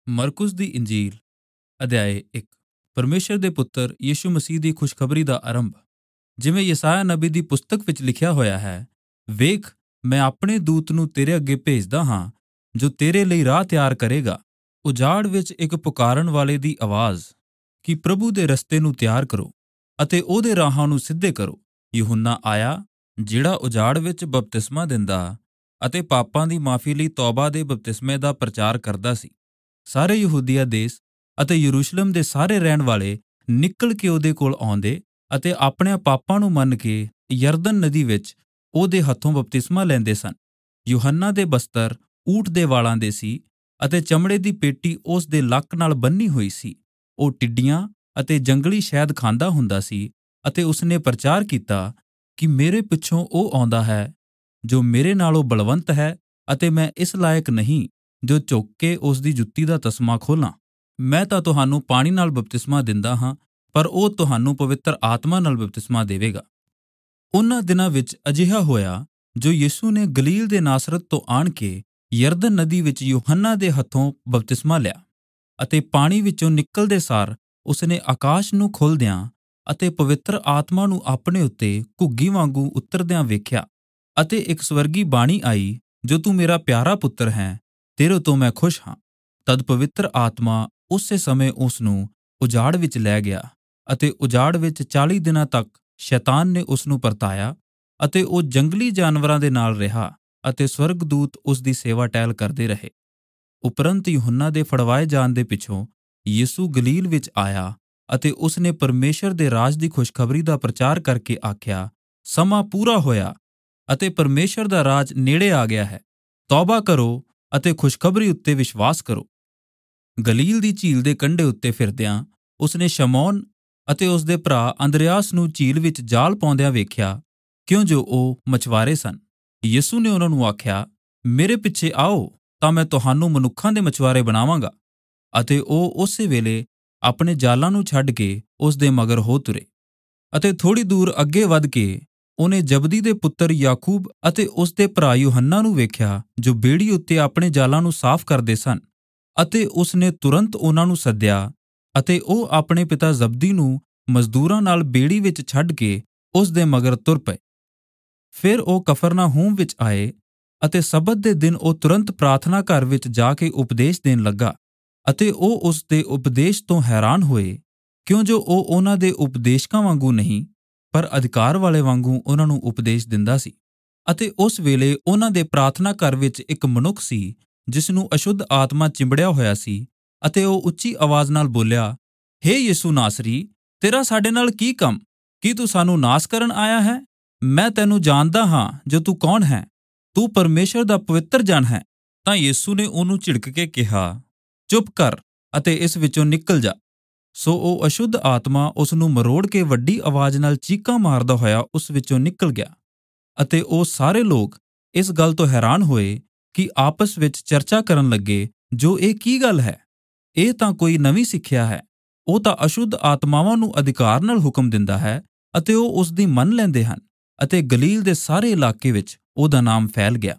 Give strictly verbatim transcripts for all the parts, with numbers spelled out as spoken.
ਮਰਕੁਸ ਦੀ ਇੰਜੀਲ ਅਧਿਆਇ ਇੱਕ। ਪਰਮੇਸ਼ਰ ਦੇ ਪੁੱਤਰ ਯੀਸ਼ੂ ਮਸੀਹ ਦੀ ਖੁਸ਼ਖਬਰੀ ਦਾ ਆਰੰਭ। ਜਿਵੇਂ ਯਸਾਇਆ ਨਬੀ ਦੀ ਪੁਸਤਕ ਵਿੱਚ ਲਿਖਿਆ ਹੋਇਆ ਹੈ, ਵੇਖ, ਮੈਂ ਆਪਣੇ ਦੂਤ ਨੂੰ ਤੇਰੇ ਅੱਗੇ ਭੇਜਦਾ ਹਾਂ, ਜੋ ਤੇਰੇ ਲਈ ਰਾਹ ਤਿਆਰ ਕਰੇਗਾ। ਉਜਾੜ ਵਿੱਚ ਇੱਕ ਪੁਕਾਰਨ ਵਾਲੇ ਦੀ ਆਵਾਜ਼, ਕਿ ਪ੍ਰਭੂ ਦੇ ਰਸਤੇ ਨੂੰ ਤਿਆਰ ਕਰੋ ਅਤੇ ਉਹਦੇ ਰਾਹਾਂ ਨੂੰ ਸਿੱਧੇ ਕਰੋ। ਯੂਹੰਨਾ ਆਇਆ, ਜਿਹੜਾ ਉਜਾੜ ਵਿੱਚ ਬਪਤਿਸਮਾ ਦਿੰਦਾ ਅਤੇ ਪਾਪਾਂ ਦੀ ਮਾਫੀ ਲਈ ਤੌਬਾ ਦੇ ਬਪਤਿਸਮੇ ਦਾ ਪ੍ਰਚਾਰ ਕਰਦਾ ਸੀ। ਸਾਰੇ ਯਹੂਦੀਆ ਦੇਸ਼ ਅਤੇ ਯਰੂਸ਼ਲਮ ਦੇ ਸਾਰੇ ਰਹਿਣ ਵਾਲੇ ਨਿਕਲ ਕੇ ਉਹਦੇ ਕੋਲ ਆਉਂਦੇ ਅਤੇ ਆਪਣਿਆਂ ਪਾਪਾਂ ਨੂੰ ਮੰਨ ਕੇ ਯਰਦਨ ਨਦੀ ਵਿੱਚ ਉਹਦੇ ਹੱਥੋਂ ਬਪਤਿਸਮਾ ਲੈਂਦੇ ਸਨ। ਯੂਹੰਨਾ ਦੇ ਬਸਤਰ ਊਠ ਦੇ ਵਾਲਾਂ ਦੇ ਸੀ ਅਤੇ ਚਮੜੇ ਦੀ ਪੇਟੀ ਉਸ ਦੇ ਲੱਕ ਨਾਲ ਬੰਨ੍ਹੀ ਹੋਈ ਸੀ। ਉਹ ਟਿੱਡੀਆਂ ਅਤੇ ਜੰਗਲੀ ਸ਼ਹਿਦ ਖਾਂਦਾ ਹੁੰਦਾ ਸੀ ਅਤੇ ਉਸਨੇ ਪ੍ਰਚਾਰ ਕੀਤਾ ਕਿ ਮੇਰੇ ਪਿੱਛੋਂ ਉਹ ਆਉਂਦਾ ਹੈ, ਜੋ ਮੇਰੇ ਨਾਲੋਂ ਬਲਵੰਤ ਹੈ, ਅਤੇ ਮੈਂ ਇਸ ਲਾਇਕ ਨਹੀਂ ਜੋ ਝੁਕ ਕੇ ਉਸ ਦੀ ਜੁੱਤੀ ਦਾ ਤਸਮਾ ਖੋਲਾਂ। ਮੈਂ ਤਾਂ ਤੁਹਾਨੂੰ ਪਾਣੀ ਨਾਲ ਬਪਤਿਸਮਾ ਦਿੰਦਾ ਹਾਂ, ਪਰ ਉਹ ਤੁਹਾਨੂੰ ਪਵਿੱਤਰ ਆਤਮਾ ਨਾਲ ਬਪਤਿਸਮਾ ਦੇਵੇਗਾ। ਉਨ੍ਹਾਂ ਦਿਨਾਂ ਵਿੱਚ ਅਜਿਹਾ ਹੋਇਆ, ਜੋ ਯੀਸ਼ੂ ਨੇ ਗਲੀਲ ਦੇ ਨਾਸਰਤ ਤੋਂ ਆਣ ਕੇ ਯਰਦਨ ਨਦੀ ਵਿੱਚ ਯੂਹੰਨਾ ਦੇ ਹੱਥੋਂ ਬਪਤਿਸਮਾ ਲਿਆ, ਅਤੇ ਪਾਣੀ ਵਿੱਚੋਂ ਨਿਕਲਦੇ ਸਾਰ ਉਸਨੇ ਆਕਾਸ਼ ਨੂੰ ਖੋਲ੍ਹਦਿਆਂ ਅਤੇ ਪਵਿੱਤਰ ਆਤਮਾ ਨੂੰ ਆਪਣੇ ਉੱਤੇ ਘੁੱਗੀ ਵਾਂਗੂ ਉਤਰਦਿਆਂ ਵੇਖਿਆ, ਅਤੇ ਇੱਕ ਸਵਰਗੀ ਬਾਣੀ ਆਈ, ਜੋ ਤੂੰ ਮੇਰਾ ਪਿਆਰਾ ਪੁੱਤਰ ਹੈ, ਤੇਰੇ ਤੋਂ ਮੈਂ ਖੁਸ਼ ਹਾਂ। ਤਦ ਪਵਿੱਤਰ ਆਤਮਾ ਉਸੇ ਸਮੇਂ ਉਸ ਨੂੰ ਉਜਾੜ ਵਿੱਚ ਲੈ ਗਿਆ, ਅਤੇ ਉਜਾੜ ਵਿੱਚ ਚਾਲੀ ਦਿਨਾਂ ਤੱਕ ਸ਼ੈਤਾਨ ਨੇ ਉਸ ਨੂੰ ਪਰਤਾਇਆ, ਅਤੇ ਉਹ ਜੰਗਲੀ ਜਾਨਵਰਾਂ ਦੇ ਨਾਲ ਰਿਹਾ, ਅਤੇ ਸਵਰਗਦੂਤ ਉਸ ਦੀ ਸੇਵਾ ਟਹਿਲ ਕਰਦੇ ਰਹੇ। ਉਪਰੰਤ ਯੂਹੰਨਾ ਦੇ ਫੜਵਾਏ ਜਾਣ ਦੇ ਪਿੱਛੋਂ ਯੀਸ਼ੂ ਗਲੀਲ ਵਿੱਚ ਆਇਆ, ਅਤੇ ਉਸਨੇ ਪਰਮੇਸ਼ਰ ਦੇ ਰਾਜ ਦੀ ਖੁਸ਼ਖਬਰੀ ਦਾ ਪ੍ਰਚਾਰ ਕਰਕੇ ਆਖਿਆ, ਸਮਾਂ ਪੂਰਾ ਹੋਇਆ ਅਤੇ ਪਰਮੇਸ਼ਰ ਦਾ ਰਾਜ ਨੇੜੇ ਆ ਗਿਆ ਹੈ। ਤੌਬਾ ਕਰੋ ਅਤੇ ਖੁਸ਼ਖਬਰੀ ਉੱਤੇ ਵਿਸ਼ਵਾਸ ਕਰੋ। ਗਲੀਲ ਦੀ ਝੀਲ ਦੇ ਕੰਢੇ ਉੱਤੇ ਫਿਰਦਿਆਂ ਉਸਨੇ ਸ਼ਮੌਨ ਅਤੇ ਉਸਦੇ ਭਰਾ ਅੰਦਰਿਆਸ ਨੂੰ ਝੀਲ ਵਿੱਚ ਜਾਲ ਪਾਉਂਦਿਆਂ ਵੇਖਿਆ, ਕਿਉਂ ਜੋ ਉਹ ਮਛਵਾਰੇ ਸਨ। ਯੀਸ਼ੂ ਨੇ ਉਹਨਾਂ ਨੂੰ ਆਖਿਆ, ਮੇਰੇ ਪਿੱਛੇ ਆਓ, ਤਾਂ ਮੈਂ ਤੁਹਾਨੂੰ ਮਨੁੱਖਾਂ ਦੇ ਮਛਵਾਰੇ ਬਣਾਵਾਂਗਾ। ਅਤੇ ਉਹ ਉਸੇ ਵੇਲੇ ਆਪਣੇ ਜਾਲਾਂ ਨੂੰ ਛੱਡ ਕੇ ਉਸ ਦੇ ਮਗਰ ਹੋ ਤੁਰੇ। ਅਤੇ ਥੋੜ੍ਹੀ ਦੂਰ ਅੱਗੇ ਵਧ ਕੇ ਉਹਨੇ ਜਬਦੀ ਦੇ ਪੁੱਤਰ ਯਾਕੂਬ ਅਤੇ ਉਸ ਦੇ ਭਰਾ ਯੂਹੰਨਾ ਨੂੰ ਵੇਖਿਆ, ਜੋ ਬੇੜੀ ਉੱਤੇ ਆਪਣੇ ਜਾਲਾਂ ਨੂੰ ਸਾਫ਼ ਕਰਦੇ ਸਨ, ਅਤੇ ਉਸਨੇ ਤੁਰੰਤ ਉਹਨਾਂ ਨੂੰ ਸੱਦਿਆ, ਅਤੇ ਉਹ ਆਪਣੇ ਪਿਤਾ ਜ਼ਬਦੀ ਨੂੰ ਮਜ਼ਦੂਰਾਂ ਨਾਲ ਬੇੜੀ ਵਿੱਚ ਛੱਡ ਕੇ ਉਸ ਦੇ ਮਗਰ ਤੁਰ ਪਏ। ਫਿਰ ਉਹ ਕਫਰਨਾਹੂਮ ਵਿੱਚ ਆਏ, ਅਤੇ ਸਬਤ ਦੇ ਦਿਨ ਉਹ ਤੁਰੰਤ ਪ੍ਰਾਰਥਨਾ ਘਰ ਵਿੱਚ ਜਾ ਕੇ ਉਪਦੇਸ਼ ਦੇਣ ਲੱਗਾ, ਅਤੇ ਉਹ ਉਸ ਦੇ ਉਪਦੇਸ਼ ਤੋਂ ਹੈਰਾਨ ਹੋਏ, ਕਿਉਂ ਜੋ ਉਹ ਉਹਨਾਂ ਦੇ ਉਪਦੇਸ਼ਕਾਂ ਵਾਂਗੂ ਨਹੀਂ, ਪਰ ਅਧਿਕਾਰ ਵਾਲੇ ਵਾਂਗੂ ਉਹਨਾਂ ਨੂੰ ਉਪਦੇਸ਼ ਦਿੰਦਾ ਸੀ। ਅਤੇ ਉਸ ਵੇਲੇ ਉਹਨਾਂ ਦੇ ਪ੍ਰਾਰਥਨਾ ਘਰ ਵਿੱਚ ਇੱਕ ਮਨੁੱਖ ਸੀ, ਜਿਸ ਨੂੰ ਅਸ਼ੁੱਧ ਆਤਮਾ ਚਿੰਬੜਿਆ ਹੋਇਆ ਸੀ, ਅਤੇ ਉਹ ਉੱਚੀ ਆਵਾਜ਼ ਨਾਲ ਬੋਲਿਆ, ਹੇ ਯੀਸ਼ੂ ਨਾਸਰੀ, ਤੇਰਾ ਸਾਡੇ ਨਾਲ ਕੀ ਕੰਮ? ਕੀ ਤੂੰ ਸਾਨੂੰ ਨਾਸ ਕਰਨ ਆਇਆ ਹੈ? ਮੈਂ ਤੈਨੂੰ ਜਾਣਦਾ ਹਾਂ ਜੋ ਤੂੰ ਕੌਣ ਹੈ, ਤੂੰ ਪਰਮੇਸ਼ਰ ਦਾ ਪਵਿੱਤਰ ਜਨ ਹੈ। ਤਾਂ ਯੀਸ਼ੂ ਨੇ ਉਹਨੂੰ ਝਿੜਕ ਕੇ ਕਿਹਾ, ਚੁੱਪ ਕਰ ਅਤੇ ਇਸ ਵਿੱਚੋਂ ਨਿਕਲ ਜਾ। ਸੋ ਉਹ ਅਸ਼ੁੱਧ ਆਤਮਾ ਉਸ ਨੂੰ ਮਰੋੜ ਕੇ ਵੱਡੀ ਆਵਾਜ਼ ਨਾਲ ਚੀਕਾਂ ਮਾਰਦਾ ਹੋਇਆ ਉਸ ਵਿੱਚੋਂ ਨਿਕਲ ਗਿਆ। ਅਤੇ ਉਹ ਸਾਰੇ ਲੋਕ ਇਸ ਗੱਲ ਤੋਂ ਹੈਰਾਨ ਹੋਏ ਕਿ ਆਪਸ ਵਿੱਚ ਚਰਚਾ ਕਰਨ ਲੱਗੇ, ਜੋ ਇਹ ਕੀ ਗੱਲ ਹੈ? ਇਹ ਤਾਂ ਕੋਈ ਨਵੀਂ ਸਿੱਖਿਆ ਹੈ। ਉਹ ਤਾਂ ਅਸ਼ੁੱਧ ਆਤਮਾਵਾਂ ਨੂੰ ਅਧਿਕਾਰ ਨਾਲ ਹੁਕਮ ਦਿੰਦਾ ਹੈ, ਅਤੇ ਉਹ ਉਸ ਦੀ ਮੰਨ ਲੈਂਦੇ ਹਨ। ਅਤੇ ਗਲੀਲ ਦੇ ਸਾਰੇ ਇਲਾਕੇ ਵਿੱਚ ਉਹਦਾ ਨਾਮ ਫੈਲ ਗਿਆ।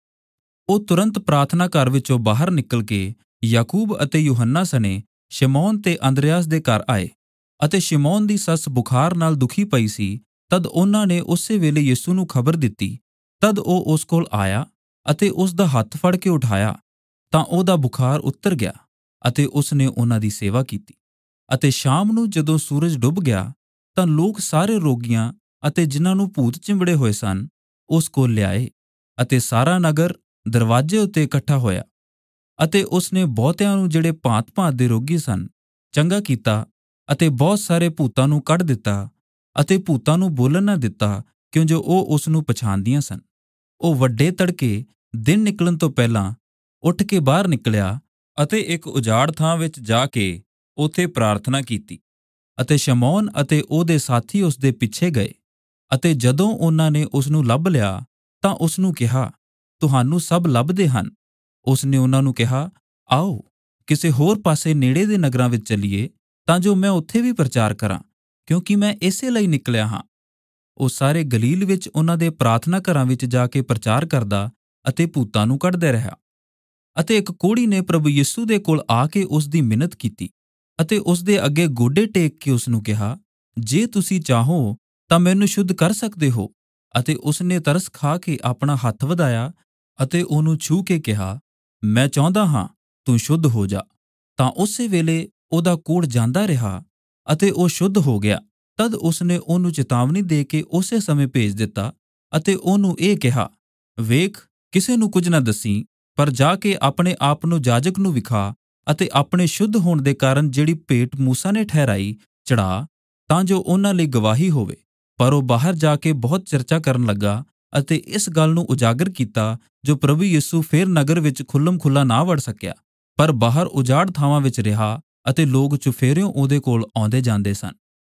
ਉਹ ਤੁਰੰਤ ਪ੍ਰਾਰਥਨਾ ਘਰ ਵਿੱਚੋਂ ਬਾਹਰ ਨਿਕਲ ਕੇ ਯਾਕੂਬ ਅਤੇ ਯੂਹੰਨਾ ਸਣੇ ਸ਼ਮੌਨ ਤੇ ਅੰਦਰਿਆਸ ਦੇ ਘਰ ਆਏ। ਅਤੇ ਸ਼ਮੌਨ ਦੀ ਸੱਸ ਬੁਖਾਰ ਨਾਲ ਦੁਖੀ ਪਈ ਸੀ। ਤਦ ਉਹਨਾਂ ਨੇ ਉਸੇ ਵੇਲੇ ਯੀਸ਼ੂ ਨੂੰ ਖਬਰ ਦਿੱਤੀ। ਤਦ ਉਹ ਉਸ ਕੋਲ ਆਇਆ ਅਤੇ ਉਸ ਦਾ ਹੱਥ ਫੜ ਕੇ ਉਠਾਇਆ, ਤਾਂ ਉਹਦਾ ਬੁਖਾਰ ਉਤਰ ਗਿਆ, ਅਤੇ ਉਸਨੇ ਉਹਨਾਂ ਦੀ ਸੇਵਾ ਕੀਤੀ। ਅਤੇ ਸ਼ਾਮ ਨੂੰ ਜਦੋਂ ਸੂਰਜ ਡੁੱਬ ਗਿਆ, ਤਾਂ ਲੋਕ ਸਾਰੇ ਰੋਗੀਆਂ ਅਤੇ ਜਿਨ੍ਹਾਂ ਨੂੰ ਭੂਤ ਚਿੰਬੜੇ ਹੋਏ ਸਨ, ਉਸ ਕੋਲ ਲਿਆਏ, ਅਤੇ ਸਾਰਾ ਨਗਰ ਦਰਵਾਜ਼ੇ ਉੱਤੇ ਇਕੱਠਾ ਹੋਇਆ। ਅਤੇ ਉਸਨੇ ਬਹੁਤਿਆਂ ਨੂੰ, ਜਿਹੜੇ ਭਾਂਤ-ਭਾਂਤ ਦੇ ਰੋਗੀ ਸਨ, ਚੰਗਾ ਕੀਤਾ, ਅਤੇ ਬਹੁਤ ਸਾਰੇ ਭੂਤਾਂ ਨੂੰ ਕੱਢ ਦਿੱਤਾ, ਅਤੇ ਭੂਤਾਂ ਨੂੰ ਬੋਲਣ ਨਾ ਦਿੱਤਾ, ਕਿਉਂ ਜੋ ਉਹ ਉਸ ਨੂੰ ਪਛਾਣਦੀਆਂ ਸਨ। ਉਹ ਵੱਡੇ ਤੜਕੇ ਦਿਨ ਨਿਕਲਣ ਤੋਂ ਪਹਿਲਾਂ ਉੱਠ ਕੇ ਬਾਹਰ ਨਿਕਲਿਆ, ਅਤੇ ਇੱਕ ਉਜਾੜ ਥਾਂ ਵਿੱਚ ਜਾ ਕੇ ਉੱਥੇ ਪ੍ਰਾਰਥਨਾ ਕੀਤੀ। ਅਤੇ ਸ਼ਮੌਨ ਅਤੇ ਉਹਦੇ ਸਾਥੀ ਉਸ ਦੇ ਪਿੱਛੇ ਗਏ। ਅਤੇ ਜਦੋਂ ਉਹਨਾਂ ਨੇ ਉਸ ਨੂੰ ਲੱਭ ਲਿਆ, ਤਾਂ ਉਸ ਨੂੰ ਕਿਹਾ, ਤੁਹਾਨੂੰ ਸਭ ਲੱਭਦੇ ਹਨ। ਉਸਨੇ ਉਹਨਾਂ ਨੂੰ ਕਿਹਾ, ਆਓ ਕਿਸੇ ਹੋਰ ਪਾਸੇ ਨੇੜੇ ਦੇ ਨਗਰਾਂ ਵਿੱਚ ਚੱਲੀਏ, ਤਾਂ ਜੋ ਮੈਂ ਉੱਥੇ ਵੀ ਪ੍ਰਚਾਰ ਕਰਾਂ, ਕਿਉਂਕਿ ਮੈਂ ਇਸੇ ਲਈ ਨਿਕਲਿਆ ਹਾਂ। ਉਹ ਸਾਰੇ ਗਲੀਲ ਵਿੱਚ ਉਹਨਾਂ ਦੇ ਪ੍ਰਾਰਥਨਾ ਘਰਾਂ ਵਿੱਚ ਜਾ ਕੇ ਪ੍ਰਚਾਰ ਕਰਦਾ ਅਤੇ ਭੂਤਾਂ ਨੂੰ ਕੱਢਦਾ ਰਿਹਾ। ਅਤੇ ਇੱਕ ਕੋਹੜੀ ਨੇ ਪ੍ਰਭੂ ਯਿਸੂ ਦੇ ਕੋਲ ਆ ਕੇ ਉਸ ਦੀ ਮਿੰਨਤ ਕੀਤੀ ਅਤੇ ਉਸ ਦੇ ਅੱਗੇ ਗੋਡੇ ਟੇਕ ਕੇ ਉਸ ਨੂੰ ਕਿਹਾ, ਜੇ ਤੁਸੀਂ ਚਾਹੋ ਤਾਂ ਮੈਨੂੰ ਸ਼ੁੱਧ ਕਰ ਸਕਦੇ ਹੋ। ਅਤੇ ਉਸ ਨੇ ਤਰਸ ਖਾ ਕੇ ਆਪਣਾ ਹੱਥ ਵਧਾਇਆ ਅਤੇ ਉਹਨੂੰ ਛੂਹ ਕੇ ਕਿਹਾ, ਮੈਂ ਚਾਹੁੰਦਾ ਹਾਂ, ਤੂੰ ਸ਼ੁੱਧ ਹੋ ਜਾ। ਤਾਂ ਉਸੇ ਵੇਲੇ ਉਹਦਾ ਕੋढ़ ਜਾਂਦਾ ਰਿਹਾ ਅਤੇ ਉਹ ਸ਼ੁੱਧ ਹੋ ਗਿਆ। ਤਦ ਉਸ ਨੇ ਉਹਨੂੰ ਚੇਤਾਵਨੀ ਦੇ ਕੇ ਉਸੇ ਸਮੇਂ ਭੇਜ ਦਿੱਤਾ ਅਤੇ ਉਹਨੂੰ ਇਹ ਕਿਹਾ, ਵੇਖ, ਕਿਸੇ ਨੂੰ ਕੁਝ ਨਾ ਦੱਸੀ, ਪਰ ਜਾ ਕੇ ਆਪਣੇ ਆਪ ਨੂੰ ਜਾਜਕ ਨੂੰ ਵਿਖਾ ਅਤੇ ਆਪਣੇ ਸ਼ੁੱਧ ਹੋਣ ਦੇ ਕਾਰਨ ਜਿਹੜੀ ਭੇਟ ਮੂਸਾ ਨੇ ਠਹਿਰਾਈ ਚੜਾ, ਤਾਂ ਜੋ ਉਹਨਾਂ ਲਈ ਗਵਾਹੀ ਹੋਵੇ। ਪਰ ਉਹ ਬਾਹਰ ਜਾ ਕੇ ਬਹੁਤ ਚਰਚਾ ਕਰਨ ਲੱਗਾ ਅਤੇ ਇਸ ਗੱਲ ਨੂੰ ਉਜਾਗਰ ਕੀਤਾ ਜੋ ਪ੍ਰਭੂ ਯਿਸੂ ਫੇਰ ਨਗਰ ਵਿੱਚ ਖੁੱਲਮ ਖੁੱਲਾ ਨਾ ਵੜ ਸਕਿਆ, ਪਰ ਬਾਹਰ ਉਜਾੜ ਥਾਵਾਂ ਵਿੱਚ ਰਿਹਾ ਅਤੇ ਲੋਕ ਚੁਫੇਰਿਓਂ ਉਹਦੇ ਕੋਲ ਆਉਂਦੇ ਜਾਂਦੇ ਸਨ।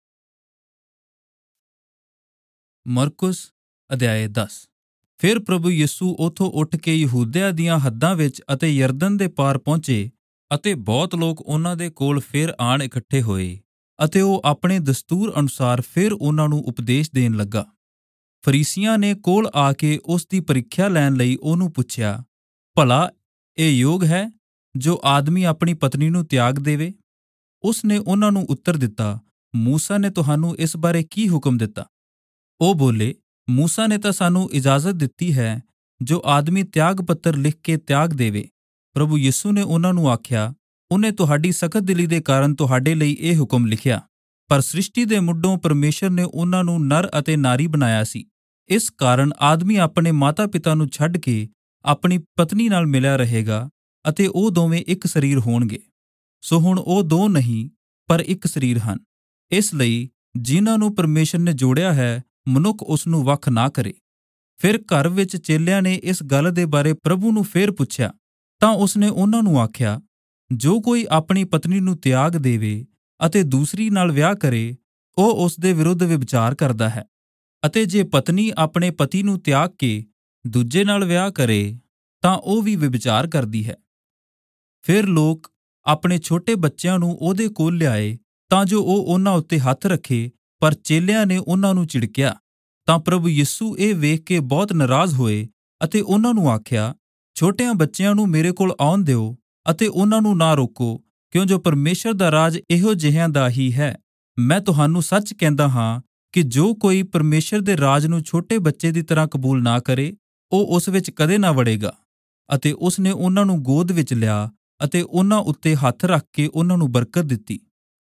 ਮਰਕੁਸ ਅਧਿਆਇ ਦਸ। ਫਿਰ ਪ੍ਰਭੂ ਯਿਸੂ ਉੱਥੋਂ ਉੱਠ ਕੇ ਯਹੂਦਿਆ ਦੀਆਂ ਹੱਦਾਂ ਵਿੱਚ ਅਤੇ ਯਰਦਨ ਦੇ ਪਾਰ ਪਹੁੰਚੇ ਅਤੇ ਬਹੁਤ ਲੋਕ ਉਹਨਾਂ ਦੇ ਕੋਲ ਫਿਰ ਆਣ ਇਕੱਠੇ ਹੋਏ ਅਤੇ ਉਹ ਆਪਣੇ ਦਸਤੂਰ ਅਨੁਸਾਰ ਫਿਰ ਉਹਨਾਂ ਨੂੰ ਉਪਦੇਸ਼ ਦੇਣ ਲੱਗਾ। ਫਰੀਸੀਆਂ ਨੇ ਕੋਲ ਆ ਕੇ ਉਸ ਦੀ ਪ੍ਰੀਖਿਆ ਲੈਣ ਲਈ ਉਹਨੂੰ ਪੁੱਛਿਆ, ਭਲਾ ਇਹ ਯੋਗ ਹੈ ਜੋ ਆਦਮੀ ਆਪਣੀ ਪਤਨੀ ਨੂੰ ਤਿਆਗ ਦੇਵੇ? ਉਸ ਨੇ ਉਹਨਾਂ ਨੂੰ ਉੱਤਰ ਦਿੱਤਾ, ਮੂਸਾ ਨੇ ਤੁਹਾਨੂੰ ਇਸ ਬਾਰੇ ਕੀ ਹੁਕਮ ਦਿੱਤਾ? ਉਹ ਬੋਲੇ, ਮੂਸਾ ਨੇ ਤਾਂ ਸਾਨੂੰ ਇਜਾਜ਼ਤ ਦਿੱਤੀ ਹੈ ਜੋ ਆਦਮੀ ਤਿਆਗ ਪੱਤਰ ਲਿਖ ਕੇ ਤਿਆਗ ਦੇਵੇ। ਪ੍ਰਭੂ ਯਿਸੂ ਨੇ ਉਹਨਾਂ ਨੂੰ ਆਖਿਆ, ਉਹਨੇ ਤੁਹਾਡੀ ਸਖਤ ਦਿਲੀ ਦੇ ਕਾਰਨ ਤੁਹਾਡੇ ਲਈ ਇਹ ਹੁਕਮ ਲਿਖਿਆ, ਪਰ ਸ੍ਰਿਸ਼ਟੀ ਦੇ ਮੁੱਢੋਂ ਪਰਮੇਸ਼ਰ ਨੇ ਉਹਨਾਂ ਨੂੰ ਨਰ ਅਤੇ ਨਾਰੀ ਬਣਾਇਆ ਸੀ। ਇਸ ਕਾਰਨ ਆਦਮੀ ਆਪਣੇ ਮਾਤਾ ਪਿਤਾ ਨੂੰ ਛੱਡ ਕੇ ਆਪਣੀ ਪਤਨੀ ਨਾਲ ਮਿਲਿਆ ਰਹੇਗਾ ਅਤੇ ਉਹ ਦੋਵੇਂ ਇੱਕ ਸਰੀਰ ਹੋਣਗੇ। ਸੋ ਹੁਣ ਉਹ ਦੋ ਨਹੀਂ ਪਰ ਇੱਕ ਸਰੀਰ ਹਨ। ਇਸ ਲਈ ਜਿਨ੍ਹਾਂ ਨੂੰ ਪਰਮੇਸ਼ਰ ਨੇ ਜੋੜਿਆ ਹੈ, ਮਨੁੱਖ ਉਸ ਨੂੰ ਵੱਖ ਨਾ ਕਰੇ। ਫਿਰ ਘਰ ਵਿੱਚ ਚੇਲਿਆਂ ਨੇ ਇਸ ਗੱਲ ਦੇ ਬਾਰੇ ਪ੍ਰਭੂ ਨੂੰ ਫੇਰ ਪੁੱਛਿਆ, ਤਾਂ ਉਸਨੇ ਉਹਨਾਂ ਨੂੰ ਆਖਿਆ, ਜੋ ਕੋਈ ਆਪਣੀ ਪਤਨੀ ਨੂੰ ਤਿਆਗ ਦੇਵੇ ਅਤੇ ਦੂਸਰੀ ਨਾਲ ਵਿਆਹ ਕਰੇ, ਉਹ ਉਸ ਦੇ ਵਿਰੁੱਧ ਵਿਭਚਾਰ ਕਰਦਾ ਹੈ। ਅਤੇ ਜੇ ਪਤਨੀ ਆਪਣੇ ਪਤੀ ਨੂੰ ਤਿਆਗ ਕੇ ਦੂਜੇ ਨਾਲ ਵਿਆਹ ਕਰੇ, ਤਾਂ ਉਹ ਵੀ ਵਿਭਚਾਰ ਕਰਦੀ ਹੈ। ਫਿਰ ਲੋਕ ਆਪਣੇ ਛੋਟੇ ਬੱਚਿਆਂ ਨੂੰ ਉਹਦੇ ਕੋਲ ਲਿਆਏ ਤਾਂ ਜੋ ਉਹ ਉਹਨਾਂ ਉੱਤੇ ਹੱਥ ਰੱਖੇ, ਪਰ ਚੇਲਿਆਂ ਨੇ ਉਹਨਾਂ ਨੂੰ ਝਿੜਕਿਆ। ਤਾਂ ਪ੍ਰਭੂ ਯਿਸੂ ਇਹ ਵੇਖ ਕੇ ਬਹੁਤ ਨਾਰਾਜ਼ ਹੋਏ ਅਤੇ ਉਹਨਾਂ ਨੂੰ ਆਖਿਆ, ਛੋਟਿਆਂ ਬੱਚਿਆਂ ਨੂੰ ਮੇਰੇ ਕੋਲ ਆਉਣ ਦਿਓ ਅਤੇ ਉਹਨਾਂ ਨੂੰ ਨਾ ਰੋਕੋ, ਕਿਉਂ ਜੋ ਪਰਮੇਸ਼ਰ ਦਾ ਰਾਜ ਇਹੋ ਜਿਹਿਆਂ ਦਾ ਹੀ ਹੈ। ਮੈਂ ਤੁਹਾਨੂੰ ਸੱਚ ਕਹਿੰਦਾ ਹਾਂ ਕਿ ਜੋ ਕੋਈ ਪਰਮੇਸ਼ਰ ਦੇ ਰਾਜ ਨੂੰ ਛੋਟੇ ਬੱਚੇ ਦੀ ਤਰ੍ਹਾਂ ਕਬੂਲ ਨਾ ਕਰੇ, ਉਹ ਉਸ ਵਿੱਚ ਕਦੇ ਨਾ ਵੜੇਗਾ। ਅਤੇ ਉਸ ਨੇ ਉਹਨਾਂ ਨੂੰ ਗੋਦ ਵਿੱਚ ਲਿਆ ਅਤੇ ਉਹਨਾਂ ਉੱਤੇ ਹੱਥ ਰੱਖ ਕੇ ਉਹਨਾਂ ਨੂੰ ਬਰਕਤ ਦਿੱਤੀ।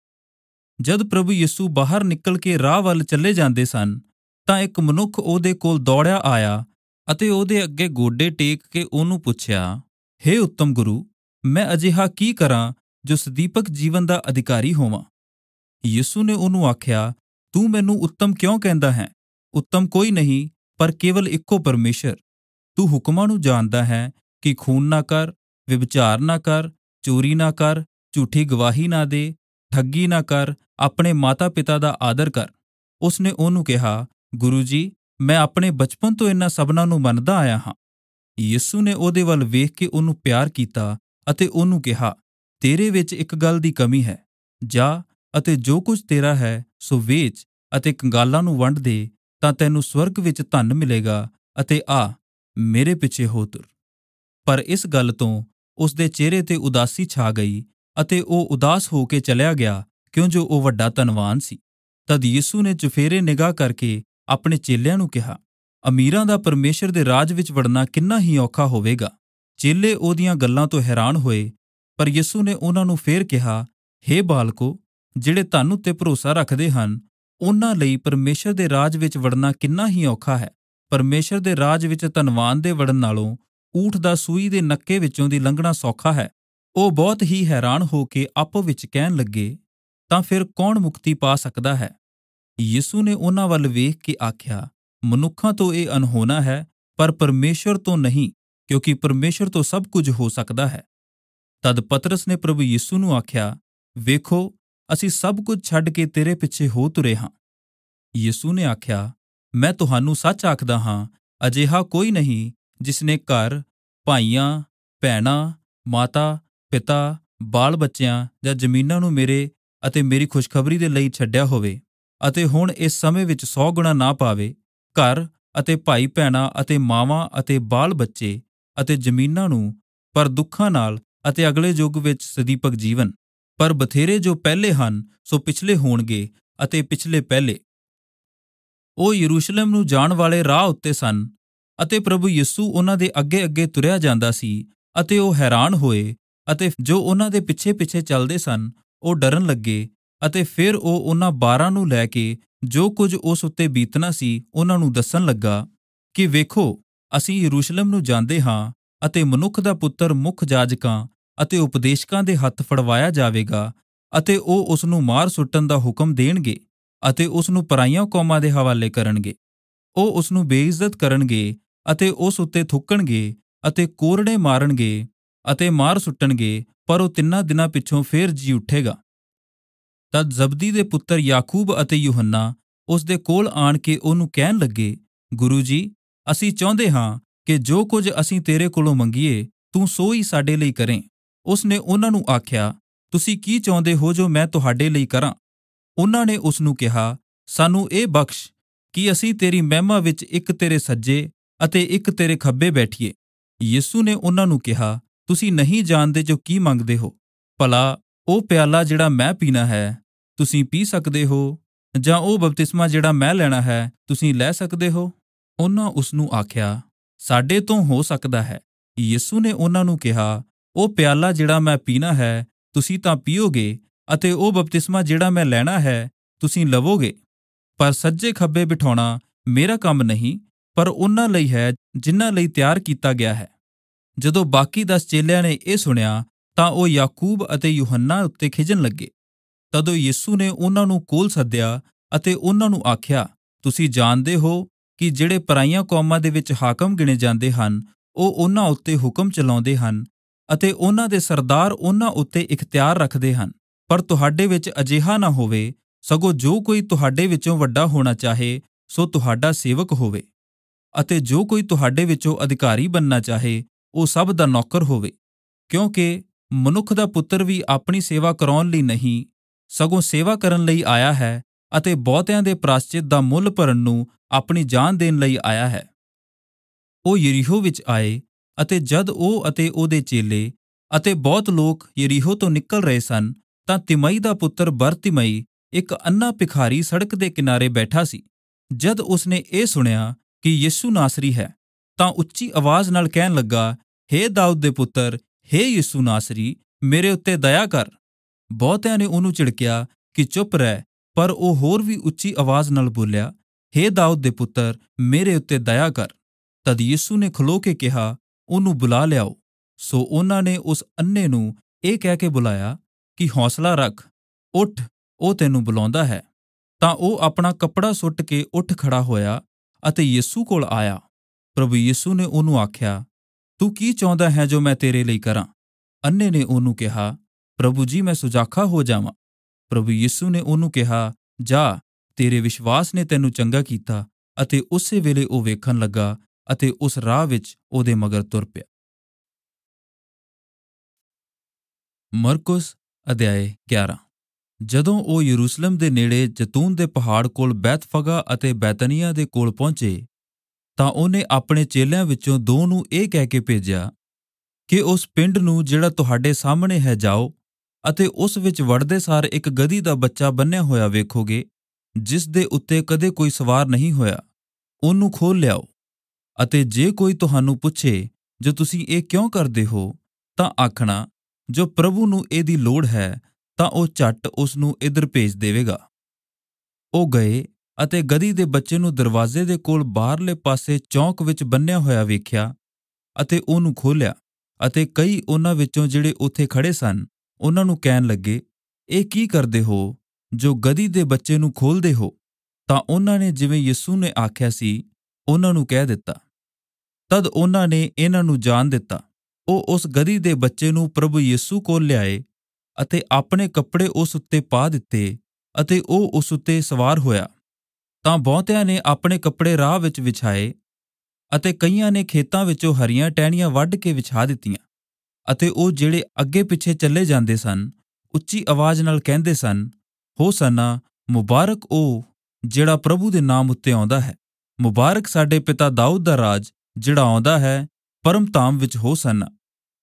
ਜਦ ਪ੍ਰਭੂ ਯਿਸੂ ਬਾਹਰ ਨਿਕਲ ਕੇ ਰਾਹ ਵੱਲ ਚੱਲੇ ਜਾਂਦੇ ਸਨ, ਤਾਂ ਇੱਕ ਮਨੁੱਖ ਉਹਦੇ ਕੋਲ ਦੌੜਿਆ ਆਇਆ ਅਤੇ ਉਹਦੇ ਅੱਗੇ ਗੋਡੇ ਟੇਕ ਕੇ ਉਹਨੂੰ ਪੁੱਛਿਆ, ਹੇ ਉੱਤਮ ਗੁਰੂ, ਮੈਂ ਅਜਿਹਾ ਕੀ ਕਰਾਂ ਜੋ ਸਦੀਪਕ ਜੀਵਨ ਦਾ ਅਧਿਕਾਰੀ ਹੋਵਾਂ? ਯਿਸੂ ਨੇ ਉਹਨੂੰ ਆਖਿਆ, ਤੂੰ ਮੈਨੂੰ ਉੱਤਮ ਕਿਉਂ ਕਹਿੰਦਾ ਹੈ? ਉੱਤਮ ਕੋਈ ਨਹੀਂ ਪਰ ਕੇਵਲ ਇੱਕੋ ਪਰਮੇਸ਼ਰ। ਤੂੰ ਹੁਕਮਾਂ ਨੂੰ ਜਾਣਦਾ ਹੈ ਕਿ ਖੂਨ ਨਾ ਕਰ, ਵਿਭਚਾਰ ਨਾ ਕਰ, ਚੋਰੀ ਨਾ ਕਰ, ਝੂਠੀ ਗਵਾਹੀ ਨਾ ਦੇ, ਠੱਗੀ ਨਾ ਕਰ, ਆਪਣੇ ਮਾਤਾ ਪਿਤਾ ਦਾ ਆਦਰ ਕਰ। ਉਸ ਨੇ ਉਹਨੂੰ ਕਿਹਾ, ਗੁਰੂ ਜੀ, ਮੈਂ ਆਪਣੇ ਬਚਪਨ ਤੋਂ ਇਨ੍ਹਾਂ ਸਭਨਾਂ ਨੂੰ ਮੰਨਦਾ ਆਇਆ ਹਾਂ। ਯਿਸੂ ਨੇ ਉਹਦੇ ਵੱਲ ਵੇਖ ਕੇ ਉਹਨੂੰ ਪਿਆਰ ਕੀਤਾ ਅਤੇ ਉਹਨੂੰ ਕਿਹਾ, ਤੇਰੇ ਵਿੱਚ ਇੱਕ ਗੱਲ ਦੀ ਕਮੀ ਹੈ। ਜਾ ਅਤੇ ਜੋ ਕੁਝ ਤੇਰਾ ਹੈ ਸੋ ਵੇਚ ਅਤੇ ਕੰਗਾਲਾਂ ਨੂੰ ਵੰਡ ਦੇ, ਤਾਂ ਤੈਨੂੰ ਸਵਰਗ ਵਿੱਚ ਧਨ ਮਿਲੇਗਾ ਅਤੇ ਆ, ਮੇਰੇ ਪਿੱਛੇ ਹੋ ਤੁਰ। ਪਰ ਇਸ ਗੱਲ ਤੋਂ ਉਸ ਦੇ ਚਿਹਰੇ ਤੇ ਉਦਾਸੀ ਛਾ ਗਈ ਅਤੇ ਉਹ ਉਦਾਸ ਹੋ ਕੇ ਚਲਿਆ ਗਿਆ, ਕਿਉਂ ਜੋ ਉਹ ਵੱਡਾ ਧਨਵਾਨ ਸੀ। ਤਦ ਯਿਸੂ ਨੇ ਚੁਫੇਰੇ ਨਿਗਾਹ ਕਰਕੇ ਆਪਣੇ ਚੇਲਿਆਂ ਨੂੰ ਕਿਹਾ, ਅਮੀਰਾਂ ਦਾ ਪਰਮੇਸ਼ਰ ਦੇ ਰਾਜ ਵਿੱਚ ਵੜਨਾ ਕਿੰਨਾ ਹੀ ਔਖਾ ਹੋਵੇਗਾ। ਚੇਲੇ ਉਹਦੀਆਂ ਗੱਲਾਂ ਤੋਂ ਹੈਰਾਨ ਹੋਏ, ਪਰ ਯਿਸੂ ਨੇ ਉਹਨਾਂ ਨੂੰ ਫੇਰ ਕਿਹਾ, ਹੇ ਬਾਲਕੋ, ਜਿਹੜੇ ਧਨ ਉੱਤੇ ਭਰੋਸਾ ਰੱਖਦੇ ਹਨ, ਉਹਨਾਂ ਲਈ ਪਰਮੇਸ਼ਰ ਦੇ ਰਾਜ ਵਿੱਚ ਵੜਨਾ ਕਿੰਨਾ ਹੀ ਔਖਾ ਹੈ। ਪਰਮੇਸ਼ਰ ਦੇ ਰਾਜ ਵਿੱਚ ਧਨਵਾਨ ਦੇ ਵੜਨ ਨਾਲੋਂ ਊਠ ਦਾ ਸੂਈ ਦੇ ਨੱਕੇ ਵਿੱਚੋਂ ਦੀ ਲੰਘਣਾ ਸੌਖਾ ਹੈ। ਉਹ ਬਹੁਤ ਹੀ ਹੈਰਾਨ ਹੋ ਕੇ ਆਪੋ ਵਿੱਚ ਕਹਿਣ ਲੱਗੇ, ਤਾਂ ਫਿਰ ਕੌਣ ਮੁਕਤੀ ਪਾ ਸਕਦਾ ਹੈ? ਯਿਸੂ ਨੇ ਉਹਨਾਂ ਵੱਲ ਵੇਖ ਕੇ ਆਖਿਆ, ਮਨੁੱਖਾਂ ਤੋਂ ਇਹ ਅਨਹੋਣਾ ਹੈ, ਪਰ ਪਰਮੇਸ਼ਰ ਤੋਂ ਨਹੀਂ, ਕਿਉਂਕਿ ਪਰਮੇਸ਼ਰ ਤੋਂ ਸਭ ਕੁਝ ਹੋ ਸਕਦਾ ਹੈ। ਤਦ ਪਤਰਸ ਨੇ ਪ੍ਰਭੂ ਯਿਸੂ ਨੂੰ ਆਖਿਆ, ਵੇਖੋ, ਅਸੀਂ ਸਭ ਕੁਝ ਛੱਡ ਕੇ ਤੇਰੇ ਪਿੱਛੇ ਹੋ ਤੁਰੇ ਹਾਂ। ਯਿਸੂ ਨੇ ਆਖਿਆ, ਮੈਂ ਤੁਹਾਨੂੰ ਸੱਚ ਆਖਦਾ ਹਾਂ, ਅਜਿਹਾ ਕੋਈ ਨਹੀਂ ਜਿਸਨੇ ਘਰ, ਭਾਈਆਂ, ਭੈਣਾਂ, ਮਾਤਾ, ਪਿਤਾ, ਬਾਲ ਬੱਚਿਆਂ ਜਾਂ ਜ਼ਮੀਨਾਂ ਨੂੰ ਮੇਰੇ ਅਤੇ ਮੇਰੀ ਖੁਸ਼ਖਬਰੀ ਦੇ ਲਈ ਛੱਡਿਆ ਹੋਵੇ ਅਤੇ ਹੁਣ ਇਸ ਸਮੇਂ ਵਿੱਚ ਸੌ ਗੁਣਾ ਨਾ ਪਾਵੇ। ਘਰ ਅਤੇ ਭਾਈ ਭੈਣਾਂ ਅਤੇ ਮਾਵਾਂ ਅਤੇ ਬਾਲ ਬੱਚੇ ਅਤੇ ਜ਼ਮੀਨਾਂ ਨੂੰ ਪਰ ਦੁੱਖਾਂ ਨਾਲ ਅਤੇ ਅਗਲੇ ਯੁੱਗ ਵਿੱਚ ਸਦੀਪਕ ਜੀਵਨ। ਪਰ ਬਥੇਰੇ ਜੋ ਪਹਿਲੇ ਹਨ ਸੋ ਪਿਛਲੇ ਹੋਣਗੇ ਅਤੇ ਪਿਛਲੇ ਪਹਿਲੇ। ਉਹ ਯਰੂਸ਼ਲਮ ਨੂੰ ਜਾਣ ਵਾਲੇ ਰਾਹ ਉੱਤੇ ਸਨ ਅਤੇ ਪ੍ਰਭੂ ਯਿਸੂ ਉਹਨਾਂ ਦੇ ਅੱਗੇ ਅੱਗੇ ਤੁਰਿਆ ਜਾਂਦਾ ਸੀ ਅਤੇ ਉਹ ਹੈਰਾਨ ਹੋਏ ਅਤੇ ਜੋ ਉਹਨਾਂ ਦੇ ਪਿੱਛੇ ਪਿੱਛੇ ਚੱਲਦੇ ਸਨ ਉਹ ਡਰਨ ਲੱਗੇ। ਅਤੇ ਫਿਰ ਉਹ ਉਹਨਾਂ ਬਾਰਾਂ ਨੂੰ ਲੈ ਕੇ ਜੋ ਕੁਝ ਉਸ ਉੱਤੇ ਬੀਤਣਾ ਸੀ ਉਹਨਾਂ ਨੂੰ ਦੱਸਣ ਲੱਗਾ ਕਿ ਵੇਖੋ, ਅਸੀਂ ਯਰੂਸ਼ਲਮ ਨੂੰ ਜਾਂਦੇ ਹਾਂ ਅਤੇ ਮਨੁੱਖ ਦਾ ਪੁੱਤਰ ਮੁੱਖ ਜਾਜਕਾਂ ਅਤੇ ਉਪਦੇਸ਼ਕਾਂ ਦੇ ਹੱਥ ਫੜਵਾਇਆ ਜਾਵੇਗਾ ਅਤੇ ਉਹ ਉਸ ਨੂੰ ਮਾਰ ਸੁੱਟਣ ਦਾ ਹੁਕਮ ਦੇਣਗੇ ਅਤੇ ਉਸ ਨੂੰ ਪਰਾਈਆਂ ਕੌਮਾਂ ਦੇ ਹਵਾਲੇ ਕਰਨਗੇ। ਉਹ ਉਸ ਨੂੰ ਬੇਇੱਜ਼ਤ ਕਰਨਗੇ ਅਤੇ ਉਸ ਉੱਤੇ ਥੁੱਕਣਗੇ ਅਤੇ ਕੋਰੜੇ ਮਾਰਨਗੇ ਅਤੇ ਮਾਰ ਸੁੱਟਣਗੇ, ਪਰ ਉਹ ਤਿੰਨਾਂ ਦਿਨਾਂ ਪਿੱਛੋਂ ਫੇਰ ਜੀ ਉੱਠੇਗਾ। ਤਦ ਜ਼ਬਦੀ ਦੇ ਪੁੱਤਰ ਯਾਕੂਬ ਅਤੇ ਯੂਹੰਨਾ ਉਸ ਦੇ ਕੋਲ ਆਣ ਕੇ ਉਹਨੂੰ ਕਹਿਣ ਲੱਗੇ, ਗੁਰੂ ਜੀ, ਅਸੀਂ ਚਾਹੁੰਦੇ ਹਾਂ ਕਿ ਜੋ ਕੁਝ ਅਸੀਂ ਤੇਰੇ ਕੋਲੋਂ ਮੰਗੀਏ ਤੂੰ ਸੋ ਹੀ ਸਾਡੇ ਲਈ ਕਰੇ। ਉਸ ਨੇ ਉਹਨਾਂ ਨੂੰ ਆਖਿਆ, ਤੁਸੀਂ ਕੀ ਚਾਹੁੰਦੇ ਹੋ ਜੋ ਮੈਂ ਤੁਹਾਡੇ ਲਈ ਕਰਾਂ? ਉਹਨਾਂ ਨੇ ਉਸ ਨੂੰ ਕਿਹਾ, ਸਾਨੂੰ ਇਹ ਬਖਸ਼ ਕਿ ਅਸੀਂ ਤੇਰੀ ਮਹਿਮਾ ਵਿੱਚ ਇੱਕ ਤੇਰੇ ਸੱਜੇ ਅਤੇ ਇੱਕ ਤੇਰੇ ਖੱਬੇ ਬੈਠੀਏ। ਯਿਸੂ ਨੇ ਉਹਨਾਂ ਨੂੰ ਕਿਹਾ, ਤੁਸੀਂ ਨਹੀਂ ਜਾਣਦੇ ਜੋ ਕੀ ਮੰਗਦੇ ਹੋ। ਭਲਾ ਉਹ ਪਿਆਲਾ ਜਿਹੜਾ ਮੈਂ ਪੀਣਾ ਹੈ ਤੁਸੀਂ ਪੀ ਸਕਦੇ ਹੋ, ਜਾਂ ਉਹ ਬਪਤਿਸਮਾ ਜਿਹੜਾ ਮੈਂ ਲੈਣਾ ਹੈ ਤੁਸੀਂ ਲੈ ਸਕਦੇ ਹੋ? ਉਹਨਾਂ ਉਸ ਨੂੰ ਆਖਿਆ, ਸਾਡੇ ਤੋਂ ਹੋ ਸਕਦਾ ਹੈ। ਯਿਸੂ ਨੇ ਉਹਨਾਂ ਨੂੰ ਕਿਹਾ, ਉਹ ਪਿਆਲਾ ਜਿਹੜਾ ਮੈਂ ਪੀਣਾ ਹੈ ਤੁਸੀਂ ਤਾਂ ਪੀਓਗੇ ਅਤੇ ਉਹ ਬਪਤਿਸਮਾ ਜਿਹੜਾ ਮੈਂ ਲੈਣਾ ਹੈ ਤੁਸੀਂ ਲਵੋਗੇ, ਪਰ ਸੱਜੇ ਖੱਬੇ ਬਿਠਾਉਣਾ ਮੇਰਾ ਕੰਮ ਨਹੀਂ, ਪਰ ਉਹਨਾਂ ਲਈ ਹੈ ਜਿਨ੍ਹਾਂ ਲਈ ਤਿਆਰ ਕੀਤਾ ਗਿਆ ਹੈ। ਜਦੋਂ ਬਾਕੀ ਦਸ ਚੇਲਿਆਂ ਨੇ ਇਹ ਸੁਣਿਆ ਤਾਂ ਉਹ ਯਾਕੂਬ ਅਤੇ ਯੂਹੰਨਾ ਉੱਤੇ ਖਿਝਣ ਲੱਗੇ। ਤਦੋਂ ਯਿਸੂ ਨੇ ਉਹਨਾਂ ਨੂੰ ਕੋਲ ਸੱਦਿਆ ਅਤੇ ਉਹਨਾਂ ਨੂੰ ਆਖਿਆ, ਤੁਸੀਂ ਜਾਣਦੇ ਹੋ ਕਿ ਜਿਹੜੇ ਪਰਾਈਆਂ ਕੌਮਾਂ ਦੇ ਵਿੱਚ ਹਾਕਮ ਗਿਣੇ ਜਾਂਦੇ ਹਨ ਉਹ ਉਹਨਾਂ ਉੱਤੇ ਹੁਕਮ ਚਲਾਉਂਦੇ ਹਨ ਅਤੇ ਉਹਨਾਂ ਦੇ ਸਰਦਾਰ ਉਹਨਾਂ ਉੱਤੇ ਇਖਤਿਆਰ ਰੱਖਦੇ ਹਨ। ਪਰ ਤੁਹਾਡੇ ਵਿੱਚ ਅਜਿਹਾ ਨਾ ਹੋਵੇ, ਸਗੋਂ ਜੋ ਕੋਈ ਤੁਹਾਡੇ ਵਿੱਚੋਂ ਵੱਡਾ ਹੋਣਾ ਚਾਹੇ ਸੋ ਤੁਹਾਡਾ ਸੇਵਕ ਹੋਵੇ, ਅਤੇ ਜੋ ਕੋਈ ਤੁਹਾਡੇ ਵਿੱਚੋਂ ਅਧਿਕਾਰੀ ਬਣਨਾ ਚਾਹੇ ਉਹ ਸਭ ਦਾ ਨੌਕਰ ਹੋਵੇ। ਕਿਉਂਕਿ ਮਨੁੱਖ ਦਾ ਪੁੱਤਰ ਵੀ ਆਪਣੀ ਸੇਵਾ ਕਰਾਉਣ ਲਈ ਨਹੀਂ, ਸਗੋਂ ਸੇਵਾ ਕਰਨ ਲਈ ਆਇਆ ਹੈ ਅਤੇ ਬਹੁਤਿਆਂ ਦੇ ਪ੍ਰਾਸ਼ਚਿਤ ਦਾ ਮੁੱਲ ਭਰਨ ਨੂੰ ਆਪਣੀ ਜਾਨ ਦੇਣ ਲਈ ਆਇਆ ਹੈ। ਉਹ ਯਰੀਹੋ ਵਿੱਚ ਆਏ ਅਤੇ ਜਦ ਉਹ ਅਤੇ ਉਹਦੇ ਚੇਲੇ ਅਤੇ ਬਹੁਤ ਲੋਕ ਯਰੀਹੋ ਤੋਂ ਨਿਕਲ ਰਹੇ ਸਨ ਤਾਂ ਤਿਮਈ ਦਾ ਪੁੱਤਰ ਬਰਤਿਮਈ ਇੱਕ ਅੰਨਾ ਭਿਖਾਰੀ ਸੜਕ ਦੇ ਕਿਨਾਰੇ ਬੈਠਾ ਸੀ। ਜਦ ਉਸਨੇ ਇਹ ਸੁਣਿਆ ਕਿ ਯਿਸੂ ਨਾਸਰੀ ਹੈ ਤਾਂ ਉੱਚੀ ਆਵਾਜ਼ ਨਾਲ ਕਹਿਣ ਲੱਗਾ, ਹੇ ਦਾਊਦ ਦੇ ਪੁੱਤਰ, ਹੇ ਯਿਸੂ ਨਾਸਰੀ, ਮੇਰੇ ਉੱਤੇ ਦਇਆ ਕਰ। ਬਹੁਤਿਆਂ ਨੇ ਉਹਨੂੰ ਝਿੜਕਿਆ ਕਿ ਚੁੱਪ ਰਹਿ, ਪਰ ਉਹ ਹੋਰ ਵੀ ਉੱਚੀ ਆਵਾਜ਼ ਨਾਲ ਬੋਲਿਆ, ਹੇ ਦਾਊਦ ਦੇ ਪੁੱਤਰ, ਮੇਰੇ ਉੱਤੇ ਦਇਆ ਕਰ। ਤਦ ਯਿਸੂ ਨੇ ਖਲੋ ਕੇ ਕਿਹਾ, ਉਹਨੂੰ ਬੁਲਾ ਲਿਆਓ। ਸੋ ਉਹਨਾਂ ਨੇ ਉਸ ਅੰਨੇ ਨੂੰ ਇਹ ਕਹਿ ਕੇ ਬੁਲਾਇਆ ਕਿ ਹੌਸਲਾ ਰੱਖ, ਉੱਠ, ਉਹ ਤੈਨੂੰ ਬੁਲਾਉਂਦਾ ਹੈ। ਤਾਂ ਉਹ ਆਪਣਾ ਕੱਪੜਾ ਸੁੱਟ ਕੇ ਉੱਠ ਖੜਾ ਹੋਇਆ ਅਤੇ ਯਿਸੂ ਕੋਲ ਆਇਆ। ਪ੍ਰਭੂ ਯਿਸੂ ਨੇ ਉਹਨੂੰ ਆਖਿਆ, ਤੂੰ ਕੀ ਚਾਹੁੰਦਾ ਹੈ ਜੋ ਮੈਂ ਤੇਰੇ ਲਈ ਕਰਾਂ? ਅੰਨੇ ਨੇ ਉਹਨੂੰ ਕਿਹਾ, ਪ੍ਰਭੂ ਜੀ, ਮੈਂ ਸੁਜਾਖਾ ਹੋ ਜਾਵਾਂ। ਪ੍ਰਭੂ ਯਿਸੂ ਨੇ ਉਹਨੂੰ ਕਿਹਾ, ਜਾ, ਤੇਰੇ ਵਿਸ਼ਵਾਸ ਨੇ ਤੈਨੂੰ ਚੰਗਾ ਕੀਤਾ। ਅਤੇ ਉਸੇ ਵੇਲੇ ਉਹ ਵੇਖਣ ਲੱਗਾ ਅਤੇ ਉਸ ਰਾਹ ਵਿੱਚ ਉਹਦੇ ਮਗਰ ਤੁਰ ਪਿਆ। ਮਰਕੁਸ ਅਧਿਆਇ ਗਿਆਰਾਂ। ਜਦੋਂ ਉਹ ਯਰੂਸ਼ਲਮ ਦੇ ਨੇੜੇ ਜੈਤੂਨ ਦੇ ਪਹਾੜ ਕੋਲ ਬੈਤਫਗਾ ਅਤੇ ਬੈਤਨੀਆ ਦੇ ਕੋਲ ਪਹੁੰਚੇ ਤਾਂ ਉਹਨੇ ਆਪਣੇ ਚੇਲਿਆਂ ਵਿੱਚੋਂ ਦੋ ਨੂੰ ਇਹ ਕਹਿ ਕੇ ਭੇਜਿਆ ਕਿ ਉਸ ਪਿੰਡ ਨੂੰ ਜਿਹੜਾ ਤੁਹਾਡੇ ਸਾਹਮਣੇ ਹੈ ਜਾਓ ਅਤੇ ਉਸ ਵਿੱਚ ਵੜਦੇ ਸਾਰ ਇੱਕ ਗਧੀ ਦਾ ਬੱਚਾ ਬੰਨ੍ਹਿਆ ਹੋਇਆ ਵੇਖੋਗੇ, ਜਿਸ ਦੇ ਉੱਤੇ ਕਦੇ ਕੋਈ ਸਵਾਰ ਨਹੀਂ ਹੋਇਆ। ਉਹਨੂੰ ਖੋਲ ਲਿਆਓ। ਅਤੇ ਜੇ ਕੋਈ ਤੁਹਾਨੂੰ ਪੁੱਛੇ ਜੋ ਤੁਸੀਂ ਇਹ ਕਿਉਂ ਕਰਦੇ ਹੋ, ਤਾਂ ਆਖਣਾ, ਜੋ ਪ੍ਰਭੂ ਨੂੰ ਇਹਦੀ ਲੋੜ ਹੈ ਤਾਂ ਉਹ ਝੱਟ ਉਸ ਨੂੰ ਇੱਧਰ ਭੇਜ ਦੇਵੇਗਾ। ਉਹ ਗਏ ਅਤੇ ਗਧੀ ਦੇ ਬੱਚੇ ਨੂੰ ਦਰਵਾਜ਼ੇ ਦੇ ਕੋਲ ਬਾਹਰਲੇ ਪਾਸੇ ਚੌਂਕ ਵਿੱਚ ਬੰਨ੍ਹਿਆ ਹੋਇਆ ਵੇਖਿਆ ਅਤੇ ਉਹਨੂੰ ਖੋਲ੍ਹਿਆ। ਅਤੇ ਕਈ ਉਹਨਾਂ ਵਿੱਚੋਂ ਜਿਹੜੇ ਉੱਥੇ ਖੜੇ ਸਨ ਉਹਨਾਂ ਨੂੰ ਕਹਿਣ ਲੱਗੇ, ਇਹ ਕੀ ਕਰਦੇ ਹੋ ਜੋ ਗਧੀ ਦੇ ਬੱਚੇ ਨੂੰ ਖੋਲ੍ਹਦੇ ਹੋ? ਤਾਂ ਉਹਨਾਂ ਨੇ ਜਿਵੇਂ ਯਿਸੂ ਨੇ ਆਖਿਆ ਸੀ ਉਹਨਾਂ ਨੂੰ ਕਹਿ ਦਿੱਤਾ। ਤਦ ਉਹਨਾਂ ਨੇ ਇਹਨਾਂ ਨੂੰ ਜਾਣ ਦਿੱਤਾ। ਉਹ ਉਸ ਗਧੀ ਦੇ ਬੱਚੇ ਨੂੰ ਪ੍ਰਭੂ ਯਿਸੂ ਕੋਲ ਲਿਆਏ ਅਤੇ ਆਪਣੇ ਕੱਪੜੇ ਉਸ ਉੱਤੇ ਪਾ ਦਿੱਤੇ ਅਤੇ ਉਹ ਉਸ ਉੱਤੇ ਸਵਾਰ ਹੋਇਆ। ਤਾਂ ਬਹੁਤਿਆਂ ਨੇ ਆਪਣੇ ਕੱਪੜੇ ਰਾਹ ਵਿੱਚ ਵਿਛਾਏ ਅਤੇ ਕਈਆਂ ਨੇ ਖੇਤਾਂ ਵਿੱਚੋਂ ਹਰੀਆਂ ਟਹਿਣੀਆਂ ਵੱਢ ਕੇ ਵਿਛਾ ਦਿੱਤੀਆਂ। ਅਤੇ ਉਹ ਜਿਹੜੇ ਅੱਗੇ ਪਿੱਛੇ ਚੱਲੇ ਜਾਂਦੇ ਸਨ ਉੱਚੀ ਆਵਾਜ਼ ਨਾਲ ਕਹਿੰਦੇ ਸਨ, ਹੋਸੰਨਾ, ਮੁਬਾਰਕ ਉਹ ਜਿਹੜਾ ਪ੍ਰਭੂ ਦੇ ਨਾਮ ਉੱਤੇ ਆਉਂਦਾ ਹੈ। ਮੁਬਾਰਕ ਸਾਡੇ ਪਿਤਾ ਦਾਊਦ ਦਾ ਰਾਜ ਜਿਹੜਾ ਆਉਂਦਾ ਹੈ, ਪਰਮ ਧਾਮ ਵਿੱਚ ਹੋਸੰਨਾ।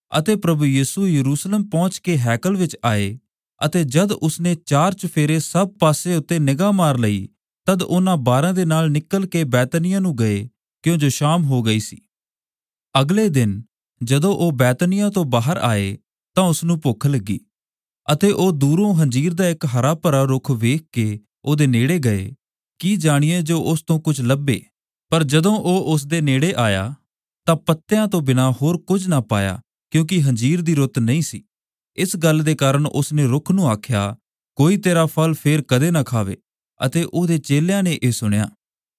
ਅਤੇ ਪ੍ਰਭੂ ਯਿਸੂ ਯਰੂਸ਼ਲਮ ਪਹੁੰਚ ਕੇ ਹੈਕਲ ਵਿੱਚ ਆਏ ਅਤੇ ਜਦ ਉਸਨੇ ਚਾਰ ਚੁਫੇਰੇ ਸਭ ਪਾਸੇ ਉੱਤੇ ਨਿਗਾਹ ਮਾਰ ਲਈ, ਤਦ ਉਹਨਾਂ ਬਾਰਾਂ ਦੇ ਨਾਲ ਨਿਕਲ ਕੇ ਬੈਤਨੀਆਂ ਨੂੰ ਗਏ, ਕਿਉਂ ਜੋ ਸ਼ਾਮ ਹੋ ਗਈ ਸੀ। ਅਗਲੇ ਦਿਨ ਜਦੋਂ ਉਹ ਬੈਤਨੀਆਂ ਤੋਂ ਬਾਹਰ ਆਏ ਤਾਂ ਉਸਨੂੰ ਭੁੱਖ ਲੱਗੀ ਅਤੇ ਉਹ ਦੂਰੋਂ ਹੰਜੀਰ ਦਾ ਇੱਕ ਹਰਾ ਭਰਾ ਰੁੱਖ ਵੇਖ ਕੇ ਉਹਦੇ ਨੇੜੇ ਗਏ, ਕੀ ਜਾਣੀਏ ਜੋ ਉਸ ਤੋਂ ਕੁਝ ਲੱਭੇ। ਪਰ ਜਦੋਂ ਉਹ ਉਸ ਦੇ ਨੇੜੇ ਆਇਆ ਤਾਂ ਪੱਤਿਆਂ ਤੋਂ ਬਿਨਾਂ ਹੋਰ ਕੁਝ ਨਾ ਪਾਇਆ, ਕਿਉਂਕਿ ਹੰਜੀਰ ਦੀ ਰੁੱਤ ਨਹੀਂ ਸੀ। ਇਸ ਗੱਲ ਦੇ ਕਾਰਨ ਉਸਨੇ ਰੁੱਖ ਨੂੰ ਆਖਿਆ, ਕੋਈ ਤੇਰਾ ਫਲ ਫੇਰ ਕਦੇ ਨਾ ਖਾਵੇ। ਅਤੇ ਉਹਦੇ ਚੇਲਿਆਂ ਨੇ ਇਹ ਸੁਣਿਆ।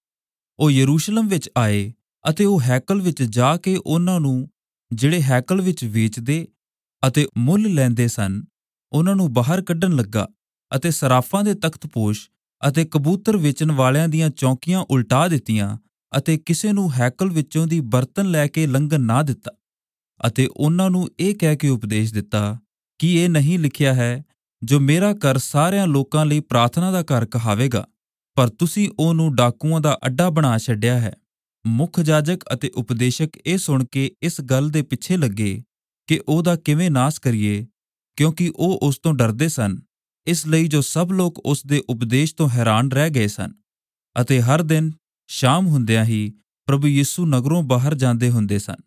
ਉਹ ਯਰੂਸ਼ਲਮ ਵਿੱਚ ਆਏ ਅਤੇ ਉਹ ਹੈਕਲ ਵਿੱਚ ਜਾ ਕੇ ਉਹਨਾਂ ਨੂੰ ਜਿਹੜੇ ਹੈਕਲ ਵਿੱਚ ਵੇਚਦੇ ਅਤੇ ਮੁੱਲ ਲੈਂਦੇ ਸਨ, ਉਹਨਾਂ ਨੂੰ ਬਾਹਰ ਕੱਢਣ ਲੱਗਾ ਅਤੇ ਸਰਾਫਾਂ ਦੇ ਤਖਤਪੋਸ਼ ਅਤੇ ਕਬੂਤਰ ਵੇਚਣ ਵਾਲਿਆਂ ਦੀਆਂ ਚੌਕੀਆਂ ਉਲਟਾ ਦਿੱਤੀਆਂ ਅਤੇ ਕਿਸੇ ਨੂੰ ਹੈਕਲ ਵਿੱਚੋਂ ਦੀ ਬਰਤਨ ਲੈ ਕੇ ਲੰਘਣ ਨਾ ਦਿੱਤਾ। ਅਤੇ ਉਹਨਾਂ ਨੂੰ ਇਹ ਕਹਿ ਕੇ ਉਪਦੇਸ਼ ਦਿੱਤਾ ਕਿ ਇਹ ਨਹੀਂ ਲਿਖਿਆ ਹੈ, ਜੋ ਮੇਰਾ ਘਰ ਸਾਰਿਆਂ ਲੋਕਾਂ ਲਈ ਪ੍ਰਾਰਥਨਾ ਦਾ ਘਰ ਕਹਾਵੇਗਾ, ਪਰ ਤੁਸੀਂ ਉਹਨੂੰ ਡਾਕੂਆਂ ਦਾ ਅੱਡਾ ਬਣਾ ਛੱਡਿਆ ਹੈ। ਮੁੱਖ ਜਾਜਕ ਅਤੇ ਉਪਦੇਸ਼ਕ ਇਹ ਸੁਣ ਕੇ ਇਸ ਗੱਲ ਦੇ ਪਿੱਛੇ ਲੱਗੇ ਕਿ ਉਹਦਾ ਕਿਵੇਂ ਨਾਸ਼ ਕਰੀਏ, ਕਿਉਂਕਿ ਉਹ ਉਸ ਤੋਂ ਡਰਦੇ ਸਨ। ਇਸ ਲਈ ਜੋ ਸਭ ਲੋਕ ਉਸ ਦੇ ਉਪਦੇਸ਼ ਤੋਂ ਹੈਰਾਨ ਰਹਿ ਗਏ ਸਨ। ਅਤੇ ਹਰ ਦਿਨ ਸ਼ਾਮ ਹੁੰਦਿਆਂ ਹੀ ਪ੍ਰਭੂ ਯਿਸੂ ਨਗਰੋਂ ਬਾਹਰ ਜਾਂਦੇ ਹੁੰਦੇ ਸਨ।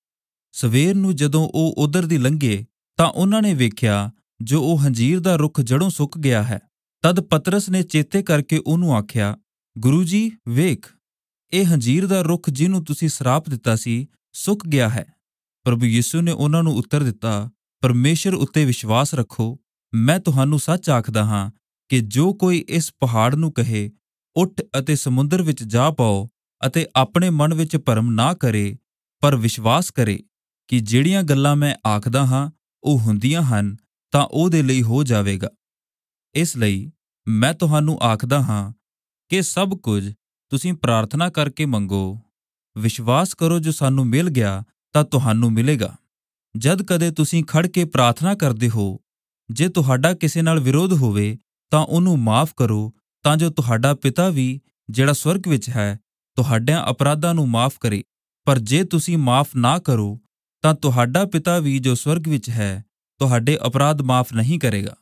ਸਵੇਰ ਨੂੰ ਜਦੋਂ ਉਹ ਉਧਰ ਦੀ ਲੰਘੇ ਤਾਂ ਉਹਨਾਂ ਨੇ ਵੇਖਿਆ ਜੋ ਉਹ ਹੰਜੀਰ ਦਾ ਰੁੱਖ ਜੜੋਂ ਸੁੱਕ ਗਿਆ ਹੈ। ਤਦ ਪਤਰਸ ਨੇ ਚੇਤੇ ਕਰਕੇ ਉਹਨੂੰ ਆਖਿਆ, ਗੁਰੂ ਜੀ ਵੇਖ, ਇਹ ਹੰਜੀਰ ਦਾ ਰੁੱਖ ਜਿਹਨੂੰ ਤੁਸੀਂ ਸਰਾਪ ਦਿੱਤਾ ਸੀ, ਸੁੱਕ ਗਿਆ ਹੈ। ਪ੍ਰਭੂ ਯਿਸੂ ਨੇ ਉਹਨਾਂ ਨੂੰ ਉੱਤਰ ਦਿੱਤਾ, ਪਰਮੇਸ਼ਰ ਉੱਤੇ ਵਿਸ਼ਵਾਸ ਰੱਖੋ। ਮੈਂ ਤੁਹਾਨੂੰ ਸੱਚ ਆਖਦਾ ਹਾਂ ਕਿ ਜੋ ਕੋਈ ਇਸ ਪਹਾੜ ਨੂੰ ਕਹੇ, ਉੱਠ ਅਤੇ ਸਮੁੰਦਰ ਵਿੱਚ ਜਾ ਪਾਓ, ਅਤੇ ਆਪਣੇ ਮਨ ਵਿੱਚ ਭਰਮ ਨਾ ਕਰੇ, ਪਰ ਵਿਸ਼ਵਾਸ ਕਰੇ ਕਿ ਜਿਹੜੀਆਂ ਗੱਲਾਂ ਮੈਂ ਆਖਦਾ ਹਾਂ ਉਹ ਹੁੰਦੀਆਂ ਹਨ, ਤਾਂ ਉਹਦੇ ਲਈ ਹੋ ਜਾਵੇਗਾ। ਇਸ ਲਈ ਮੈਂ ਤੁਹਾਨੂੰ ਆਖਦਾ ਹਾਂ ਕਿ ਸਭ ਕੁਝ ਤੁਸੀਂ ਪ੍ਰਾਰਥਨਾ ਕਰਕੇ ਮੰਗੋ। ਵਿਸ਼ਵਾਸ ਕਰੋ ਜੋ ਸਾਨੂੰ ਮਿਲ ਗਿਆ ਤਾਂ ਤੁਹਾਨੂੰ ਮਿਲੇਗਾ। ਜਦ ਕਦੇ ਤੁਸੀਂ ਖੜ ਕੇ ਪ੍ਰਾਰਥਨਾ ਕਰਦੇ ਹੋ, ਜੇ ਤੁਹਾਡਾ ਕਿਸੇ ਨਾਲ ਵਿਰੋਧ ਹੋਵੇ ਤਾਂ ਉਹਨੂੰ ਮਾਫ਼ ਕਰੋ, ਤਾਂ ਜੋ ਤੁਹਾਡਾ ਪਿਤਾ ਵੀ ਜਿਹੜਾ ਸਵਰਗ ਵਿੱਚ ਹੈ ਤੁਹਾਡਿਆਂ ਅਪਰਾਧਾਂ ਨੂੰ ਮਾਫ਼ ਕਰੇ। ਪਰ ਜੇ ਤੁਸੀਂ ਮਾਫ਼ ਨਾ ਕਰੋ ਤਾਂ ਤੁਹਾਡਾ ਪਿਤਾ ਵੀ ਜੋ ਸਵਰਗ ਵਿੱਚ ਹੈ ਤੁਹਾਡੇ ਅਪਰਾਧ ਮਾਫ਼ ਨਹੀਂ ਕਰੇਗਾ।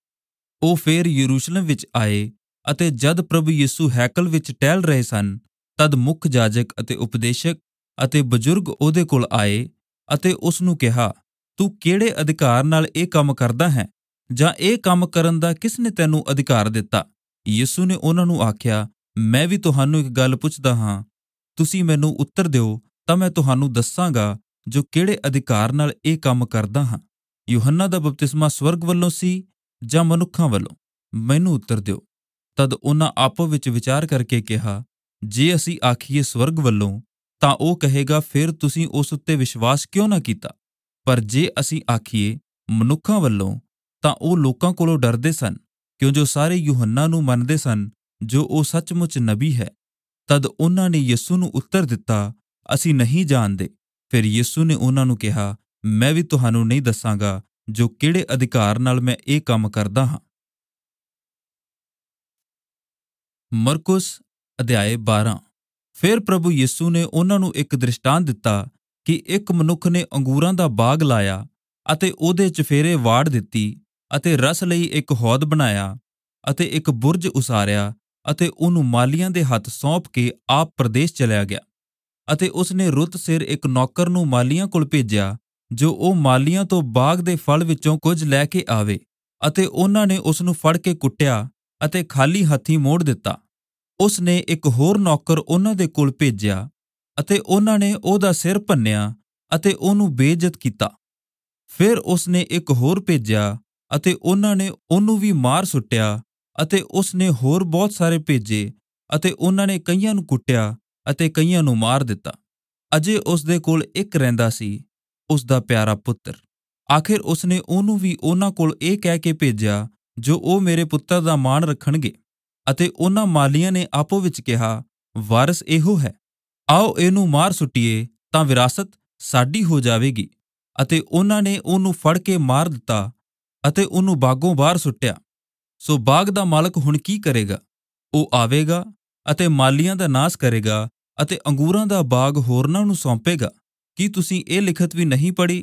ਉਹ ਫੇਰ ਯਰੂਸ਼ਲਮ ਵਿੱਚ ਆਏ ਅਤੇ ਜਦ ਪ੍ਰਭੂ ਯਿਸੂ ਹੈਕਲ ਵਿੱਚ ਟਹਿਲ ਰਹੇ ਸਨ, ਤਦ ਮੁੱਖ ਜਾਜਕ ਅਤੇ ਉਪਦੇਸ਼ਕ ਅਤੇ ਬਜ਼ੁਰਗ ਉਹਦੇ ਕੋਲ ਆਏ ਅਤੇ ਉਸ ਨੂੰ ਕਿਹਾ, ਤੂੰ ਕਿਹੜੇ ਅਧਿਕਾਰ ਨਾਲ ਇਹ ਕੰਮ ਕਰਦਾ ਹੈ, ਜਾਂ ਇਹ ਕੰਮ ਕਰਨ ਦਾ ਕਿਸ ਨੇ ਤੈਨੂੰ ਅਧਿਕਾਰ ਦਿੱਤਾ? ਯਿਸੂ ਨੇ ਉਹਨਾਂ ਨੂੰ ਆਖਿਆ, ਮੈਂ ਵੀ ਤੁਹਾਨੂੰ ਇੱਕ ਗੱਲ ਪੁੱਛਦਾ ਹਾਂ, ਤੁਸੀਂ ਮੈਨੂੰ ਉੱਤਰ ਦਿਓ ਤਾਂ ਮੈਂ ਤੁਹਾਨੂੰ ਦੱਸਾਂਗਾ ਜੋ ਕਿਹੜੇ ਅਧਿਕਾਰ ਨਾਲ ਇਹ ਕੰਮ ਕਰਦਾ ਹਾਂ। ਯੂਹੰਨਾ ਦਾ ਬਪਤਿਸਮਾ ਸਵਰਗ ਵੱਲੋਂ ਸੀ ਜਾਂ ਮਨੁੱਖਾਂ ਵੱਲੋਂ? ਮੈਨੂੰ ਉੱਤਰ ਦਿਓ। ਤਦ ਉਹਨਾਂ ਆਪੋ ਵਿੱਚ ਵਿਚਾਰ ਕਰਕੇ ਕਿਹਾ, ਜੇ ਅਸੀਂ ਆਖੀਏ ਸਵਰਗ ਵੱਲੋਂ ਤਾਂ ਉਹ ਕਹੇਗਾ, ਫਿਰ ਤੁਸੀਂ ਉਸ ਉੱਤੇ ਵਿਸ਼ਵਾਸ ਕਿਉਂ ਨਾ ਕੀਤਾ? ਪਰ ਜੇ ਅਸੀਂ ਆਖੀਏ ਮਨੁੱਖਾਂ ਵੱਲੋਂ ਤਾਂ ਉਹ ਲੋਕਾਂ ਕੋਲੋਂ ਡਰਦੇ ਸਨ, ਕਿਉਂ ਜੋ ਸਾਰੇ ਯੂਹੰਨਾ ਨੂੰ ਮੰਨਦੇ ਸਨ ਜੋ ਉਹ ਸੱਚਮੁੱਚ ਨਬੀ ਹੈ। ਤਦ ਉਹਨਾਂ ਨੇ ਯਿਸੂ ਨੂੰ ਉੱਤਰ ਦਿੱਤਾ, ਅਸੀਂ ਨਹੀਂ ਜਾਣਦੇ। ਫਿਰ ਯਿਸੂ ਨੇ ਉਹਨਾਂ ਨੂੰ ਕਿਹਾ, ਮੈਂ ਵੀ ਤੁਹਾਨੂੰ ਨਹੀਂ ਦੱਸਾਂਗਾ ਜੋ ਕਿਹੜੇ ਅਧਿਕਾਰ ਨਾਲ ਮੈਂ ਇਹ ਕੰਮ ਕਰਦਾ ਹਾਂ। ਮਰਕੁਸ ਅਧਿਆਇ ਬਾਰਾਂ। ਫਿਰ ਪ੍ਰਭੂ ਯਿਸੂ ਨੇ ਉਹਨਾਂ ਨੂੰ ਇੱਕ ਦ੍ਰਿਸ਼ਟਾਂਤ ਦਿੱਤਾ ਕਿ ਇੱਕ ਮਨੁੱਖ ਨੇ ਅੰਗੂਰਾਂ ਦਾ ਬਾਗ ਲਾਇਆ ਅਤੇ ਉਹਦੇ ਚੁਫੇਰੇ ਵਾੜ ਦਿੱਤੀ ਅਤੇ ਰਸ ਲਈ ਇੱਕ ਹੌਦ ਬਣਾਇਆ ਅਤੇ ਇੱਕ ਬੁਰਜ ਉਸਾਰਿਆ ਅਤੇ ਉਹਨੂੰ ਮਾਲੀਆਂ ਦੇ ਹੱਥ ਸੌਂਪ ਕੇ ਆਪ ਪ੍ਰਦੇਸ਼ ਚਲਿਆ ਗਿਆ। ਅਤੇ ਉਸਨੇ ਰੁੱਤ ਸਿਰ ਇੱਕ ਨੌਕਰ ਨੂੰ ਮਾਲੀਆਂ ਕੋਲ ਭੇਜਿਆ, ਜੋ ਉਹ ਮਾਲੀਆਂ ਤੋਂ ਬਾਗ ਦੇ ਫਲ ਵਿੱਚੋਂ ਕੁਝ ਲੈ ਕੇ ਆਵੇ। ਅਤੇ ਉਹਨਾਂ ਨੇ ਉਸ ਨੂੰ ਫੜ ਕੇ ਕੁੱਟਿਆ ਅਤੇ ਖਾਲੀ ਹੱਥੀਂ ਮੋੜ ਦਿੱਤਾ। ਉਸ ਨੇ ਇੱਕ ਹੋਰ ਨੌਕਰ ਉਹਨਾਂ ਦੇ ਕੋਲ ਭੇਜਿਆ ਅਤੇ ਉਹਨਾਂ ਨੇ ਉਹਦਾ ਸਿਰ ਭੰਨਿਆ ਅਤੇ ਉਹਨੂੰ ਬੇਇੱਜ਼ਤ ਕੀਤਾ। ਫਿਰ ਉਸ ਨੇ ਇੱਕ ਹੋਰ ਭੇਜਿਆ ਅਤੇ ਉਹਨਾਂ ਨੇ ਉਹਨੂੰ ਵੀ ਮਾਰ ਸੁੱਟਿਆ। ਅਤੇ ਉਸ ਨੇ ਹੋਰ ਬਹੁਤ ਸਾਰੇ ਭੇਜੇ ਅਤੇ ਉਹਨਾਂ ਨੇ ਕਈਆਂ ਨੂੰ ਕੁੱਟਿਆ ਅਤੇ ਕਈਆਂ ਨੂੰ ਮਾਰ ਦਿੱਤਾ। ਅਜੇ ਉਸ ਦੇ ਕੋਲ ਇੱਕ ਰਹਿੰਦਾ ਸੀ, ਉਸ ਦਾ ਪਿਆਰਾ ਪੁੱਤਰ। ਆਖਿਰ ਉਸ ਨੇ ਉਹਨੂੰ ਵੀ ਉਹਨਾਂ ਕੋਲ ਇਹ ਕਹਿ ਕੇ ਭੇਜਿਆ, ਜੋ ਉਹ ਮੇਰੇ ਪੁੱਤਰ ਦਾ ਮਾਣ ਰੱਖਣਗੇ। ਅਤੇ ਉਹਨਾਂ ਮਾਲੀਆਂ ਨੇ ਆਪੋ ਵਿੱਚ ਕਿਹਾ, ਵਾਰਸ ਇਹੋ ਹੈ, ਆਓ ਇਹਨੂੰ ਮਾਰ ਸੁੱਟੀਏ ਤਾਂ ਵਿਰਾਸਤ ਸਾਡੀ ਹੋ ਜਾਵੇਗੀ। ਅਤੇ ਉਹਨਾਂ ਨੇ ਉਹਨੂੰ ਫੜ ਕੇ ਮਾਰ ਦਿੱਤਾ ਅਤੇ ਉਹਨੂੰ ਬਾਗੋਂ ਬਾਹਰ ਸੁੱਟਿਆ। ਸੋ ਬਾਗ ਦਾ ਮਾਲਕ ਹੁਣ ਕੀ ਕਰੇਗਾ? ਉਹ ਆਵੇਗਾ ਅਤੇ ਮਾਲੀਆਂ ਦਾ ਨਾਸ਼ ਕਰੇਗਾ ਅਤੇ ਅੰਗੂਰਾਂ ਦਾ ਬਾਗ ਹੋਰਨਾਂ ਨੂੰ ਸੌਂਪੇਗਾ। ਕੀ ਤੁਸੀਂ ਇਹ ਲਿਖਤ ਵੀ ਨਹੀਂ ਪੜ੍ਹੀ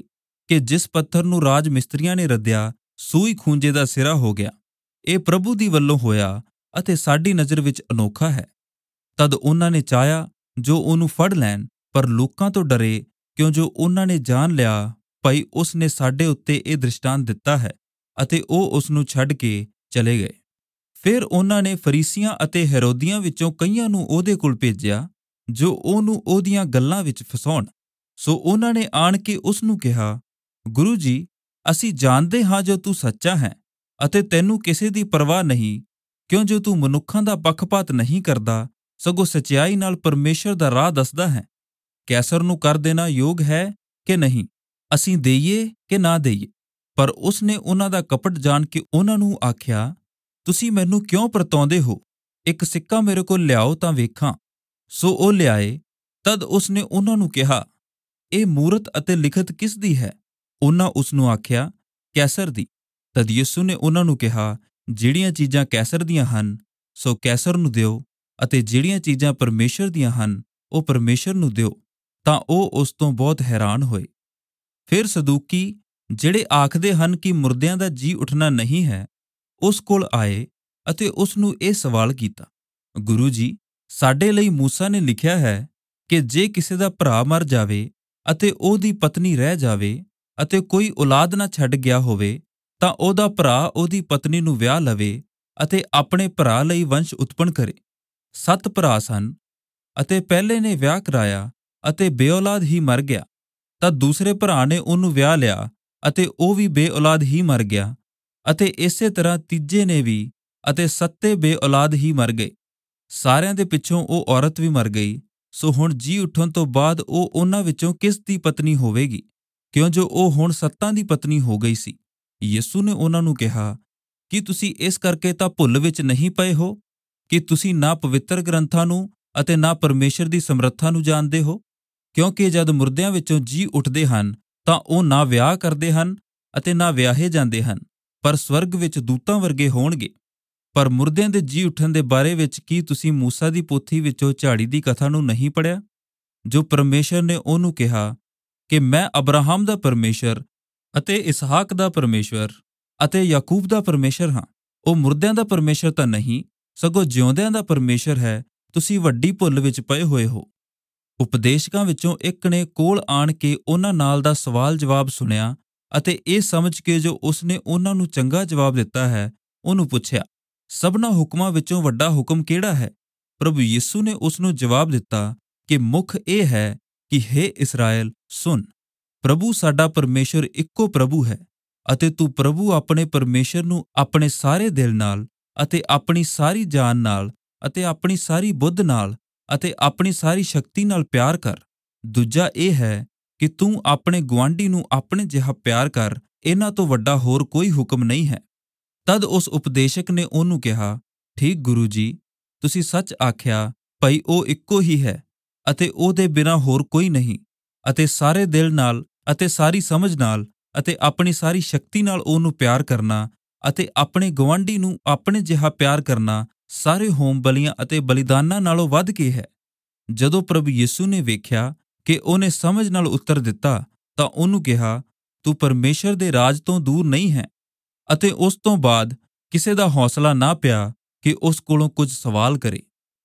ਕਿ ਜਿਸ ਪੱਥਰ ਨੂੰ ਰਾਜ ਮਿਸਤਰੀਆਂ ਨੇ ਰੱਦਿਆ, ਸੂਈ ਖੂੰਜੇ ਦਾ ਸਿਰਾ ਹੋ ਗਿਆ। ਇਹ ਪ੍ਰਭੂ ਦੀ ਵੱਲੋਂ ਹੋਇਆ ਅਤੇ ਸਾਡੀ ਨਜ਼ਰ ਵਿੱਚ ਅਨੋਖਾ ਹੈ। ਤਦ ਉਹਨਾਂ ਨੇ ਚਾਹਿਆ ਜੋ ਉਹਨੂੰ ਫੜ ਲੈਣ, ਪਰ ਲੋਕਾਂ ਤੋਂ ਡਰੇ, ਕਿਉਂ ਜੋ ਉਹਨਾਂ ਨੇ ਜਾਣ ਲਿਆ ਭਾਈ ਉਸ ਨੇ ਸਾਡੇ ਉੱਤੇ ਇਹ ਦ੍ਰਿਸ਼ਟਾਂਤ ਦਿੱਤਾ ਹੈ, ਅਤੇ ਉਹ ਉਸ ਨੂੰ ਛੱਡ ਕੇ ਚਲੇ ਗਏ। ਫਿਰ ਉਹਨਾਂ ਨੇ ਫਰੀਸੀਆਂ ਅਤੇ ਹੈਰੋਦੀਆਂ ਵਿੱਚੋਂ ਕਈਆਂ ਨੂੰ ਉਹਦੇ ਕੋਲ ਭੇਜਿਆ, ਜੋ ਉਹਨੂੰ ਉਹਦੀਆਂ ਗੱਲਾਂ ਵਿੱਚ ਫਸਾਉਣ। ਸੋ ਉਹਨਾਂ ਨੇ ਆਣ ਕੇ ਉਸ ਨੂੰ ਕਿਹਾ, ਗੁਰੂ ਜੀ, ਅਸੀਂ ਜਾਣਦੇ ਹਾਂ ਜੋ ਤੂੰ ਸੱਚਾ ਹੈ ਅਤੇ ਤੈਨੂੰ ਕਿਸੇ ਦੀ ਪਰਵਾਹ ਨਹੀਂ, ਕਿਉਂ ਜੋ ਤੂੰ ਮਨੁੱਖਾਂ ਦਾ ਪੱਖਪਾਤ ਨਹੀਂ ਕਰਦਾ, ਸਗੋਂ ਸਚਾਈ ਨਾਲ ਪਰਮੇਸ਼ਰ ਦਾ ਰਾਹ ਦੱਸਦਾ ਹੈ। ਕੈਸਰ ਨੂੰ ਕਰ ਦੇਣਾ ਯੋਗ ਹੈ ਕਿ ਨਹੀਂ, ਅਸੀਂ ਦੇਈਏ ਕਿ ਨਾ ਦੇਈਏ? ਪਰ ਉਸ ਨੇ ਉਹਨਾਂ ਦਾ ਕਪਟ ਜਾਣ ਕੇ ਉਹਨਾਂ ਨੂੰ ਆਖਿਆ, ਤੁਸੀਂ ਮੈਨੂੰ ਕਿਉਂ ਪਰਤਾਉਂਦੇ ਹੋ? ਇੱਕ ਸਿੱਕਾ ਮੇਰੇ ਕੋਲ ਲਿਆਓ ਤਾਂ ਵੇਖਾਂ। ਸੋ ਉਹ ਲਿਆਏ। ਤਦ ਉਸ ਨੇ ਉਹਨਾਂ ਨੂੰ ਕਿਹਾ, ਇਹ ਮੂਰਤ ਅਤੇ ਲਿਖਤ ਕਿਸ ਦੀ ਹੈ? ਉਹਨਾਂ ਉਸ ਨੂੰ ਆਖਿਆ, ਕੈਸਰ ਦੀ। ਤਦ ਯਿਸੂ ਨੇ ਉਹਨਾਂ ਨੂੰ ਕਿਹਾ, ਜਿਹੜੀਆਂ ਚੀਜ਼ਾਂ ਕੈਸਰ ਦੀਆਂ ਹਨ, ਸੋ ਕੈਸਰ ਨੂੰ ਦਿਓ, ਅਤੇ ਜਿਹੜੀਆਂ ਚੀਜ਼ਾਂ ਪਰਮੇਸ਼ਰ ਦੀਆਂ ਹਨ, ਉਹ ਪਰਮੇਸ਼ਰ ਨੂੰ ਦਿਓ। ਤਾਂ ਉਹ ਉਸ ਤੋਂ ਬਹੁਤ ਹੈਰਾਨ ਹੋਏ। ਫਿਰ ਸਦੂਕੀ, ਜਿਹੜੇ ਆਖਦੇ ਹਨ ਕਿ ਮੁਰਦਿਆਂ ਦਾ ਜੀ ਉੱਠਣਾ ਨਹੀਂ ਹੈ, ਉਸ ਕੋਲ ਆਏ ਅਤੇ ਉਸ ਨੂੰ ਇਹ ਸਵਾਲ ਕੀਤਾ, ਗੁਰੂ ਜੀ, ਸਾਡੇ ਲਈ ਮੂਸਾ ਨੇ ਲਿਖਿਆ ਹੈ ਕਿ ਜੇ ਕਿਸੇ ਦਾ ਭਰਾ ਮਰ ਜਾਵੇ ਅਤੇ ਉਹਦੀ ਪਤਨੀ ਰਹਿ ਜਾਵੇ ਅਤੇ ਕੋਈ ਔਲਾਦ ਨਾ ਛੱਡ ਗਿਆ ਹੋਵੇ, ਤਾਂ ਉਹਦਾ ਭਰਾ ਉਹਦੀ ਪਤਨੀ ਨੂੰ ਵਿਆਹ ਲਵੇ ਅਤੇ ਆਪਣੇ ਭਰਾ ਲਈ ਵੰਸ਼ ਉਤਪੰਨ ਕਰੇ। ਸੱਤ ਭਰਾ ਸਨ, ਅਤੇ ਪਹਿਲੇ ਨੇ ਵਿਆਹ ਕਰਾਇਆ ਅਤੇ ਬੇਔਲਾਦ ਹੀ ਮਰ ਗਿਆ। ਤਾਂ ਦੂਸਰੇ ਭਰਾ ਨੇ ਉਹਨੂੰ ਵਿਆਹ ਲਿਆ ਅਤੇ ਉਹ ਵੀ ਬੇਔਲਾਦ ਹੀ ਮਰ ਗਿਆ, ਅਤੇ ਇਸੇ ਤਰ੍ਹਾਂ ਤੀਜੇ ਨੇ ਵੀ, ਅਤੇ ਸੱਤੇ ਬੇਔਲਾਦ ਹੀ ਮਰ ਗਏ। ਸਾਰਿਆਂ ਦੇ ਪਿੱਛੋਂ ਉਹ ਔਰਤ ਵੀ ਮਰ ਗਈ। ਸੋ ਹੁਣ ਜੀ ਉੱਠਣ ਤੋਂ ਬਾਅਦ ਉਹ ਉਹਨਾਂ ਵਿੱਚੋਂ ਕਿਸ ਦੀ ਪਤਨੀ ਹੋਵੇਗੀ, ਕਿਉਂ ਜੋ ਉਹ ਹੁਣ ਸੱਤਾਂ ਦੀ ਪਤਨੀ ਹੋ ਗਈ ਸੀ। ਯਿਸੂ ਨੇ ਉਹਨਾਂ ਨੂੰ ਕਿਹਾ, ਕੀ ਤੁਸੀਂ ਇਸ ਕਰਕੇ ਤਾਂ ਭੁੱਲ ਵਿੱਚ ਨਹੀਂ ਪਏ ਹੋ ਕਿ ਤੁਸੀਂ ਨਾ ਪਵਿੱਤਰ ਗ੍ਰੰਥਾਂ ਨੂੰ ਅਤੇ ਨਾ ਪਰਮੇਸ਼ਰ ਦੀ ਸਮਰੱਥਾ ਨੂੰ ਜਾਣਦੇ ਹੋ? ਕਿਉਂਕਿ ਜਦ ਮੁਰਦਿਆਂ ਵਿੱਚੋਂ ਜੀ ਉੱਠਦੇ ਹਨ, ਤਾਂ ਉਹ ਨਾ ਵਿਆਹ ਕਰਦੇ ਹਨ ਅਤੇ ਨਾ ਵਿਆਹੇ ਜਾਂਦੇ ਹਨ, ਪਰ ਸਵਰਗ ਵਿੱਚ ਦੂਤਾਂ ਵਰਗੇ ਹੋਣਗੇ। ਪਰ ਮੁਰਦਿਆਂ ਦੇ ਜੀ ਉੱਠਣ ਦੇ ਬਾਰੇ ਵਿੱਚ ਕੀ ਤੁਸੀਂ ਮੂਸਾ ਦੀ ਪੋਥੀ ਵਿੱਚੋਂ ਝਾੜੀ ਦੀ ਕਥਾ ਨੂੰ ਨਹੀਂ ਪੜ੍ਹਿਆ, ਜੋ ਪਰਮੇਸ਼ਰ ਨੇ ਉਹਨੂੰ ਕਿਹਾ ਕਿ ਮੈਂ ਅਬਰਾਹਮ ਦਾ ਪਰਮੇਸ਼ਰ ਅਤੇ ਇਸਹਾਕ ਦਾ ਪਰਮੇਸ਼ਰ ਅਤੇ ਯਾਕੂਬ ਦਾ ਪਰਮੇਸ਼ਰ ਹਾਂ। ਉਹ ਮੁਰਦਿਆਂ ਦਾ ਪਰਮੇਸ਼ਰ ਤਾਂ ਨਹੀਂ, ਸਗੋਂ ਜਿਉਂਦਿਆਂ ਦਾ ਪਰਮੇਸ਼ਰ ਹੈ। ਤੁਸੀਂ ਵੱਡੀ ਭੁੱਲ ਵਿੱਚ ਪਏ ਹੋਏ ਹੋ। ਉਪਦੇਸ਼ਕਾਂ ਵਿੱਚੋਂ ਇੱਕ ਨੇ ਕੋਲ ਆਣ ਕੇ ਉਹਨਾਂ ਨਾਲ ਦਾ ਸਵਾਲ ਜਵਾਬ ਸੁਣਿਆ, ਅਤੇ ਇਹ ਸਮਝ ਕੇ ਜੋ ਉਸਨੇ ਉਹਨਾਂ ਨੂੰ ਚੰਗਾ ਜਵਾਬ ਦਿੱਤਾ ਹੈ, ਉਹਨੂੰ ਪੁੱਛਿਆ, ਸਭਨਾਂ ਹੁਕਮਾਂ ਵਿੱਚੋਂ ਵੱਡਾ ਹੁਕਮ ਕਿਹੜਾ ਹੈ? ਪ੍ਰਭੂ ਯਿਸੂ ਨੇ ਉਸ ਨੂੰ ਜਵਾਬ ਦਿੱਤਾ ਕਿ ਮੁੱਖ ਇਹ ਹੈ ਕਿ ਹੇ ਇਸਰਾਏਲ ਸੁਣ, ਪ੍ਰਭੂ ਸਾਡਾ ਪਰਮੇਸ਼ਰ ਇੱਕੋ ਪ੍ਰਭੂ ਹੈ, ਅਤੇ ਤੂੰ ਪ੍ਰਭੂ ਆਪਣੇ ਪਰਮੇਸ਼ਰ ਨੂੰ ਆਪਣੇ ਸਾਰੇ ਦਿਲ ਨਾਲ ਅਤੇ ਆਪਣੀ ਸਾਰੀ ਜਾਨ ਨਾਲ ਅਤੇ ਆਪਣੀ ਸਾਰੀ ਬੁੱਧ ਨਾਲ ਅਤੇ ਆਪਣੀ ਸਾਰੀ ਸ਼ਕਤੀ ਨਾਲ ਪਿਆਰ ਕਰ। ਦੂਜਾ ਇਹ ਹੈ ਕਿ ਤੂੰ ਆਪਣੇ ਗੁਆਂਢੀ ਨੂੰ ਆਪਣੇ ਜਿਹਾ ਪਿਆਰ ਕਰ। ਇਹਨਾਂ ਤੋਂ ਵੱਡਾ ਹੋਰ ਕੋਈ ਹੁਕਮ ਨਹੀਂ ਹੈ। ਤਦ ਉਸ ਉਪਦੇਸ਼ਕ ਨੇ ਉਹਨੂੰ ਕਿਹਾ, ਠੀਕ ਗੁਰੂ ਜੀ, ਤੁਸੀਂ ਸੱਚ ਆਖਿਆ, ਭਈ ਉਹ ਇੱਕੋ ਹੀ ਹੈ ਅਤੇ ਉਹਦੇ ਬਿਨਾਂ ਹੋਰ ਕੋਈ ਨਹੀਂ, ਅਤੇ ਸਾਰੇ ਦਿਲ ਨਾਲ ਅਤੇ ਸਾਰੀ ਸਮਝ ਨਾਲ ਅਤੇ ਆਪਣੀ ਸਾਰੀ ਸ਼ਕਤੀ ਨਾਲ ਉਹਨੂੰ ਪਿਆਰ ਕਰਨਾ ਅਤੇ ਆਪਣੇ ਗੁਆਂਢੀ ਨੂੰ ਆਪਣੇ ਜਿਹਾ ਪਿਆਰ ਕਰਨਾ ਸਾਰੇ ਹੋਮ ਬਲੀਆਂ ਅਤੇ ਬਲੀਦਾਨਾਂ ਨਾਲੋਂ ਵੱਧ ਕੇ ਹੈ। ਜਦੋਂ ਪ੍ਰਭੂ ਯਿਸੂ ਨੇ ਵੇਖਿਆ ਕਿ ਉਹਨੇ ਸਮਝ ਨਾਲ ਉੱਤਰ ਦਿੱਤਾ, ਤਾਂ ਉਹਨੂੰ ਕਿਹਾ, ਤੂੰ ਪਰਮੇਸ਼ਰ ਦੇ ਰਾਜ ਤੋਂ ਦੂਰ ਨਹੀਂ ਹੈ। ਅਤੇ ਉਸ ਤੋਂ ਬਾਅਦ ਕਿਸੇ ਦਾ ਹੌਸਲਾ ਨਾ ਪਿਆ ਕਿ ਉਸ ਕੋਲੋਂ ਕੁਝ ਸਵਾਲ ਕਰੇ।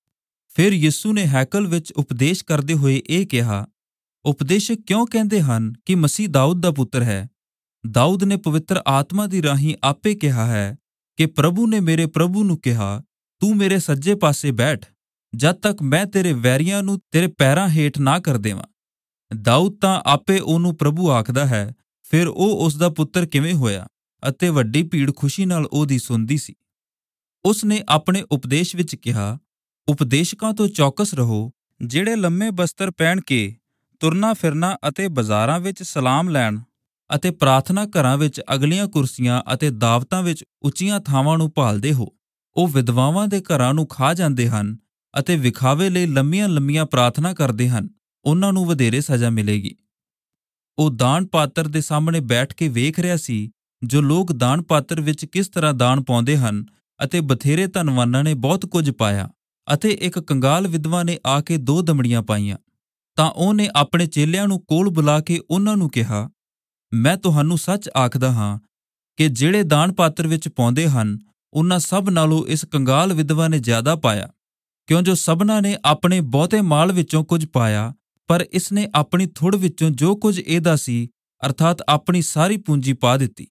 ਫਿਰ ਯਿਸੂ ਨੇ ਹੈਕਲ ਵਿੱਚ ਉਪਦੇਸ਼ ਕਰਦੇ ਹੋਏ ਇਹ ਕਿਹਾ, ਉਪਦੇਸ਼ਕ ਕਿਉਂ ਕਹਿੰਦੇ ਹਨ ਕਿ ਮਸੀਹ ਦਾਊਦ ਦਾ ਪੁੱਤਰ ਹੈ? ਦਾਊਦ ਨੇ ਪਵਿੱਤਰ ਆਤਮਾ ਦੀ ਰਾਹੀਂ ਆਪੇ ਕਿਹਾ ਹੈ ਕਿ ਪ੍ਰਭੂ ਨੇ ਮੇਰੇ ਪ੍ਰਭੂ ਨੂੰ ਕਿਹਾ, ਤੂੰ ਮੇਰੇ ਸੱਜੇ ਪਾਸੇ ਬੈਠ, ਜਦ ਤੱਕ ਮੈਂ ਤੇਰੇ ਵੈਰੀਆਂ ਨੂੰ ਤੇਰੇ ਪੈਰਾਂ ਹੇਠ ਨਾ ਕਰ ਦੇਵਾਂ। ਦਾਊਦ ਤਾਂ ਆਪੇ ਉਹਨੂੰ ਪ੍ਰਭੂ ਆਖਦਾ ਹੈ, ਫਿਰ ਉਹ ਉਸ ਦਾ ਪੁੱਤਰ ਕਿਵੇਂ ਹੋਇਆ? ਅਤੇ ਵੱਡੀ ਭੀੜ ਖੁਸ਼ੀ ਨਾਲ ਉਹਦੀ ਸੁਣਦੀ ਸੀ। ਉਸ ਨੇ ਆਪਣੇ ਉਪਦੇਸ਼ ਵਿੱਚ ਕਿਹਾ, ਉਪਦੇਸ਼ਕਾਂ ਤੋਂ ਚੌਕਸ ਰਹੋ, ਜਿਹੜੇ ਲੰਮੇ ਬਸਤਰ ਪਹਿਨ ਕੇ ਤੁਰਨਾ ਫਿਰਨਾ ਅਤੇ ਬਾਜ਼ਾਰਾਂ ਵਿੱਚ ਸਲਾਮ ਲੈਣ ਅਤੇ ਪ੍ਰਾਰਥਨਾ ਘਰਾਂ ਵਿੱਚ ਅਗਲੀਆਂ ਕੁਰਸੀਆਂ ਅਤੇ ਦਾਵਤਾਂ ਵਿੱਚ ਉੱਚੀਆਂ ਥਾਵਾਂ ਨੂੰ ਭਾਲਦੇ ਹੋ। ਉਹ ਵਿਧਵਾਵਾਂ ਦੇ ਘਰਾਂ ਨੂੰ ਖਾ ਜਾਂਦੇ ਹਨ ਅਤੇ ਵਿਖਾਵੇ ਲਈ ਲੰਮੀਆਂ ਲੰਮੀਆਂ ਪ੍ਰਾਰਥਨਾ ਕਰਦੇ ਹਨ। ਉਹਨਾਂ ਨੂੰ ਵਧੇਰੇ ਸਜ਼ਾ ਮਿਲੇਗੀ। ਉਹ ਦਾਨ ਪਾਤਰ ਦੇ ਸਾਹਮਣੇ ਬੈਠ ਕੇ ਵੇਖ ਰਿਹਾ ਸੀ, ਜੋ ਲੋਕ ਦਾਨ ਪਾਤਰ ਵਿੱਚ ਕਿਸ ਤਰ੍ਹਾਂ ਦਾਨ ਪਾਉਂਦੇ ਹਨ, ਅਤੇ ਬਥੇਰੇ ਧਨਵਾਨਾਂ ਨੇ ਬਹੁਤ ਕੁਝ ਪਾਇਆ, ਅਤੇ ਇੱਕ ਕੰਗਾਲ ਵਿਧਵਾ ਨੇ ਆ ਕੇ ਦੋ ਦਮੜੀਆਂ ਪਾਈਆਂ। ਤਾਂ ਉਹਨੇ ਆਪਣੇ ਚੇਲਿਆਂ ਨੂੰ ਕੋਲ ਬੁਲਾ ਕੇ ਉਹਨਾਂ ਨੂੰ ਕਿਹਾ, ਮੈਂ ਤੁਹਾਨੂੰ ਸੱਚ ਆਖਦਾ ਹਾਂ ਕਿ ਜਿਹੜੇ ਦਾਨ ਪਾਤਰ ਵਿੱਚ ਪਾਉਂਦੇ ਹਨ, ਉਨ੍ਹਾਂ ਸਭ ਨਾਲੋਂ ਇਸ ਕੰਗਾਲ ਵਿਧਵਾ ਨੇ ਜ਼ਿਆਦਾ ਪਾਇਆ, ਕਿਉਂ ਜੋ ਸਭਨਾਂ ਨੇ ਆਪਣੇ ਬਹੁਤੇ ਮਾਲ ਵਿੱਚੋਂ ਕੁਝ ਪਾਇਆ, ਪਰ ਇਸਨੇ ਆਪਣੀ ਥੁੜ ਵਿੱਚੋਂ ਜੋ ਕੁਝ ਇਹਦਾ ਸੀ, ਅਰਥਾਤ ਆਪਣੀ ਸਾਰੀ ਪੂੰਜੀ ਪਾ ਦਿੱਤੀ।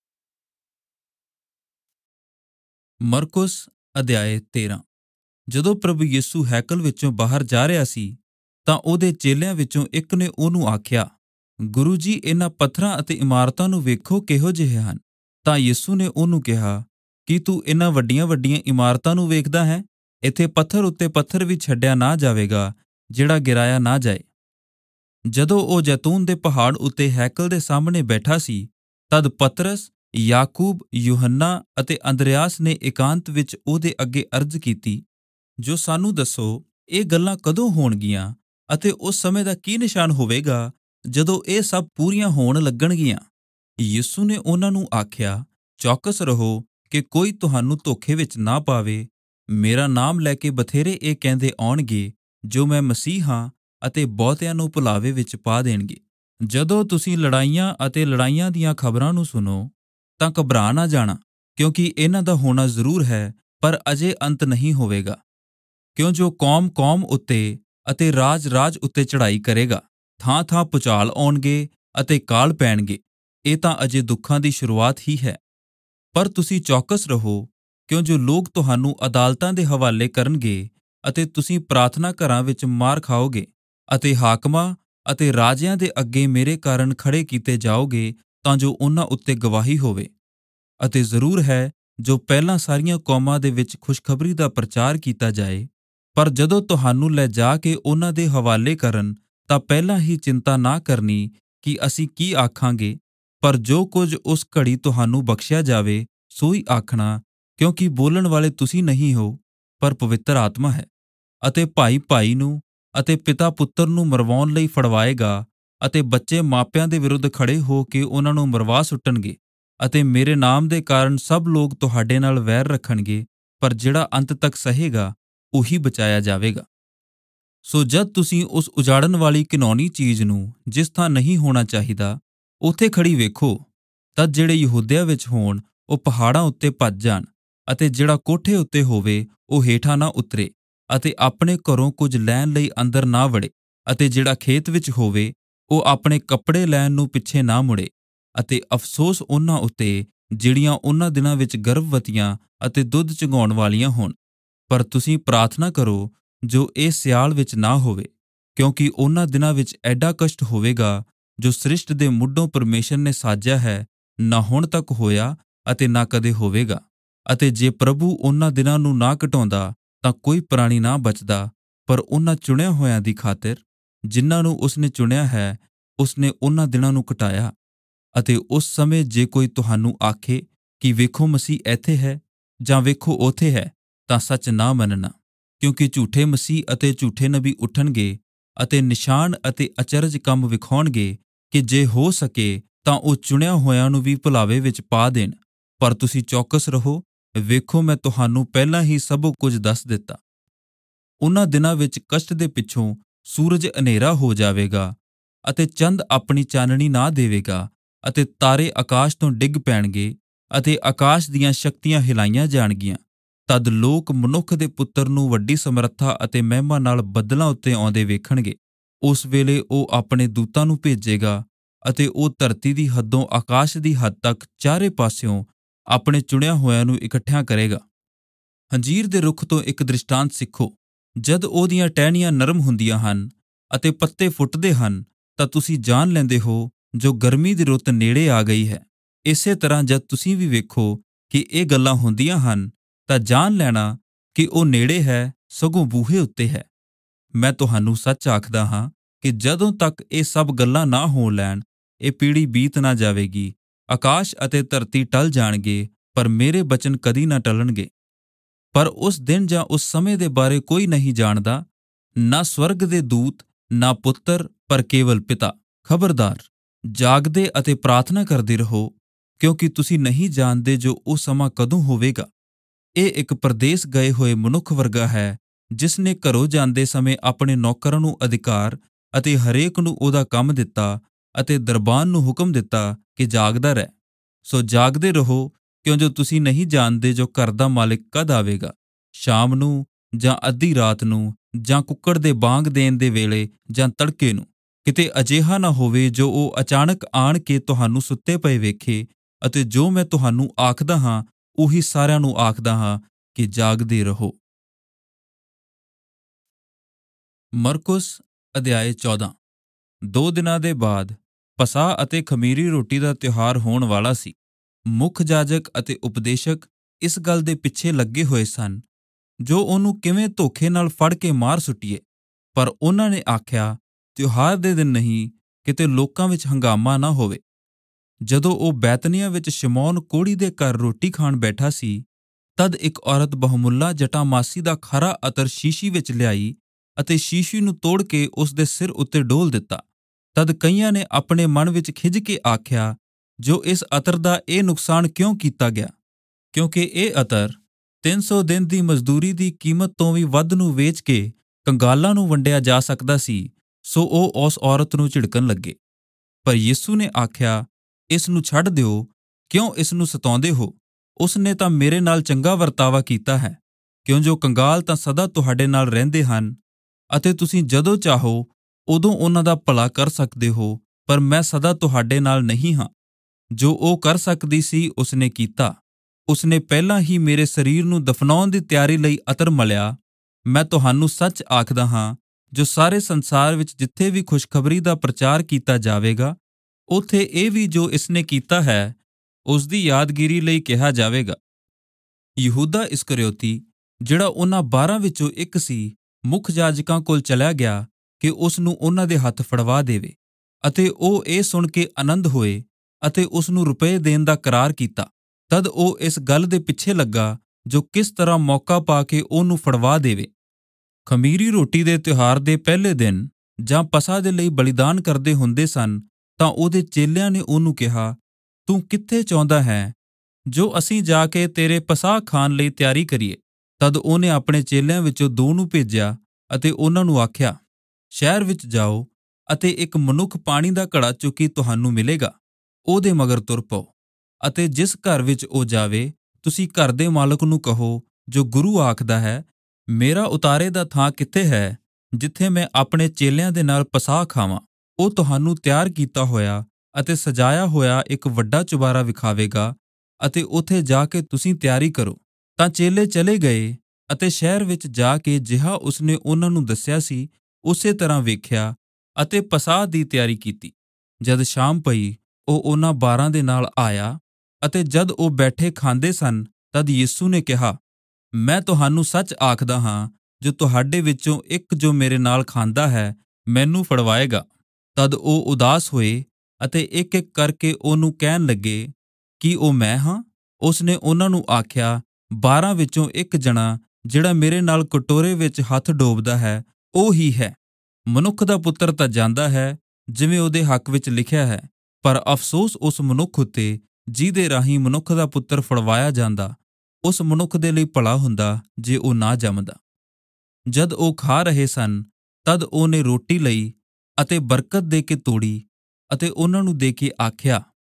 ਮਰਕੁਸ ਅਧਿਆਇ ਤੇਰਾਂ। ਜਦੋਂ ਪ੍ਰਭੂ ਯਿਸੂ ਹੈਕਲ ਵਿੱਚੋਂ ਬਾਹਰ ਜਾ ਰਿਹਾ ਸੀ, ਤਾਂ ਉਹਦੇ ਚੇਲਿਆਂ ਵਿੱਚੋਂ ਇੱਕ ਨੇ ਉਹਨੂੰ ਆਖਿਆ, ਗੁਰੂ ਜੀ, ਇਹਨਾਂ ਪੱਥਰਾਂ ਅਤੇ ਇਮਾਰਤਾਂ ਨੂੰ ਵੇਖੋ ਕਿਹੋ ਜਿਹੇ ਹਨ। ਤਾਂ ਯਿਸੂ ਨੇ ਉਹਨੂੰ ਕਿਹਾ, ਕੀ ਤੂੰ ਇਹਨਾਂ ਵੱਡੀਆਂ ਵੱਡੀਆਂ ਇਮਾਰਤਾਂ ਨੂੰ ਵੇਖਦਾ ਹੈ? ਇੱਥੇ ਪੱਥਰ ਉੱਤੇ ਪੱਥਰ ਵੀ ਛੱਡਿਆ ਨਾ ਜਾਵੇਗਾ, ਜਿਹੜਾ ਗਿਰਾਇਆ ਨਾ ਜਾਏ। ਜਦੋਂ ਉਹ ਜੈਤੂਨ ਦੇ ਪਹਾੜ ਉੱਤੇ ਹੈਕਲ ਦੇ ਸਾਹਮਣੇ ਬੈਠਾ ਸੀ, ਤਦ ਪਤਰਸ, ਯਾਕੂਬ, ਯੂਹੰਨਾ ਅਤੇ ਅੰਦਰਿਆਸ ਨੇ ਇਕਾਂਤ ਵਿੱਚ ਉਹਦੇ ਅੱਗੇ ਅਰਜ਼ ਕੀਤੀ, ਜੋ ਸਾਨੂੰ ਦੱਸੋ, ਇਹ ਗੱਲਾਂ ਕਦੋਂ ਹੋਣਗੀਆਂ ਅਤੇ ਉਸ ਸਮੇਂ ਦਾ ਕੀ ਨਿਸ਼ਾਨ ਹੋਵੇਗਾ ਜਦੋਂ ਇਹ ਸਭ ਪੂਰੀਆਂ ਹੋਣ ਲੱਗਣਗੀਆਂ? ਯਿਸੂ ਨੇ ਉਹਨਾਂ ਨੂੰ ਆਖਿਆ, ਚੌਕਸ ਰਹੋ ਕਿ ਕੋਈ ਤੁਹਾਨੂੰ ਧੋਖੇ ਵਿੱਚ ਨਾ ਪਾਵੇ। ਮੇਰਾ ਨਾਮ ਲੈ ਕੇ ਬਥੇਰੇ ਇਹ ਕਹਿੰਦੇ ਆਉਣਗੇ, ਜੋ ਮੈਂ ਮਸੀਹ ਹਾਂ, ਅਤੇ ਬਹੁਤਿਆਂ ਨੂੰ ਭੁਲਾਵੇ ਵਿੱਚ ਪਾ ਦੇਣਗੇ। ਜਦੋਂ ਤੁਸੀਂ ਲੜਾਈਆਂ ਅਤੇ ਲੜਾਈਆਂ ਦੀਆਂ ਖਬਰਾਂ ਨੂੰ ਸੁਣੋ, ਤਾਂ ਘਬਰਾ ਨਾ ਜਾਣਾ, ਕਿਉਂਕਿ ਇਹਨਾਂ ਦਾ ਹੋਣਾ ਜ਼ਰੂਰ ਹੈ, ਪਰ ਅਜੇ ਅੰਤ ਨਹੀਂ ਹੋਵੇਗਾ। ਕਿਉਂ ਜੋ ਕੌਮ ਕੌਮ ਉੱਤੇ ਅਤੇ ਰਾਜ ਰਾਜ ਉੱਤੇ ਚੜ੍ਹਾਈ ਕਰੇਗਾ, ਥਾਂ ਥਾਂ ਭੁਚਾਲ ਆਉਣਗੇ ਅਤੇ ਕਾਲ ਪੈਣਗੇ। ਇਹ ਤਾਂ ਅਜੇ ਦੁੱਖਾਂ ਦੀ ਸ਼ੁਰੂਆਤ ਹੀ ਹੈ। ਪਰ ਤੁਸੀਂ ਚੌਕਸ ਰਹੋ, ਕਿਉਂ ਜੋ ਲੋਕ ਤੁਹਾਨੂੰ ਅਦਾਲਤਾਂ ਦੇ ਹਵਾਲੇ ਕਰਨਗੇ ਅਤੇ ਤੁਸੀਂ ਪ੍ਰਾਰਥਨਾ ਘਰਾਂ ਵਿੱਚ ਮਾਰ ਖਾਓਗੇ ਅਤੇ ਹਾਕਮਾਂ ਅਤੇ ਰਾਜਿਆਂ ਦੇ ਅੱਗੇ ਮੇਰੇ ਕਾਰਨ ਖੜੇ ਕੀਤੇ ਜਾਓਗੇ, ਤਾਂ ਜੋ ਉਹਨਾਂ ਉੱਤੇ ਗਵਾਹੀ ਹੋਵੇ। ਅਤੇ ਜ਼ਰੂਰ ਹੈ, ਜੋ ਪਹਿਲਾਂ ਸਾਰੀਆਂ ਕੌਮਾਂ ਦੇ ਵਿੱਚ ਖੁਸ਼ਖਬਰੀ ਦਾ ਪ੍ਰਚਾਰ ਕੀਤਾ ਜਾਏ। ਪਰ ਜਦੋਂ ਤੁਹਾਨੂੰ ਲੈ ਜਾ ਕੇ ਉਹਨਾਂ ਦੇ ਹਵਾਲੇ ਕਰਨ, ਤਾਂ ਪਹਿਲਾਂ ਹੀ ਚਿੰਤਾ ਨਾ ਕਰਨੀ ਕਿ ਅਸੀਂ ਕੀ ਆਖਾਂਗੇ, ਪਰ ਜੋ ਕੁਝ ਉਸ ਘੜੀ ਤੁਹਾਨੂੰ ਬਖਸ਼ਿਆ ਜਾਵੇ, ਸੋ ਹੀ ਆਖਣਾ, ਕਿਉਂਕਿ ਬੋਲਣ ਵਾਲੇ ਤੁਸੀਂ ਨਹੀਂ ਹੋ, ਪਰ ਪਵਿੱਤਰ ਆਤਮਾ ਹੈ। ਅਤੇ ਭਾਈ ਭਾਈ ਨੂੰ ਅਤੇ ਪਿਤਾ ਪੁੱਤਰ ਨੂੰ ਮਰਵਾਉਣ ਲਈ ਫੜਵਾਏਗਾ, ਅਤੇ ਬੱਚੇ ਮਾਪਿਆਂ ਦੇ ਵਿਰੁੱਧ ਖੜੇ ਹੋ ਕੇ ਉਹਨਾਂ ਨੂੰ ਮਰਵਾ ਸੁੱਟਣਗੇ। ਅਤੇ ਮੇਰੇ ਨਾਮ ਦੇ ਕਾਰਨ ਸਭ ਲੋਕ ਤੁਹਾਡੇ ਨਾਲ ਵੈਰ ਰੱਖਣਗੇ, ਪਰ ਜਿਹੜਾ ਅੰਤ ਤੱਕ ਸਹੇਗਾ, ਉਹੀ ਬਚਾਇਆ ਜਾਵੇਗਾ। ਸੋ ਜਦ ਤੁਸੀਂ ਉਸ ਉਜਾੜਨ ਵਾਲੀ ਘਿਨੌਣੀ ਚੀਜ਼ ਨੂੰ, ਜਿਸ ਥਾਂ ਨਹੀਂ ਹੋਣਾ ਚਾਹੀਦਾ, ਉੱਥੇ ਖੜੀ ਵੇਖੋ, ਤਦ ਜਿਹੜੇ ਯਹੂਦਿਆ ਵਿੱਚ ਹੋਣ, ਉਹ ਪਹਾੜਾਂ ਉੱਤੇ ਭੱਜ ਜਾਣ, ਅਤੇ ਜਿਹੜਾ ਕੋਠੇ ਉੱਤੇ ਹੋਵੇ, ਉਹ ਹੇਠਾਂ ਨਾ ਉਤਰੇ, ਅਤੇ ਆਪਣੇ ਘਰੋਂ ਕੁਝ ਲੈਣ ਲਈ ਅੰਦਰ ਨਾ ਵੜੇ। ਅਤੇ ਜਿਹੜਾ ਖੇਤ ਵਿੱਚ ਹੋਵੇ, ਉਹ ਆਪਣੇ ਕੱਪੜੇ ਲੈਣ ਨੂੰ ਪਿੱਛੇ ਨਾ ਮੁੜੇ। ਅਤੇ ਅਫਸੋਸ ਉਹਨਾਂ ਉੱਤੇ ਜਿਹੜੀਆਂ ਉਹਨਾਂ ਦਿਨਾਂ ਵਿੱਚ ਗਰਭਵਤੀਆਂ ਅਤੇ ਦੁੱਧ ਚੁੰਘਾਉਣ ਵਾਲੀਆਂ ਹੋਣ। ਪਰ ਤੁਸੀਂ ਪ੍ਰਾਰਥਨਾ ਕਰੋ ਜੋ ਇਹ ਸਿਆਲ ਵਿੱਚ ਨਾ ਹੋਵੇ, ਕਿਉਂਕਿ ਉਹਨਾਂ ਦਿਨਾਂ ਵਿੱਚ ਐਡਾ ਕਸ਼ਟ ਹੋਵੇਗਾ, ਜੋ ਸ੍ਰਿਸ਼ਟ ਦੇ ਮੁੱਢੋਂ ਪਰਮੇਸ਼ਰ ਨੇ ਸਾਜਿਆ ਹੈ, ਨਾ ਹੁਣ ਤੱਕ ਹੋਇਆ ਅਤੇ ਨਾ ਕਦੇ ਹੋਵੇਗਾ। ਅਤੇ ਜੇ ਪ੍ਰਭੂ ਉਹਨਾਂ ਦਿਨਾਂ ਨੂੰ ਨਾ ਘਟਾਉਂਦਾ, ਤਾਂ ਕੋਈ ਪ੍ਰਾਣੀ ਨਾ ਬਚਦਾ। ਪਰ ਉਹਨਾਂ ਚੁਣਿਆ ਹੋਇਆਂ ਦੀ ਖਾਤਰ, ਜਿਨ੍ਹਾਂ ਨੂੰ ਉਸਨੇ ਚੁਣਿਆ ਹੈ, ਉਸਨੇ ਉਹਨਾਂ ਦਿਨਾਂ ਨੂੰ ਘਟਾਇਆ। ਅਤੇ ਉਸ ਸਮੇਂ ਜੇ ਕੋਈ ਤੁਹਾਨੂੰ ਆਖੇ ਕਿ ਵੇਖੋ ਮਸੀਹ ਇੱਥੇ ਹੈ ਜਾਂ ਵੇਖੋ ਉੱਥੇ ਹੈ, ਤਾਂ ਸੱਚ ਨਾ ਮੰਨਣਾ। ਕਿਉਂਕਿ ਝੂਠੇ ਮਸੀਹ ਅਤੇ ਝੂਠੇ ਨਬੀ ਉੱਠਣਗੇ ਅਤੇ ਨਿਸ਼ਾਨ ਅਤੇ ਅਚਰਜ ਕੰਮ ਵਿਖਾਉਣਗੇ, ਕਿ ਜੇ ਹੋ ਸਕੇ ਤਾਂ ਉਹ ਚੁਣਿਆ ਹੋਇਆਂ ਨੂੰ ਵੀ ਭੁਲਾਵੇ ਵਿੱਚ ਪਾ ਦੇਣ। ਪਰ ਤੁਸੀਂ ਚੌਕਸ ਰਹੋ, ਵੇਖੋ ਮੈਂ ਤੁਹਾਨੂੰ ਪਹਿਲਾਂ ਹੀ ਸਭ ਕੁਝ ਦੱਸ ਦਿੱਤਾ। ਉਹਨਾਂ ਦਿਨਾਂ ਵਿੱਚ ਕਸ਼ਟ ਦੇ ਪਿੱਛੋਂ ਸੂਰਜ ਹਨੇਰਾ ਹੋ ਜਾਵੇਗਾ, ਅਤੇ ਚੰਦ ਆਪਣੀ ਚਾਨਣੀ ਨਾ ਦੇਵੇਗਾ, ਅਤੇ ਤਾਰੇ ਆਕਾਸ਼ ਤੋਂ ਡਿੱਗ ਪੈਣਗੇ, ਅਤੇ ਆਕਾਸ਼ ਦੀਆਂ ਸ਼ਕਤੀਆਂ ਹਿਲਾਈਆਂ ਜਾਣਗੀਆਂ। ਤਦ ਲੋਕ ਮਨੁੱਖ ਦੇ ਪੁੱਤਰ ਨੂੰ ਵੱਡੀ ਸਮਰੱਥਾ ਅਤੇ ਮਹਿਮਾ ਨਾਲ ਬੱਦਲਾਂ ਉੱਤੇ ਆਉਂਦੇ ਵੇਖਣਗੇ। ਉਸ ਵੇਲੇ ਉਹ ਆਪਣੇ ਦੂਤਾਂ ਨੂੰ ਭੇਜੇਗਾ, ਅਤੇ ਉਹ ਧਰਤੀ ਦੀ ਹੱਦੋਂ ਆਕਾਸ਼ ਦੀ ਹੱਦ ਤੱਕ ਚਾਰੇ ਪਾਸਿਓਂ ਆਪਣੇ ਚੁਣਿਆ ਹੋਇਆਂ ਨੂੰ ਇਕੱਠਿਆਂ ਕਰੇਗਾ। ਅੰਜੀਰ ਦੇ ਰੁੱਖ ਤੋਂ ਇੱਕ ਦ੍ਰਿਸ਼ਟਾਂਤ ਸਿੱਖੋ। ਜਦ ਉਹਦੀਆਂ ਟਹਿਣੀਆਂ ਨਰਮ ਹੁੰਦੀਆਂ ਹਨ ਅਤੇ ਪੱਤੇ ਫੁੱਟਦੇ ਹਨ, ਤਾਂ ਤੁਸੀਂ ਜਾਣ ਲੈਂਦੇ ਹੋ ਜੋ ਗਰਮੀ ਦੀ ਰੁੱਤ ਨੇੜੇ ਆ ਗਈ ਹੈ। ਇਸੇ ਤਰ੍ਹਾਂ ਜਦ ਤੁਸੀਂ ਵੀ ਵੇਖੋ ਕਿ ਇਹ ਗੱਲਾਂ ਹੁੰਦੀਆਂ ਹਨ, ਤਾਂ ਜਾਣ ਲੈਣਾ ਕਿ ਉਹ ਨੇੜੇ ਹੈ, ਸਗੋਂ ਬੂਹੇ ਉੱਤੇ ਹੈ। ਮੈਂ ਤੁਹਾਨੂੰ ਸੱਚ ਆਖਦਾ ਹਾਂ ਕਿ ਜਦੋਂ ਤੱਕ ਇਹ ਸਭ ਗੱਲਾਂ ਨਾ ਹੋ ਲੈਣ, ਇਹ ਪੀੜ੍ਹੀ ਬੀਤ ਨਾ ਜਾਵੇਗੀ। ਆਕਾਸ਼ ਅਤੇ ਧਰਤੀ ਟਲ ਜਾਣਗੇ, ਪਰ ਮੇਰੇ ਬਚਨ ਕਦੀ ਨਾ ਟਲਣਗੇ। ਪਰ ਉਸ ਦਿਨ ਜਾਂ ਉਸ ਸਮੇਂ ਦੇ ਬਾਰੇ ਕੋਈ ਨਹੀਂ ਜਾਣਦਾ, ਨਾ ਸਵਰਗ ਦੇ ਦੂਤ, ਨਾ ਪੁੱਤਰ, ਪਰ ਕੇਵਲ ਪਿਤਾ। ਖਬਰਦਾਰ, ਜਾਗਦੇ ਅਤੇ ਪ੍ਰਾਰਥਨਾ ਕਰਦੇ ਰਹੋ, ਕਿਉਂਕਿ ਤੁਸੀਂ ਨਹੀਂ ਜਾਣਦੇ ਜੋ ਉਹ ਸਮਾਂ ਕਦੋਂ ਹੋਵੇਗਾ। ਇਹ ਇੱਕ ਪਰਦੇਸ ਗਏ ਹੋਏ ਮਨੁੱਖ ਵਰਗਾ ਹੈ, ਜਿਸ ਨੇ ਘਰੋਂ ਜਾਂਦੇ ਸਮੇਂ ਆਪਣੇ ਨੌਕਰਾਂ ਨੂੰ ਅਧਿਕਾਰ ਅਤੇ ਹਰੇਕ ਨੂੰ ਉਹਦਾ ਕੰਮ ਦਿੱਤਾ, ਅਤੇ ਦਰਬਾਨ ਨੂੰ ਹੁਕਮ ਦਿੱਤਾ ਕਿ ਜਾਗਦਾ ਰਹਿ। ਸੋ ਜਾਗਦੇ ਰਹੋ, ਕਿਉਂ ਜੋ ਤੁਸੀਂ ਨਹੀਂ ਜਾਣਦੇ ਜੋ ਘਰ ਦਾ ਮਾਲਿਕ ਕਦ ਆਵੇਗਾ, ਸ਼ਾਮ ਨੂੰ ਜਾਂ ਅੱਧੀ ਰਾਤ ਨੂੰ, ਜਾਂ ਕੁੱਕੜ ਦੇ ਬਾਂਗ ਦੇਣ ਦੇ ਵੇਲੇ, ਜਾਂ ਤੜਕੇ ਨੂੰ। ਕਿਤੇ ਅਜਿਹਾ ਨਾ ਹੋਵੇ ਜੋ ਉਹ ਅਚਾਨਕ ਆਣ ਕੇ ਤੁਹਾਨੂੰ ਸੁੱਤੇ ਪਏ ਵੇਖੇ। ਅਤੇ ਜੋ ਮੈਂ ਤੁਹਾਨੂੰ ਆਖਦਾ ਹਾਂ ਉਹੀ ਸਾਰਿਆਂ ਨੂੰ ਆਖਦਾ ਹਾਂ ਕਿ ਜਾਗਦੇ ਰਹੋ। ਮਰਕੁਸ ਅਧਿਆਇ ਚੌਦਾਂ। ਦੋ ਦਿਨਾਂ ਦੇ ਬਾਅਦ ਪਸਾਹ ਅਤੇ ਖਮੀਰੀ ਰੋਟੀ ਦਾ ਤਿਉਹਾਰ ਹੋਣ ਵਾਲਾ ਸੀ। ਮੁੱਖ ਜਾਜਕ ਅਤੇ ਉਪਦੇਸ਼ਕ ਇਸ ਗੱਲ ਦੇ ਪਿੱਛੇ ਲੱਗੇ ਹੋਏ ਸਨ ਜੋ ਉਹਨੂੰ ਕਿਵੇਂ ਧੋਖੇ ਨਾਲ ਫੜ ਕੇ ਮਾਰ ਸੁੱਟੀਏ। ਪਰ ਉਹਨਾਂ ਨੇ ਆਖਿਆ, ਤਿਉਹਾਰ ਦੇ ਦਿਨ ਨਹੀਂ, ਕਿਤੇ ਲੋਕਾਂ ਵਿੱਚ ਹੰਗਾਮਾ ਨਾ ਹੋਵੇ। ਜਦੋਂ ਉਹ ਬੈਤਨੀਆਂ ਵਿੱਚ ਸ਼ਮੌਨ ਕੋढ़ੀ ਦੇ ਘਰ ਰੋਟੀ ਖਾਣ ਬੈਠਾ ਸੀ, ਤਦ ਇੱਕ ਔਰਤ ਬਹੁਮੁੱਲਾ ਜਟਾਮਾਸੀ ਦਾ ਖਰਾ ਅਤਰ ਸ਼ੀਸ਼ੀ ਵਿੱਚ ਲਿਆਈ ਅਤੇ ਸ਼ੀਸ਼ੀ ਨੂੰ ਤੋੜ ਕੇ ਉਸ ਦੇ ਸਿਰ ਉੱਤੇ ਡੋਲ ਦਿੱਤਾ। ਤਦ ਕਈਆਂ ਨੇ ਆਪਣੇ ਮਨ ਵਿੱਚ ਖਿਝ ਕੇ ਆਖਿਆ, ਜੋ ਇਸ ਅਤਰ ਦਾ ਇਹ ਨੁਕਸਾਨ ਕਿਉਂ ਕੀਤਾ ਗਿਆ, ਕਿਉਂਕਿ ਇਹ ਅਤਰ ਤਿੰਨ ਸੌ ਦਿਨ ਦੀ ਮਜ਼ਦੂਰੀ ਦੀ ਕੀਮਤ ਤੋਂ ਵੀ ਵੱਧ ਨੂੰ ਵੇਚ ਕੇ ਕੰਗਾਲਾਂ ਨੂੰ ਵੰਡਿਆ ਜਾ ਸਕਦਾ ਸੀ। ਸੋ ਉਹ ਉਸ ਔਰਤ ਨੂੰ ਝਿੜਕਣ ਲੱਗੇ। ਪਰ ਯਿਸੂ ਨੇ ਆਖਿਆ, ਇਸ ਨੂੰ ਛੱਡ ਦਿਓ, ਕਿਉਂ ਇਸ ਨੂੰ ਸਤਾਉਂਦੇ ਹੋ? ਉਸ ਨੇ ਤਾਂ ਮੇਰੇ ਨਾਲ ਚੰਗਾ ਵਰਤਾਵਾ ਕੀਤਾ ਹੈ। ਕਿਉਂ ਜੋ ਕੰਗਾਲ ਤਾਂ ਸਦਾ ਤੁਹਾਡੇ ਨਾਲ ਰਹਿੰਦੇ ਹਨ ਅਤੇ ਤੁਸੀਂ ਜਦੋਂ ਚਾਹੋ ਉਦੋਂ ਉਹਨਾਂ ਦਾ ਭਲਾ ਕਰ ਸਕਦੇ ਹੋ, ਪਰ ਮੈਂ ਸਦਾ ਤੁਹਾਡੇ ਨਾਲ ਨਹੀਂ ਹਾਂ। ਜੋ ਉਹ ਕਰ ਸਕਦੀ ਸੀ ਉਸਨੇ ਕੀਤਾ। ਉਸਨੇ ਪਹਿਲਾਂ ਹੀ ਮੇਰੇ ਸਰੀਰ ਨੂੰ ਦਫਨਾਉਣ ਦੀ ਤਿਆਰੀ ਲਈ ਅਤਰ ਮਲਿਆ। ਮੈਂ ਤੁਹਾਨੂੰ ਸੱਚ ਆਖਦਾ ਹਾਂ, ਜੋ ਸਾਰੇ ਸੰਸਾਰ ਵਿੱਚ ਜਿੱਥੇ ਵੀ ਖੁਸ਼ਖਬਰੀ ਦਾ ਪ੍ਰਚਾਰ ਕੀਤਾ ਜਾਵੇਗਾ, ਉੱਥੇ ਇਹ ਵੀ ਜੋ ਇਸਨੇ ਕੀਤਾ ਹੈ ਉਸ ਦੀ ਯਾਦਗਿਰੀ ਲਈ ਕਿਹਾ ਜਾਵੇਗਾ। ਯਹੂਦਾ ਇਸਕਰਿਓਤੀ, ਜਿਹੜਾ ਉਹਨਾਂ ਬਾਰਾਂ ਵਿੱਚੋਂ ਇੱਕ ਸੀ, ਮੁੱਖ ਜਾਜਕਾਂ ਕੋਲ ਚਲਿਆ ਗਿਆ ਕਿ ਉਸ ਨੂੰ ਉਹਨਾਂ ਦੇ ਹੱਥ ਫੜਵਾ ਦੇਵੇ। ਅਤੇ ਉਹ ਇਹ ਸੁਣ ਕੇ ਆਨੰਦ ਹੋਏ ਅਤੇ ਉਸ ਨੂੰ ਰੁਪਏ ਦੇਣ ਦਾ ਕਰਾਰ ਕੀਤਾ। ਤਦ ਉਹ ਇਸ ਗੱਲ ਦੇ ਪਿੱਛੇ ਲੱਗਾ ਜੋ ਕਿਸ ਤਰ੍ਹਾਂ ਮੌਕਾ ਪਾ ਕੇ ਉਹਨੂੰ ਫੜਵਾ ਦੇਵੇ। ਖਮੀਰੀ ਰੋਟੀ ਦੇ ਤਿਉਹਾਰ ਦੇ ਪਹਿਲੇ ਦਿਨ ਜਾਂ ਪਸਾ ਦੇ ਲਈ ਬਲੀਦਾਨ ਕਰਦੇ ਹੁੰਦੇ ਸਨ ਤਾਂ ਉਹਦੇ ਚੇਲਿਆਂ ਨੇ ਉਹਨੂੰ ਕਿਹਾ, ਤੂੰ ਕਿੱਥੇ ਚਾਹੁੰਦਾ ਹੈ ਜੋ ਅਸੀਂ ਜਾ ਕੇ ਤੇਰੇ ਪਸਾਹ ਖਾਣ ਲਈ ਤਿਆਰੀ ਕਰੀਏ? ਤਦ ਉਹਨੇ ਆਪਣੇ ਚੇਲਿਆਂ ਵਿੱਚੋਂ ਦੋ ਨੂੰ ਭੇਜਿਆ ਅਤੇ ਉਹਨਾਂ ਨੂੰ ਆਖਿਆ, ਸ਼ਹਿਰ ਵਿੱਚ ਜਾਓ ਅਤੇ ਇੱਕ ਮਨੁੱਖ ਪਾਣੀ ਦਾ ਘੜਾ ਚੁੱਕੀ ਤੁਹਾਨੂੰ ਮਿਲੇਗਾ, ਉਹਦੇ ਮਗਰ ਤੁਰ ਪਓ। ਅਤੇ ਜਿਸ ਘਰ ਵਿੱਚ ਉਹ ਜਾਵੇ, ਤੁਸੀਂ ਘਰ ਦੇ ਮਾਲਕ ਨੂੰ ਕਹੋ, ਜੋ ਗੁਰੂ ਆਖਦਾ ਹੈ, ਮੇਰਾ ਉਤਾਰੇ ਦਾ ਥਾਂ ਕਿੱਥੇ ਹੈ ਜਿੱਥੇ ਮੈਂ ਆਪਣੇ ਚੇਲਿਆਂ ਦੇ ਨਾਲ ਪਸਾਹ ਖਾਵਾਂ? ਉਹ ਤੁਹਾਨੂੰ ਤਿਆਰ ਕੀਤਾ ਹੋਇਆ ਅਤੇ ਸਜਾਇਆ ਹੋਇਆ ਇੱਕ ਵੱਡਾ ਚੁਬਾਰਾ ਵਿਖਾਵੇਗਾ ਅਤੇ ਉੱਥੇ ਜਾ ਕੇ ਤੁਸੀਂ ਤਿਆਰੀ ਕਰੋ। ਤਾਂ ਚੇਲੇ ਚਲੇ ਗਏ ਅਤੇ ਸ਼ਹਿਰ ਵਿੱਚ ਜਾ ਕੇ ਜਿਹਾ ਉਸਨੇ ਉਹਨਾਂ ਨੂੰ ਦੱਸਿਆ ਸੀ ਉਸੇ ਤਰ੍ਹਾਂ ਵੇਖਿਆ ਅਤੇ ਪਸਾਹ ਦੀ ਤਿਆਰੀ ਕੀਤੀ। ਜਦ ਸ਼ਾਮ ਪਈ, ਉਹ ਉਹਨਾਂ ਬਾਰਾਂ ਦੇ ਨਾਲ ਆਇਆ ਅਤੇ ਜਦ ਉਹ ਬੈਠੇ ਖਾਂਦੇ ਸਨ, ਤਦ ਯਿਸੂ ਨੇ ਕਿਹਾ, ਮੈਂ ਤੁਹਾਨੂੰ ਸੱਚ ਆਖਦਾ ਹਾਂ, ਜੋ ਤੁਹਾਡੇ ਵਿੱਚੋਂ ਇੱਕ ਜੋ ਮੇਰੇ ਨਾਲ ਖਾਂਦਾ ਹੈ, ਮੈਨੂੰ ਫੜਵਾਏਗਾ। ਤਦ ਉਹ ਉਦਾਸ ਹੋਏ ਅਤੇ ਇੱਕ-ਇੱਕ ਕਰਕੇ ਉਹਨੂੰ ਕਹਿਣ ਲੱਗੇ, ਕੀ ਉਹ ਮੈਂ ਹਾਂ? ਉਸਨੇ ਉਹਨਾਂ ਨੂੰ ਆਖਿਆ, ਬਾਰਾਂ ਵਿੱਚੋਂ ਇੱਕ ਜਣਾ ਜਿਹੜਾ ਮੇਰੇ ਨਾਲ ਕਟੋਰੇ ਵਿੱਚ ਹੱਥ ਡੋਬਦਾ ਹੈ, ਉਹ ਹੀ ਹੈ। ਮਨੁੱਖ ਦਾ ਪੁੱਤਰ ਤਾਂ ਜਾਂਦਾ ਹੈ ਜਿਵੇਂ ਉਹਦੇ ਹੱਕ ਵਿੱਚ ਲਿਖਿਆ ਹੈ, ਪਰ ਅਫਸੋਸ ਉਸ ਮਨੁੱਖ ਉੱਤੇ ਜਿਹਦੇ ਰਾਹੀਂ ਮਨੁੱਖ ਦਾ ਪੁੱਤਰ ਫੜਵਾਇਆ ਜਾਂਦਾ। ਉਸ ਮਨੁੱਖ ਦੇ ਲਈ ਭਲਾ ਹੁੰਦਾ ਜੇ ਉਹ ਨਾ ਜੰਮਦਾ। ਜਦ ਉਹ ਖਾ ਰਹੇ ਸਨ, ਤਦ ਉਹਨੇ ਰੋਟੀ ਲਈ ਅਤੇ ਬਰਕਤ ਦੇ ਕੇ ਤੋੜੀ ਅਤੇ ਉਹਨਾਂ ਨੂੰ ਦੇ ਕੇ ਆਖਿਆ,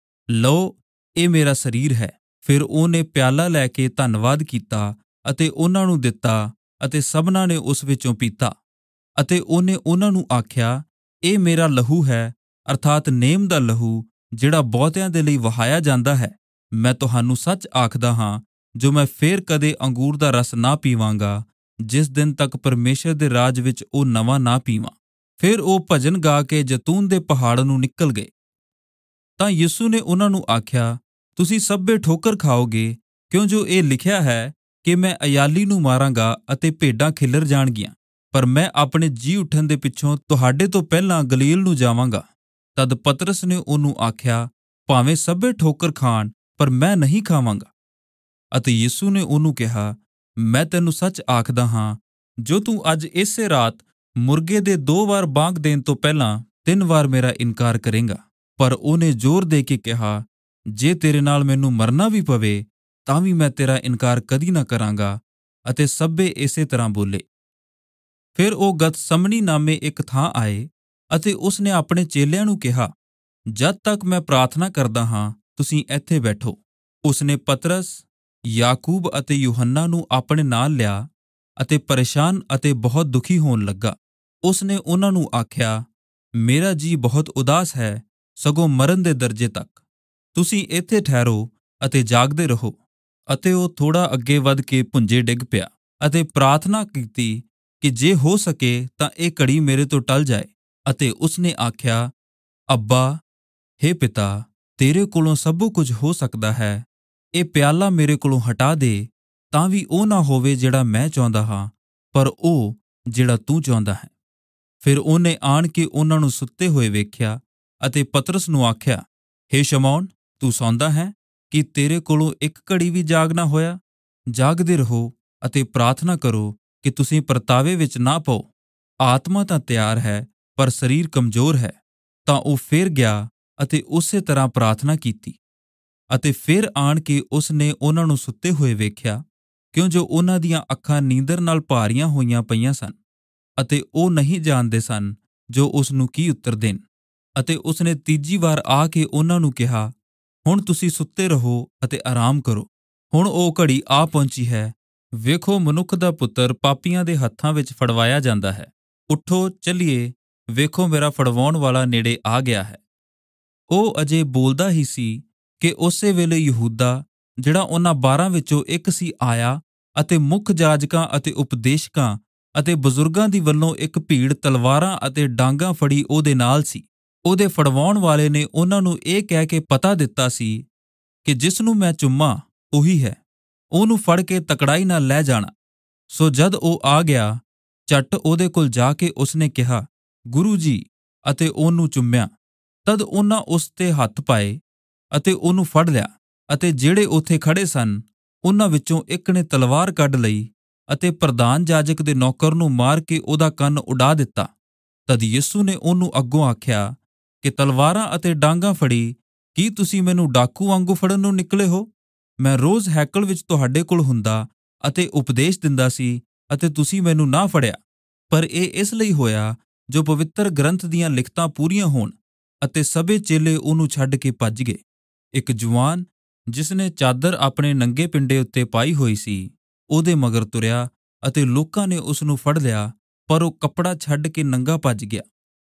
ਲਓ, ਇਹ ਮੇਰਾ ਸਰੀਰ ਹੈ। ਫਿਰ ਉਹਨੇ ਪਿਆਲਾ ਲੈ ਕੇ ਧੰਨਵਾਦ ਕੀਤਾ ਅਤੇ ਉਹਨਾਂ ਨੂੰ ਦਿੱਤਾ ਅਤੇ ਸਭਨਾਂ ਨੇ ਉਸ ਵਿੱਚੋਂ ਪੀਤਾ। ਅਤੇ ਉਹਨੇ ਉਹਨਾਂ ਨੂੰ ਆਖਿਆ, ਇਹ ਮੇਰਾ ਲਹੂ ਹੈ, ਅਰਥਾਤ ਨੇਮ ਦਾ ਲਹੂ, ਜਿਹੜਾ ਬਹੁਤਿਆਂ ਦੇ ਲਈ ਵਹਾਇਆ ਜਾਂਦਾ ਹੈ। ਮੈਂ ਤੁਹਾਨੂੰ ਸੱਚ ਆਖਦਾ ਹਾਂ, ਜੋ ਮੈਂ ਫੇਰ ਕਦੇ ਅੰਗੂਰ ਦਾ ਰਸ ਨਾ ਪੀਵਾਂਗਾ, ਜਿਸ ਦਿਨ ਤੱਕ ਪਰਮੇਸ਼ਰ ਦੇ ਰਾਜ ਵਿੱਚ ਉਹ ਨਵਾਂ ਨਾ ਪੀਵਾਂ। ਫਿਰ ਉਹ ਭਜਨ ਗਾ ਕੇ ਜੈਤੂਨ ਦੇ ਪਹਾੜ ਨੂੰ ਨਿਕਲ ਗਏ। ਤਾਂ ਯਿਸੂ ਨੇ ਉਹਨਾਂ ਨੂੰ ਆਖਿਆ, ਤੁਸੀਂ ਸਭੇ ਠੋਕਰ ਖਾਓਗੇ, ਕਿਉਂ ਜੋ ਇਹ ਲਿਖਿਆ ਹੈ ਕਿ ਮੈਂ ਅਯਾਲੀ ਨੂੰ ਮਾਰਾਂਗਾ ਅਤੇ ਭੇਡਾਂ ਖਿੱਲਰ ਜਾਣਗੀਆਂ। ਪਰ ਮੈਂ ਆਪਣੇ ਜੀ ਉੱਠਣ ਦੇ ਪਿੱਛੋਂ ਤੁਹਾਡੇ ਤੋਂ ਪਹਿਲਾਂ ਗਲੀਲ ਨੂੰ ਜਾਵਾਂਗਾ। ਤਦ ਪਤਰਸ ਨੇ ਉਹਨੂੰ ਆਖਿਆ, ਭਾਵੇਂ ਸਭੇ ਠੋਕਰ ਖਾਣ, ਪਰ ਮੈਂ ਨਹੀਂ ਖਾਵਾਂਗਾ। ਅਤੇ ਯਿਸੂ ਨੇ ਉਹਨੂੰ ਕਿਹਾ, ਮੈਂ ਤੈਨੂੰ ਸੱਚ ਆਖਦਾ ਹਾਂ, ਜੋ ਤੂੰ ਅੱਜ ਇਸੇ ਰਾਤ ਮੁਰਗੇ ਦੇ ਦੋ ਵਾਰ ਬਾਂਗ ਦੇਣ ਤੋਂ ਪਹਿਲਾਂ ਤਿੰਨ ਵਾਰ ਮੇਰਾ ਇਨਕਾਰ ਕਰੇਂਗਾ। ਪਰ ਉਹਨੇ ਜ਼ੋਰ ਦੇ ਕੇ ਕਿਹਾ, ਜੇ ਤੇਰੇ ਨਾਲ ਮੈਨੂੰ ਮਰਨਾ ਵੀ ਪਵੇ ਤਾਂ ਵੀ ਮੈਂ ਤੇਰਾ ਇਨਕਾਰ ਕਦੀ ਨਾ ਕਰਾਂਗਾ। ਅਤੇ ਸਭੇ ਇਸੇ ਤਰ੍ਹਾਂ ਬੋਲੇ। ਫਿਰ ਉਹ ਗਤਸਮਨੀ ਨਾਮੇ ਇੱਕ ਥਾਂ ਆਏ ਅਤੇ ਉਸਨੇ ਆਪਣੇ ਚੇਲਿਆਂ ਨੂੰ ਕਿਹਾ, जद तक मैं प्रार्थना करदा हां तुसीं ਇੱਥੇ ਬੈਠੋ। ਉਸਨੇ ਪਤਰਸ, ਯਾਕੂਬ ਅਤੇ ਯੂਹੰਨਾ ਨੂੰ ਆਪਣੇ ਨਾਲ ਲਿਆ ਅਤੇ ਪਰੇਸ਼ਾਨ ਅਤੇ ਬਹੁਤ ਦੁਖੀ ਹੋਣ ਲੱਗਾ। ਉਸਨੇ ਉਹਨਾਂ ਨੂੰ ਆਖਿਆ, ਮੇਰਾ ਜੀ ਬਹੁਤ ਉਦਾਸ ਹੈ, ਸਗੋਂ ਮਰਨ ਦੇ ਦਰਜੇ ਤੱਕ। ਤੁਸੀਂ ਇੱਥੇ ਠਹਿਰੋ ਅਤੇ ਜਾਗਦੇ ਰਹੋ। ਅਤੇ ਉਹ ਥੋੜਾ ਅੱਗੇ ਵਧ ਕੇ ਭੁੰਜੇ ਡਿੱਗ ਪਿਆ ਅਤੇ ਪ੍ਰਾਰਥਨਾ ਕੀਤੀ ਕਿ ਜੇ ਹੋ ਸਕੇ ਤਾਂ ਇਹ ਘੜੀ ਮੇਰੇ ਤੋਂ ਟਲ ਜਾਏ। ਅਤੇ ਉਸਨੇ ਆਖਿਆ, ਅੱਬਾ, ਹੇ ਪਿਤਾ, ਤੇਰੇ ਕੋਲੋਂ ਸਭੋ ਕੁਝ ਹੋ ਸਕਦਾ ਹੈ। ਇਹ ਪਿਆਲਾ ਮੇਰੇ ਕੋਲੋਂ ਹਟਾ ਦੇ, ਤਾਂ ਵੀ ਉਹ ਨਾ ਹੋਵੇ ਜਿਹੜਾ ਮੈਂ ਚਾਹੁੰਦਾ ਹਾਂ, ਪਰ ਉਹ ਜਿਹੜਾ ਤੂੰ ਚਾਹੁੰਦਾ ਹੈ। ਫਿਰ ਉਹਨੇ ਆਣ ਕੇ ਉਹਨਾਂ ਨੂੰ ਸੁੱਤੇ ਹੋਏ ਵੇਖਿਆ ਅਤੇ ਪਤਰਸ ਨੂੰ ਆਖਿਆ, ਹੇ ਸ਼ਮੌਨ, ਤੂੰ ਸੌਂਦਾ ਹੈ? ਕੀ ਤੇਰੇ ਕੋਲੋਂ ਇੱਕ ਘੜੀ ਵੀ ਜਾਗ ਨਾ ਹੋਇਆ? ਜਾਗਦੇ ਰਹੋ ਅਤੇ ਪ੍ਰਾਰਥਨਾ ਕਰੋ ਕਿ ਤੁਸੀਂ ਪਰਤਾਵੇ ਵਿੱਚ ਨਾ ਪਓ। ਆਤਮਾ ਤਾਂ ਤਿਆਰ ਹੈ, ਪਰ ਸਰੀਰ ਕਮਜ਼ੋਰ ਹੈ। ਤਾਂ ਉਹ ਫਿਰ ਗਿਆ ਅਤੇ ਉਸੇ ਤਰ੍ਹਾਂ ਪ੍ਰਾਰਥਨਾ ਕੀਤੀ। ਅਤੇ ਫਿਰ ਆਣ ਕੇ ਉਸਨੇ ਉਹਨਾਂ ਨੂੰ ਸੁੱਤੇ ਹੋਏ ਵੇਖਿਆ, ਕਿਉਂ ਜੋ ਉਹਨਾਂ ਦੀਆਂ ਅੱਖਾਂ ਨੀਂਦਰ ਨਾਲ ਭਾਰੀਆਂ ਹੋਈਆਂ ਪਈਆਂ ਸਨ ਅਤੇ ਉਹ ਨਹੀਂ ਜਾਣਦੇ ਸਨ ਜੋ ਉਸ ਨੂੰ ਕੀ ਉੱਤਰ ਦੇਣ। ਅਤੇ ਉਸਨੇ ਤੀਜੀ ਵਾਰ ਆ ਕੇ ਉਹਨਾਂ ਨੂੰ ਕਿਹਾ, ਹੁਣ ਤੁਸੀਂ ਸੁੱਤੇ ਰਹੋ ਅਤੇ ਆਰਾਮ ਕਰੋ। ਹੁਣ ਉਹ ਘੜੀ ਆ ਪਹੁੰਚੀ ਹੈ। ਵੇਖੋ, ਮਨੁੱਖ ਦਾ ਪੁੱਤਰ ਪਾਪੀਆਂ ਦੇ ਹੱਥਾਂ ਵਿੱਚ ਫੜਵਾਇਆ ਜਾਂਦਾ ਹੈ। ਉੱਠੋ, ਚੱਲੀਏ, ਵੇਖੋ ਮੇਰਾ ਫੜਵਾਉਣ ਵਾਲਾ ਨੇੜੇ ਆ ਗਿਆ ਹੈ। ਉਹ ਅਜੇ ਬੋਲਦਾ ਹੀ ਸੀ ਕਿ ਉਸੇ ਵੇਲੇ ਯਹੂਦਾ, ਜਿਹੜਾ ਉਹਨਾਂ ਬਾਰਾਂ ਵਿੱਚੋਂ ਇੱਕ ਸੀ, ਆਇਆ ਅਤੇ ਮੁੱਖ ਜਾਜਕਾਂ ਅਤੇ ਉਪਦੇਸ਼ਕਾਂ ਅਤੇ ਬਜ਼ੁਰਗਾਂ ਦੀ ਵੱਲੋਂ ਇੱਕ ਭੀੜ ਤਲਵਾਰਾਂ ਅਤੇ ਡਾਂਗਾਂ ਫੜੀ ਉਹਦੇ ਨਾਲ ਸੀ। ਉਹਦੇ ਫੜਵਾਉਣ ਵਾਲੇ ਨੇ ਉਹਨਾਂ ਨੂੰ ਇਹ ਕਹਿ ਕੇ ਪਤਾ ਦਿੱਤਾ ਸੀ ਕਿ ਜਿਸ ਨੂੰ ਮੈਂ ਚੁੰਮਾਂ ਉਹੀ ਹੈ, ਉਹਨੂੰ ਫੜ ਕੇ ਤਕੜਾਈ ਨਾਲ ਲੈ ਜਾਣਾ। ਸੋ ਜਦ ਉਹ ਆ ਗਿਆ, ਝੱਟ ਉਹਦੇ ਕੋਲ ਜਾ ਕੇ ਉਸਨੇ ਕਿਹਾ, ਗੁਰੂ ਜੀ, ਅਤੇ ਉਹਨੂੰ ਚੁੰਮਿਆ। ਤਦ ਉਹਨਾਂ ਉਸ ਤੇ ਹੱਥ ਪਾਏ ਅਤੇ ਉਹਨੂੰ ਫੜ ਲਿਆ। ਅਤੇ ਜਿਹੜੇ ਉੱਥੇ ਖੜੇ ਸਨ, ਉਹਨਾਂ ਵਿੱਚੋਂ ਇੱਕ ਨੇ ਤਲਵਾਰ ਕੱਢ ਲਈ ਅਤੇ ਪ੍ਰਧਾਨ ਜਾਜਕ ਦੇ ਨੌਕਰ ਨੂੰ ਮਾਰ ਕੇ ਉਹਦਾ ਕੰਨ ਉਡਾ ਦਿੱਤਾ। ਤਦ ਯਿਸੂ ਨੇ ਉਹਨੂੰ ਅੱਗੋਂ ਆਖਿਆ ਕਿ ਤਲਵਾਰਾਂ ਅਤੇ ਡਾਂਗਾਂ ਫੜੀ, ਕੀ ਤੁਸੀਂ ਮੈਨੂੰ ਡਾਕੂ ਵਾਂਗੂ ਫੜਨ ਨੂੰ ਨਿਕਲੇ ਹੋ? ਮੈਂ ਰੋਜ਼ ਹੈਕਲ ਵਿੱਚ ਤੁਹਾਡੇ ਕੋਲ ਹੁੰਦਾ ਅਤੇ ਉਪਦੇਸ਼ ਦਿੰਦਾ ਸੀ ਅਤੇ ਤੁਸੀਂ ਮੈਨੂੰ ਨਾ ਫੜਿਆ। ਪਰ ਇਹ ਇਸ ਲਈ ਹੋਇਆ ਜੋ ਪਵਿੱਤਰ ਗ੍ਰੰਥ ਦੀਆਂ ਲਿਖਤਾਂ ਪੂਰੀਆਂ ਹੋਣ। ਅਤੇ ਸਭੇ ਚੇਲੇ ਉਹਨੂੰ ਛੱਡ ਕੇ ਭੱਜ ਗਏ। ਇੱਕ ਜਵਾਨ, ਜਿਸਨੇ ਚਾਦਰ ਆਪਣੇ ਨੰਗੇ ਪਿੰਡੇ ਉੱਤੇ ਪਾਈ ਹੋਈ ਸੀ, ਉਹਦੇ ਮਗਰ ਤੁਰਿਆ ਅਤੇ ਲੋਕਾਂ ਨੇ ਉਸ ਨੂੰ ਫੜ ਲਿਆ, ਪਰ ਉਹ ਕੱਪੜਾ ਛੱਡ ਕੇ ਨੰਗਾ ਭੱਜ ਗਿਆ।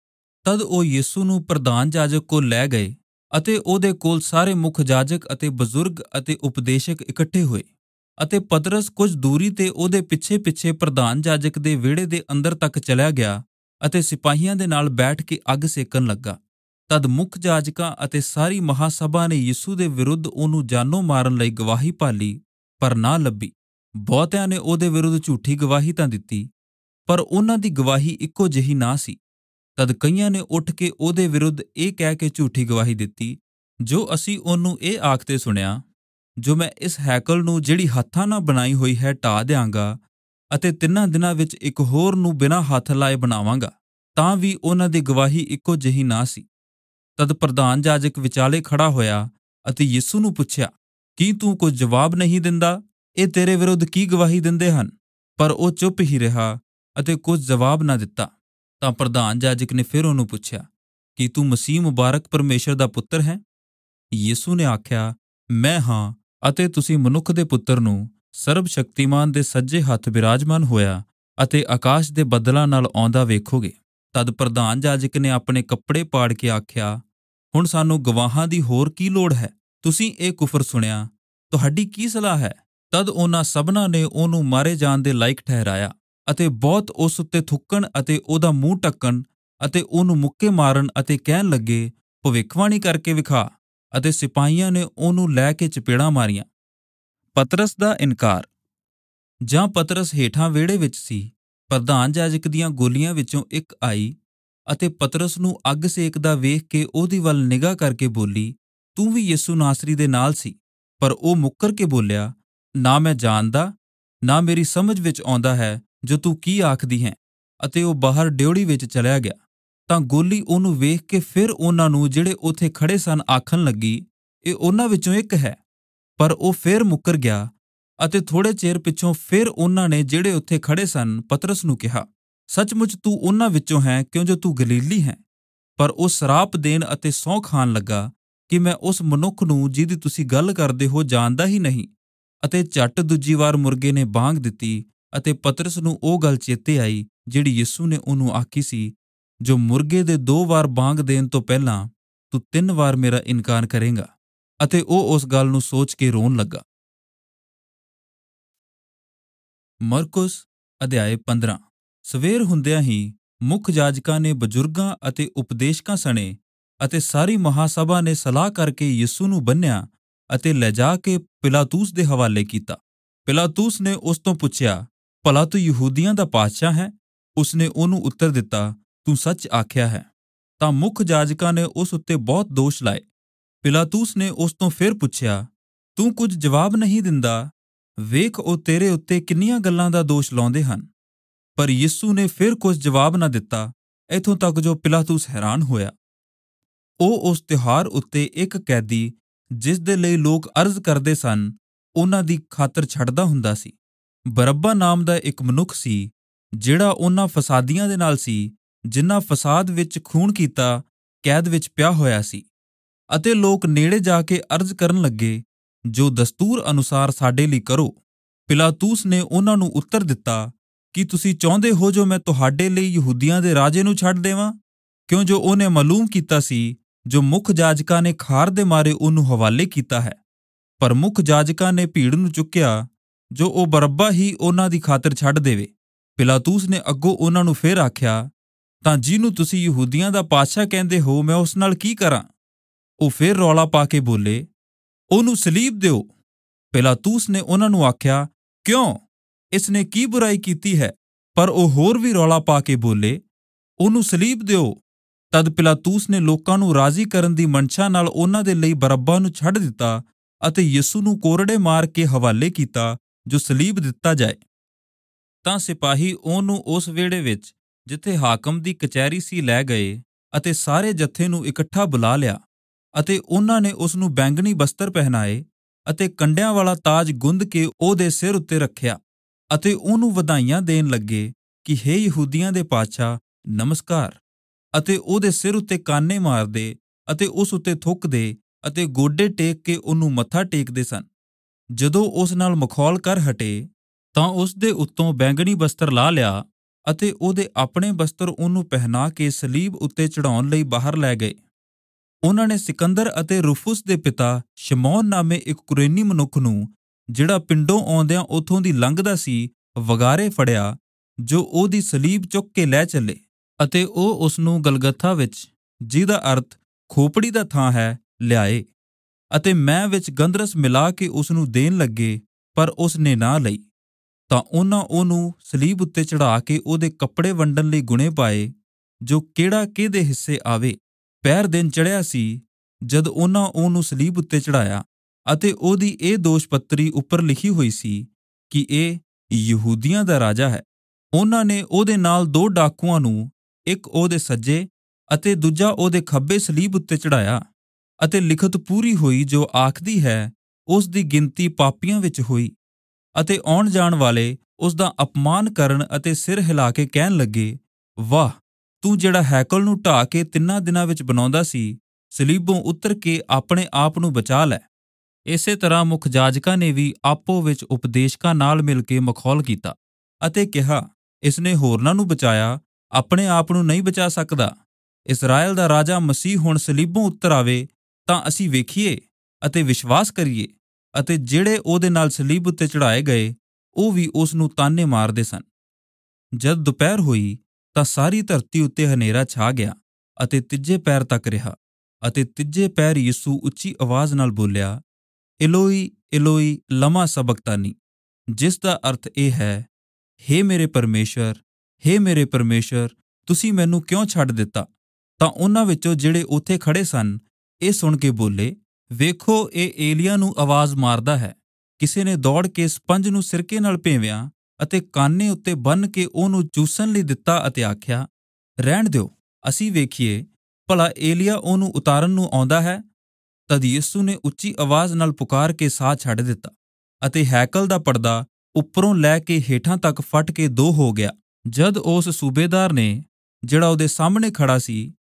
ਤਦ ਉਹ ਯਿਸੂ ਨੂੰ ਪ੍ਰਧਾਨ ਜਾਜਕ ਕੋਲ ਲੈ ਗਏ ਅਤੇ ਉਹਦੇ ਕੋਲ ਸਾਰੇ ਮੁੱਖ ਜਾਜਕ ਅਤੇ ਬਜ਼ੁਰਗ ਅਤੇ ਉਪਦੇਸ਼ਕ ਇਕੱਠੇ ਹੋਏ। ਅਤੇ ਪਤਰਸ ਕੁਝ ਦੂਰੀ ਤੇ ਉਹਦੇ ਪਿੱਛੇ ਪਿੱਛੇ ਪ੍ਰਧਾਨ ਜਾਜਕ ਦੇ ਵਿਹੜੇ ਦੇ ਅੰਦਰ ਤੱਕ ਚਲਿਆ ਗਿਆ ਅਤੇ ਸਿਪਾਹੀਆਂ ਦੇ ਨਾਲ ਬੈਠ ਕੇ ਅੱਗ ਸੇਕਣ ਲੱਗਾ। ਤਦ ਮੁੱਖ ਜਾਜਕਾਂ ਅਤੇ ਸਾਰੀ ਮਹਾਸਭਾ ਨੇ ਯਿਸੂ ਦੇ ਵਿਰੁੱਧ ਉਹਨੂੰ ਜਾਨੋਂ ਮਾਰਨ ਲਈ ਗਵਾਹੀ ਭਾਲੀ, ਪਰ ਨਾ ਲੱਭੀ। ਬਹੁਤਿਆਂ ਨੇ ਉਹਦੇ ਵਿਰੁੱਧ ਝੂਠੀ ਗਵਾਹੀ ਤਾਂ ਦਿੱਤੀ, ਪਰ ਉਹਨਾਂ ਦੀ ਗਵਾਹੀ ਇੱਕੋ ਜਿਹੀ ਨਾ ਸੀ। ਤਦ ਕਈਆਂ ਨੇ ਉੱਠ ਕੇ ਉਹਦੇ ਵਿਰੁੱਧ ਇਹ ਕਹਿ ਕੇ ਝੂਠੀ ਗਵਾਹੀ ਦਿੱਤੀ, ਜੋ ਅਸੀਂ ਉਹਨੂੰ ਇਹ ਆਖਦੇ ਸੁਣਿਆ, ਜੋ ਮੈਂ ਇਸ ਹੈਕਲ ਨੂੰ ਜਿਹੜੀ ਹੱਥਾਂ ਨਾਲ ਬਣਾਈ ਹੋਈ ਹੈ ਢਾਹ ਦਿਆਂਗਾ ਅਤੇ ਤਿੰਨਾਂ ਦਿਨਾਂ ਵਿੱਚ ਇੱਕ ਹੋਰ ਨੂੰ ਬਿਨਾਂ ਹੱਥ ਲਾਏ ਬਣਾਵਾਂਗਾ। ਤਾਂ ਵੀ ਉਹਨਾਂ ਦੀ ਗਵਾਹੀ ਇੱਕੋ ਜਿਹੀ ਨਾ ਸੀ। ਤਦ ਪ੍ਰਧਾਨ ਜਾਜਕ ਵਿਚਾਲੇ ਖੜਾ ਹੋਇਆ ਅਤੇ ਯਿਸੂ ਨੂੰ ਪੁੱਛਿਆ, ਕੀ ਤੂੰ ਕੁਝ ਜਵਾਬ ਨਹੀਂ ਦਿੰਦਾ? ਇਹ ਤੇਰੇ ਵਿਰੁੱਧ ਕੀ ਗਵਾਹੀ ਦਿੰਦੇ ਹਨ? ਪਰ ਉਹ ਚੁੱਪ ਹੀ ਰਿਹਾ ਅਤੇ ਕੁਝ ਜਵਾਬ ਨਾ ਦਿੱਤਾ। ਤਾਂ ਪ੍ਰਧਾਨ ਜਾਜਕ ਨੇ ਫਿਰ ਉਹਨੂੰ ਪੁੱਛਿਆ, ਕੀ ਤੂੰ ਮਸੀਹ ਮੁਬਾਰਕ ਪਰਮੇਸ਼ਰ ਦਾ ਪੁੱਤਰ ਹੈ? ਯਿਸੂ ਨੇ ਆਖਿਆ, ਮੈਂ ਹਾਂ। ਅਤੇ ਤੁਸੀਂ ਮਨੁੱਖ ਦੇ ਪੁੱਤਰ ਨੂੰ ਸਰਬ ਸ਼ਕਤੀਮਾਨ ਦੇ ਸੱਜੇ ਹੱਥ ਬਿਰਾਜਮਾਨ ਹੋਇਆ ਅਤੇ ਆਕਾਸ਼ ਦੇ ਬੱਦਲਾਂ ਨਾਲ ਆਉਂਦਾ ਵੇਖੋਗੇ। ਤਦ ਪ੍ਰਧਾਨ ਜਾਜਕ ਨੇ ਆਪਣੇ ਕੱਪੜੇ ਪਾੜ ਕੇ ਆਖਿਆ, ਹੁਣ ਸਾਨੂੰ ਗਵਾਹਾਂ ਦੀ ਹੋਰ ਕੀ ਲੋੜ ਹੈ? ਤੁਸੀਂ ਇਹ ਕੁਫਰ ਸੁਣਿਆ, ਤੁਹਾਡੀ ਕੀ ਸਲਾਹ ਹੈ? ਤਦ ਉਹਨਾਂ ਸਭਨਾਂ ਨੇ ਉਹਨੂੰ ਮਾਰੇ ਜਾਣ ਦੇ ਲਾਇਕ ਠਹਿਰਾਇਆ ਅਤੇ ਬਹੁਤ ਉਸ ਉੱਤੇ ਥੁੱਕਣ ਅਤੇ ਉਹਦਾ ਮੂੰਹ ਢੱਕਣ ਅਤੇ ਉਹਨੂੰ ਮੁੱਕੇ ਮਾਰਨ ਅਤੇ ਕਹਿਣ ਲੱਗੇ, ਭਵਿੱਖਬਾਣੀ ਕਰਕੇ ਵਿਖਾ। ਅਤੇ ਸਿਪਾਹੀਆਂ ਨੇ ਉਹਨੂੰ ਲੈ ਕੇ ਚਪੇੜਾਂ ਮਾਰੀਆਂ। ਪਤਰਸ ਦਾ ਇਨਕਾਰ। ਜਾਂ ਪਤਰਸ ਹੇਠਾਂ ਵਿਹੜੇ ਵਿੱਚ ਸੀ, ਪ੍ਰਧਾਨ ਜਾਜਕ ਦੀਆਂ ਗੋਲੀਆਂ ਵਿੱਚੋਂ ਇੱਕ ਆਈ ਅਤੇ ਪਤਰਸ ਨੂੰ ਅੱਗ ਸੇਕਦਾ ਵੇਖ ਕੇ ਉਹਦੀ ਵੱਲ ਨਿਗਾਹ ਕਰਕੇ ਬੋਲੀ, ਤੂੰ ਵੀ ਯਿਸੂ ਨਾਸਰੀ ਦੇ ਨਾਲ ਸੀ। ਪਰ ਉਹ ਮੁੱਕਰ ਕੇ ਬੋਲਿਆ, ਨਾ ਮੈਂ ਜਾਣਦਾ, ਨਾ ਮੇਰੀ ਸਮਝ ਵਿੱਚ ਆਉਂਦਾ ਹੈ ਜੋ ਤੂੰ ਕੀ ਆਖਦੀ ਹੈ। ਅਤੇ ਉਹ ਬਾਹਰ ਡਿਉੜੀ ਵਿੱਚ ਚਲਿਆ ਗਿਆ। ਤਾਂ ਗੋਲੀ ਉਹਨੂੰ ਵੇਖ ਕੇ ਫਿਰ ਉਹਨਾਂ ਨੂੰ ਜਿਹੜੇ ਉੱਥੇ ਖੜੇ ਸਨ ਆਖਣ ਲੱਗੀ, ਇਹ ਉਹਨਾਂ ਵਿੱਚੋਂ ਇੱਕ ਹੈ। ਪਰ ਉਹ ਫਿਰ ਮੁੱਕਰ ਗਿਆ। ਅਤੇ ਥੋੜ੍ਹੇ ਚਿਰ ਪਿੱਛੋਂ ਫਿਰ ਉਹਨਾਂ ਨੇ ਜਿਹੜੇ ਉੱਥੇ ਖੜੇ ਸਨ ਪਤਰਸ ਨੂੰ ਕਿਹਾ, ਸੱਚਮੁੱਚ ਤੂੰ ਉਹਨਾਂ ਵਿੱਚੋਂ ਹੈ, ਕਿਉਂ ਜੋ ਤੂੰ ਗਲੀਲੀ ਹੈ। ਪਰ ਉਹ ਸਰਾਪ ਦੇਣ ਅਤੇ ਸਹੁੰ ਖਾਣ ਲੱਗਾ ਕਿ ਮੈਂ ਉਸ ਮਨੁੱਖ ਨੂੰ ਜਿਹਦੀ ਤੁਸੀਂ ਗੱਲ ਕਰਦੇ ਹੋ ਜਾਣਦਾ ਹੀ ਨਹੀਂ। ਅਤੇ ਝੱਟ ਦੂਜੀ ਵਾਰ ਮੁਰਗੇ ਨੇ ਬਾਂਗ ਦਿੱਤੀ ਅਤੇ ਪਤਰਸ ਨੂੰ ਉਹ ਗੱਲ ਚੇਤੇ ਆਈ ਜਿਹੜੀ ਯਿਸੂ ਨੇ ਉਹਨੂੰ ਆਖੀ ਸੀ, ਜੋ ਮੁਰਗੇ ਦੇ ਦੋ ਵਾਰ ਬਾਂਗ ਦੇਣ ਤੋਂ ਪਹਿਲਾਂ ਤੂੰ ਤਿੰਨ ਵਾਰ ਮੇਰਾ ਇਨਕਾਰ ਕਰੇਂਗਾ। ਅਤੇ ਉਹ ਉਸ ਗੱਲ ਨੂੰ ਸੋਚ ਕੇ ਰੋਣ ਲੱਗਾ। ਮਰਕੁਸ ਅਧਿਆਇ ਪੰਦਰਾਂ। ਸਵੇਰ ਹੁੰਦਿਆਂ ਹੀ ਮੁੱਖ ਜਾਜਕਾਂ ਨੇ ਬਜ਼ੁਰਗਾਂ ਅਤੇ ਉਪਦੇਸ਼ਕਾਂ ਸਣੇ ਅਤੇ ਸਾਰੀ ਮਹਾਸਭਾ ਨੇ ਸਲਾਹ ਕਰਕੇ ਯਿਸੂ ਨੂੰ ਬੰਨ੍ਹਿਆ ਅਤੇ ਲੈ ਜਾ ਕੇ ਪਿਲਾਤੂਸ ਦੇ ਹਵਾਲੇ ਕੀਤਾ। ਪਿਲਾਤੂਸ ਨੇ ਉਸ ਤੋਂ ਪੁੱਛਿਆ, ਭਲਾ ਤੂੰ ਯਹੂਦੀਆਂ ਦਾ ਪਾਤਸ਼ਾਹ ਹੈ? ਉਸਨੇ ਉਹਨੂੰ ਉੱਤਰ ਦਿੱਤਾ, ਤੂੰ ਸੱਚ ਆਖਿਆ ਹੈ। ਤਾਂ ਮੁੱਖ ਜਾਜਕਾਂ ਨੇ ਉਸ ਉੱਤੇ ਬਹੁਤ ਦੋਸ਼ ਲਾਏ। ਪਿਲਾਤੂਸ ਨੇ ਉਸ ਤੋਂ ਫਿਰ ਪੁੱਛਿਆ, ਤੂੰ ਕੁਝ ਜਵਾਬ ਨਹੀਂ ਦਿੰਦਾ? ਵੇਖ, ਉਹ ਤੇਰੇ ਉੱਤੇ ਕਿੰਨੀਆਂ ਗੱਲਾਂ ਦਾ ਦੋਸ਼ ਲਾਉਂਦੇ ਹਨ। ਪਰ ਯਿਸੂ ਨੇ ਫਿਰ ਕੁਝ ਜਵਾਬ ਨਾ ਦਿੱਤਾ, ਇੱਥੋਂ ਤੱਕ ਜੋ ਪਿਲਾਤੂਸ ਹੈਰਾਨ ਹੋਇਆ। ਉਹ ਉਸ ਤਿਉਹਾਰ ਉੱਤੇ ਇੱਕ ਕੈਦੀ, ਜਿਸ ਦੇ ਲਈ ਲੋਕ ਅਰਜ਼ ਕਰਦੇ ਸਨ, ਉਹਨਾਂ ਦੀ ਖਾਤਰ ਛੱਡਦਾ ਹੁੰਦਾ ਸੀ। ਬਰੱਬਾ ਨਾਮ ਦਾ ਇੱਕ ਮਨੁੱਖ ਸੀ, ਜਿਹੜਾ ਉਹਨਾਂ ਫਸਾਦੀਆਂ ਦੇ ਨਾਲ ਸੀ ਜਿਨ੍ਹਾਂ ਫਸਾਦ ਵਿੱਚ ਖੂਨ ਕੀਤਾ, ਕੈਦ ਵਿੱਚ ਪਿਆ ਹੋਇਆ ਸੀ। ਅਤੇ ਲੋਕ ਨੇੜੇ ਜਾ ਕੇ ਅਰਜ਼ ਕਰਨ ਲੱਗੇ, ਜੋ ਦਸਤੂਰ ਅਨੁਸਾਰ ਸਾਡੇ ਲਈ ਕਰੋ। ਪਿਲਾਤੂਸ ਨੇ ਉਹਨਾਂ ਨੂੰ ਉੱਤਰ ਦਿੱਤਾ, ਕੀ ਤੁਸੀਂ ਚਾਹੁੰਦੇ ਹੋ ਜੋ ਮੈਂ ਤੁਹਾਡੇ ਲਈ ਯਹੂਦੀਆਂ ਦੇ ਰਾਜੇ ਨੂੰ ਛੱਡ ਦੇਵਾਂ? ਕਿਉਂ ਜੋ ਉਹਨੇ ਮਾਲੂਮ ਕੀਤਾ ਸੀ ਜੋ ਮੁੱਖ ਜਾਜਕਾਂ ਨੇ ਖਾਰ ਦੇ ਮਾਰੇ ਉਹਨੂੰ ਹਵਾਲੇ ਕੀਤਾ ਹੈ। ਪਰ ਮੁੱਖ ਜਾਜਕਾਂ ਨੇ ਭੀੜ ਨੂੰ ਚੁੱਕਿਆ ਜੋ ਉਹ ਬਰੱਬਾ ਹੀ ਉਹਨਾਂ ਦੀ ਖਾਤਰ ਛੱਡ ਦੇਵੇ। ਪਿਲਾਤੂਸ ਨੇ ਅੱਗੋਂ ਉਹਨਾਂ ਨੂੰ ਫਿਰ ਆਖਿਆ, ਤਾਂ ਜਿਹਨੂੰ ਤੁਸੀਂ ਯਹੂਦੀਆਂ ਦਾ ਪਾਤਸ਼ਾਹ ਕਹਿੰਦੇ ਹੋ, ਮੈਂ ਉਸ ਨਾਲ ਕੀ ਕਰਾਂ? ਉਹ ਫਿਰ ਰੌਲਾ ਪਾ ਕੇ ਬੋਲੇ, ਉਹਨੂੰ ਸਲੀਬ ਦਿਓ। ਪਿਲਾਤੂਸ ਨੇ ਉਹਨਾਂ ਨੂੰ ਆਖਿਆ, ਕਿਉਂ? ਇਸ ਨੇ ਕੀ ਬੁਰਾਈ ਕੀਤੀ ਹੈ? ਪਰ ਉਹ ਹੋਰ ਵੀ ਰੌਲਾ ਪਾ ਕੇ ਬੋਲੇ, ਉਹਨੂੰ ਸਲੀਬ ਦਿਓ। ਤਦ ਪਿਲਾਤੂਸ ਨੇ ਲੋਕਾਂ ਨੂੰ ਰਾਜ਼ੀ ਕਰਨ ਦੀ ਮਨਸ਼ਾ ਨਾਲ ਉਹਨਾਂ ਦੇ ਲਈ ਬਰੱਬਾ ਨੂੰ ਛੱਡ ਦਿੱਤਾ ਅਤੇ ਯਿਸੂ ਨੂੰ ਕੋਰੜੇ ਮਾਰ ਕੇ ਹਵਾਲੇ ਕੀਤਾ ਜੋ ਸਲੀਬ ਦਿੱਤਾ ਜਾਏ। ਤਾਂ ਸਿਪਾਹੀ ਉਹਨੂੰ ਉਸ ਵਿਹੜੇ ਵਿੱਚ ਜਿੱਥੇ ਹਾਕਮ ਦੀ ਕਚਹਿਰੀ ਸੀ ਲੈ ਗਏ ਅਤੇ ਸਾਰੇ ਜੱਥੇ ਨੂੰ ਇਕੱਠਾ ਬੁਲਾ ਲਿਆ। ਅਤੇ ਉਹਨਾਂ ਨੇ ਉਸ ਨੂੰ ਬੈਂਗਣੀ ਬਸਤਰ ਪਹਿਨਾਏ ਅਤੇ ਕੰਡਿਆਂ ਵਾਲਾ ਤਾਜ ਗੁੰਦ ਕੇ ਉਹਦੇ ਸਿਰ ਉੱਤੇ ਰੱਖਿਆ ਅਤੇ ਉਹਨੂੰ ਵਧਾਈਆਂ ਦੇਣ ਲੱਗੇ ਕਿ ਹੇ ਯਹੂਦੀਆਂ ਦੇ ਪਾਤਸ਼ਾਹ, ਨਮਸਕਾਰ। ਅਤੇ ਉਹਦੇ ਸਿਰ ਉੱਤੇ ਕਾਨੇ ਮਾਰਦੇ ਅਤੇ ਉਸ ਉੱਤੇ ਥੁੱਕਦੇ ਅਤੇ ਗੋਡੇ ਟੇਕ ਕੇ ਉਹਨੂੰ ਮੱਥਾ ਟੇਕਦੇ ਸਨ। ਜਦੋਂ ਉਸ ਨਾਲ ਮਖੌਲ ਕਰ ਹਟੇ ਤਾਂ ਉਸ ਦੇ ਉੱਤੋਂ ਬੈਂਗਣੀ ਬਸਤਰ ਲਾ ਲਿਆ ਅਤੇ ਉਹਦੇ ਆਪਣੇ ਬਸਤਰ ਉਹਨੂੰ ਪਹਿਨਾ ਕੇ ਸਲੀਬ ਉੱਤੇ ਚੜਾਉਣ ਲਈ ਬਾਹਰ ਲੈ ਗਏ। ਉਹਨਾਂ ਨੇ ਸਿਕੰਦਰ ਅਤੇ ਰੁਫੁਸ ਦੇ ਪਿਤਾ ਸ਼ਮੌਨ ਨਾਮੇ ਇੱਕ ਕੁਰੇਨੀ ਮਨੁੱਖ ਨੂੰ, ਜਿਹੜਾ ਪਿੰਡੋਂ ਆਉਂਦਿਆਂ ਉਥੋਂ ਦੀ ਲੰਘਦਾ ਸੀ, ਵਗਾਰੇ ਫੜਿਆ, ਜੋ ਉਹਦੀ ਸਲੀਬ ਚੁੱਕ ਕੇ ਲੈ ਚੱਲੇ। ਅਤੇ ਉਹ ਉਸ ਨੂੰ ਗਲਗਥਾ ਵਿੱਚ, ਜਿਹਦਾ ਅਰਥ ਖੋਪੜੀ ਦਾ ਥਾਂ ਹੈ, ਲਿਆਏ ਅਤੇ ਮੈਂ ਵਿੱਚ ਗੰਧਰਸ ਮਿਲਾ ਕੇ ਉਸ ਨੂੰ ਦੇਣ ਲੱਗੇ, ਪਰ ਉਸ ਨੇ ਨਾ ਲਈ। ਤਾਂ ਉਹਨਾਂ ਉਹਨੂੰ ਸਲੀਬ ਉੱਤੇ ਚੜ੍ਹਾ ਕੇ ਉਹਦੇ ਕੱਪੜੇ ਵੰਡਣ ਲਈ ਗੁਣੇ ਪਾਏ, ਜੋ ਕਿਹੜਾ ਕਿਹਦੇ ਹਿੱਸੇ ਆਵੇ। ਪਹਿਰ ਦਿਨ ਚੜ੍ਹਿਆ ਸੀ ਜਦ ਉਹਨਾਂ ਉਹਨੂੰ ਸਲੀਬ ਉੱਤੇ ਚੜ੍ਹਾਇਆ ਅਤੇ ਉਹਦੀ ਇਹ ਦੋਸ਼ ਪੱਤਰੀ ਉੱਪਰ ਲਿਖੀ ਹੋਈ ਸੀ ਕਿ ਇਹ ਯਹੂਦੀਆਂ ਦਾ ਰਾਜਾ ਹੈ। ਉਹਨਾਂ ਨੇ ਉਹਦੇ ਨਾਲ ਦੋ ਡਾਕੂਆਂ ਨੂੰ, ਇੱਕ ਉਹਦੇ ਸੱਜੇ ਅਤੇ ਦੂਜਾ ਉਹਦੇ ਖੱਬੇ ਸਲੀਬ ਉੱਤੇ ਚੜ੍ਹਾਇਆ। ਅਤੇ ਲਿਖਤ ਪੂਰੀ ਹੋਈ ਜੋ ਆਖਦੀ ਹੈ, ਉਸ ਦੀ ਗਿਣਤੀ ਪਾਪੀਆਂ ਵਿੱਚ ਹੋਈ। ਅਤੇ ਆਉਣ ਜਾਣ ਵਾਲੇ ਉਸ ਦਾ ਅਪਮਾਨ ਕਰਨ ਅਤੇ ਸਿਰ ਹਿਲਾ ਕੇ ਕਹਿਣ ਲੱਗੇ, ਵਾਹ, ਤੂੰ ਜਿਹੜਾ ਹੈਕਲ ਨੂੰ ਢਾਹ ਕੇ ਤਿੰਨਾਂ ਦਿਨਾਂ ਵਿੱਚ ਬਣਾਉਂਦਾ ਸੀ, ਸਲੀਬੋਂ ਉਤਰ ਕੇ ਆਪਣੇ ਆਪ ਨੂੰ ਬਚਾ ਲੈ। ਇਸੇ ਤਰ੍ਹਾਂ ਮੁੱਖ ਜਾਜਕਾਂ ਨੇ ਵੀ ਆਪੋ ਵਿੱਚ ਉਪਦੇਸ਼ਕਾਂ ਨਾਲ ਮਿਲ ਕੇ ਮਖੌਲ ਕੀਤਾ ਅਤੇ ਕਿਹਾ, ਇਸਨੇ ਹੋਰਨਾਂ ਨੂੰ ਬਚਾਇਆ, ਆਪਣੇ ਆਪ ਨੂੰ ਨਹੀਂ ਬਚਾ ਸਕਦਾ। ਇਸਰਾਏਲ ਦਾ ਰਾਜਾ ਮਸੀਹ ਹੁਣ ਸਲੀਬੋਂ ਉਤਰ ਆਵੇ ਤਾਂ ਅਸੀਂ ਵੇਖੀਏ ਅਤੇ ਵਿਸ਼ਵਾਸ ਕਰੀਏ। ਅਤੇ ਜਿਹੜੇ ਉਹਦੇ ਨਾਲ ਸਲੀਬ ਉੱਤੇ ਚੜ੍ਹਾਏ ਗਏ, ਉਹ ਵੀ ਉਸ ਨੂੰ ਤਾਨੇ ਮਾਰਦੇ ਸਨ। ਜਦ ਦੁਪਹਿਰ ਹੋਈ ਤਾਂ ਸਾਰੀ ਧਰਤੀ ਉੱਤੇ ਹਨੇਰਾ ਛਾ ਗਿਆ ਅਤੇ ਤੀਜੇ ਪਹਿਰ ਤੱਕ ਰਿਹਾ। ਅਤੇ ਤੀਜੇ ਪਹਿਰ ਯਿਸੂ ਉੱਚੀ ਆਵਾਜ਼ ਨਾਲ ਬੋਲਿਆ, ਇਲੋਈ ਇਲੋਈ ਲਮਾ ਸਬਕਤਾਨੀ, ਜਿਸ ਦਾ ਅਰਥ ਇਹ ਹੈ, ਹੇ ਮੇਰੇ ਪਰਮੇਸ਼ਰ, ਹੇ ਮੇਰੇ ਪਰਮੇਸ਼ਰ, ਤੁਸੀਂ ਮੈਨੂੰ ਕਿਉਂ ਛੱਡ ਦਿੱਤਾ? ਤਾਂ ਉਹਨਾਂ ਵਿੱਚੋਂ ਜਿਹੜੇ ਉੱਥੇ ਖੜੇ ਸਨ, ਇਹ ਸੁਣ ਕੇ ਬੋਲੇ, ਵੇਖੋ, ਇਹ ਏਲੀਆ ਨੂੰ ਆਵਾਜ਼ ਮਾਰਦਾ ਹੈ। ਕਿਸੇ ਨੇ ਦੌੜ ਕੇ ਸਪੰਜ ਨੂੰ ਸਿਰਕੇ ਨਾਲ ਭੇਵਿਆ ਅਤੇ ਕਾਨੇ ਉੱਤੇ ਬੰਨ੍ਹ ਕੇ ਉਹਨੂੰ ਚੂਸਣ ਲਈ ਦਿੱਤਾ ਅਤੇ ਆਖਿਆ, ਰਹਿਣ ਦਿਓ, ਅਸੀਂ ਵੇਖੀਏ, ਭਲਾ ਏਲੀਆ ਉਹਨੂੰ ਉਤਾਰਨ ਨੂੰ ਆਉਂਦਾ ਹੈ। ਤਦ ਯਿਸੂ ਨੇ ਉੱਚੀ ਆਵਾਜ਼ ਨਾਲ ਪੁਕਾਰ ਕੇ ਸਾਹ ਛੱਡ ਦਿੱਤਾ ਅਤੇ ਹੈਕਲ ਦਾ ਪਰਦਾ ਉੱਪਰੋਂ ਲੈ ਕੇ ਹੇਠਾਂ ਤੱਕ ਫਟ ਕੇ ਦੋ ਹੋ ਗਿਆ। ਜਦ ਉਸ ਸੂਬੇਦਾਰ ਨੇ, ਜਿਹੜਾ ਉਹਦੇ ਸਾਹਮਣੇ ਖੜਾ ਸੀ,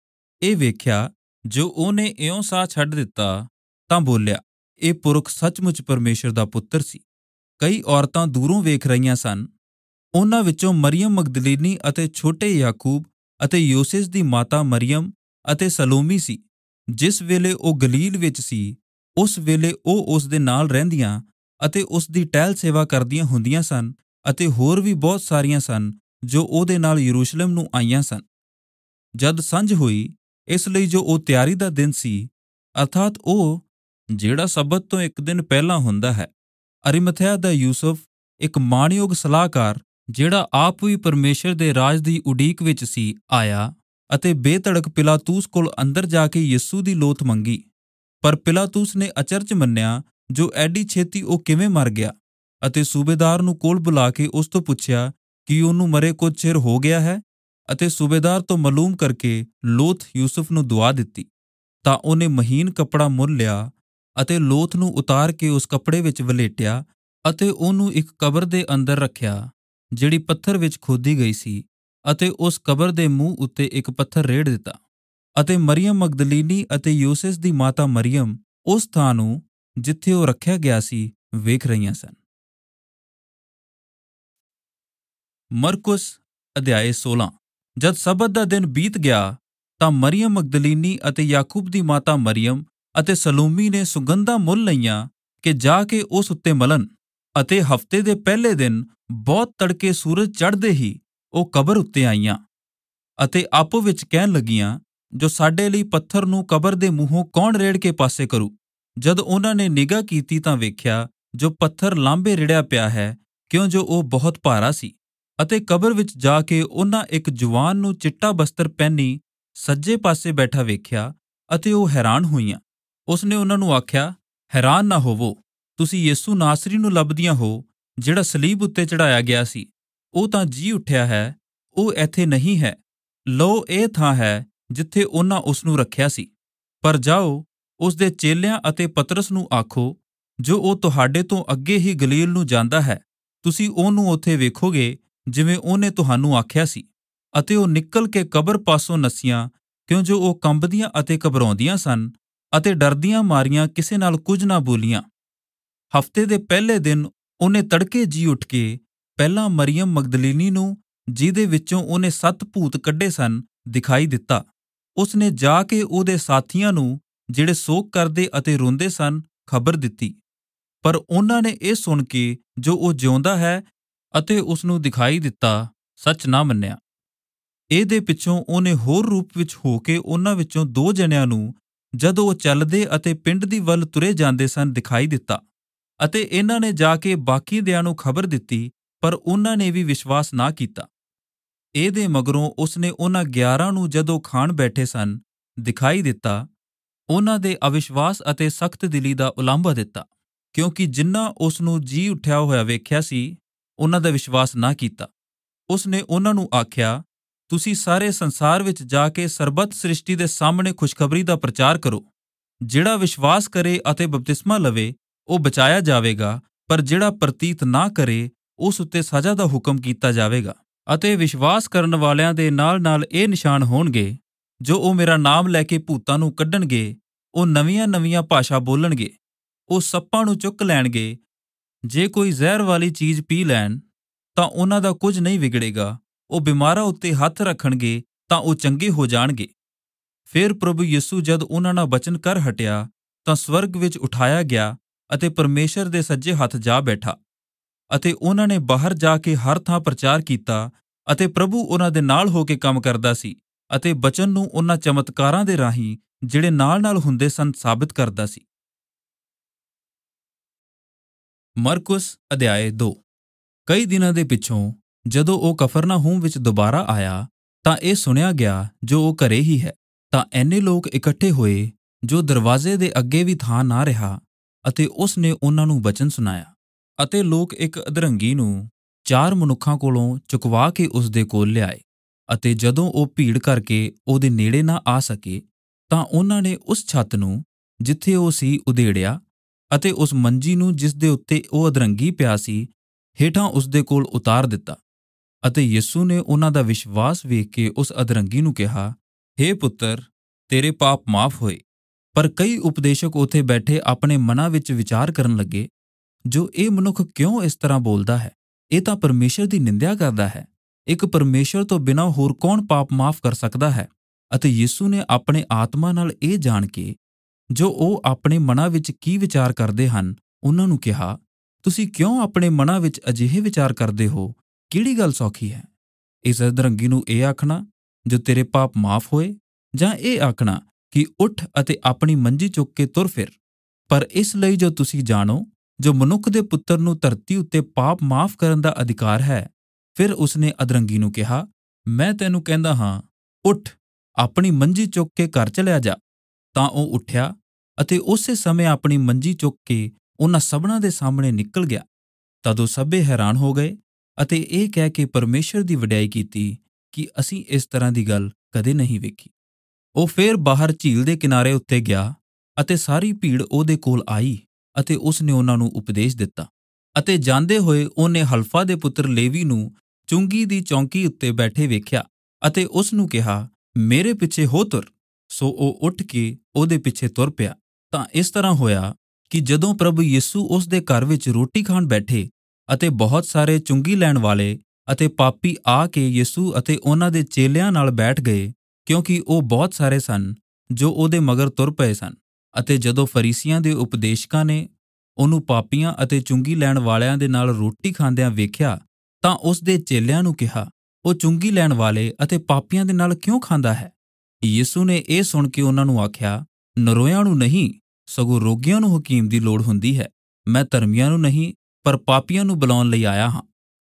ਇਹ ਵੇਖਿਆ ਜੋ ਉਹਨੇ ਇਉਂ ਸਾਹ ਛੱਡ ਦਿੱਤਾ ਤਾਂ ਬੋਲਿਆ, ਇਹ ਪੁਰਖ ਸੱਚਮੁੱਚ ਪਰਮੇਸ਼ਰ ਦਾ ਪੁੱਤਰ ਸੀ। ਕਈ ਔਰਤਾਂ ਦੂਰੋਂ ਵੇਖ ਰਹੀਆਂ ਸਨ। ਉਹਨਾਂ ਵਿੱਚੋਂ ਮਰੀਅਮ ਮਗਦਲੀਨੀ ਅਤੇ ਛੋਟੇ ਯਾਕੂਬ ਅਤੇ ਯੋਸੇਸ ਦੀ ਮਾਤਾ ਮਰੀਅਮ ਅਤੇ ਸਲੋਮੀ ਸੀ। ਜਿਸ ਵੇਲੇ ਉਹ ਗਲੀਲ ਵਿੱਚ ਸੀ, ਉਸ ਵੇਲੇ ਉਹ ਉਸ ਦੇ ਨਾਲ ਰਹਿੰਦੀਆਂ ਅਤੇ ਉਸ ਦੀ ਟਹਿਲ ਸੇਵਾ ਕਰਦੀਆਂ ਹੁੰਦੀਆਂ ਸਨ, ਅਤੇ ਹੋਰ ਵੀ ਬਹੁਤ ਸਾਰੀਆਂ ਸਨ ਜੋ ਉਹਦੇ ਨਾਲ ਯਰੂਸ਼ਲਮ ਨੂੰ ਆਈਆਂ ਸਨ। ਜਦ ਸੰਝ ਹੋਈ, ਇਸ ਲਈ ਜੋ ਉਹ ਤਿਆਰੀ ਦਾ ਦਿਨ ਸੀ, ਅਰਥਾਤ ਉਹ ਜਿਹੜਾ ਸਬਤ ਤੋਂ ਇੱਕ ਦਿਨ ਪਹਿਲਾਂ ਹੁੰਦਾ ਹੈ, ਅਰਿਮਥਿਆ ਦਾ ਯੂਸੁਫ, ਇੱਕ ਮਾਣਯੋਗ ਸਲਾਹਕਾਰ ਜਿਹੜਾ ਆਪ ਵੀ ਪਰਮੇਸ਼ਰ ਦੇ ਰਾਜ ਦੀ ਉਡੀਕ ਵਿੱਚ ਸੀ, ਆਇਆ ਅਤੇ ਬੇਧੜਕ ਪਿਲਾਤੂਸ ਕੋਲ ਅੰਦਰ ਜਾ ਕੇ ਯਿਸੂ ਦੀ ਲੋਥ ਮੰਗੀ। ਪਰ ਪਿਲਾਤੂਸ ਨੇ ਅਚਰਜ ਮੰਨਿਆ ਜੋ ਐਡੀ ਛੇਤੀ ਉਹ ਕਿਵੇਂ ਮਰ ਗਿਆ, ਅਤੇ ਸੂਬੇਦਾਰ ਨੂੰ ਕੋਲ ਬੁਲਾ ਕੇ ਉਸ ਤੋਂ ਪੁੱਛਿਆ ਕਿ ਉਹਨੂੰ ਮਰੇ ਕੁਝ ਚਿਰ ਹੋ ਗਿਆ ਹੈ, ਅਤੇ ਸੂਬੇਦਾਰ ਤੋਂ ਮਾਲੂਮ ਕਰਕੇ ਲੋਥ ਯੂਸੁਫ ਨੂੰ ਦੁਆ ਦਿੱਤੀ। ਤਾਂ ਉਹਨੇ ਮਹੀਨ ਕੱਪੜਾ ਮੁੱਲ ਲਿਆ ਅਤੇ ਲੋਥ ਨੂੰ ਉਤਾਰ ਕੇ ਉਸ ਕੱਪੜੇ ਵਿੱਚ ਵਲੇਟਿਆ ਅਤੇ ਉਹਨੂੰ ਇੱਕ ਕਬਰ ਦੇ ਅੰਦਰ ਰੱਖਿਆ ਜਿਹੜੀ ਪੱਥਰ ਵਿੱਚ ਖੋਦੀ ਗਈ ਸੀ, ਅਤੇ ਉਸ ਕਬਰ ਦੇ ਮੂੰਹ ਉੱਤੇ ਇੱਕ ਪੱਥਰ ਰੇੜ ਦਿੱਤਾ। ਅਤੇ ਮਰੀਅਮ ਮਗਦਲੀਨੀ ਅਤੇ ਯੋਸੇਸ ਦੀ ਮਾਤਾ ਮਰੀਅਮ ਉਸ ਥਾਂ ਨੂੰ ਜਿੱਥੇ ਉਹ ਰੱਖਿਆ ਗਿਆ ਸੀ ਵੇਖ ਰਹੀਆਂ ਸਨ। ਮਰਕੁਸ ਅਧਿਆਇ ਸੋਲਾਂ। ਜਦ ਸਬਤ ਦਾ ਦਿਨ ਬੀਤ ਗਿਆ ਤਾਂ ਮਰੀਅਮ ਮਗਦਲੀਨੀ ਅਤੇ ਯਾਕੂਬ ਦੀ ਮਾਤਾ ਮਰੀਅਮ ਅਤੇ ਸਲੋਮੀ ਨੇ ਸੁਗੰਧਾਂ ਮੁੱਲ ਲਈਆਂ ਕਿ ਜਾ ਕੇ ਉਸ ਉੱਤੇ ਮਲਣ। ਅਤੇ ਹਫ਼ਤੇ ਦੇ ਪਹਿਲੇ ਦਿਨ ਬਹੁਤ ਤੜਕੇ ਸੂਰਜ ਚੜ੍ਹਦੇ ਹੀ ਉਹ ਕਬਰ ਉੱਤੇ ਆਈਆਂ ਅਤੇ ਆਪੋ ਵਿੱਚ ਕਹਿਣ ਲੱਗੀਆਂ, ਜੋ ਸਾਡੇ ਲਈ ਪੱਥਰ ਨੂੰ ਕਬਰ ਦੇ ਮੂੰਹੋਂ ਕੌਣ ਰੇੜ ਕੇ ਪਾਸੇ ਕਰੂ। ਜਦ ਉਹਨਾਂ ਨੇ ਨਿਗਾਹ ਕੀਤੀ ਤਾਂ ਵੇਖਿਆ ਜੋ ਪੱਥਰ ਲਾਂਭੇ ਰਿੜਿਆ ਪਿਆ ਹੈ, ਕਿਉਂ ਜੋ ਉਹ ਬਹੁਤ ਭਾਰਾ ਸੀ। ਅਤੇ ਕਬਰ ਵਿੱਚ ਜਾ ਕੇ ਉਹਨਾਂ ਇੱਕ ਜਵਾਨ ਨੂੰ ਚਿੱਟਾ ਬਸਤਰ ਪਹਿਨੀ ਸੱਜੇ ਪਾਸੇ ਬੈਠਾ ਵੇਖਿਆ, ਅਤੇ ਉਹ ਹੈਰਾਨ ਹੋਈਆਂ। ਉਸਨੇ ਉਹਨਾਂ ਨੂੰ ਆਖਿਆ, ਹੈਰਾਨ ਨਾ ਹੋਵੋ, ਤੁਸੀਂ ਯਿਸੂ ਨਾਸਰੀ ਨੂੰ ਲੱਭਦੀਆਂ ਹੋ, ਜਿਹੜਾ ਸਲੀਬ ਉੱਤੇ ਚੜਾਇਆ ਗਿਆ ਸੀ। ਉਹ ਤਾਂ ਜੀ ਉੱਠਿਆ ਹੈ, ਉਹ ਇੱਥੇ ਨਹੀਂ ਹੈ। ਲਓ, ਇਹ ਥਾਂ ਹੈ ਜਿੱਥੇ ਉਹਨਾਂ ਉਸ ਨੂੰ ਰੱਖਿਆ ਸੀ। ਪਰ ਜਾਓ, ਉਸ ਦੇ ਚੇਲਿਆਂ ਅਤੇ ਪਤਰਸ ਨੂੰ ਆਖੋ, ਜੋ ਉਹ ਤੁਹਾਡੇ ਤੋਂ ਅੱਗੇ ਹੀ ਗਲੀਲ ਨੂੰ ਜਾਂਦਾ ਹੈ, ਤੁਸੀਂ ਉਹਨੂੰ ਉੱਥੇ ਵੇਖੋਗੇ ਜਿਵੇਂ ਉਹਨੇ ਤੁਹਾਨੂੰ ਆਖਿਆ ਸੀ। ਅਤੇ ਉਹ ਨਿਕਲ ਕੇ ਕਬਰ ਪਾਸੋਂ ਨੱਸੀਆਂ, ਕਿਉਂ ਜੋ ਉਹ ਕੰਬਦੀਆਂ ਅਤੇ ਘਬਰਾਉਂਦੀਆਂ ਸਨ, ਅਤੇ ਡਰਦੀਆਂ ਮਾਰੀਆਂ ਕਿਸੇ ਨਾਲ ਕੁਝ ਨਾ ਬੋਲੀਆਂ। ਹਫ਼ਤੇ ਦੇ ਪਹਿਲੇ ਦਿਨ ਉਹਨੇ ਤੜਕੇ ਜੀ ਉੱਠ ਕੇ ਪਹਿਲਾਂ ਮਰੀਅਮ ਮਗਦਲੀਨੀ ਨੂੰ, ਜਿਹਦੇ ਵਿੱਚੋਂ ਉਹਨੇ ਸੱਤ ਭੂਤ ਕੱਢੇ ਸਨ, ਦਿਖਾਈ ਦਿੱਤਾ। ਉਸਨੇ ਜਾ ਕੇ ਉਹਦੇ ਸਾਥੀਆਂ ਨੂੰ, ਜਿਹੜੇ ਸੋਗ ਕਰਦੇ ਅਤੇ ਰੋਂਦੇ ਸਨ, ਖਬਰ ਦਿੱਤੀ। ਪਰ ਉਹਨਾਂ ਨੇ ਇਹ ਸੁਣ ਕੇ ਜੋ ਉਹ ਜਿਉਂਦਾ ਹੈ ਅਤੇ ਉਸ ਨੂੰ ਦਿਖਾਈ ਦਿੱਤਾ, ਸੱਚ ਨਾ ਮੰਨਿਆ। ਇਹਦੇ ਪਿੱਛੋਂ ਉਹਨੇ ਹੋਰ ਰੂਪ ਵਿੱਚ ਹੋ ਕੇ ਉਹਨਾਂ ਵਿੱਚੋਂ ਦੋ ਜਣਿਆਂ ਨੂੰ, ਜਦੋਂ ਉਹ ਚੱਲਦੇ ਅਤੇ ਪਿੰਡ ਦੀ ਵੱਲ ਤੁਰੇ ਜਾਂਦੇ ਸਨ, ਦਿਖਾਈ ਦਿੱਤਾ। ਅਤੇ ਇਹਨਾਂ ਨੇ ਜਾ ਕੇ ਬਾਕੀ ਦਿਆਂ ਨੂੰ ਖਬਰ ਦਿੱਤੀ, ਪਰ ਉਹਨਾਂ ਨੇ ਵੀ ਵਿਸ਼ਵਾਸ ਨਾ ਕੀਤਾ। ਇਹਦੇ ਮਗਰੋਂ ਉਸਨੇ ਉਹਨਾਂ ਗਿਆਰਾਂ ਨੂੰ ਜਦੋਂ ਖਾਣ ਬੈਠੇ ਸਨ ਦਿਖਾਈ ਦਿੱਤਾ। ਉਹਨਾਂ ਦੇ ਅਵਿਸ਼ਵਾਸ ਅਤੇ ਸਖਤ ਦਿਲੀ ਦਾ ਉਲਾਂਭਾ ਦਿੱਤਾ, ਕਿਉਂਕਿ ਜਿਨ੍ਹਾਂ ਉਸ ਨੂੰ ਜੀ ਉੱਠਿਆ ਹੋਇਆ ਵੇਖਿਆ ਸੀ, ਉਹਨਾਂ ਦਾ ਵਿਸ਼ਵਾਸ ਨਾ ਕੀਤਾ। ਉਸਨੇ ਉਹਨਾਂ ਨੂੰ ਆਖਿਆ, ਤੁਸੀਂ ਸਾਰੇ ਸੰਸਾਰ ਵਿੱਚ ਜਾ ਕੇ ਸਰਬੱਤ ਸ੍ਰਿਸ਼ਟੀ ਦੇ ਸਾਹਮਣੇ ਖੁਸ਼ਖਬਰੀ ਦਾ ਪ੍ਰਚਾਰ ਕਰੋ। ਜਿਹੜਾ ਵਿਸ਼ਵਾਸ ਕਰੇ ਅਤੇ ਬਪਤਿਸਮਾ ਲਵੇ, ਉਹ ਬਚਾਇਆ ਜਾਵੇਗਾ, ਪਰ ਜਿਹੜਾ ਪ੍ਰਤੀਤ ਨਾ ਕਰੇ, ਉਸ ਉੱਤੇ ਸਜ਼ਾ ਦਾ ਹੁਕਮ ਕੀਤਾ ਜਾਵੇਗਾ। ਅਤੇ ਵਿਸ਼ਵਾਸ ਕਰਨ ਵਾਲਿਆਂ ਦੇ ਨਾਲ ਨਾਲ ਇਹ ਨਿਸ਼ਾਨ ਹੋਣਗੇ, ਜੋ ਉਹ ਮੇਰਾ ਨਾਮ ਲੈ ਕੇ ਭੂਤਾਂ ਨੂੰ ਕੱਢਣਗੇ, ਉਹ ਨਵੀਆਂ ਨਵੀਆਂ ਭਾਸ਼ਾ ਬੋਲਣਗੇ, ਉਹ ਸੱਪਾਂ ਨੂੰ ਚੁੱਕ ਲੈਣਗੇ, ਜੇ ਕੋਈ ਜ਼ਹਿਰ ਵਾਲੀ ਚੀਜ਼ ਪੀ ਲੈਣ ਤਾਂ ਉਹਨਾਂ ਦਾ ਕੁਝ ਨਹੀਂ ਵਿਗੜੇਗਾ, ਉਹ ਬਿਮਾਰਾਂ ਉੱਤੇ ਹੱਥ ਰੱਖਣਗੇ ਤਾਂ ਉਹ ਚੰਗੇ ਹੋ ਜਾਣਗੇ। ਫਿਰ ਪ੍ਰਭੂ ਯਿਸੂ ਜਦ ਉਹਨਾਂ ਨਾਲ ਬਚਨ ਕਰ ਹਟਿਆ ਤਾਂ ਸਵਰਗ ਵਿੱਚ ਉਠਾਇਆ ਗਿਆ ਅਤੇ ਪਰਮੇਸ਼ਰ ਦੇ ਸੱਜੇ ਹੱਥ ਜਾ ਬੈਠਾ। ਅਤੇ ਉਹਨਾਂ ਨੇ ਬਾਹਰ ਜਾ ਕੇ ਹਰ ਥਾਂ ਪ੍ਰਚਾਰ ਕੀਤਾ, ਅਤੇ ਪ੍ਰਭੂ ਉਹਨਾਂ ਦੇ ਨਾਲ ਹੋ ਕੇ ਕੰਮ ਕਰਦਾ ਸੀ, ਅਤੇ ਬਚਨ ਨੂੰ ਉਹਨਾਂ ਚਮਤਕਾਰਾਂ ਦੇ ਰਾਹੀਂ ਜਿਹੜੇ ਨਾਲ ਨਾਲ ਹੁੰਦੇ ਸਨ ਸਾਬਿਤ ਕਰਦਾ ਸੀ। ਮਰਕੁਸ ਅਧਿਆਇ ਦੋ। ਕਈ ਦਿਨਾਂ ਦੇ ਪਿੱਛੋਂ ਜਦੋਂ ਉਹ ਕਫਰਨਾਹੂਮ ਵਿੱਚ ਦੁਬਾਰਾ ਆਇਆ ਤਾਂ ਇਹ ਸੁਣਿਆ ਗਿਆ ਜੋ ਉਹ ਘਰੇ ਹੀ ਹੈ। ਤਾਂ ਐਨੇ ਲੋਕ ਇਕੱਠੇ ਹੋਏ ਜੋ ਦਰਵਾਜ਼ੇ ਦੇ ਅੱਗੇ ਵੀ ਥਾਂ ਨਾ ਰਿਹਾ, ਅਤੇ ਉਸ ਨੇ ਉਹਨਾਂ ਨੂੰ ਬਚਨ ਸੁਣਾਇਆ। ਅਤੇ ਲੋਕ ਇੱਕ ਅਧਰੰਗੀ ਨੂੰ ਚਾਰ ਮਨੁੱਖਾਂ ਕੋਲੋਂ ਚੁਕਵਾ ਕੇ ਉਸ ਦੇ ਕੋਲ ਲਿਆਏ, ਅਤੇ ਜਦੋਂ ਉਹ ਭੀੜ ਕਰਕੇ ਉਹਦੇ ਨੇੜੇ ਨਾ ਆ ਸਕੇ ਤਾਂ ਉਹਨਾਂ ਨੇ ਉਸ ਛੱਤ ਨੂੰ ਜਿੱਥੇ ਉਹ ਸੀ ਉਧੇੜਿਆ, ਅਤੇ ਉਸ ਮੰਜੀ ਨੂੰ ਜਿਸ ਦੇ ਉੱਤੇ ਉਹ ਅਧਰੰਗੀ ਪਿਆ ਸੀ ਹੇਠਾਂ ਉਸ ਦੇ ਕੋਲ ਉਤਾਰ ਦਿੱਤਾ। ਅਤੇ ਯਿਸੂ ਨੇ ਉਹਨਾਂ ਦਾ ਵਿਸ਼ਵਾਸ ਵੇਖ ਕੇ ਉਸ ਅਧਰੰਗੀ ਨੂੰ ਕਿਹਾ, ਹੇ ਪੁੱਤਰ, ਤੇਰੇ ਪਾਪ ਮਾਫ ਹੋਏ। ਪਰ ਕਈ ਉਪਦੇਸ਼ਕ ਉੱਥੇ ਬੈਠੇ ਆਪਣੇ ਮਨਾਂ ਵਿੱਚ ਵਿਚਾਰ ਕਰਨ ਲੱਗੇ, ਜੋ ਇਹ ਮਨੁੱਖ ਕਿਉਂ ਇਸ ਤਰ੍ਹਾਂ ਬੋਲਦਾ ਹੈ? ਇਹ ਤਾਂ ਪਰਮੇਸ਼ਰ ਦੀ ਨਿੰਦਿਆ ਕਰਦਾ ਹੈ। ਇੱਕ ਪਰਮੇਸ਼ਰ ਤੋਂ ਬਿਨਾਂ ਹੋਰ ਕੌਣ ਪਾਪ ਮਾਫ ਕਰ ਸਕਦਾ ਹੈ? ਅਤੇ ਯਿਸੂ ਨੇ ਆਪਣੇ ਆਤਮਾ ਨਾਲ ਇਹ ਜਾਣ ਕੇ ਜੋ ਉਹ ਆਪਣੇ ਮਨਾਂ ਵਿੱਚ ਕੀ ਵਿਚਾਰ ਕਰਦੇ ਹਨ, ਉਹਨਾਂ ਨੂੰ ਕਿਹਾ, ਤੁਸੀਂ ਕਿਉਂ ਆਪਣੇ ਮਨਾਂ ਵਿੱਚ ਅਜਿਹੇ ਵਿਚਾਰ ਕਰਦੇ ਹੋ? ਕਿਹੜੀ ਗੱਲ ਸੌਖੀ ਹੈ? ਇਸ ਅਧਰੰਗੀ ਨੂੰ ਇਹ ਆਖਣਾ ਜੋ ਤੇਰੇ ਪਾਪ ਮਾਫ ਹੋਏ, ਜਾਂ ਇਹ ਆਖਣਾ ਕਿ ਉੱਠ ਅਤੇ ਆਪਣੀ ਮੰਜੀ ਚੁੱਕ ਕੇ ਤੁਰ ਫਿਰ? ਪਰ ਇਸ ਲਈ ਜੋ ਤੁਸੀਂ ਜਾਣੋ, ਜੋ ਮਨੁੱਖ ਦੇ ਪੁੱਤਰ ਨੂੰ ਧਰਤੀ ਉੱਤੇ ਪਾਪ ਮਾਫ ਕਰਨ ਦਾ ਅਧਿਕਾਰ ਹੈ। ਫਿਰ ਉਸਨੇ ਅਧਰੰਗੀ ਨੂੰ ਕਿਹਾ, ਮੈਂ ਤੈਨੂੰ ਕਹਿੰਦਾ ਹਾਂ, ਉੱਠ, ਆਪਣੀ ਮੰਜੀ ਚੁੱਕ ਕੇ ਘਰ ਚਲਿਆ ਜਾ। ਤਾਂ ਉਹ ਉੱਠਿਆ ਅਤੇ ਉਸੇ ਸਮੇਂ ਆਪਣੀ ਮੰਜੀ ਚੁੱਕ ਕੇ ਉਹਨਾਂ ਸਭਨਾਂ ਦੇ ਸਾਹਮਣੇ ਨਿਕਲ ਗਿਆ। ਤਦੋਂ ਸਭੇ ਹੈਰਾਨ ਹੋ ਗਏ ਅਤੇ ਇਹ ਕਹਿ ਕੇ ਪਰਮੇਸ਼ਰ ਦੀ ਵਡਿਆਈ ਕੀਤੀ ਕਿ ਅਸੀਂ ਇਸ ਤਰ੍ਹਾਂ ਦੀ ਗੱਲ ਕਦੇ ਨਹੀਂ ਵੇਖੀ। ਉਹ ਫੇਰ ਬਾਹਰ ਝੀਲ ਦੇ ਕਿਨਾਰੇ ਉੱਤੇ ਗਿਆ ਅਤੇ ਸਾਰੀ ਭੀੜ ਉਹਦੇ ਕੋਲ ਆਈ ਅਤੇ ਉਸਨੇ ਉਹਨਾਂ ਨੂੰ ਉਪਦੇਸ਼ ਦਿੱਤਾ। ਅਤੇ ਜਾਂਦੇ ਹੋਏ ਉਹਨੇ ਹਲਫਾ ਦੇ ਪੁੱਤਰ ਲੇਵੀ ਨੂੰ ਚੁੰਗੀ ਦੀ ਚੌਂਕੀ ਉੱਤੇ ਬੈਠੇ ਵੇਖਿਆ ਅਤੇ ਉਸ ਨੂੰ ਕਿਹਾ, ਮੇਰੇ ਪਿੱਛੇ ਹੋ ਤੁਰ। ਸੋ ਉਹ ਉੱਠ ਕੇ ਉਹਦੇ ਪਿੱਛੇ ਤੁਰ ਪਿਆ। ਤਾਂ ਇਸ ਤਰ੍ਹਾਂ ਹੋਇਆ ਕਿ ਜਦੋਂ ਪ੍ਰਭੂ ਯਿਸੂ ਉਸ ਦੇ ਘਰ ਵਿੱਚ ਰੋਟੀ ਖਾਣ ਬੈਠੇ ਅਤੇ ਬਹੁਤ ਸਾਰੇ ਚੁੰਗੀ ਲੈਣ ਵਾਲੇ ਅਤੇ ਪਾਪੀ ਆ ਕੇ ਯਿਸੂ ਅਤੇ ਉਹਨਾਂ ਦੇ ਚੇਲਿਆਂ ਨਾਲ ਬੈਠ ਗਏ, ਕਿਉਂਕਿ ਉਹ ਬਹੁਤ ਸਾਰੇ ਸਨ ਜੋ ਉਹਦੇ ਮਗਰ ਤੁਰ ਪਏ ਸਨ। ਅਤੇ ਜਦੋਂ ਫਰੀਸੀਆਂ ਦੇ ਉਪਦੇਸ਼ਕਾਂ ਨੇ ਉਹਨੂੰ ਪਾਪੀਆਂ ਅਤੇ ਚੁੰਗੀ ਲੈਣ ਵਾਲਿਆਂ ਦੇ ਨਾਲ ਰੋਟੀ ਖਾਂਦਿਆਂ ਵੇਖਿਆ, ਤਾਂ ਉਸ ਦੇ ਚੇਲਿਆਂ ਨੂੰ ਕਿਹਾ, ਉਹ ਚੁੰਗੀ ਲੈਣ ਵਾਲੇ ਅਤੇ ਪਾਪੀਆਂ ਦੇ ਨਾਲ ਕਿਉਂ ਖਾਂਦਾ ਹੈ? ਯਿਸੂ ਨੇ ਇਹ ਸੁਣ ਕੇ ਉਹਨਾਂ ਨੂੰ ਆਖਿਆ, ਨਰੋਇਆਂ ਨੂੰ ਨਹੀਂ, ਸਗੋਂ ਰੋਗੀਆਂ ਨੂੰ ਹਕੀਮ ਦੀ ਲੋੜ ਹੁੰਦੀ ਹੈ। ਮੈਂ ਧਰਮੀਆਂ ਨੂੰ ਨਹੀਂ, ਪਰ ਪਾਪੀਆਂ ਨੂੰ ਬੁਲਾਉਣ ਲਈ ਆਇਆ ਹਾਂ।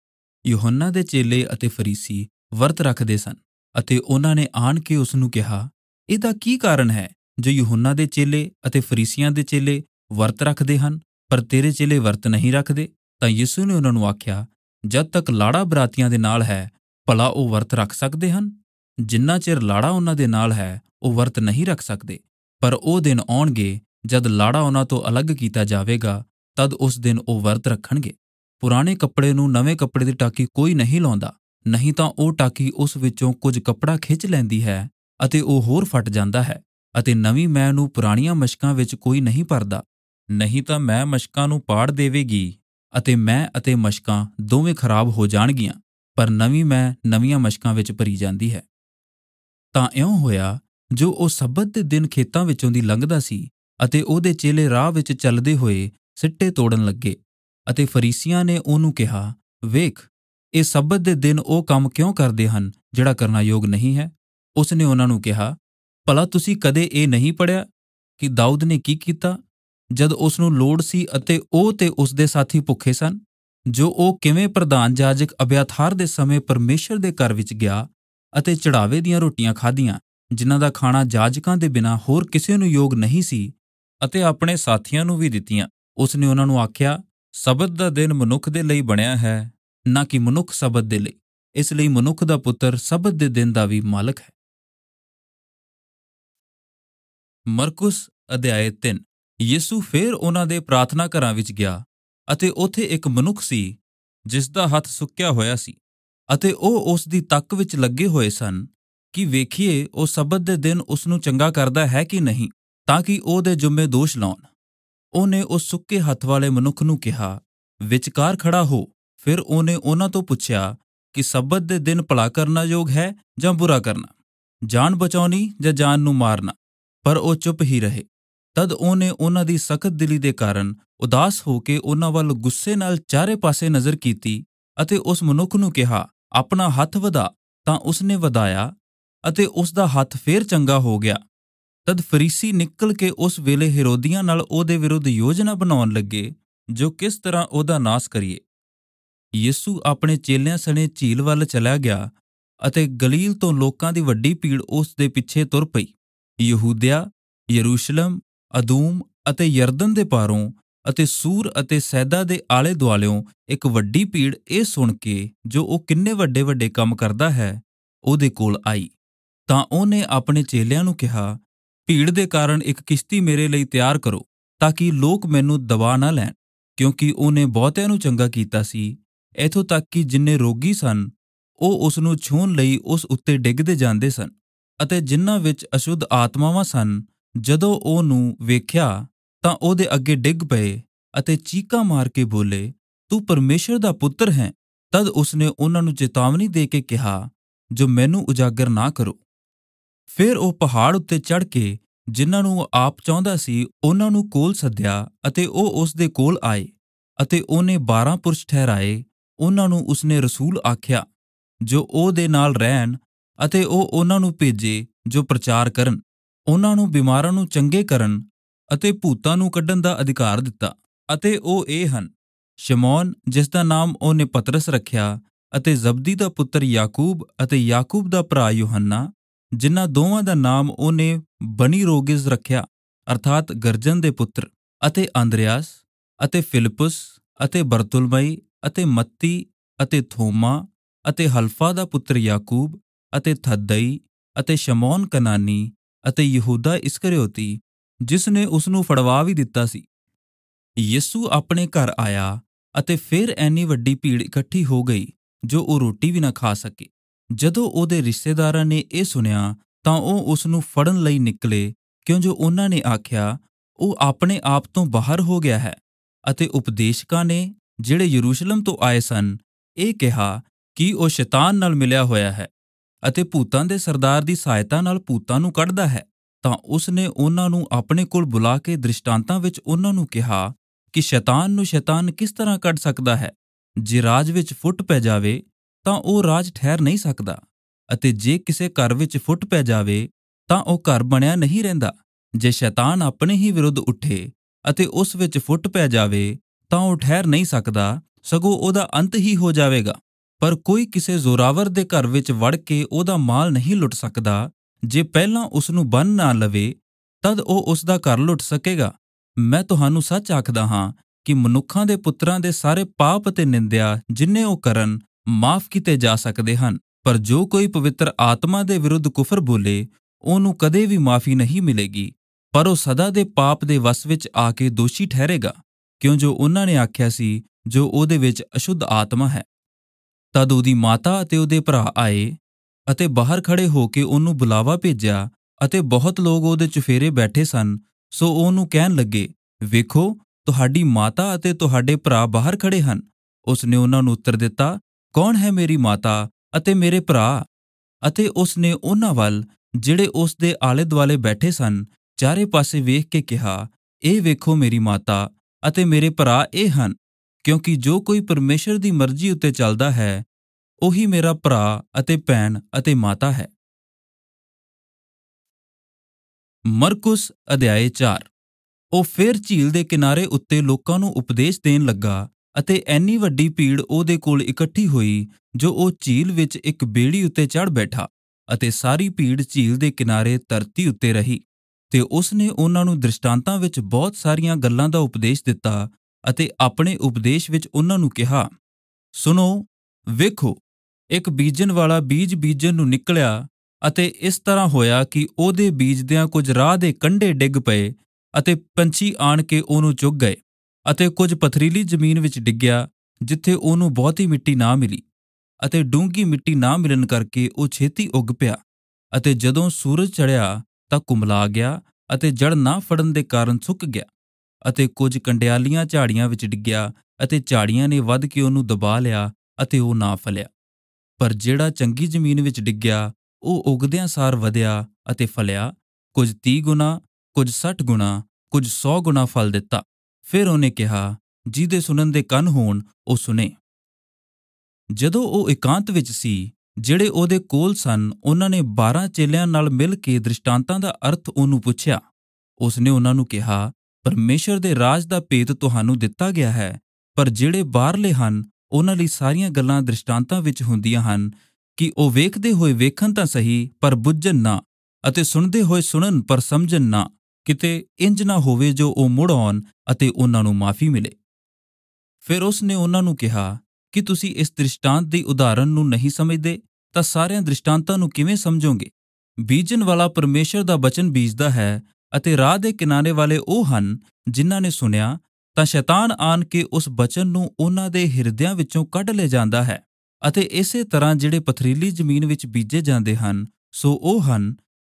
ਯੂਹੰਨਾ ਦੇ ਚੇਲੇ ਅਤੇ ਫਰੀਸੀ ਵਰਤ ਰੱਖਦੇ ਸਨ ਅਤੇ ਉਹਨਾਂ ਨੇ ਆਣ ਕੇ ਉਸ ਨੂੰ ਕਿਹਾ, ਇਹਦਾ ਕੀ ਕਾਰਨ ਹੈ ਜੋ ਯੂਹੰਨਾ ਦੇ ਚੇਲੇ ਅਤੇ ਫਰੀਸੀਆਂ ਦੇ ਚੇਲੇ ਵਰਤ ਰੱਖਦੇ ਹਨ, ਪਰ ਤੇਰੇ ਚੇਲੇ ਵਰਤ ਨਹੀਂ ਰੱਖਦੇ? ਤਾਂ ਯਿਸੂ ਨੇ ਉਹਨਾਂ ਨੂੰ ਆਖਿਆ, ਜਦ ਤੱਕ ਲਾੜਾ ਬਰਾਤੀਆਂ ਦੇ ਨਾਲ ਹੈ, ਭਲਾ ਉਹ ਵਰਤ ਰੱਖ ਸਕਦੇ ਹਨ? ਜਿੰਨਾ ਚਿਰ ਲਾੜਾ ਉਹਨਾਂ ਦੇ ਨਾਲ ਹੈ, ਉਹ ਵਰਤ ਨਹੀਂ ਰੱਖ ਸਕਦੇ। ਪਰ ਉਹ ਦਿਨ ਆਉਣਗੇ ਜਦ ਲਾੜਾ ਉਹਨਾਂ ਤੋਂ ਅਲੱਗ ਕੀਤਾ ਜਾਵੇਗਾ, ਤਦ ਉਸ ਦਿਨ ਉਹ ਵਰਤ ਰੱਖਣਗੇ। ਪੁਰਾਣੇ ਕੱਪੜੇ ਨੂੰ ਨਵੇਂ ਕੱਪੜੇ ਦੀ ਟਾਕੀ ਕੋਈ ਨਹੀਂ ਲਾਉਂਦਾ, ਨਹੀਂ ਤਾਂ ਉਹ ਟਾਕੀ ਉਸ ਵਿੱਚੋਂ ਕੁਝ ਕੱਪੜਾ ਖਿੱਚ ਲੈਂਦੀ ਹੈ ਅਤੇ ਉਹ ਹੋਰ ਫਟ ਜਾਂਦਾ ਹੈ। ਅਤੇ ਨਵੀਂ ਮੈਅ ਨੂੰ ਪੁਰਾਣੀਆਂ ਮਸ਼ਕਾਂ ਵਿੱਚ ਕੋਈ ਨਹੀਂ ਭਰਦਾ, ਨਹੀਂ ਤਾਂ ਮੈਅ ਮਸ਼ਕਾਂ ਨੂੰ ਪਾੜ ਦੇਵੇਗੀ ਅਤੇ ਮੈਅ ਅਤੇ ਮਸ਼ਕਾਂ ਦੋਵੇਂ ਖਰਾਬ ਹੋ ਜਾਣਗੀਆਂ। ਪਰ ਨਵੀਂ ਮੈਅ ਨਵੀਆਂ ਮਸ਼ਕਾਂ ਵਿੱਚ ਭਰੀ ਜਾਂਦੀ ਹੈ। ਤਾਂ ਇਉਂ ਹੋਇਆ, ਜੋ ਉਹ ਸਬਤ ਦੇ ਦਿਨ ਖੇਤਾਂ ਵਿੱਚੋਂ ਦੀ ਲੰਘਦਾ ਸੀ ਅਤੇ ਉਹਦੇ ਚੇਲੇ ਰਾਹ ਵਿੱਚ ਚੱਲਦੇ ਹੋਏ ਸਿੱਟੇ ਤੋੜਨ ਲੱਗੇ। ਅਤੇ ਫਰੀਸੀਆਂ ਨੇ ਉਹਨੂੰ ਕਿਹਾ, ਵੇਖ, ਇਹ ਸਬਤ ਦੇ ਦਿਨ ਉਹ ਕੰਮ ਕਿਉਂ ਕਰਦੇ ਹਨ ਜਿਹੜਾ ਕਰਨਾ ਯੋਗ ਨਹੀਂ ਹੈ? ਉਸਨੇ ਉਹਨਾਂ ਨੂੰ ਕਿਹਾ, ਭਲਾ ਤੁਸੀਂ ਕਦੇ ਇਹ ਨਹੀਂ ਪੜ੍ਹਿਆ ਕਿ ਦਾਊਦ ਨੇ ਕੀ ਕੀਤਾ ਜਦ ਉਸ ਨੂੰ ਲੋੜ ਸੀ ਅਤੇ ਉਹ ਤੇ ਉਸ ਦੇ ਸਾਥੀ ਭੁੱਖੇ ਸਨ, ਜੋ ਉਹ ਕਿਵੇਂ ਪ੍ਰਧਾਨ ਜਾਜਕ ਅਬਿਆਥਾਰ ਦੇ ਸਮੇਂ ਪਰਮੇਸ਼ਰ ਦੇ ਘਰ ਵਿੱਚ ਗਿਆ ਅਤੇ ਚੜਾਵੇ ਦੀਆਂ ਰੋਟੀਆਂ ਖਾਧੀਆਂ, ਜਿਨ੍ਹਾਂ ਦਾ ਖਾਣਾ ਜਾਜਕਾਂ ਦੇ ਬਿਨਾਂ ਹੋਰ ਕਿਸੇ ਨੂੰ ਯੋਗ ਨਹੀਂ ਸੀ, ਅਤੇ ਆਪਣੇ ਸਾਥੀਆਂ ਨੂੰ ਵੀ ਦਿੱਤੀਆਂ। ਉਸਨੇ ਉਹਨਾਂ ਨੂੰ ਆਖਿਆ, ਸਬਤ ਦਾ ਦਿਨ ਮਨੁੱਖ ਦੇ ਲਈ ਬਣਿਆ ਹੈ, ਨਾ ਕਿ ਮਨੁੱਖ ਸਬਤ ਦੇ ਲਈ। ਇਸ ਲਈ ਮਨੁੱਖ ਦਾ ਪੁੱਤਰ ਸਬਤ ਦੇ ਦਿਨ ਦਾ ਵੀ ਮਾਲਕ ਹੈ। ਮਰਕੁਸ ਅਧਿਆਇ ਤਿੰਨ। ਯਿਸੂ ਫੇਰ ਉਹਨਾਂ ਦੇ ਪ੍ਰਾਰਥਨਾ ਘਰਾਂ ਵਿੱਚ ਗਿਆ ਅਤੇ ਉੱਥੇ ਇੱਕ ਮਨੁੱਖ ਸੀ ਜਿਸ ਦਾ ਹੱਥ ਸੁੱਕਿਆ ਹੋਇਆ ਸੀ, ਅਤੇ ਉਹ ਉਸ ਦੀ ਤੱਕ ਵਿੱਚ ਲੱਗੇ ਹੋਏ ਸਨ ਕਿ ਵੇਖੀਏ ਉਹ ਸਬਤ ਦੇ ਦਿਨ ਉਸ ਨੂੰ ਚੰਗਾ ਕਰਦਾ ਹੈ ਕਿ ਨਹੀਂ, ਤਾਂ ਕਿ ਉਹਦੇ ਜੁੰਮੇ ਦੋਸ਼ ਲਾਉਣ। ਉਹਨੇ ਉਸ ਸੁੱਕੇ ਹੱਥ ਵਾਲੇ ਮਨੁੱਖ ਨੂੰ ਕਿਹਾ, ਵਿਚਕਾਰ ਖੜਾ ਹੋ। ਫਿਰ ਉਹਨੇ ਉਹਨਾਂ ਤੋਂ ਪੁੱਛਿਆ ਕਿ ਸਬਤ ਦੇ ਦਿਨ ਭਲਾ ਕਰਨਾ ਯੋਗ ਹੈ ਜਾਂ ਬੁਰਾ ਕਰਨਾ, ਜਾਨ ਬਚਾਉਣੀ ਜਾਂ ਜਾਨ ਨੂੰ ਮਾਰਨਾ? ਪਰ ਉਹ ਚੁੱਪ ਹੀ ਰਹੇ। ਤਦ ਉਹਨੇ ਉਹਨਾਂ ਦੀ ਸਖਤ ਦਿਲੀ ਦੇ ਕਾਰਨ ਉਦਾਸ ਹੋ ਕੇ ਉਹਨਾਂ ਵੱਲ ਗੁੱਸੇ ਨਾਲ ਚਾਰੇ ਪਾਸੇ ਨਜ਼ਰ ਕੀਤੀ ਅਤੇ ਉਸ ਮਨੁੱਖ ਨੂੰ ਕਿਹਾ, ਆਪਣਾ ਹੱਥ ਵਧਾ। ਤਾਂ ਉਸਨੇ ਵਧਾਇਆ ਅਤੇ ਉਸ ਦਾ ਹੱਥ ਫੇਰ ਚੰਗਾ ਹੋ ਗਿਆ। ਤਦ ਫਰੀਸੀ ਨਿਕਲ ਕੇ ਉਸ ਵੇਲੇ ਹੈਰੋਦੀਆਂ ਨਾਲ ਉਹਦੇ ਵਿਰੁੱਧ ਯੋਜਨਾ ਬਣਾਉਣ ਲੱਗੇ, ਜੋ ਕਿਸ ਤਰ੍ਹਾਂ ਉਹਦਾ ਨਾਸ਼ ਕਰੀਏ। ਯਿਸੂ ਆਪਣੇ ਚੇਲਿਆਂ ਸਣੇ ਝੀਲ ਵੱਲ ਚਲਾ ਗਿਆ ਅਤੇ ਗਲੀਲ ਤੋਂ ਲੋਕਾਂ ਦੀ ਵੱਡੀ ਭੀੜ ਉਸ ਦੇ ਪਿੱਛੇ ਤੁਰ ਪਈ। ਯਹੂਦਿਆ, ਯਰੂਸ਼ਲਮ, ਅਦੂਮ ਅਤੇ ਯਰਦਨ ਦੇ ਪਾਰੋਂ ਅਤੇ ਸੂਰ ਅਤੇ ਸੈਦਾ ਦੇ ਆਲੇ ਦੁਆਲਿਓਂ ਇੱਕ ਵੱਡੀ ਭੀੜ ਇਹ ਸੁਣ ਕੇ ਜੋ ਉਹ ਕਿੰਨੇ ਵੱਡੇ ਵੱਡੇ ਕੰਮ ਕਰਦਾ ਹੈ, ਉਹਦੇ ਕੋਲ ਆਈ। ਤਾਂ ਉਹਨੇ ਆਪਣੇ ਚੇਲਿਆਂ ਨੂੰ ਕਿਹਾ, ਭੀੜ ਦੇ ਕਾਰਨ ਇੱਕ ਕਿਸ਼ਤੀ ਮੇਰੇ ਲਈ ਤਿਆਰ ਕਰੋ, ਤਾਂ ਕਿ ਲੋਕ ਮੈਨੂੰ ਦਬਾ ਨਾ ਲੈਣ, ਕਿਉਂਕਿ ਉਹਨੇ ਬਹੁਤਿਆਂ ਨੂੰ ਚੰਗਾ ਕੀਤਾ ਸੀ, ਇੱਥੋਂ ਤੱਕ ਕਿ ਜਿੰਨੇ ਰੋਗੀ ਸਨ ਉਹ ਉਸ ਨੂੰ ਛੂਹਣ ਲਈ ਉਸ ਉੱਤੇ ਡਿੱਗਦੇ ਜਾਂਦੇ ਸਨ। ਅਤੇ ਜਿਨ੍ਹਾਂ ਵਿੱਚ ਅਸ਼ੁੱਧ ਆਤਮਾਵਾਂ ਸਨ, ਜਦੋਂ ਉਹਨੂੰ ਵੇਖਿਆ ਤਾਂ ਉਹਦੇ ਅੱਗੇ ਡਿੱਗ ਪਏ ਅਤੇ ਚੀਕਾਂ ਮਾਰ ਕੇ ਬੋਲੇ, ਤੂੰ ਪਰਮੇਸ਼ਰ ਦਾ ਪੁੱਤਰ ਹੈ। ਤਦ ਉਸਨੇ ਉਹਨਾਂ ਨੂੰ ਚੇਤਾਵਨੀ ਦੇ ਕੇ ਕਿਹਾ, ਜੋ ਮੈਨੂੰ ਉਜਾਗਰ ਨਾ ਕਰੋ। ਫਿਰ ਉਹ ਪਹਾੜ ਉੱਤੇ ਚੜ੍ਹ ਕੇ ਜਿਨ੍ਹਾਂ ਨੂੰ ਉਹ ਆਪ ਚਾਹੁੰਦਾ ਸੀ ਉਹਨਾਂ ਨੂੰ ਕੋਲ ਸੱਦਿਆ ਅਤੇ ਉਹ ਉਸ ਦੇ ਕੋਲ ਆਏ ਅਤੇ ਉਹਨੇ ਬਾਰਾਂ ਪੁਰਸ਼ ਠਹਿਰਾਏ। ਉਹਨਾਂ ਨੂੰ ਉਸਨੇ ਰਸੂਲ ਆਖਿਆ ਜੋ ਉਹਦੇ ਨਾਲ ਰਹਿਣ ਅਤੇ ਉਹ ਉਹਨਾਂ ਨੂੰ ਭੇਜੇ ਜੋ ਪ੍ਰਚਾਰ ਕਰਨ, ਉਹਨਾਂ ਨੂੰ ਬਿਮਾਰਾਂ ਨੂੰ ਚੰਗੇ ਕਰਨ ਅਤੇ ਭੂਤਾਂ ਨੂੰ ਕੱਢਣ ਦਾ ਅਧਿਕਾਰ ਦਿੱਤਾ। ਅਤੇ ਉਹ ਇਹ ਹਨ, ਸ਼ਮੌਨ ਜਿਸ ਦਾ ਨਾਮ ਉਹਨੇ ਪਤਰਸ ਰੱਖਿਆ, ਅਤੇ ਜ਼ਬਦੀ ਦਾ ਪੁੱਤਰ ਯਾਕੂਬ ਅਤੇ ਯਾਕੂਬ ਦਾ ਭਰਾ ਯੂਹੰਨਾ, ਜਿਨ੍ਹਾਂ ਦੋਵਾਂ ਦਾ ਨਾਮ ਉਹਨੇ ਬਨੀ ਰੋਗਿਸ ਰੱਖਿਆ ਅਰਥਾਤ ਗਰਜਨ ਦੇ ਪੁੱਤਰ, ਅਤੇ ਅੰਦਰਿਆਸ ਅਤੇ ਫਿਲਿਪੁਸ ਅਤੇ ਬਰਤੁਲਮਈ ਅਤੇ ਮੱਤੀ ਅਤੇ ਥੋਮਾ ਅਤੇ ਹਲਫਾ ਦਾ ਪੁੱਤਰ ਯਾਕੂਬ ਅਤੇ ਥੱਦਈ ਅਤੇ ਸ਼ਮੌਨ ਕਨਾਨੀ ਅਤੇ ਯਹੂਦਾ ਇਸਕਰਿਓਤੀ, ਜਿਸ ਨੇ ਉਸਨੂੰ ਫੜਵਾ ਵੀ ਦਿੱਤਾ ਸੀ। ਯਿਸੂ ਆਪਣੇ ਘਰ ਆਇਆ ਅਤੇ ਫਿਰ ਐਨੀ ਵੱਡੀ ਭੀੜ ਇਕੱਠੀ ਹੋ ਗਈ ਜੋ ਉਹ ਰੋਟੀ ਵੀ ਨਾ ਖਾ ਸਕੇ। ਜਦੋਂ ਉਹਦੇ ਰਿਸ਼ਤੇਦਾਰਾਂ ਨੇ ਇਹ ਸੁਣਿਆ ਤਾਂ ਉਹ ਉਸਨੂੰ ਫੜਨ ਲਈ ਨਿਕਲੇ, ਕਿਉਂ ਜੋ ਉਹਨਾਂ ਨੇ ਆਖਿਆ ਉਹ ਆਪਣੇ ਆਪ ਤੋਂ ਬਾਹਰ ਹੋ ਗਿਆ ਹੈ। ਅਤੇ ਉਪਦੇਸ਼ਕਾਂ ਨੇ ਜਿਹੜੇ ਯਰੂਸ਼ਲਮ ਤੋਂ ਆਏ ਸਨ ਇਹ ਕਿਹਾ ਕਿ ਉਹ ਸ਼ੈਤਾਨ ਨਾਲ ਮਿਲਿਆ ਹੋਇਆ ਹੈ ਅਤੇ ਭੂਤਾਂ ਦੇ ਸਰਦਾਰ ਦੀ ਸਹਾਇਤਾ ਨਾਲ ਭੂਤਾਂ ਨੂੰ ਕੱਢਦਾ ਹੈ। ਤਾਂ ਉਸਨੇ ਉਹਨਾਂ ਨੂੰ ਆਪਣੇ ਕੋਲ ਬੁਲਾ ਕੇ ਦ੍ਰਿਸ਼ਟਾਂਤਾਂ ਵਿੱਚ ਉਹਨਾਂ ਨੂੰ ਕਿਹਾ ਕਿ ਸ਼ੈਤਾਨ ਨੂੰ ਸ਼ੈਤਾਨ ਕਿਸ ਤਰ੍ਹਾਂ ਕੱਢ ਸਕਦਾ ਹੈ। ਜੇ ਰਾਜ ਵਿੱਚ ਫੁੱਟ ਪੈ ਜਾਵੇ ਤਾਂ ਉਹ ਰਾਜ ਠਹਿਰ ਨਹੀਂ ਸਕਦਾ, ਅਤੇ ਜੇ ਕਿਸੇ ਘਰ ਵਿੱਚ ਫੁੱਟ ਪੈ ਜਾਵੇ ਤਾਂ ਉਹ ਘਰ ਬਣਿਆ ਨਹੀਂ ਰਹਿੰਦਾ। ਜੇ ਸ਼ੈਤਾਨ ਆਪਣੇ ਹੀ ਵਿਰੁੱਧ ਉੱਠੇ ਅਤੇ ਉਸ ਵਿੱਚ ਫੁੱਟ ਪੈ ਜਾਵੇ ਤਾਂ ਉਹ ਠਹਿਰ ਨਹੀਂ ਸਕਦਾ, ਸਗੋਂ ਉਹਦਾ ਅੰਤ ਹੀ ਹੋ ਜਾਵੇਗਾ। ਪਰ ਕੋਈ ਕਿਸੇ ਜ਼ੋਰਾਵਰ ਦੇ ਘਰ ਵਿੱਚ ਵੜ ਕੇ ਉਹਦਾ ਮਾਲ ਨਹੀਂ ਲੁੱਟ ਸਕਦਾ। ਜੇ ਪਹਿਲਾਂ ਉਸਨੂੰ ਬੰਨ੍ਹ ਨਾ ਲਵੇ ਤਦ ਉਹ ਉਸਦਾ ਘਰ ਲੁੱਟ ਸਕੇਗਾ। ਮੈਂ ਤੁਹਾਨੂੰ ਸੱਚ ਆਖਦਾ ਹਾਂ ਕਿ ਮਨੁੱਖਾਂ ਦੇ ਪੁੱਤਰਾਂ ਦੇ ਸਾਰੇ ਪਾਪ ਅਤੇ ਨਿੰਦਿਆ ਜਿੰਨੇ ਉਹ ਕਰਨ ਮਾਫ਼ ਕੀਤੇ ਜਾ ਸਕਦੇ ਹਨ, ਪਰ ਜੋ ਕੋਈ ਪਵਿੱਤਰ ਆਤਮਾ ਦੇ ਵਿਰੁੱਧ ਕੁਫਰ ਬੋਲੇ ਉਹਨੂੰ ਕਦੇ ਵੀ ਮਾਫ਼ੀ ਨਹੀਂ ਮਿਲੇਗੀ, ਪਰ ਉਹ ਸਦਾ ਦੇ ਪਾਪ ਦੇ ਵਸ ਵਿੱਚ ਆ ਕੇ ਦੋਸ਼ੀ ਠਹਿਰੇਗਾ, ਕਿਉਂ ਜੋ ਉਹਨਾਂ ਨੇ ਆਖਿਆ ਸੀ ਜੋ ਉਹਦੇ ਵਿੱਚ ਅਸ਼ੁੱਧ ਆਤਮਾ ਹੈ। ਤਦ ਉਹਦੀ ਮਾਤਾ ਅਤੇ ਉਹਦੇ ਭਰਾ ਆਏ ਅਤੇ ਬਾਹਰ ਖੜੇ ਹੋ ਕੇ ਉਹਨੂੰ ਬੁਲਾਵਾ ਭੇਜਿਆ, ਅਤੇ ਬਹੁਤ ਲੋਕ ਉਹਦੇ ਚੁਫੇਰੇ ਬੈਠੇ ਸਨ। ਸੋ ਉਹਨੂੰ ਕਹਿਣ ਲੱਗੇ, ਵੇਖੋ ਤੁਹਾਡੀ ਮਾਤਾ ਅਤੇ ਤੁਹਾਡੇ ਭਰਾ ਬਾਹਰ ਖੜੇ ਹਨ। ਉਸਨੇ ਉਹਨਾਂ ਨੂੰ ਉੱਤਰ ਦਿੱਤਾ, ਕੌਣ ਹੈ ਮੇਰੀ ਮਾਤਾ ਅਤੇ ਮੇਰੇ ਭਰਾ? ਅਤੇ ਉਸਨੇ ਉਹਨਾਂ ਵੱਲ ਜਿਹੜੇ ਉਸ ਦੇ ਆਲੇ ਦੁਆਲੇ ਬੈਠੇ ਸਨ ਚਾਰੇ ਪਾਸੇ ਵੇਖ ਕੇ ਕਿਹਾ, ਇਹ ਵੇਖੋ ਮੇਰੀ ਮਾਤਾ ਅਤੇ ਮੇਰੇ ਭਰਾ ਇਹ ਹਨ, ਕਿਉਂਕਿ ਜੋ ਕੋਈ ਪਰਮੇਸ਼ਰ ਦੀ ਮਰਜ਼ੀ ਉੱਤੇ ਚੱਲਦਾ ਹੈ ਉਹੀ ਮੇਰਾ ਭਰਾ ਅਤੇ ਭੈਣ ਅਤੇ ਮਾਤਾ ਹੈ। ਮਰਕੁਸ ਅਧਿਆਇ ਚਾਰ। ਉਹ ਫਿਰ ਝੀਲ ਦੇ ਕਿਨਾਰੇ ਉੱਤੇ ਲੋਕਾਂ ਨੂੰ ਉਪਦੇਸ਼ ਦੇਣ ਲੱਗਾ ਅਤੇ ਐਨੀ ਵੱਡੀ ਭੀੜ ਉਹਦੇ ਕੋਲ ਇਕੱਠੀ ਹੋਈ ਜੋ ਉਹ ਝੀਲ ਵਿੱਚ ਇੱਕ ਬੇੜੀ ਉੱਤੇ ਚੜ੍ਹ ਬੈਠਾ, ਅਤੇ ਸਾਰੀ ਭੀੜ ਝੀਲ ਦੇ ਕਿਨਾਰੇ ਧਰਤੀ ਉੱਤੇ ਰਹੀ। ਤੇ ਉਸਨੇ ਉਹਨਾਂ ਨੂੰ ਦ੍ਰਿਸ਼ਟਾਂਤਾਂ ਵਿੱਚ ਬਹੁਤ ਸਾਰੀਆਂ ਗੱਲਾਂ ਦਾ ਉਪਦੇਸ਼ ਦਿੱਤਾ ਅਤੇ ਆਪਣੇ ਉਪਦੇਸ਼ ਵਿੱਚ ਉਹਨਾਂ ਨੂੰ ਕਿਹਾ, ਸੁਣੋ, ਵੇਖੋ, ਇੱਕ ਬੀਜਣ ਵਾਲਾ ਬੀਜ ਬੀਜਣ ਨੂੰ ਨਿਕਲਿਆ, ਅਤੇ ਇਸ ਤਰ੍ਹਾਂ ਹੋਇਆ ਕਿ ਉਹਦੇ ਬੀਜਦਿਆਂ ਕੁਝ ਰਾਹ ਦੇ ਕੰਢੇ ਡਿੱਗ ਪਏ ਅਤੇ ਪੰਛੀ ਆਣ ਕੇ ਉਹਨੂੰ ਚੁੱਕ ਗਏ, ਅਤੇ ਕੁਝ ਪਥਰੀਲੀ ਜ਼ਮੀਨ ਵਿੱਚ ਡਿੱਗਿਆ ਜਿੱਥੇ ਉਹਨੂੰ ਬਹੁਤੀ ਮਿੱਟੀ ਨਾ ਮਿਲੀ, ਅਤੇ ਡੂੰਘੀ ਮਿੱਟੀ ਨਾ ਮਿਲਣ ਕਰਕੇ ਉਹ ਛੇਤੀ ਉੱਗ ਪਿਆ, ਅਤੇ ਜਦੋਂ ਸੂਰਜ ਚੜ੍ਹਿਆ ਤਾਂ ਕੁਮਲਾ ਗਿਆ ਅਤੇ ਜੜ ਨਾ ਫੜਨ ਦੇ ਕਾਰਨ ਸੁੱਕ ਗਿਆ। ਅਤੇ ਕੁਝ ਕੰਡਿਆਲੀਆਂ ਝਾੜੀਆਂ ਵਿੱਚ ਡਿੱਗਿਆ ਅਤੇ ਝਾੜੀਆਂ ਨੇ ਵੱਧ ਕੇ ਉਹਨੂੰ ਦਬਾ ਲਿਆ ਅਤੇ ਉਹ ਨਾ ਫਲਿਆ। ਪਰ ਜਿਹੜਾ ਚੰਗੀ ਜ਼ਮੀਨ ਵਿੱਚ ਡਿੱਗਿਆ ਉਹ ਉਗਦਿਆਂ ਸਾਰ ਵਧਿਆ ਅਤੇ ਫਲਿਆ, ਕੁਝ ਤੀਹ ਗੁਣਾ, ਕੁਝ ਸੱਠ ਗੁਣਾ, ਕੁਝ ਸੌ ਗੁਣਾ ਫਲ ਦਿੱਤਾ। ਫਿਰ ਉਹਨੇ ਕਿਹਾ, ਜਿਹਦੇ ਸੁਣਨ ਦੇ ਕੰਨ ਹੋਣ ਉਹ ਸੁਣੇ। ਜਦੋਂ ਉਹ ਇਕਾਂਤ ਵਿੱਚ ਸੀ, ਜਿਹੜੇ ਉਹਦੇ ਕੋਲ ਸਨ ਉਹਨਾਂ ਨੇ ਬਾਰਾਂ ਚੇਲਿਆਂ ਨਾਲ ਮਿਲ ਕੇ ਦ੍ਰਿਸ਼ਟਾਂਤਾਂ ਦਾ ਅਰਥ ਉਹਨੂੰ ਪੁੱਛਿਆ। ਉਸਨੇ ਉਹਨਾਂ ਨੂੰ ਕਿਹਾ, ਪਰਮੇਸ਼ਰ ਦੇ ਰਾਜ ਦਾ ਭੇਤ ਤੁਹਾਨੂੰ ਦਿੱਤਾ ਗਿਆ ਹੈ, ਪਰ ਜਿਹੜੇ ਬਾਹਰਲੇ ਹਨ ਉਹਨਾਂ ਲਈ ਸਾਰੀਆਂ ਗੱਲਾਂ ਦ੍ਰਿਸ਼ਟਾਂਤਾਂ ਵਿੱਚ ਹੁੰਦੀਆਂ ਹਨ, ਕਿ ਉਹ ਵੇਖਦੇ ਹੋਏ ਵੇਖਣ ਤਾਂ ਸਹੀ ਪਰ ਬੁੱਝਣ ਨਾ, ਅਤੇ ਸੁਣਦੇ ਹੋਏ ਸੁਣਨ ਪਰ ਸਮਝਣ ਨਾ, ਕਿਤੇ ਇੰਜ ਨਾ ਹੋਵੇ ਜੋ ਉਹ ਮੁੜ ਆਉਣ ਅਤੇ ਉਹਨਾਂ ਨੂੰ ਮਾਫ਼ੀ ਮਿਲੇ। ਫਿਰ ਉਸਨੇ ਉਹਨਾਂ ਨੂੰ ਕਿਹਾ ਕਿ ਤੁਸੀਂ ਇਸ ਦ੍ਰਿਸ਼ਟਾਂਤ ਦੀ ਉਦਾਹਰਨ ਨੂੰ ਨਹੀਂ ਸਮਝਦੇ ਤਾਂ ਸਾਰਿਆਂ ਦ੍ਰਿਸ਼ਟਾਂਤਾਂ ਨੂੰ ਕਿਵੇਂ ਸਮਝੋਗੇ? ਬੀਜਣ ਵਾਲਾ ਪਰਮੇਸ਼ਰ ਦਾ ਬਚਨ ਬੀਜਦਾ ਹੈ, ਅਤੇ ਰਾਹ ਦੇ ਕਿਨਾਰੇ ਵਾਲੇ ਉਹ ਹਨ ਜਿਨ੍ਹਾਂ ਨੇ ਸੁਣਿਆ ਤਾਂ ਸ਼ੈਤਾਨ ਆਣ ਕੇ ਉਸ ਬਚਨ ਨੂੰ ਉਹਨਾਂ ਦੇ ਹਿਰਦਿਆਂ ਵਿੱਚੋਂ ਕੱਢ ਲੈ ਜਾਂਦਾ ਹੈ। ਅਤੇ ਇਸੇ ਤਰ੍ਹਾਂ ਜਿਹੜੇ ਪਥਰੀਲੀ ਜ਼ਮੀਨ ਵਿੱਚ ਬੀਜੇ ਜਾਂਦੇ ਹਨ, ਸੋ ਉਹ ਹਨ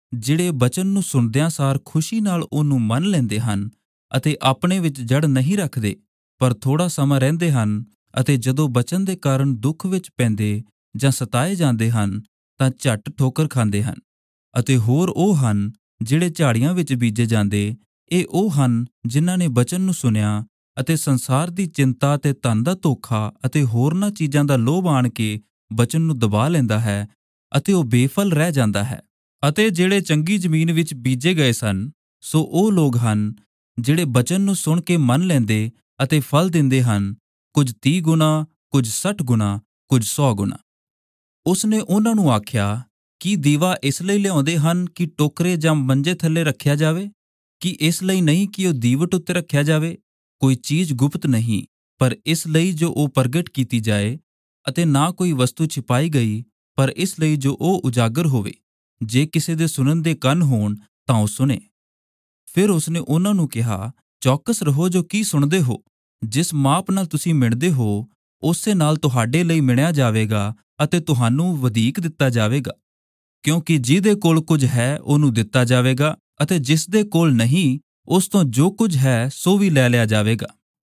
ਜਿਹੜੇ ਬਚਨ ਨੂੰ ਸੁਣਦਿਆਂ ਸਾਰ ਖੁਸ਼ੀ ਨਾਲ ਉਹਨੂੰ ਮੰਨ ਲੈਂਦੇ ਹਨ ਅਤੇ ਆਪਣੇ ਵਿੱਚ ਜੜ ਨਹੀਂ ਰੱਖਦੇ, ਪਰ ਥੋੜ੍ਹਾ ਸਮਾਂ ਰਹਿੰਦੇ ਹਨ ਅਤੇ ਜਦੋਂ ਬਚਨ ਦੇ ਕਾਰਨ ਦੁੱਖ ਵਿੱਚ ਪੈਂਦੇ ਜਾਂ ਸਤਾਏ ਜਾਂਦੇ ਹਨ ਤਾਂ ਝੱਟ ਠੋਕਰ ਖਾਂਦੇ ਹਨ। ਅਤੇ ਹੋਰ ਉਹ ਹਨ ਜਿਹੜੇ ਝਾੜੀਆਂ ਵਿੱਚ ਬੀਜੇ ਜਾਂਦੇ। ਇਹ ਉਹ ਹਨ ਜਿਨ੍ਹਾਂ ਨੇ ਬਚਨ ਨੂੰ ਸੁਣਿਆ ਅਤੇ ਸੰਸਾਰ ਦੀ ਚਿੰਤਾ ਤੇ ਧਨ ਦਾ ਧੋਖਾ ਅਤੇ ਹੋਰਨਾਂ ਚੀਜ਼ਾਂ ਦਾ ਲੋਭ ਆਣ ਕੇ ਬਚਨ ਨੂੰ ਦਬਾ ਲੈਂਦਾ ਹੈ ਅਤੇ ਉਹ ਬੇਫਲ ਰਹਿ ਜਾਂਦਾ ਹੈ। ਅਤੇ ਜਿਹੜੇ ਚੰਗੀ ਜ਼ਮੀਨ ਵਿੱਚ ਬੀਜੇ ਗਏ ਸਨ, ਸੋ ਉਹ ਲੋਕ ਹਨ ਜਿਹੜੇ ਬਚਨ ਨੂੰ ਸੁਣ ਕੇ ਮੰਨ ਲੈਂਦੇ ਅਤੇ ਫਲ ਦਿੰਦੇ ਹਨ, ਕੁਝ ਤੀਹ ਗੁਣਾ, ਕੁਝ ਸੱਠ ਗੁਣਾ, ਕੁਝ ਸੌ ਗੁਣਾ। ਉਸਨੇ ਉਹਨਾਂ ਨੂੰ ਆਖਿਆ, ਕੀ ਦੀਵਾ ਇਸ ਲਈ ਲਿਆਉਂਦੇ ਹਨ ਕਿ ਟੋਕਰੇ ਜਾਂ ਮੰਜੇ ਥੱਲੇ ਰੱਖਿਆ ਜਾਵੇ? ਕਿ ਇਸ ਲਈ ਨਹੀਂ ਕਿ ਉਹ ਦੀਵਟ ਉੱਤੇ ਰੱਖਿਆ ਜਾਵੇ? ਕੋਈ ਚੀਜ਼ ਗੁਪਤ ਨਹੀਂ, ਪਰ ਇਸ ਲਈ ਜੋ ਉਹ ਪ੍ਰਗਟ ਕੀਤੀ ਜਾਏ, ਅਤੇ ਨਾ ਕੋਈ ਵਸਤੂ ਛਿਪਾਈ ਗਈ, ਪਰ ਇਸ ਲਈ ਜੋ ਉਹ ਉਜਾਗਰ ਹੋਵੇ। ਜੇ ਕਿਸੇ ਦੇ ਸੁਣਨ ਦੇ ਕੰਨ ਹੋਣ ਤਾਂ ਉਹ ਸੁਣੇ। ਫਿਰ ਉਸਨੇ ਉਹਨਾਂ ਨੂੰ ਕਿਹਾ, ਚੌਕਸ ਰਹੋ ਜੋ ਕੀ ਸੁਣਦੇ ਹੋ। ਜਿਸ ਮਾਪ ਨਾਲ ਤੁਸੀਂ ਮਿਣਦੇ ਹੋ, ਉਸੇ ਨਾਲ ਤੁਹਾਡੇ ਲਈ ਮਿਣਿਆ ਜਾਵੇਗਾ ਅਤੇ ਤੁਹਾਨੂੰ ਵਧੀਕ ਦਿੱਤਾ ਜਾਵੇਗਾ। ਕਿਉਂਕਿ ਜਿਹਦੇ ਕੋਲ ਕੁਝ ਹੈ ਉਹਨੂੰ ਦਿੱਤਾ ਜਾਵੇਗਾ, ਅਤੇ ਜਿਸ ਦੇ ਕੋਲ ਨਹੀਂ, ਉਸ ਤੋਂ ਜੋ ਕੁਝ ਹੈ ਸੋ ਵੀ ਲੈ ਲਿਆ ਜਾਵੇਗਾ।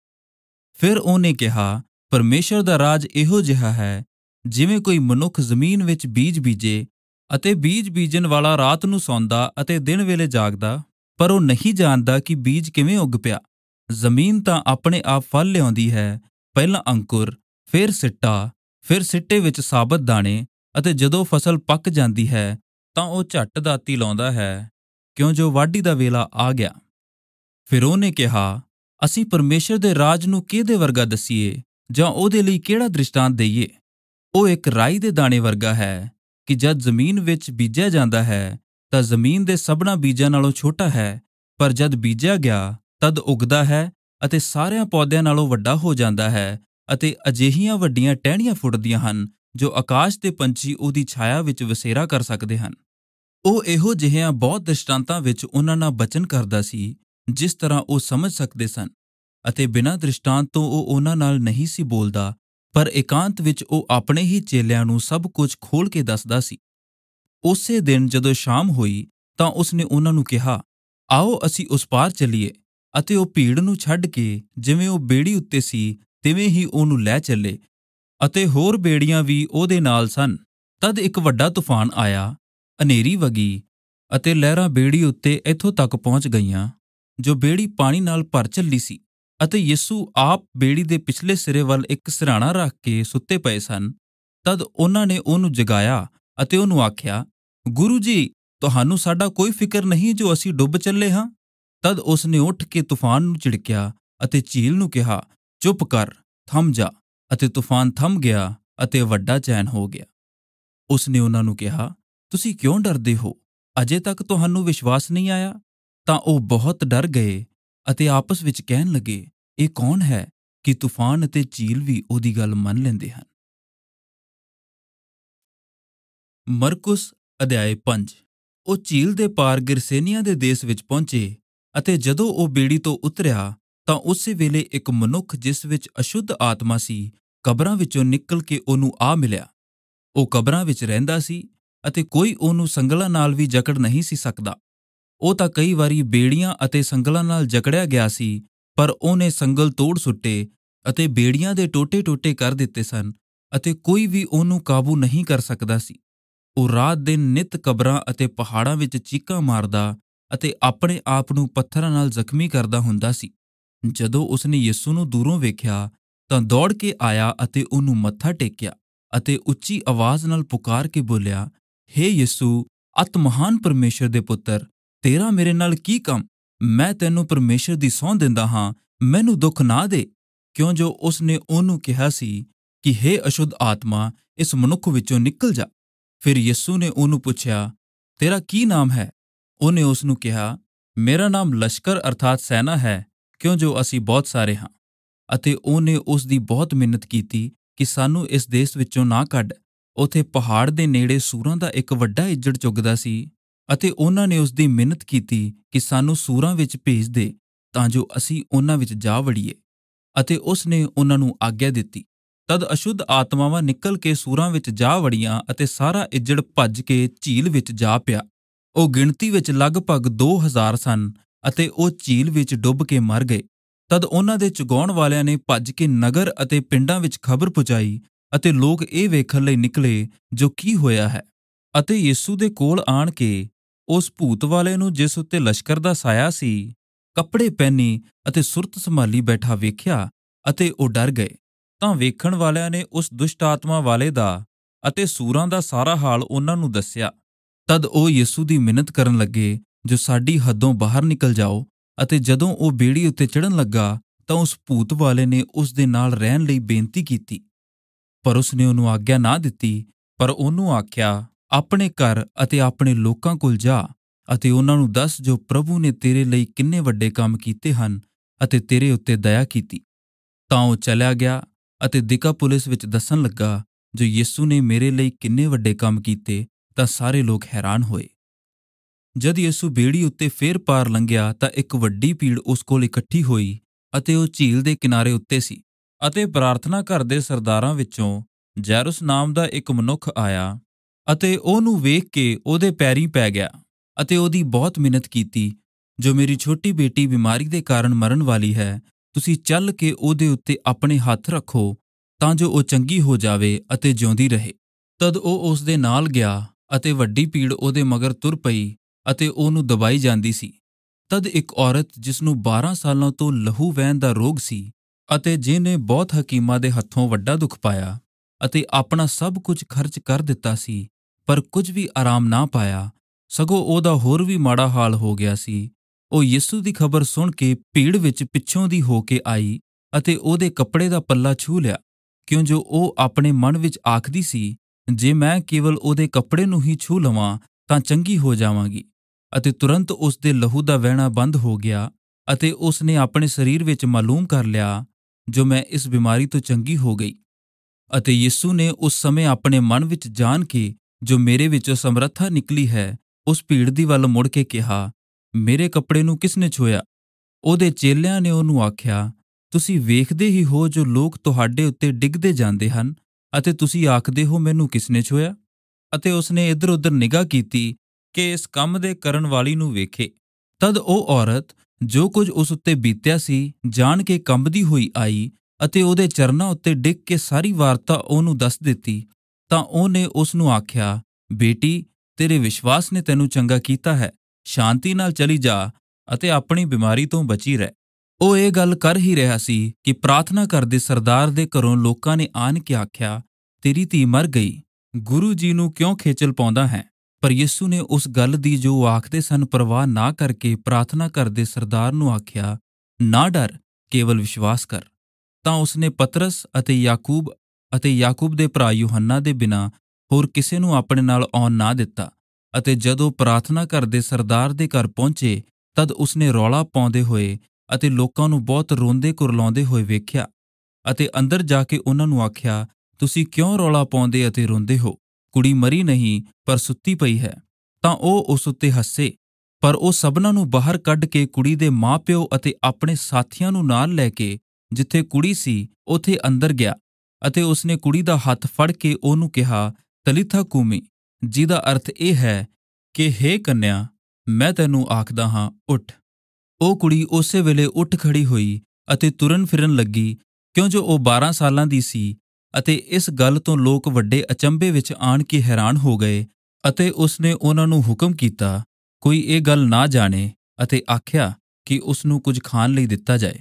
ਫਿਰ ਉਹਨੇ ਕਿਹਾ, ਪਰਮੇਸ਼ਰ ਦਾ ਰਾਜ ਇਹੋ ਜਿਹਾ ਹੈ ਜਿਵੇਂ ਕੋਈ ਮਨੁੱਖ ਜ਼ਮੀਨ ਵਿੱਚ ਬੀਜ ਬੀਜੇ, ਅਤੇ ਬੀਜ ਬੀਜਣ ਵਾਲਾ ਰਾਤ ਨੂੰ ਸੌਂਦਾ ਅਤੇ ਦਿਨ ਵੇਲੇ ਜਾਗਦਾ, ਪਰ ਉਹ ਨਹੀਂ ਜਾਣਦਾ ਕਿ ਬੀਜ ਕਿਵੇਂ ਉੱਗ ਪਿਆ। ਜ਼ਮੀਨ ਤਾਂ ਆਪਣੇ ਆਪ ਫਲ ਲਿਆਉਂਦੀ ਹੈ, ਪਹਿਲਾਂ ਅੰਕੁਰ, ਫਿਰ ਸਿੱਟਾ, ਫਿਰ ਸਿੱਟੇ ਵਿੱਚ ਸਾਬਤ ਦਾਣੇ, ਅਤੇ ਜਦੋਂ ਫਸਲ ਪੱਕ ਜਾਂਦੀ ਹੈ ਤਾਂ ਉਹ ਝੱਟ ਦਾਤੀ ਲਾਉਂਦਾ ਹੈ, ਕਿਉਂ ਜੋ ਵਾਢੀ ਦਾ ਵੇਲਾ ਆ ਗਿਆ। ਫਿਰ ਉਹਨੇ ਕਿਹਾ, ਅਸੀਂ ਪਰਮੇਸ਼ਰ ਦੇ ਰਾਜ ਨੂੰ ਕਿਹਦੇ ਵਰਗਾ ਦਸੀਏ ਜਾਂ ਉਹਦੇ ਲਈ ਕਿਹੜਾ ਦ੍ਰਿਸ਼ਟਾਂਤ ਦੇਈਏ? ਉਹ ਇੱਕ ਰਾਈ ਦੇ ਦਾਣੇ ਵਰਗਾ ਹੈ ਕਿ ਜਦ ਜ਼ਮੀਨ ਵਿੱਚ ਬੀਜਿਆ ਜਾਂਦਾ ਹੈ ਤਾਂ ਜ਼ਮੀਨ ਦੇ ਸਭਨਾਂ ਬੀਜਾਂ ਨਾਲੋਂ ਛੋਟਾ ਹੈ, ਪਰ ਜਦ ਬੀਜਿਆ ਗਿਆ ਤਦ ਉੱਗਦਾ ਹੈ ਅਤੇ ਸਾਰਿਆਂ ਪੌਦਿਆਂ ਨਾਲੋਂ ਵੱਡਾ ਹੋ ਜਾਂਦਾ ਹੈ, ਅਤੇ ਅਜਿਹੀਆਂ ਵੱਡੀਆਂ ਟਹਿਣੀਆਂ ਫੁੱਟਦੀਆਂ ਹਨ ਜੋ ਆਕਾਸ਼ ਦੇ ਪੰਛੀ ਉਹਦੀ ਛਾਇਆ ਵਿੱਚ ਵਸੇਰਾ ਕਰ ਸਕਦੇ ਹਨ। ਉਹ ਇਹੋ ਜਿਹਿਆਂ ਬਹੁਤ ਦ੍ਰਿਸ਼ਟਾਂਤਾਂ ਵਿੱਚ ਉਹਨਾਂ ਨਾਲ ਬਚਨ ਕਰਦਾ ਸੀ ਜਿਸ ਤਰ੍ਹਾਂ ਉਹ ਸਮਝ ਸਕਦੇ ਸਨ, ਅਤੇ ਬਿਨਾਂ ਦ੍ਰਿਸ਼ਟਾਂਤ ਤੋਂ ਉਹ ਉਹਨਾਂ ਨਾਲ ਨਹੀਂ ਸੀ ਬੋਲਦਾ, ਪਰ ਇਕਾਂਤ ਵਿੱਚ ਉਹ ਆਪਣੇ ਹੀ ਚੇਲਿਆਂ ਨੂੰ ਸਭ ਕੁਝ ਖੋਲ ਕੇ ਦੱਸਦਾ ਸੀ। ਉਸੇ ਦਿਨ ਜਦੋਂ ਸ਼ਾਮ ਹੋਈ ਤਾਂ ਉਸਨੇ ਉਹਨਾਂ ਨੂੰ ਕਿਹਾ, ਆਓ ਅਸੀਂ ਉਸ ਪਾਰ ਚੱਲੀਏ। ਅਤੇ ਉਹ ਭੀੜ ਨੂੰ ਛੱਡ ਕੇ ਜਿਵੇਂ ਉਹ ਬੇੜੀ ਉੱਤੇ ਸੀ ਤਿਵੇਂ ਹੀ ਉਹਨੂੰ ਲੈ ਚੱਲੇ, ਅਤੇ ਹੋਰ ਬੇੜੀਆਂ ਵੀ ਉਹਦੇ ਨਾਲ ਸਨ। ਤਦ ਇੱਕ ਵੱਡਾ ਤੂਫਾਨ ਆਇਆ, ਹਨੇਰੀ ਵਗੀ, ਅਤੇ ਲਹਿਰਾਂ ਬੇੜੀ ਉੱਤੇ ਇੱਥੋਂ ਤੱਕ ਪਹੁੰਚ ਗਈਆਂ ਜੋ ਬੇੜੀ ਪਾਣੀ ਨਾਲ ਭਰ ਚੱਲੀ ਸੀ, ਅਤੇ ਯਿਸੂ ਆਪ ਬੇੜੀ ਦੇ ਪਿਛਲੇ ਸਿਰੇ ਵੱਲ ਇੱਕ ਸਿਰਹਾਣਾ ਰੱਖ ਕੇ ਸੁੱਤੇ ਪਏ ਸਨ। ਤਦ ਉਹਨਾਂ ਨੇ ਉਹਨੂੰ ਜਗਾਇਆ ਅਤੇ ਉਹਨੂੰ ਆਖਿਆ, ਗੁਰੂ ਜੀ, ਤੁਹਾਨੂੰ ਸਾਡਾ ਕੋਈ ਫਿਕਰ ਨਹੀਂ ਜੋ ਅਸੀਂ ਡੁੱਬ ਚੱਲੇ ਹਾਂ? ਤਦ ਉਸਨੇ ਉੱਠ ਕੇ ਤੂਫਾਨ ਨੂੰ ਝਿੜਕਿਆ ਅਤੇ ਝੀਲ ਨੂੰ ਕਿਹਾ, ਚੁੱਪ ਕਰ, ਥੰਮ ਜਾ। ਅਤੇ ਤੂਫਾਨ ਥੰਮ ਗਿਆ ਅਤੇ ਵੱਡਾ ਚੈਨ ਹੋ ਗਿਆ। ਉਸਨੇ ਉਹਨਾਂ ਨੂੰ ਕਿਹਾ, ਤੁਸੀਂ ਕਿਉਂ ਡਰਦੇ ਹੋ? ਅਜੇ ਤੱਕ ਤੁਹਾਨੂੰ ਵਿਸ਼ਵਾਸ ਨਹੀਂ ਆਇਆ? ਤਾਂ ਉਹ ਬਹੁਤ ਡਰ ਗਏ ਅਤੇ ਆਪਸ ਵਿੱਚ ਕਹਿਣ ਲੱਗੇ, ਇਹ ਕੌਣ ਹੈ ਕਿ ਤੂਫਾਨ ਅਤੇ ਝੀਲ ਵੀ ਉਹਦੀ ਗੱਲ ਮੰਨ ਲੈਂਦੇ ਹਨ। ਮਰਕੁਸ ਅਧਿਆਇ ਪੰਜ। ਉਹ ਝੀਲ ਦੇ ਪਾਰ ਗਿਰਸੇਨੀਆਂ ਦੇ ਦੇਸ਼ ਵਿੱਚ ਪਹੁੰਚੇ, ਅਤੇ ਜਦੋਂ ਉਹ ਬੇੜੀ ਤੋਂ ਉਤਰਿਆ ਤਾਂ ਉਸੇ ਵੇਲੇ ਇੱਕ ਮਨੁੱਖ ਜਿਸ ਵਿੱਚ ਅਸ਼ੁੱਧ ਆਤਮਾ ਸੀ ਕਬਰਾਂ ਵਿੱਚੋਂ ਨਿਕਲ ਕੇ ਉਹਨੂੰ ਆ ਮਿਲਿਆ। ਉਹ ਕਬਰਾਂ ਵਿੱਚ ਰਹਿੰਦਾ ਸੀ ਅਤੇ ਕੋਈ ਉਹਨੂੰ ਸੰਗਲਾਂ ਨਾਲ ਵੀ ਜਕੜ ਨਹੀਂ ਸੀ ਸਕਦਾ। ਉਹ ਤਾਂ ਕਈ ਵਾਰੀ ਬੇੜੀਆਂ ਅਤੇ ਸੰਗਲਾਂ ਨਾਲ ਜਕੜਿਆ ਗਿਆ ਸੀ, ਪਰ ਉਹਨੇ ਸੰਗਲ ਤੋੜ ਸੁੱਟੇ ਅਤੇ ਬੇੜੀਆਂ ਦੇ ਟੋਟੇ ਟੋਟੇ ਕਰ ਦਿੱਤੇ ਸਨ, ਅਤੇ ਕੋਈ ਵੀ ਉਹਨੂੰ ਕਾਬੂ ਨਹੀਂ ਕਰ ਸਕਦਾ ਸੀ। ਉਹ ਰਾਤ ਦਿਨ ਨਿਤ ਕਬਰਾਂ ਅਤੇ ਪਹਾੜਾਂ ਵਿੱਚ ਚੀਕਾਂ ਮਾਰਦਾ ਅਤੇ ਆਪਣੇ ਆਪ ਨੂੰ ਪੱਥਰਾਂ ਨਾਲ ਜ਼ਖਮੀ ਕਰਦਾ ਹੁੰਦਾ ਸੀ। ਜਦੋਂ ਉਸਨੇ ਯਿਸੂ ਨੂੰ ਦੂਰੋਂ ਵੇਖਿਆ ਤਾਂ ਦੌੜ ਕੇ ਆਇਆ ਅਤੇ ਉਹਨੂੰ ਮੱਥਾ ਟੇਕਿਆ, ਅਤੇ ਉੱਚੀ ਆਵਾਜ਼ ਨਾਲ ਪੁਕਾਰ ਕੇ ਬੋਲਿਆ, ਹੇ ਯਿਸੂ, ਅਤ ਮਹਾਨ ਪਰਮੇਸ਼ਰ ਦੇ ਪੁੱਤਰ, ਤੇਰਾ ਮੇਰੇ ਨਾਲ ਕੀ ਕੰਮ? ਮੈਂ ਤੈਨੂੰ ਪਰਮੇਸ਼ਰ ਦੀ ਸਹੁੰ ਦਿੰਦਾ ਹਾਂ, ਮੈਨੂੰ ਦੁੱਖ ਨਾ ਦੇ। ਕਿਉਂ ਜੋ ਉਸਨੇ ਉਹਨੂੰ ਕਿਹਾ ਸੀ ਕਿ ਹੇ ਅਸ਼ੁੱਧ ਆਤਮਾ, ਇਸ ਮਨੁੱਖ ਵਿੱਚੋਂ ਨਿਕਲ ਜਾ। ਫਿਰ ਯਿਸੂ ਨੇ ਉਹਨੂੰ ਪੁੱਛਿਆ, ਤੇਰਾ ਕੀ ਨਾਮ ਹੈ? ਉਹਨੇ ਉਸਨੂੰ ਕਿਹਾ, ਮੇਰਾ ਨਾਮ ਲਸ਼ਕਰ ਅਰਥਾਤ ਸੈਨਾ ਹੈ, ਕਿਉਂ ਜੋ ਅਸੀਂ ਬਹੁਤ ਸਾਰੇ ਹਾਂ। ਅਤੇ ਉਹਨੇ ਉਸ ਦੀ ਬਹੁਤ ਮਿੰਨਤ ਕੀਤੀ ਕਿ ਸਾਨੂੰ ਇਸ ਦੇਸ਼ ਵਿੱਚੋਂ ਨਾ ਕੱਢ। ਉੱਥੇ ਪਹਾੜ ਦੇ ਨੇੜੇ ਸੂਰਾਂ ਦਾ ਇੱਕ ਵੱਡਾ ਇੱਜੜ ਚੁੱਗਦਾ ਸੀ, ਅਤੇ ਉਹਨਾਂ ਨੇ ਉਸ ਦੀ ਮਿੰਨਤ ਕੀਤੀ ਕਿ ਸਾਨੂੰ ਸੂਰਾਂ ਵਿੱਚ ਭੇਜ ਦੇ ਤਾਂ ਜੋ ਅਸੀਂ ਉਹਨਾਂ ਵਿੱਚ ਜਾ ਵੜੀਏ, ਅਤੇ ਉਸ ਨੇ ਉਹਨਾਂ ਨੂੰ ਆਗਿਆ ਦਿੱਤੀ। ਤਦ ਅਸ਼ੁੱਧ ਆਤਮਾਵਾਂ ਨਿਕਲ ਕੇ ਸੂਰਾਂ ਵਿੱਚ ਜਾ ਵੜੀਆਂ ਅਤੇ ਸਾਰਾ ਇੱਜੜ ਭੱਜ ਕੇ ਝੀਲ ਵਿੱਚ ਜਾ ਪਿਆ। ਉਹ ਗਿਣਤੀ ਵਿੱਚ ਲਗਭਗ ਦੋ ਹਜ਼ਾਰ ਸਨ ਅਤੇ ਉਹ ਝੀਲ ਵਿੱਚ ਡੁੱਬ ਕੇ ਮਰ ਗਏ। ਤਦ ਉਹਨਾਂ ਦੇ ਚੁਗਾਉਣ ਵਾਲਿਆਂ ਨੇ ਭੱਜ ਕੇ ਨਗਰ ਅਤੇ ਪਿੰਡਾਂ ਵਿੱਚ ਖਬਰ ਪਹੁੰਚਾਈ ਅਤੇ ਲੋਕ ਇਹ ਵੇਖਣ ਲਈ ਨਿਕਲੇ ਜੋ ਕੀ ਹੋਇਆ ਹੈ। ਅਤੇ ਯੀਸ਼ੂ ਦੇ ਕੋਲ ਆਣ ਕੇ ਉਸ ਭੂਤ ਵਾਲੇ ਨੂੰ, ਜਿਸ ਉੱਤੇ ਲਸ਼ਕਰ ਦਾ ਸਾਇਆ ਸੀ, ਕੱਪੜੇ ਪਹਿਨੀ ਅਤੇ ਸੁਰਤ ਸੰਭਾਲੀ ਬੈਠਾ ਵੇਖਿਆ ਅਤੇ ਉਹ ਡਰ ਗਏ। ਤਾਂ ਵੇਖਣ ਵਾਲਿਆਂ ਨੇ ਉਸ ਦੁਸ਼ਟ ਆਤਮਾ ਵਾਲੇ ਦਾ ਅਤੇ ਸੂਰਾਂ ਦਾ ਸਾਰਾ ਹਾਲ ਉਹਨਾਂ ਨੂੰ ਦੱਸਿਆ। ਤਦ ਉਹ ਯੀਸ਼ੂ ਦੀ ਮਿੰਨਤ ਕਰਨ ਲੱਗੇ ਜੋ ਸਾਡੀ ਹੱਦੋਂ ਬਾਹਰ ਨਿਕਲ ਜਾਓ। ਅਤੇ ਜਦੋਂ ਉਹ ਬੇੜੀ ਉੱਤੇ ਚੜ੍ਹਨ ਲੱਗਾ ਤਾਂ ਉਸ ਭੂਤ ਵਾਲੇ ਨੇ ਉਸ ਦੇ ਨਾਲ ਰਹਿਣ ਲਈ ਬੇਨਤੀ ਕੀਤੀ, ਪਰ ਉਸਨੇ ਉਹਨੂੰ ਆਗਿਆ ਨਾ ਦਿੱਤੀ। ਪਰ ਉਹਨੂੰ ਆਖਿਆ, ਆਪਣੇ ਘਰ ਅਤੇ ਆਪਣੇ ਲੋਕਾਂ ਕੋਲ ਜਾ ਅਤੇ ਉਹਨਾਂ ਨੂੰ ਦੱਸ ਜੋ ਪ੍ਰਭੂ ਨੇ ਤੇਰੇ ਲਈ ਕਿੰਨੇ ਵੱਡੇ ਕੰਮ ਕੀਤੇ ਹਨ ਅਤੇ ਤੇਰੇ ਉੱਤੇ ਦਇਆ ਕੀਤੀ। ਤਾਂ ਉਹ ਚਲਿਆ ਗਿਆ ਅਤੇ ਦਿਕਾਪੁਲਿਸ ਵਿੱਚ ਦੱਸਣ ਲੱਗਾ ਜੋ ਯੀਸ਼ੂ ਨੇ ਮੇਰੇ ਲਈ ਕਿੰਨੇ ਵੱਡੇ ਕੰਮ ਕੀਤੇ। ਤਾਂ ਸਾਰੇ ਲੋਕ ਹੈਰਾਨ ਹੋਏ। ਜਦ ਯੀਸ਼ੂ ਬੇੜੀ ਉੱਤੇ ਫੇਰ ਪਾਰ ਲੰਘਿਆ ਤਾਂ ਇੱਕ ਵੱਡੀ ਭੀੜ ਉਸ ਕੋਲ ਇਕੱਠੀ ਹੋਈ ਅਤੇ ਉਹ ਝੀਲ ਦੇ ਕਿਨਾਰੇ ਉੱਤੇ ਸੀ। ਅਤੇ ਪ੍ਰਾਰਥਨਾ ਘਰ ਦੇ ਸਰਦਾਰਾਂ ਵਿੱਚੋਂ ਜੈਰੁਸ ਨਾਮ ਦਾ ਇੱਕ ਮਨੁੱਖ ਆਇਆ ਅਤੇ ਉਹਨੂੰ ਵੇਖ ਕੇ ਉਹਦੇ ਪੈਰੀਂ ਪੈ ਗਿਆ ਅਤੇ ਉਹਦੀ ਬਹੁਤ ਮਿੰਨਤ ਕੀਤੀ, ਜੋ ਮੇਰੀ ਛੋਟੀ ਬੇਟੀ ਬਿਮਾਰੀ ਦੇ ਕਾਰਨ ਮਰਨ ਵਾਲੀ ਹੈ, ਤੁਸੀਂ ਚੱਲ ਕੇ ਉਹਦੇ ਉੱਤੇ ਆਪਣੇ ਹੱਥ ਰੱਖੋ ਤਾਂ ਜੋ ਉਹ ਚੰਗੀ ਹੋ ਜਾਵੇ ਅਤੇ ਜਿਉਂਦੀ ਰਹੇ। ਤਦ ਉਹ ਉਸ ਦੇ ਨਾਲ ਗਿਆ ਅਤੇ ਵੱਡੀ ਭੀੜ ਉਹਦੇ ਮਗਰ ਤੁਰ ਪਈ ਅਤੇ ਉਹਨੂੰ ਦਬਾਈ ਜਾਂਦੀ ਸੀ। ਤਦ ਇੱਕ ਔਰਤ, ਜਿਸਨੂੰ ਬਾਰਾਂ ਸਾਲਾਂ ਤੋਂ ਲਹੂ ਵਹਿਣ ਦਾ ਰੋਗ ਸੀ ਅਤੇ ਜਿਹਨੇ ਬਹੁਤ ਹਕੀਮਾਂ ਦੇ ਹੱਥੋਂ ਵੱਡਾ ਦੁੱਖ ਪਾਇਆ ਅਤੇ ਆਪਣਾ ਸਭ ਕੁਝ ਖਰਚ ਕਰ ਦਿੱਤਾ ਸੀ, ਪਰ ਕੁਝ ਵੀ ਆਰਾਮ ਨਾ ਪਾਇਆ, ਸਗੋਂ ਉਹਦਾ ਹੋਰ ਵੀ ਮਾੜਾ ਹਾਲ ਹੋ ਗਿਆ ਸੀ, ਉਹ ਯਿਸੂ ਦੀ ਖਬਰ ਸੁਣ ਕੇ ਭੀੜ ਵਿੱਚ ਪਿੱਛੋਂ ਦੀ ਹੋ ਕੇ ਆਈ ਅਤੇ ਉਹਦੇ ਕੱਪੜੇ ਦਾ ਪੱਲਾ ਛੂਹ ਲਿਆ, ਕਿਉਂ ਜੋ ਉਹ ਆਪਣੇ ਮਨ ਵਿੱਚ ਆਖਦੀ ਸੀ, ਜੇ ਮੈਂ ਕੇਵਲ ਉਹਦੇ ਕੱਪੜੇ ਨੂੰ ਹੀ ਛੂਹ ਲਵਾਂ ਤਾਂ ਚੰਗੀ ਹੋ ਜਾਵਾਂਗੀ। ਅਤੇ ਤੁਰੰਤ ਉਸ ਦੇ ਲਹੂ ਦਾ ਵਹਿਣਾ ਬੰਦ ਹੋ ਗਿਆ ਅਤੇ ਉਸ ਨੇ ਆਪਣੇ ਸਰੀਰ ਵਿੱਚ ਮਾਲੂਮ ਕਰ ਲਿਆ ਜੋ ਮੈਂ ਇਸ ਬਿਮਾਰੀ ਤੋਂ ਚੰਗੀ ਹੋ ਗਈ। ਅਤੇ ਯਿਸੂ ਨੇ ਉਸ ਸਮੇਂ ਆਪਣੇ ਮਨ ਵਿੱਚ ਜਾਣ ਕੇ ਜੋ ਮੇਰੇ ਵਿੱਚੋਂ ਸਮਰੱਥਾ ਨਿਕਲੀ ਹੈ, ਉਸ ਭੀੜ ਦੀ ਵੱਲ ਮੁੜ ਕੇ ਕਿਹਾ, ਮੇਰੇ ਕੱਪੜੇ ਨੂੰ ਕਿਸ ਨੇ ਛੂਹਿਆ? ਉਹਦੇ ਚੇਲਿਆਂ ਨੇ ਉਹਨੂੰ ਆਖਿਆ, ਤੁਸੀਂ ਵੇਖਦੇ ਹੀ ਹੋ ਜੋ ਲੋਕ ਤੁਹਾਡੇ ਉੱਤੇ ਡਿੱਗਦੇ ਜਾਂਦੇ ਹਨ ਅਤੇ ਤੁਸੀਂ ਆਖਦੇ ਹੋ ਮੈਨੂੰ ਕਿਸ ਨੇ ਛੂਹਿਆ? ਅਤੇ ਉਸਨੇ ਇੱਧਰ ਉੱਧਰ ਨਿਗਾਹ ਕੀਤੀ ਕਿ ਇਸ ਕੰਮ ਦੇ ਕਰਨ ਵਾਲੀ ਨੂੰ ਵੇਖੇ। ਤਦ ਉਹ ਔਰਤ, ਜੋ ਕੁਝ ਉਸ ਉੱਤੇ ਬੀਤਿਆ ਸੀ, ਜਾਣ ਕੇ ਕੰਬਦੀ ਹੋਈ ਆਈ ਅਤੇ ਉਹਦੇ ਚਰਨਾਂ ਉੱਤੇ ਡਿੱਗ ਕੇ ਸਾਰੀ ਵਾਰਤਾ ਉਹਨੂੰ ਦੱਸ ਦਿੱਤੀ। ਤਾਂ ਉਹਨੇ ਉਸ ਨੂੰ ਆਖਿਆ, ਬੇਟੀ, ਤੇਰੇ ਵਿਸ਼ਵਾਸ ਨੇ ਤੈਨੂੰ ਚੰਗਾ ਕੀਤਾ ਹੈ, ਸ਼ਾਂਤੀ ਨਾਲ ਚਲੀ ਜਾ ਅਤੇ ਆਪਣੀ ਬਿਮਾਰੀ ਤੋਂ ਬਚੀ ਰਹਿ। ਉਹ ਇਹ ਗੱਲ ਕਰ ਹੀ ਰਿਹਾ ਸੀ ਕਿ ਪ੍ਰਾਰਥਨਾ ਘਰ ਦੇ ਸਰਦਾਰ ਦੇ ਘਰੋਂ ਲੋਕਾਂ ਨੇ ਆਣ ਕੇ ਆਖਿਆ, ਤੇਰੀ ਧੀ ਮਰ ਗਈ, ਗੁਰੂ ਜੀ ਨੂੰ ਕਿਉਂ ਖੇਚਲ ਪਾਉਂਦਾ ਹੈ? ਪਰ ਯਿਸੂ ਨੇ ਉਸ ਗੱਲ ਦੀ ਜੋ ਉਹ ਆਖਦੇ ਸਨ ਪਰਵਾਹ ਨਾ ਕਰਕੇ ਪ੍ਰਾਰਥਨਾ ਘਰ ਦੇ ਸਰਦਾਰ ਨੂੰ ਆਖਿਆ, ਨਾ ਡਰ, ਕੇਵਲ ਵਿਸ਼ਵਾਸ ਕਰ। ਤਾਂ ਉਸਨੇ ਪਤਰਸ ਅਤੇ ਯਾਕੂਬ ਅਤੇ ਯਾਕੂਬ ਦੇ ਭਰਾ ਯੂਹੰਨਾ ਦੇ ਬਿਨਾਂ ਹੋਰ ਕਿਸੇ ਨੂੰ ਆਪਣੇ ਨਾਲ ਆਉਣ ਨਾ ਦਿੱਤਾ। ਅਤੇ ਜਦੋਂ ਪ੍ਰਾਰਥਨਾ ਘਰ ਦੇ ਸਰਦਾਰ ਦੇ ਘਰ ਪਹੁੰਚੇ ਤਦ ਉਸਨੇ ਰੌਲਾ ਪਾਉਂਦੇ ਹੋਏ ਅਤੇ ਲੋਕਾਂ ਨੂੰ ਬਹੁਤ ਰੋਂਦੇ ਕੁਰਲਾਉਂਦੇ ਹੋਏ ਵੇਖਿਆ ਅਤੇ ਅੰਦਰ ਜਾ ਕੇ ਉਹਨਾਂ ਨੂੰ ਆਖਿਆ, ਤੁਸੀਂ ਕਿਉਂ ਰੌਲਾ ਪਾਉਂਦੇ ਅਤੇ ਰੋਂਦੇ ਹੋ? ਕੁੜੀ ਮਰੀ ਨਹੀਂ ਪਰ ਸੁੱਤੀ ਪਈ ਹੈ। ਤਾਂ ਉਹ ਉਸ ਉੱਤੇ ਹੱਸੇ। ਪਰ ਉਹ ਸਭਨਾਂ ਨੂੰ ਬਾਹਰ ਕੱਢ ਕੇ ਕੁੜੀ ਦੇ ਮਾਂ-ਪਿਓ ਅਤੇ ਆਪਣੇ ਸਾਥੀਆਂ ਨੂੰ ਨਾਲ ਲੈ ਕੇ ਜਿੱਥੇ ਕੁੜੀ ਸੀ ਉੱਥੇ ਅੰਦਰ ਗਿਆ ਅਤੇ ਉਸਨੇ ਕੁੜੀ ਦਾ ਹੱਥ ਫੜ ਕੇ ਉਹਨੂੰ ਕਿਹਾ, ਤਲੀਥਾ ਕੂਮੀ, ਜਿਹਦਾ ਅਰਥ ਇਹ ਹੈ ਕਿ ਹੇ ਕੰਨਿਆ, ਮੈਂ ਤੈਨੂੰ ਆਖਦਾ ਹਾਂ, ਉੱਠ। ਉਹ ਕੁੜੀ ਉਸੇ ਵੇਲੇ ਉੱਠ ਖੜੀ ਹੋਈ ਅਤੇ ਤੁਰਨ ਫਿਰਨ ਲੱਗੀ, ਕਿਉਂ ਜੋ ਉਹ ਬਾਰਾਂ ਸਾਲਾਂ ਦੀ ਸੀ। ਅਤੇ ਇਸ ਗੱਲ ਤੋਂ ਲੋਕ ਵੱਡੇ ਅਚੰਭੇ ਵਿੱਚ ਆਣ ਕੇ ਹੈਰਾਨ ਹੋ ਗਏ ਅਤੇ ਉਸਨੇ ਉਹਨਾਂ ਨੂੰ ਹੁਕਮ ਕੀਤਾ ਕੋਈ ਇਹ ਗੱਲ ਨਾ ਜਾਣੇ ਅਤੇ ਆਖਿਆ ਕਿ ਉਸਨੂੰ ਕੁਝ ਖਾਣ ਲਈ ਦਿੱਤਾ ਜਾਏ।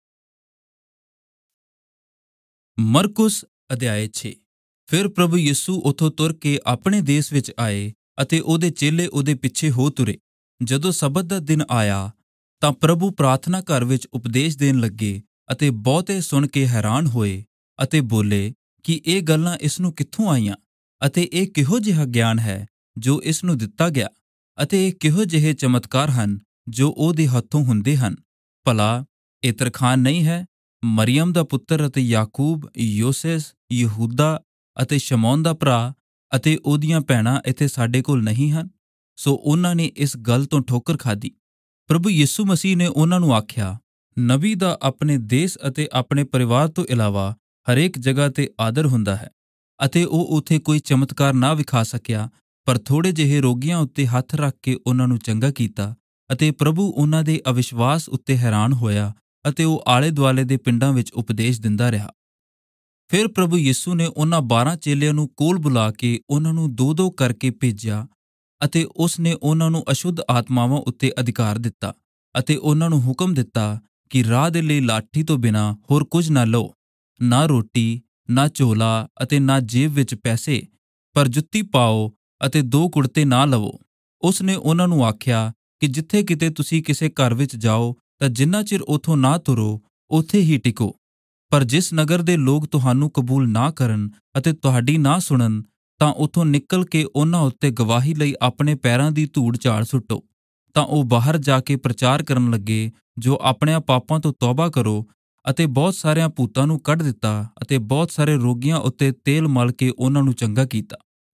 ਮਰਕੁਸ ਅਧਿਆਇ ਛੇ। ਫਿਰ ਪ੍ਰਭੂ ਯਿਸੂ ਉੱਥੋਂ ਤੁਰ ਕੇ ਆਪਣੇ ਦੇਸ਼ ਵਿੱਚ ਆਏ ਅਤੇ ਉਹਦੇ ਚੇਲੇ ਉਹਦੇ ਪਿੱਛੇ ਹੋ ਤੁਰੇ। ਜਦੋਂ ਸਬਤ ਦਾ ਦਿਨ ਆਇਆ ਤਾਂ ਪ੍ਰਭੂ ਪ੍ਰਾਰਥਨਾ ਘਰ ਵਿੱਚ ਉਪਦੇਸ਼ ਦੇਣ ਲੱਗੇ ਅਤੇ ਬਹੁਤੇ ਸੁਣ ਕੇ ਹੈਰਾਨ ਹੋਏ ਅਤੇ ਬੋਲੇ ਕਿ ਇਹ ਗੱਲਾਂ ਇਸ ਨੂੰ ਕਿੱਥੋਂ ਆਈਆਂ ਅਤੇ ਇਹ ਕਿਹੋ ਜਿਹਾ ਗਿਆਨ ਹੈ ਜੋ ਇਸ ਨੂੰ ਦਿੱਤਾ ਗਿਆ ਅਤੇ ਇਹ ਕਿਹੋ ਜਿਹੇ ਚਮਤਕਾਰ ਹਨ ਜੋ ਉਹਦੇ ਹੱਥੋਂ ਹੁੰਦੇ ਹਨ। ਭਲਾ ਇਹ ਤਰਖਾਣ ਨਹੀਂ ਹੈ, ਮਰੀਅਮ ਦਾ ਪੁੱਤਰ ਅਤੇ ਯਾਕੂਬ, ਯੋਸੇਸ, ਯਹੂਦਾ ਅਤੇ ਸ਼ਮੌਨ ਦਾ ਭਰਾ ਅਤੇ ਉਹਦੀਆਂ ਭੈਣਾਂ ਇੱਥੇ ਸਾਡੇ ਕੋਲ ਨਹੀਂ ਹਨ? ਸੋ ਉਹਨਾਂ ਨੇ ਇਸ ਗੱਲ ਤੋਂ ਠੋਕਰ ਖਾਧੀ। ਪ੍ਰਭੂ ਯਿਸੂ ਮਸੀਹ ਨੇ ਉਹਨਾਂ ਨੂੰ ਆਖਿਆ, ਨਬੀ ਦਾ ਆਪਣੇ ਦੇਸ਼ ਅਤੇ ਆਪਣੇ ਪਰਿਵਾਰ ਤੋਂ ਇਲਾਵਾ ਹਰੇਕ ਜਗ੍ਹਾ ਤੇ ਆਦਰ ਹੁੰਦਾ ਹੈ। ਅਤੇ ਉਹ ਉੱਥੇ ਕੋਈ ਚਮਤਕਾਰ ਨਾ ਵਿਖਾ ਸਕਿਆ ਪਰ ਥੋੜ੍ਹੇ ਜਿਹੇ ਰੋਗੀਆਂ ਉੱਤੇ ਹੱਥ ਰੱਖ ਕੇ ਉਹਨਾਂ ਨੂੰ ਚੰਗਾ ਕੀਤਾ ਅਤੇ ਪ੍ਰਭੂ ਉਹਨਾਂ ਦੇ ਅਵਿਸ਼ਵਾਸ ਉੱਤੇ ਹੈਰਾਨ ਹੋਇਆ ਅਤੇ ਉਹ ਆਲੇ ਦੁਆਲੇ ਦੇ ਪਿੰਡਾਂ ਵਿੱਚ ਉਪਦੇਸ਼ ਦਿੰਦਾ ਰਿਹਾ। ਫਿਰ ਪ੍ਰਭੂ ਯਿਸੂ ਨੇ ਉਹਨਾਂ ਬਾਰਾਂ ਚੇਲਿਆਂ ਨੂੰ ਕੋਲ ਬੁਲਾ ਕੇ ਉਹਨਾਂ ਨੂੰ ਦੋ ਦੋ ਕਰਕੇ ਭੇਜਿਆ ਅਤੇ ਉਸ ਨੇ ਉਹਨਾਂ ਨੂੰ ਅਸ਼ੁੱਧ ਆਤਮਾਵਾਂ ਉੱਤੇ ਅਧਿਕਾਰ ਦਿੱਤਾ ਅਤੇ ਉਹਨਾਂ ਨੂੰ ਹੁਕਮ ਦਿੱਤਾ ਕਿ ਰਾਹ ਦੇ ਲਈ ਲਾਠੀ ਤੋਂ ਬਿਨਾਂ ਹੋਰ ਕੁਝ ਨਾ ਲਓ, ਨਾ ਰੋਟੀ, ਨਾ ਝੋਲਾ ਅਤੇ ਨਾ ਜੇਬ ਵਿੱਚ ਪੈਸੇ, ਪਰ ਜੁੱਤੀ ਪਾਓ ਅਤੇ ਦੋ ਕੁੜਤੇ ਨਾ ਲਵੋ। ਉਸ ਨੇ ਉਹਨਾਂ ਨੂੰ ਆਖਿਆ ਕਿ ਜਿੱਥੇ ਕਿਤੇ ਤੁਸੀਂ ਕਿਸੇ ਘਰ ਵਿੱਚ ਜਾਓ ਤਾਂ ਜਿੰਨਾ ਚਿਰ ਉੱਥੋਂ ਨਾ ਤੁਰੋ ਉੱਥੇ ਹੀ ਟਿਕੋ। ਪਰ ਜਿਸ ਨਗਰ ਦੇ ਲੋਕ ਤੁਹਾਨੂੰ ਕਬੂਲ ਨਾ ਕਰਨ ਅਤੇ ਤੁਹਾਡੀ ਨਾ ਸੁਣਨ ਤਾਂ ਉੱਥੋਂ ਨਿਕਲ ਕੇ ਉਹਨਾਂ ਉੱਤੇ ਗਵਾਹੀ ਲਈ ਆਪਣੇ ਪੈਰਾਂ ਦੀ ਧੂੜ ਝਾੜ ਸੁੱਟੋ। ਤਾਂ ਉਹ ਬਾਹਰ ਜਾ ਕੇ ਪ੍ਰਚਾਰ ਕਰਨ ਲੱਗੇ ਜੋ ਆਪਣਿਆਂ ਪਾਪਾਂ ਤੋਂ ਤੌਬਾ ਕਰੋ, ਅਤੇ ਬਹੁਤ ਸਾਰਿਆਂ ਭੂਤਾਂ ਨੂੰ ਕੱਢ ਦਿੱਤਾ ਅਤੇ ਬਹੁਤ ਸਾਰੇ ਰੋਗੀਆਂ ਉੱਤੇ ਤੇਲ ਮਲ ਕੇ ਉਹਨਾਂ ਨੂੰ ਚੰਗਾ ਕੀਤਾ।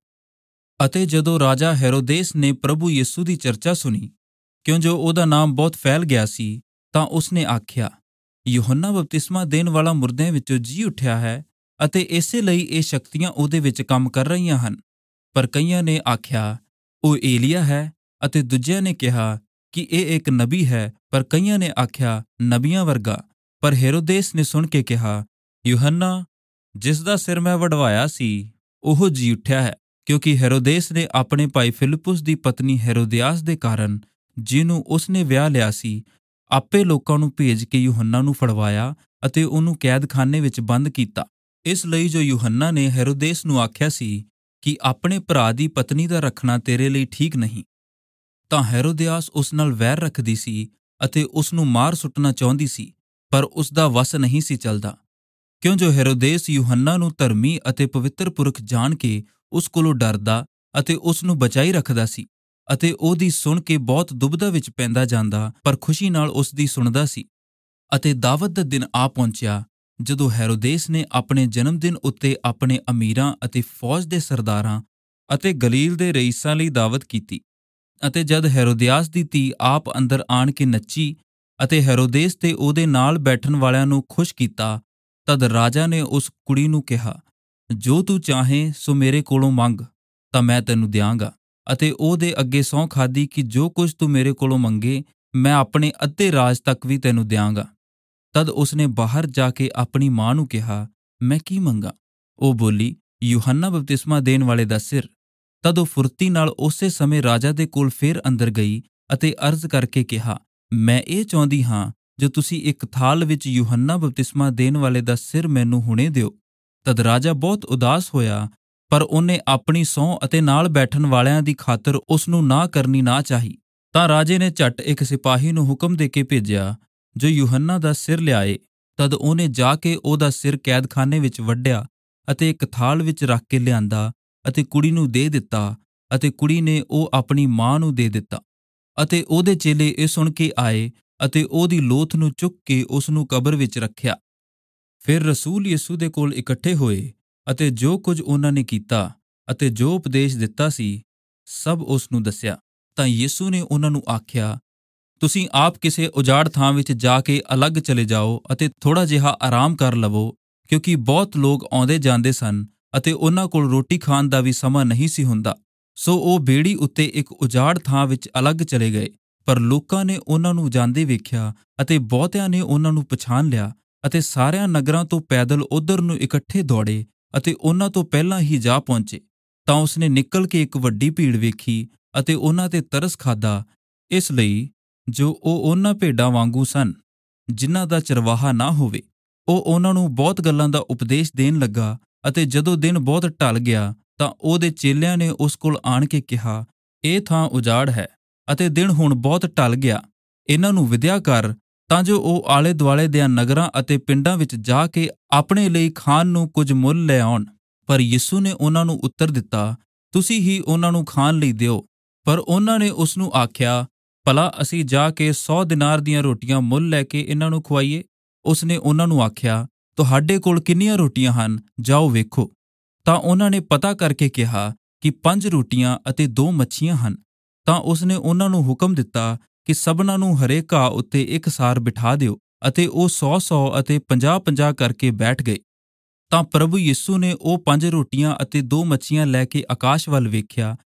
ਅਤੇ ਜਦੋਂ ਰਾਜਾ ਹੈਰੋਦੇਸ ਨੇ ਪ੍ਰਭੂ ਯਿਸੂ ਦੀ ਚਰਚਾ ਸੁਣੀ, ਕਿਉਂ ਜੋ ਉਹਦਾ ਨਾਮ ਬਹੁਤ ਫੈਲ ਗਿਆ ਸੀ, ਤਾਂ ਉਸਨੇ ਆਖਿਆ, ਯੂਹੰਨਾ ਬਪਤਿਸਮਾ ਦੇਣ ਵਾਲਾ ਮੁਰਦਿਆਂ ਵਿੱਚੋਂ ਜੀ ਉੱਠਿਆ ਹੈ ਅਤੇ ਇਸੇ ਲਈ ਇਹ ਸ਼ਕਤੀਆਂ ਉਹਦੇ ਵਿੱਚ ਕੰਮ ਕਰ ਰਹੀਆਂ ਹਨ। ਪਰ ਕਈਆਂ ਨੇ ਆਖਿਆ ਉਹ ਏਲੀਆ ਹੈ, ਅਤੇ ਦੂਜਿਆਂ ਨੇ ਕਿਹਾ ਕਿ ਇਹ ਇੱਕ ਨਬੀ ਹੈ, ਪਰ ਕਈਆਂ ਨੇ ਆਖਿਆ ਨਬੀਆਂ ਵਰਗਾ। ਪਰ ਹੈਰੋਦੇਸ ਨੇ ਸੁਣ ਕੇ ਕਿਹਾ, ਯੂਹੰਨਾ ਜਿਸ ਦਾ ਸਿਰ ਮੈਂ ਵਢਵਾਇਆ ਸੀ ਉਹ ਜੀ ਉੱਠਿਆ ਹੈ, ਕਿਉਂਕਿ ਹੈਰੋਦੇਸ ਨੇ ਆਪਣੇ ਭਾਈ ਫਿਲਿੱਪੁਸ ਦੀ ਪਤਨੀ ਹੈਰੋਦਿਆਸ ਦੇ ਕਾਰਨ, ਜਿਹਨੂੰ ਉਸਨੇ ਵਿਆਹ ਲਿਆ ਸੀ, ਆਪੇ ਲੋਕਾਂ ਨੂੰ ਭੇਜ ਕੇ ਯੂਹੰਨਾ ਨੂੰ ਫੜਵਾਇਆ ਅਤੇ ਉਹਨੂੰ ਕੈਦਖਾਨੇ ਵਿੱਚ ਬੰਦ ਕੀਤਾ। ਇਸ ਲਈ ਜੋ ਯੂਹੰਨਾ ਨੇ ਹੈਰੋਦੇਸ ਨੂੰ ਆਖਿਆ ਸੀ ਕਿ ਆਪਣੇ ਭਰਾ ਦੀ ਪਤਨੀ ਦਾ ਰੱਖਣਾ ਤੇਰੇ ਲਈ ਠੀਕ ਨਹੀਂ, ਤਾਂ ਹੈਰੋਦਿਆਸ ਉਸ ਨਾਲ ਵੈਰ ਰੱਖਦੀ ਸੀ ਅਤੇ ਉਸ ਨੂੰ ਮਾਰ ਸੁੱਟਣਾ ਚਾਹੁੰਦੀ ਸੀ, ਪਰ ਉਸ ਦਾ ਵਸ ਨਹੀਂ ਸੀ ਚੱਲਦਾ, ਕਿਉਂ ਜੋ ਹੈਰੋਦੇਸ ਯੂਹੰਨਾ ਨੂੰ ਧਰਮੀ ਅਤੇ ਪਵਿੱਤਰ ਪੁਰਖ ਜਾਣ ਕੇ ਉਸ ਕੋਲੋਂ ਡਰਦਾ ਅਤੇ ਉਸ ਨੂੰ ਬਚਾਈ ਰੱਖਦਾ ਸੀ, ਅਤੇ ਉਹਦੀ ਸੁਣ ਕੇ ਬਹੁਤ ਦੁਬਦਾ ਵਿੱਚ ਪੈਂਦਾ ਜਾਂਦਾ, ਪਰ ਖੁਸ਼ੀ ਨਾਲ ਉਸ ਦੀ ਸੁਣਦਾ ਸੀ। ਅਤੇ ਦਾਵਤ ਦਾ ਦਿਨ ਆ ਪਹੁੰਚਿਆ ਜਦੋਂ ਹੈਰੋਦੇਸ ਨੇ ਆਪਣੇ ਜਨਮ ਦਿਨ ਉੱਤੇ ਆਪਣੇ ਅਮੀਰਾਂ ਅਤੇ ਫੌਜ ਦੇ ਸਰਦਾਰਾਂ ਅਤੇ ਗਲੀਲ ਦੇ ਰਈਸਾਂ ਲਈ ਦਾਵਤ ਕੀਤੀ। ਅਤੇ ਜਦ ਹੈਰੋਦਿਆਸ ਦੀ ਧੀ ਆਪ ਅੰਦਰ ਆਣ ਕੇ ਨੱਚੀ ਅਤੇ ਹੈਰੋਦੇਸ ਤੇ ਉਹਦੇ ਨਾਲ ਬੈਠਣ ਵਾਲਿਆਂ ਨੂੰ ਖੁਸ਼ ਕੀਤਾ, ਤਦ ਰਾਜਾ ਨੇ ਉਸ ਕੁੜੀ ਨੂੰ ਕਿਹਾ, ਜੋ ਤੂੰ ਚਾਹੇ ਸੋ ਮੇਰੇ ਕੋਲੋਂ ਮੰਗ ਤਾਂ ਮੈਂ ਤੈਨੂੰ ਦਿਆਂਗਾ। ਅਤੇ ਉਹਦੇ ਅੱਗੇ ਸਹੁੰ ਖਾਧੀ ਕਿ ਜੋ ਕੁਝ ਤੂੰ ਮੇਰੇ ਕੋਲੋਂ ਮੰਗੇ ਮੈਂ ਆਪਣੇ ਅੱਧੇ ਰਾਜ ਤੱਕ ਵੀ ਤੈਨੂੰ ਦਿਆਂਗਾ। ਤਦ ਉਸਨੇ ਬਾਹਰ ਜਾ ਕੇ ਆਪਣੀ ਮਾਂ ਨੂੰ ਕਿਹਾ, ਮੈਂ ਕੀ ਮੰਗਾ? ਉਹ ਬੋਲੀ, ਯੂਹੰਨਾ ਬਪਤਿਸਮਾ ਦੇਣ ਵਾਲੇ ਦਾ ਸਿਰ। ਤਦ ਉਹ ਫੁਰਤੀ ਨਾਲ ਉਸੇ ਸਮੇਂ ਰਾਜਾ ਦੇ ਕੋਲ ਫੇਰ ਅੰਦਰ ਗਈ ਅਤੇ ਅਰਜ਼ ਕਰਕੇ ਕਿਹਾ, ਮੈਂ ਇਹ ਚਾਹੁੰਦੀ ਹਾਂ ਜੋ ਤੁਸੀਂ ਇੱਕ ਥਾਲ ਵਿੱਚ ਯੂਹੰਨਾ ਬਪਤਿਸਮਾ ਦੇਣ ਵਾਲੇ ਦਾ ਸਿਰ ਮੈਨੂੰ ਹੁਣੇ ਦਿਓ। ਤਦ ਰਾਜਾ ਬਹੁਤ ਉਦਾਸ ਹੋਇਆ, ਪਰ ਉਹਨੇ ਆਪਣੀ ਸਹੁੰ ਅਤੇ ਨਾਲ ਬੈਠਣ ਵਾਲਿਆਂ ਦੀ ਖਾਤਰ ਉਸ ਨੂੰ ਨਾ ਕਰਨੀ ਨਾ ਚਾਹੀ। ਤਾਂ ਰਾਜੇ ਨੇ ਝੱਟ ਇੱਕ ਸਿਪਾਹੀ ਨੂੰ ਹੁਕਮ ਦੇ ਕੇ ਭੇਜਿਆ ਜੋ ਯੂਹੰਨਾ ਦਾ ਸਿਰ ਲਿਆਏ। ਤਦ ਉਹਨੇ ਜਾ ਕੇ ਉਹਦਾ ਸਿਰ ਕੈਦਖਾਨੇ ਵਿੱਚ ਵੱਢਿਆ ਅਤੇ ਇੱਕ ਥਾਲ ਵਿੱਚ ਰੱਖ ਕੇ ਲਿਆਂਦਾ ਅਤੇ ਕੁੜੀ ਨੂੰ ਦੇ ਦਿੱਤਾ, ਅਤੇ ਕੁੜੀ ਨੇ ਉਹ ਆਪਣੀ ਮਾਂ ਨੂੰ ਦੇ ਦਿੱਤਾ। ਅਤੇ ਉਹਦੇ ਚੇਲੇ ਇਹ ਸੁਣ ਕੇ ਆਏ ਅਤੇ ਉਹਦੀ ਲੋਥ ਨੂੰ ਚੁੱਕ ਕੇ ਉਸ ਨੂੰ ਕਬਰ ਵਿੱਚ ਰੱਖਿਆ। ਫਿਰ ਰਸੂਲ ਯਿਸੂ ਦੇ ਕੋਲ ਇਕੱਠੇ ਹੋਏ ਅਤੇ ਜੋ ਕੁਝ ਉਹਨਾਂ ਨੇ ਕੀਤਾ ਅਤੇ ਜੋ ਉਪਦੇਸ਼ ਦਿੱਤਾ ਸੀ ਸਭ ਉਸ ਨੂੰ ਦੱਸਿਆ। ਤਾਂ ਯਿਸੂ ਨੇ ਉਹਨਾਂ ਨੂੰ ਆਖਿਆ, ਤੁਸੀਂ ਆਪ ਕਿਸੇ ਉਜਾੜ ਥਾਂ ਵਿੱਚ ਜਾ ਕੇ ਅਲੱਗ ਚਲੇ ਜਾਓ ਅਤੇ ਥੋੜ੍ਹਾ ਜਿਹਾ ਆਰਾਮ ਕਰ ਲਵੋ, ਕਿਉਂਕਿ ਬਹੁਤ ਲੋਕ ਆਉਂਦੇ ਜਾਂਦੇ ਸਨ ਅਤੇ ਉਹਨਾਂ ਕੋਲ ਰੋਟੀ ਖਾਣ ਦਾ ਵੀ ਸਮਾਂ ਨਹੀਂ ਸੀ ਹੁੰਦਾ। ਸੋ ਉਹ ਬੇੜੀ ਉੱਤੇ ਇੱਕ ਉਜਾੜ ਥਾਂ ਵਿੱਚ ਅਲੱਗ ਚਲੇ ਗਏ। ਪਰ ਲੋਕਾਂ ਨੇ ਉਹਨਾਂ ਨੂੰ ਜਾਂਦੇ ਵੇਖਿਆ ਅਤੇ ਬਹੁਤਿਆਂ ਨੇ ਉਹਨਾਂ ਨੂੰ ਪਛਾਣ ਲਿਆ ਅਤੇ ਸਾਰਿਆਂ ਨਗਰਾਂ ਤੋਂ ਪੈਦਲ ਉੱਧਰ ਨੂੰ ਇਕੱਠੇ ਦੌੜੇ ਅਤੇ ਉਹਨਾਂ ਤੋਂ ਪਹਿਲਾਂ ਹੀ ਜਾ ਪਹੁੰਚੇ। ਤਾਂ ਉਸਨੇ ਨਿਕਲ ਕੇ ਇੱਕ ਵੱਡੀ ਭੀੜ ਵੇਖੀ ਅਤੇ ਉਹਨਾਂ ਤੇ ਤਰਸ ਖਾਧਾ, ਇਸ ਲਈ ਜੋ ਉਹ ਉਹਨਾਂ ਭੇਡਾਂ ਵਾਂਗੂ ਸਨ ਜਿਨ੍ਹਾਂ ਦਾ ਚਰਵਾਹਾ ਨਾ ਹੋਵੇ। ਉਹ ਉਹਨਾਂ ਨੂੰ ਬਹੁਤ ਗੱਲਾਂ ਦਾ ਉਪਦੇਸ਼ ਦੇਣ ਲੱਗਾ। ਅਤੇ ਜਦੋਂ ਦਿਨ ਬਹੁਤ ਢਲ ਗਿਆ ਤਾਂ ਉਹਦੇ ਚੇਲਿਆਂ ਨੇ ਉਸ ਕੋਲ ਆਣ ਕੇ ਕਿਹਾ, ਇਹ ਥਾਂ ਉਜਾੜ ਹੈ ਅਤੇ ਦਿਨ ਹੁਣ ਬਹੁਤ ਢਲ ਗਿਆ, ਇਹਨਾਂ ਨੂੰ ਵਿਦਿਆ ਕਰ ਤਾਂ ਜੋ ਉਹ ਆਲੇ ਦੁਆਲੇ ਦਿਆਂ ਨਗਰਾਂ ਅਤੇ ਪਿੰਡਾਂ ਵਿੱਚ ਜਾ ਕੇ ਆਪਣੇ ਲਈ ਖਾਣ ਨੂੰ ਕੁਝ ਮੁੱਲ ਲੈ ਆਉਣ। ਪਰ ਯਿਸੂ ਨੇ ਉਹਨਾਂ ਨੂੰ ਉੱਤਰ ਦਿੱਤਾ, ਤੁਸੀਂ ਹੀ ਉਹਨਾਂ ਨੂੰ ਖਾਣ ਲਈ ਦਿਓ। ਪਰ ਉਹਨਾਂ ਨੇ ਉਸ ਨੂੰ ਆਖਿਆ, ਭਲਾ ਅਸੀਂ ਜਾ ਕੇ ਸੌ ਦਿਨਾਰ ਦੀਆਂ ਰੋਟੀਆਂ ਮੁੱਲ ਲੈ ਕੇ ਇਹਨਾਂ ਨੂੰ ਖਵਾਈਏ? ਉਸ ਨੇ ਉਹਨਾਂ ਨੂੰ ਆਖਿਆ, ਤੁਹਾਡੇ ਕੋਲ ਕਿੰਨੀਆਂ ਰੋਟੀਆਂ ਹਨ, ਜਾਓ ਵੇਖੋ। ਤਾਂ ਉਹਨਾਂ ਨੇ ਪਤਾ ਕਰਕੇ ਕਿਹਾ ਕਿ ਪੰਜ ਰੋਟੀਆਂ ਅਤੇ ਦੋ ਮੱਛੀਆਂ ਹਨ। ਤਾਂ ਉਸ ਨੇ ਉਹਨਾਂ ਨੂੰ ਹੁਕਮ ਦਿੱਤਾ ਕਿ ਸਭਨਾਂ ਨੂੰ ਹਰੇ ਘਾਹ ਉੱਤੇ ਇੱਕ ਸਾਰ ਬਿਠਾ ਦਿਓ, ਅਤੇ ਉਹ ਸੌ ਸੌ ਅਤੇ ਪੰਜਾਹ ਪੰਜਾਹ ਕਰਕੇ ਬੈਠ ਗਏ। ਤਾਂ ਪ੍ਰਭੂ ਯਿਸੂ ਨੇ ਉਹ ਪੰਜ ਰੋਟੀਆਂ ਅਤੇ ਦੋ ਮੱਛੀਆਂ ਲੈ ਕੇ ਆਕਾਸ਼ ਵੱਲ ਵੇਖਿਆ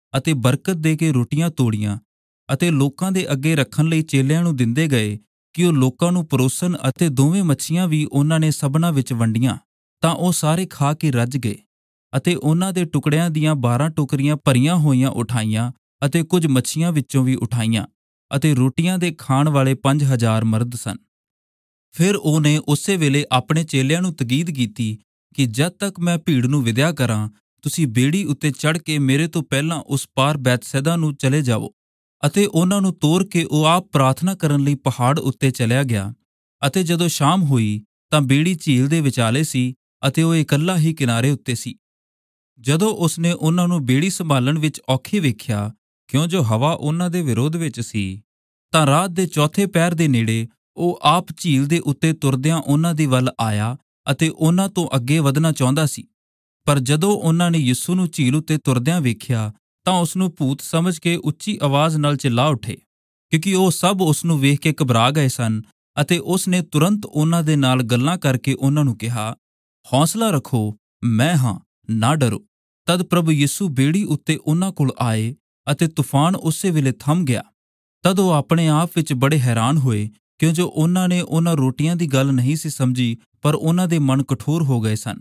ਅਤੇ ਬਰਕਤ ਦੇ ਕੇ ਰੋਟੀਆਂ ਤੋੜੀਆਂ ਅਤੇ ਲੋਕਾਂ ਦੇ ਅੱਗੇ ਰੱਖਣ ਲਈ ਚੇਲਿਆਂ ਨੂੰ ਦਿੰਦੇ ਗਏ ਕਿ ਉਹ ਲੋਕਾਂ ਨੂੰ ਪਰੋਸਣ, ਅਤੇ ਦੋਵੇਂ ਮੱਛੀਆਂ ਵੀ ਉਹਨਾਂ ਨੇ ਸਭਨਾਂ ਵਿੱਚ ਵੰਡੀਆਂ। ਤਾਂ ਉਹ ਸਾਰੇ ਖਾ ਕੇ ਰੱਜ ਗਏ ਅਤੇ ਉਹਨਾਂ ਦੇ ਟੁਕੜਿਆਂ ਦੀਆਂ ਬਾਰਾਂ ਟੋਕਰੀਆਂ ਭਰੀਆਂ ਹੋਈਆਂ ਉਠਾਈਆਂ ਅਤੇ ਕੁਝ ਮੱਛੀਆਂ ਵਿੱਚੋਂ ਵੀ ਉਠਾਈਆਂ, ਅਤੇ ਰੋਟੀਆਂ ਦੇ ਖਾਣ ਵਾਲੇ ਪੰਜ ਹਜ਼ਾਰ ਮਰਦ ਸਨ। ਫਿਰ ਉਹਨੇ ਉਸੇ ਵੇਲੇ ਆਪਣੇ ਚੇਲਿਆਂ ਨੂੰ ਤਕੀਦ ਕੀਤੀ ਕਿ ਜਦ ਤੱਕ ਮੈਂ ਭੀੜ ਨੂੰ ਵਿਦਿਆ ਕਰਾਂ, ਤੁਸੀਂ ਬੇੜੀ ਉੱਤੇ ਚੜ੍ਹ ਕੇ ਮੇਰੇ ਤੋਂ ਪਹਿਲਾਂ ਉਸ ਪਾਰ ਬੈਤਸੈਦਾ ਨੂੰ ਚਲੇ ਜਾਵੋ। ਅਤੇ ਉਹਨਾਂ ਨੂੰ ਤੋਰ ਕੇ ਉਹ ਆਪ ਪ੍ਰਾਰਥਨਾ ਕਰਨ ਲਈ ਪਹਾੜ ਉੱਤੇ ਚਲਿਆ ਗਿਆ। ਅਤੇ ਜਦੋਂ ਸ਼ਾਮ ਹੋਈ ਤਾਂ ਬੇੜੀ ਝੀਲ ਦੇ ਵਿਚਾਲੇ ਸੀ ਅਤੇ ਉਹ ਇਕੱਲਾ ਹੀ ਕਿਨਾਰੇ ਉੱਤੇ ਸੀ। ਜਦੋਂ ਉਸਨੇ ਉਹਨਾਂ ਨੂੰ ਬੇੜੀ ਸੰਭਾਲਣ ਵਿੱਚ ਔਖੇ ਵੇਖਿਆ, ਕਿਉਂ ਜੋ ਹਵਾ ਉਹਨਾਂ ਦੇ ਵਿਰੋਧ ਵਿੱਚ ਸੀ, ਤਾਂ ਰਾਤ ਦੇ ਚੌਥੇ ਪਹਿਰ ਦੇ ਨੇੜੇ ਉਹ ਆਪ ਝੀਲ ਦੇ ਉੱਤੇ ਤੁਰਦਿਆਂ ਉਹਨਾਂ ਦੀ ਵੱਲ ਆਇਆ ਅਤੇ ਉਹਨਾਂ ਤੋਂ ਅੱਗੇ ਵਧਣਾ ਚਾਹੁੰਦਾ ਸੀ। ਪਰ ਜਦੋਂ ਉਹਨਾਂ ਨੇ ਯਿਸੂ ਨੂੰ ਝੀਲ ਉੱਤੇ ਤੁਰਦਿਆਂ ਵੇਖਿਆ ਤਾਂ ਉਸਨੂੰ ਭੂਤ ਸਮਝ ਕੇ ਉੱਚੀ ਆਵਾਜ਼ ਨਾਲ ਚਿল্ਲਾ ਉੱਠੇ, ਕਿਉਂਕਿ ਉਹ ਸਭ ਉਸਨੂੰ ਵੇਖ ਕੇ ਘਬਰਾ ਗਏ ਸਨ। ਅਤੇ ਉਸਨੇ ਤੁਰੰਤ ਉਹਨਾਂ ਦੇ ਨਾਲ ਗੱਲਾਂ ਕਰਕੇ ਉਹਨਾਂ ਨੂੰ ਕਿਹਾ, ਹੌਸਲਾ ਰੱਖੋ, ਮੈਂ ਹਾਂ, ਨਾ ਡਰੋ। ਤਦ ਪ੍ਰਭੂ ਯਿਸੂ ਬੇੜੀ ਉੱਤੇ ਉਹਨਾਂ ਕੋਲ ਆਏ ਅਤੇ ਤੂਫਾਨ ਉਸੇ ਵੇਲੇ ਥੰਮ ਗਿਆ। ਤਦ ਉਹ ਆਪਣੇ ਆਪ ਵਿੱਚ ਬੜੇ ਹੈਰਾਨ ਹੋਏ, ਕਿਉਂ ਜੋ ਉਹਨਾਂ ਨੇ ਉਹਨਾਂ ਰੋਟੀਆਂ ਦੀ ਗੱਲ ਨਹੀਂ ਸੀ ਸਮਝੀ, ਪਰ ਉਹਨਾਂ ਦੇ ਮਨ ਕਠੋਰ ਹੋ ਗਏ ਸਨ।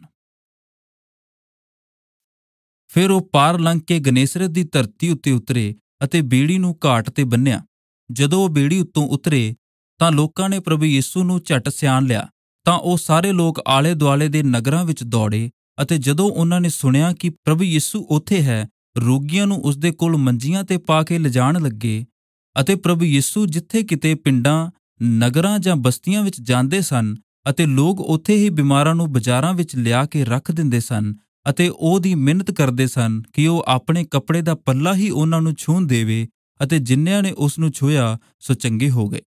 ਫਿਰ ਉਹ ਪਾਰ ਲੰਘ ਕੇ ਗਨੇਸਰਤ ਦੀ ਧਰਤੀ ਉੱਤੇ ਉਤਰੇ ਅਤੇ ਬੇੜੀ ਨੂੰ ਘਾਟ ਤੇ ਬੰਨ੍ਹਿਆ। ਜਦੋਂ ਉਹ ਬੇੜੀ ਉੱਤੋਂ ਉਤਰੇ ਤਾਂ ਲੋਕਾਂ ਨੇ ਪ੍ਰਭੂ ਯਿਸੂ ਨੂੰ ਝਟ ਸਿਆਣ ਲਿਆ। ਤਾਂ ਉਹ ਸਾਰੇ ਲੋਕ ਆਲੇ ਦੁਆਲੇ ਦੇ ਨਗਰਾਂ ਵਿੱਚ ਦੌੜੇ, ਅਤੇ ਜਦੋਂ ਉਹਨਾਂ ਨੇ ਸੁਣਿਆ ਕਿ ਪ੍ਰਭੂ ਯਿਸੂ ਉੱਥੇ ਹੈ, ਰੋਗੀਆਂ ਨੂੰ ਉਸਦੇ ਕੋਲ ਮੰਜੀਆਂ ਤੇ ਪਾ ਕੇ ਲਿਜਾਣ ਲੱਗੇ। ਅਤੇ ਪ੍ਰਭੂ ਯਿਸੂ ਜਿੱਥੇ ਕਿਤੇ ਪਿੰਡਾਂ, ਨਗਰਾਂ ਜਾਂ ਬਸਤੀਆਂ ਵਿੱਚ ਜਾਂਦੇ ਸਨ, ਅਤੇ ਲੋਕ ਉੱਥੇ ਹੀ ਬਿਮਾਰਾਂ ਨੂੰ ਬਾਜ਼ਾਰਾਂ ਵਿੱਚ ਲਿਆ ਕੇ ਰੱਖ ਦਿੰਦੇ ਸਨ, ਅਤੇ ਉਹਦੀ ਮਿੰਨਤ ਕਰਦੇ ਸਨ ਕਿ ਉਹ ਆਪਣੇ ਕੱਪੜੇ ਦਾ ਪੱਲਾ ਹੀ ਉਹਨਾਂ ਨੂੰ ਛੂਹਣ ਦੇਵੇ, ਅਤੇ ਜਿਨ੍ਹਾਂ ਨੇ ਉਸ ਨੂੰ ਛੂਹਿਆ ਸੋ ਚੰਗੇ ਹੋ ਗਏ।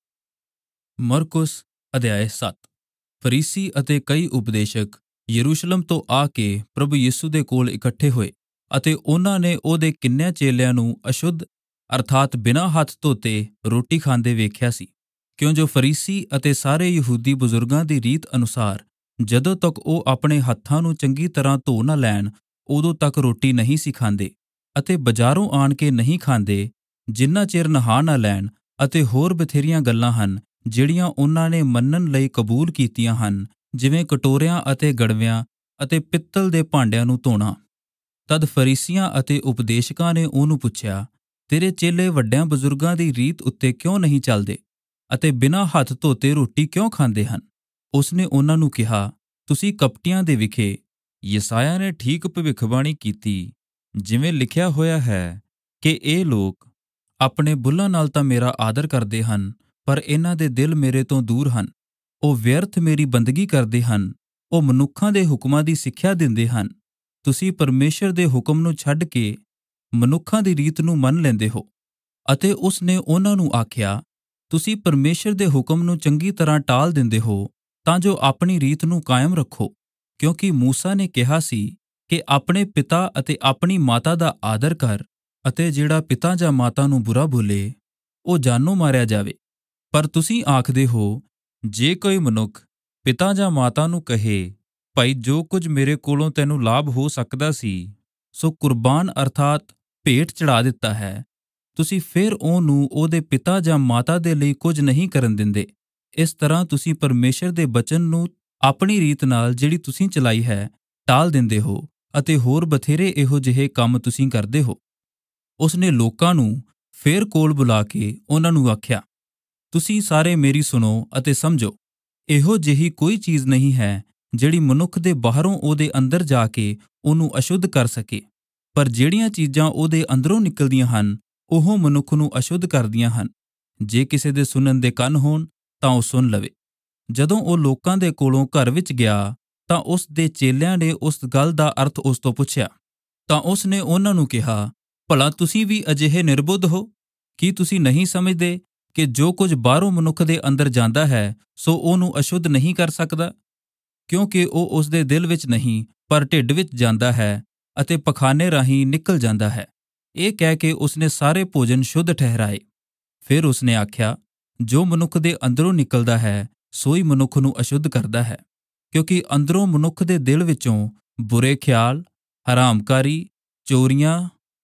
ਮਰਕੁਸ ਅਧਿਆਇ ਸੱਤ। ਫਰੀਸੀ ਅਤੇ ਕਈ ਉਪਦੇਸ਼ਕ ਯਰੂਸ਼ਲਮ ਤੋਂ ਆ ਕੇ ਪ੍ਰਭੂ ਯਿਸੂ ਦੇ ਕੋਲ ਇਕੱਠੇ ਹੋਏ, ਅਤੇ ਉਹਨਾਂ ਨੇ ਉਹਦੇ ਕਿੰਨਿਆਂ ਚੇਲਿਆਂ ਨੂੰ ਅਸ਼ੁੱਧ ਅਰਥਾਤ ਬਿਨਾਂ ਹੱਥ ਧੋਤੇ ਰੋਟੀ ਖਾਂਦੇ ਵੇਖਿਆ ਸੀ। ਕਿਉਂ ਜੋ ਫਰੀਸੀ ਅਤੇ ਸਾਰੇ ਯਹੂਦੀ ਬਜ਼ੁਰਗਾਂ ਦੀ ਰੀਤ ਅਨੁਸਾਰ ਜਦੋਂ ਤੱਕ ਉਹ ਆਪਣੇ ਹੱਥਾਂ ਨੂੰ ਚੰਗੀ ਤਰ੍ਹਾਂ ਧੋ ਨਾ ਲੈਣ, ਉਦੋਂ ਤੱਕ ਰੋਟੀ ਨਹੀਂ ਸੀ ਖਾਂਦੇ, ਅਤੇ ਬਾਜ਼ਾਰੋਂ ਆਣ ਕੇ ਨਹੀਂ ਖਾਂਦੇ ਜਿੰਨਾ ਚਿਰ ਨਹਾ ਨਾ ਲੈਣ। ਅਤੇ ਹੋਰ ਬਥੇਰੀਆਂ ਗੱਲਾਂ ਹਨ ਜਿਹੜੀਆਂ ਉਹਨਾਂ ਨੇ ਮੰਨਣ ਲਈ ਕਬੂਲ ਕੀਤੀਆਂ ਹਨ, ਜਿਵੇਂ ਕਟੋਰਿਆਂ ਅਤੇ ਗੜਵਿਆਂ ਅਤੇ ਪਿੱਤਲ ਦੇ ਭਾਂਡਿਆਂ ਨੂੰ ਧੋਣਾ। ਤਦ ਫਰੀਸੀਆਂ ਅਤੇ ਉਪਦੇਸ਼ਕਾਂ ਨੇ ਉਹਨੂੰ ਪੁੱਛਿਆ, ਤੇਰੇ ਚੇਲੇ ਵੱਡਿਆਂ ਬਜ਼ੁਰਗਾਂ ਦੀ ਰੀਤ ਉੱਤੇ ਕਿਉਂ ਨਹੀਂ ਚੱਲਦੇ ਅਤੇ ਬਿਨਾਂ ਹੱਥ ਧੋਤੇ ਰੋਟੀ ਕਿਉਂ ਖਾਂਦੇ ਹਨ? ਉਸਨੇ ਉਹਨਾਂ ਨੂੰ ਕਿਹਾ, ਤੁਸੀਂ ਕਪਟੀਆਂ ਦੇ ਵਿਖੇ। ਯਸਾਇਆ ਨੇ ਠੀਕ ਭਵਿੱਖਬਾਣੀ ਕੀਤੀ, ਜਿਵੇਂ ਲਿਖਿਆ ਹੋਇਆ ਹੈ ਕਿ ਇਹ ਲੋਕ ਆਪਣੇ ਬੁੱਲਾਂ ਨਾਲ ਤਾਂ ਮੇਰਾ ਆਦਰ ਕਰਦੇ ਹਨ, ਪਰ ਇਹਨਾਂ ਦੇ ਦਿਲ ਮੇਰੇ ਤੋਂ ਦੂਰ ਹਨ। ਉਹ ਵਿਅਰਥ ਮੇਰੀ ਬੰਦਗੀ ਕਰਦੇ ਹਨ, ਉਹ ਮਨੁੱਖਾਂ ਦੇ ਹੁਕਮਾਂ ਦੀ ਸਿੱਖਿਆ ਦਿੰਦੇ ਹਨ। ਤੁਸੀਂ ਪਰਮੇਸ਼ਰ ਦੇ ਹੁਕਮ ਨੂੰ ਛੱਡ ਕੇ ਮਨੁੱਖਾਂ ਦੀ ਰੀਤ ਨੂੰ ਮੰਨ ਲੈਂਦੇ ਹੋ। ਅਤੇ ਉਸਨੇ ਉਹਨਾਂ ਨੂੰ ਆਖਿਆ, ਤੁਸੀਂ ਪਰਮੇਸ਼ਰ ਦੇ ਹੁਕਮ ਨੂੰ ਚੰਗੀ ਤਰ੍ਹਾਂ ਟਾਲ ਦਿੰਦੇ ਹੋ, ਤਾਂ ਜੋ ਆਪਣੀ ਰੀਤ ਨੂੰ ਕਾਇਮ ਰੱਖੋ। ਕਿਉਂਕਿ ਮੂਸਾ ਨੇ ਕਿਹਾ ਸੀ ਕਿ ਆਪਣੇ ਪਿਤਾ ਅਤੇ ਆਪਣੀ ਮਾਤਾ ਦਾ ਆਦਰ ਕਰ, ਅਤੇ ਜਿਹੜਾ ਪਿਤਾ ਜਾਂ ਮਾਤਾ ਨੂੰ ਬੁਰਾ ਬੋਲੇ ਉਹ ਜਾਨੋਂ ਮਾਰਿਆ ਜਾਵੇ। ਪਰ ਤੁਸੀਂ ਆਖਦੇ ਹੋ, ਜੇ ਕੋਈ ਮਨੁੱਖ ਪਿਤਾ ਜਾਂ ਮਾਤਾ ਨੂੰ ਕਹੇ, ਭਾਈ ਜੋ ਕੁਝ ਮੇਰੇ ਕੋਲੋਂ ਤੈਨੂੰ ਲਾਭ ਹੋ ਸਕਦਾ ਸੀ ਸੋ ਕੁਰਬਾਨ ਅਰਥਾਤ ਭੇਟ ਚੜ੍ਹਾ ਦਿੱਤਾ ਹੈ, ਤੁਸੀਂ ਫਿਰ ਉਹਨੂੰ ਉਹਦੇ ਪਿਤਾ ਜਾਂ ਮਾਤਾ ਦੇ ਲਈ ਕੁਝ ਨਹੀਂ ਕਰਨ ਦਿੰਦੇ। ਇਸ ਤਰ੍ਹਾਂ ਤੁਸੀਂ ਪਰਮੇਸ਼ਰ ਦੇ ਬਚਨ ਨੂੰ ਆਪਣੀ ਰੀਤ ਨਾਲ ਜਿਹੜੀ ਤੁਸੀਂ ਚਲਾਈ ਹੈ ਟਾਲ ਦਿੰਦੇ ਹੋ, ਅਤੇ ਹੋਰ ਬਥੇਰੇ ਇਹੋ ਜਿਹੇ ਕੰਮ ਤੁਸੀਂ ਕਰਦੇ ਹੋ। ਉਸਨੇ ਲੋਕਾਂ ਨੂੰ ਫੇਰ ਕੋਲ ਬੁਲਾ ਕੇ ਉਹਨਾਂ ਨੂੰ ਆਖਿਆ, ਤੁਸੀਂ ਸਾਰੇ ਮੇਰੀ ਸੁਣੋ ਅਤੇ ਸਮਝੋ। ਇਹੋ ਜਿਹੀ ਕੋਈ ਚੀਜ਼ ਨਹੀਂ ਹੈ ਜਿਹੜੀ ਮਨੁੱਖ ਦੇ ਬਾਹਰੋਂ ਉਹਦੇ ਅੰਦਰ ਜਾ ਕੇ ਉਹਨੂੰ ਅਸ਼ੁੱਧ ਕਰ ਸਕੇ, ਪਰ ਜਿਹੜੀਆਂ ਚੀਜ਼ਾਂ ਉਹਦੇ ਅੰਦਰੋਂ ਨਿਕਲਦੀਆਂ ਹਨ ਉਹ ਮਨੁੱਖ ਨੂੰ ਅਸ਼ੁੱਧ ਕਰਦੀਆਂ ਹਨ। ਜੇ ਕਿਸੇ ਦੇ ਸੁਣਨ ਦੇ ਕੰਨ ਹੋਣ ਤਾਂ ਉਹ ਸੁਣ ਲਵੇ। ਜਦੋਂ ਉਹ ਲੋਕਾਂ ਦੇ ਕੋਲੋਂ ਘਰ ਵਿੱਚ ਗਿਆ ਤਾਂ ਉਸ ਦੇ ਚੇਲਿਆਂ ਨੇ ਉਸ ਗੱਲ ਦਾ ਅਰਥ ਉਸ ਤੋਂ ਪੁੱਛਿਆ। ਤਾਂ ਉਸ ਨੇ ਉਹਨਾਂ ਨੂੰ ਕਿਹਾ, ਭਲਾ ਤੁਸੀਂ ਵੀ ਅਜਿਹੇ ਨਿਰਬੁੱਧ ਹੋ? ਕੀ ਤੁਸੀਂ ਨਹੀਂ ਸਮਝਦੇ ਕਿ ਜੋ ਕੁਝ ਬਾਹਰੋਂ ਮਨੁੱਖ ਦੇ ਅੰਦਰ ਜਾਂਦਾ ਹੈ ਸੋ ਉਹਨੂੰ ਅਸ਼ੁੱਧ ਨਹੀਂ ਕਰ ਸਕਦਾ, ਕਿਉਂਕਿ ਉਹ ਉਸ ਦੇ ਦਿਲ ਵਿੱਚ ਨਹੀਂ ਪਰ ਢਿੱਡ ਵਿੱਚ ਜਾਂਦਾ ਹੈ ਅਤੇ ਪਖਾਨੇ ਰਾਹੀਂ ਨਿਕਲ ਜਾਂਦਾ ਹੈ। ਇਹ ਕਹਿ ਕੇ ਉਸਨੇ ਸਾਰੇ ਭੋਜਨ ਸ਼ੁੱਧ ਠਹਿਰਾਏ। ਫਿਰ ਉਸਨੇ ਆਖਿਆ, ਜੋ ਮਨੁੱਖ ਦੇ ਅੰਦਰੋਂ ਨਿਕਲਦਾ ਹੈ ਸੋਈ ਮਨੁੱਖ ਨੂੰ ਅਸ਼ੁੱਧ ਕਰਦਾ ਹੈ, ਕਿਉਂਕਿ ਅੰਦਰੋਂ ਮਨੁੱਖ ਦੇ ਦਿਲ ਵਿੱਚੋਂ ਬੁਰੇ ਖਿਆਲ, ਹਰਾਮਕਾਰੀ, ਚੋਰੀਆਂ,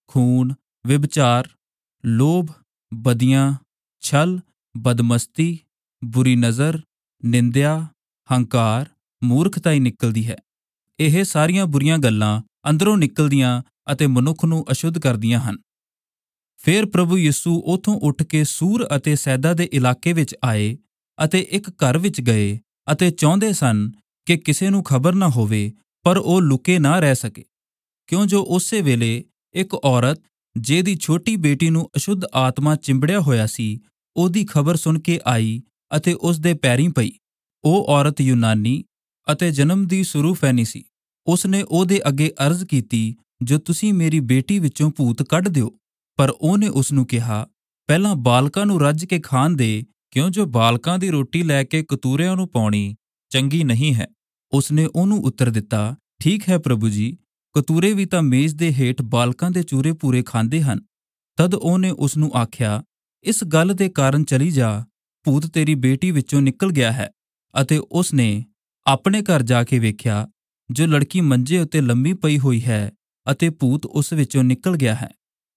ਖੂਨ, ਵਿਭਚਾਰ, ਲੋਭ, ਬਦੀਆਂ, ਛਲ, ਬਦਮਸਤੀ, ਬੁਰੀ ਨਜ਼ਰ, ਨਿੰਦਿਆ, ਹੰਕਾਰ, ਮੂਰਖਤਾ ਹੀ ਨਿਕਲਦੀ ਹੈ। ਇਹ ਸਾਰੀਆਂ ਬੁਰੀਆਂ ਗੱਲਾਂ ਅੰਦਰੋਂ ਨਿਕਲਦੀਆਂ ਅਤੇ ਮਨੁੱਖ ਨੂੰ ਅਸ਼ੁੱਧ ਕਰਦੀਆਂ ਹਨ। ਫਿਰ ਪ੍ਰਭੂ ਯਿਸੂ ਉੱਥੋਂ ਉੱਠ ਕੇ ਸੂਰ ਅਤੇ ਸੈਦਾ ਦੇ ਇਲਾਕੇ ਵਿੱਚ ਆਏ ਅਤੇ ਇੱਕ ਘਰ ਵਿੱਚ ਗਏ ਅਤੇ ਚਾਹੁੰਦੇ ਸਨ ਕਿ ਕਿਸੇ ਨੂੰ ਖਬਰ ਨਾ ਹੋਵੇ, ਪਰ ਉਹ ਲੁਕੇ ਨਾ ਰਹਿ ਸਕੇ, ਕਿਉਂ ਜੋ ਉਸੇ ਵੇਲੇ ਇੱਕ ਔਰਤ ਜਿਹਦੀ ਛੋਟੀ ਬੇਟੀ ਨੂੰ ਅਸ਼ੁੱਧ ਆਤਮਾ ਚਿੰਬੜਿਆ ਹੋਇਆ ਸੀ, ਉਹਦੀ ਖਬਰ ਸੁਣ ਕੇ ਆਈ ਅਤੇ ਉਸ ਦੇ ਪੈਰੀਂ ਪਈ। ਉਹ ਔਰਤ ਯੂਨਾਨੀ ਅਤੇ ਜਨਮ ਦੀ ਸੁਰੂਫੈਨੀ ਸੀ। ਉਸਨੇ ਉਹਦੇ ਅੱਗੇ ਅਰਜ਼ ਕੀਤੀ, ਜੋ ਤੁਸੀਂ ਮੇਰੀ ਬੇਟੀ ਵਿੱਚੋਂ ਭੂਤ ਕੱਢ ਦਿਓ। ਪਰ ਉਹਨੇ ਉਸਨੂੰ ਕਿਹਾ, ਪਹਿਲਾਂ ਬਾਲਕਾਂ ਨੂੰ ਰੱਜ ਕੇ ਖਾਣ ਦੇ, ਕਿਉਂ ਜੋ ਬਾਲਕਾਂ ਦੀ ਰੋਟੀ ਲੈ ਕੇ ਕਤੂਰਿਆਂ ਨੂੰ ਪਾਉਣੀ ਚੰਗੀ ਨਹੀਂ ਹੈ। ਉਸਨੇ ਉਹਨੂੰ ਉੱਤਰ ਦਿੱਤਾ, ਠੀਕ ਹੈ ਪ੍ਰਭੂ ਜੀ, ਕਤੂਰੇ ਵੀ ਤਾਂ ਮੇਜ਼ ਦੇ ਹੇਠ ਬਾਲਕਾਂ ਦੇ ਚੂਰੇ ਪੂਰੇ ਖਾਂਦੇ ਹਨ। ਤਦ ਉਹਨੇ ਉਸਨੂੰ ਆਖਿਆ, ਇਸ ਗੱਲ ਦੇ ਕਾਰਨ ਚਲੀ ਜਾ, ਭੂਤ ਤੇਰੀ ਬੇਟੀ ਵਿੱਚੋਂ ਨਿਕਲ ਗਿਆ ਹੈ। ਅਤੇ ਉਸਨੇ ਆਪਣੇ ਘਰ ਜਾ ਕੇ ਵੇਖਿਆ, ਜੋ ਲੜਕੀ ਮੰਜੇ ਉੱਤੇ ਲੰਮੀ ਪਈ ਹੋਈ ਹੈ ਅਤੇ ਭੂਤ ਉਸ ਵਿੱਚੋਂ ਨਿਕਲ ਗਿਆ ਹੈ।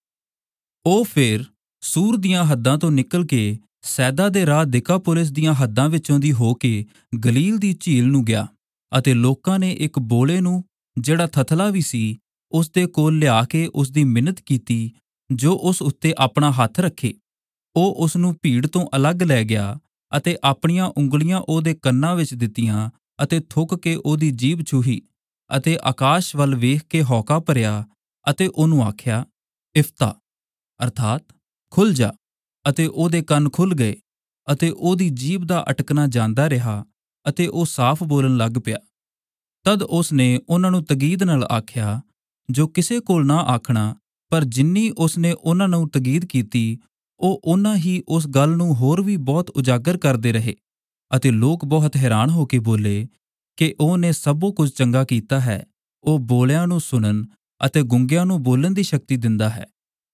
ਉਹ ਫਿਰ ਸੂਰ ਦੀਆਂ ਹੱਦਾਂ ਤੋਂ ਨਿਕਲ ਕੇ ਸੈਦਾ ਦੇ ਰਾਹ ਦਿਕਾਪੋਲਿਸ ਦੀਆਂ ਹੱਦਾਂ ਵਿੱਚੋਂ ਦੀ ਹੋ ਕੇ ਗਲੀਲ ਦੀ ਝੀਲ ਨੂੰ ਗਿਆ ਅਤੇ ਲੋਕਾਂ ਨੇ ਇੱਕ ਬੋਲੇ ਨੂੰ, ਜਿਹੜਾ ਥਥਲਾ ਵੀ ਸੀ, ਉਸ ਦੇ ਕੋਲ ਲਿਆ ਕੇ ਉਸ ਦੀ ਮਿੰਨਤ ਕੀਤੀ, ਜੋ ਉਸ ਉੱਤੇ ਆਪਣਾ ਹੱਥ ਰੱਖੇ। ਉਹ ਉਸ ਨੂੰ ਭੀੜ ਤੋਂ ਅਲੱਗ ਲੈ ਗਿਆ ਅਤੇ ਆਪਣੀਆਂ ਉਂਗਲੀਆਂ ਉਹਦੇ ਕੰਨਾਂ ਵਿੱਚ ਦਿੱਤੀਆਂ ਅਤੇ ਥੁੱਕ ਕੇ ਉਹਦੀ ਜੀਭ ਛੂਹੀ ਅਤੇ ਆਕਾਸ਼ ਵੱਲ ਵੇਖ ਕੇ ਹੌਕਾ ਭਰਿਆ ਅਤੇ ਉਹਨੂੰ ਆਖਿਆ, ਇਫਤਾ, ਅਰਥਾਤ ਖੁੱਲ ਜਾ। ਅਤੇ ਉਹਦੇ ਕੰਨ ਖੁੱਲ ਗਏ ਅਤੇ ਉਹਦੀ ਜੀਭ ਦਾ ਅਟਕਣਾ ਜਾਂਦਾ ਰਿਹਾ ਅਤੇ ਉਹ ਸਾਫ਼ ਬੋਲਣ ਲੱਗ ਪਿਆ। ਤਦ ਉਸ ਨੇ ਉਹਨਾਂ ਨੂੰ ਤਕੀਦ ਨਾਲ ਆਖਿਆ, ਜੋ ਕਿਸੇ ਕੋਲ ਨਾ ਆਖਣਾ। ਪਰ ਜਿੰਨੀ ਉਸ ਨੇ ਉਹਨਾਂ ਨੂੰ ਤਕੀਦ ਕੀਤੀ, ਉਹ ਉਹਨਾਂ ਹੀ ਉਸ ਗੱਲ ਨੂੰ ਹੋਰ ਵੀ ਬਹੁਤ ਉਜਾਗਰ ਕਰਦੇ ਰਹੇ ਅਤੇ ਲੋਕ ਬਹੁਤ ਹੈਰਾਨ ਹੋ ਕੇ ਬੋਲੇ ਕਿ ਉਹਨੇ ਸਭੋ ਕੁਝ ਚੰਗਾ ਕੀਤਾ ਹੈ। ਉਹ ਬੋਲਿਆਂ ਨੂੰ ਸੁਣਨ ਅਤੇ ਗੂੰਗਿਆਂ ਨੂੰ ਬੋਲਣ ਦੀ ਸ਼ਕਤੀ ਦਿੰਦਾ ਹੈ।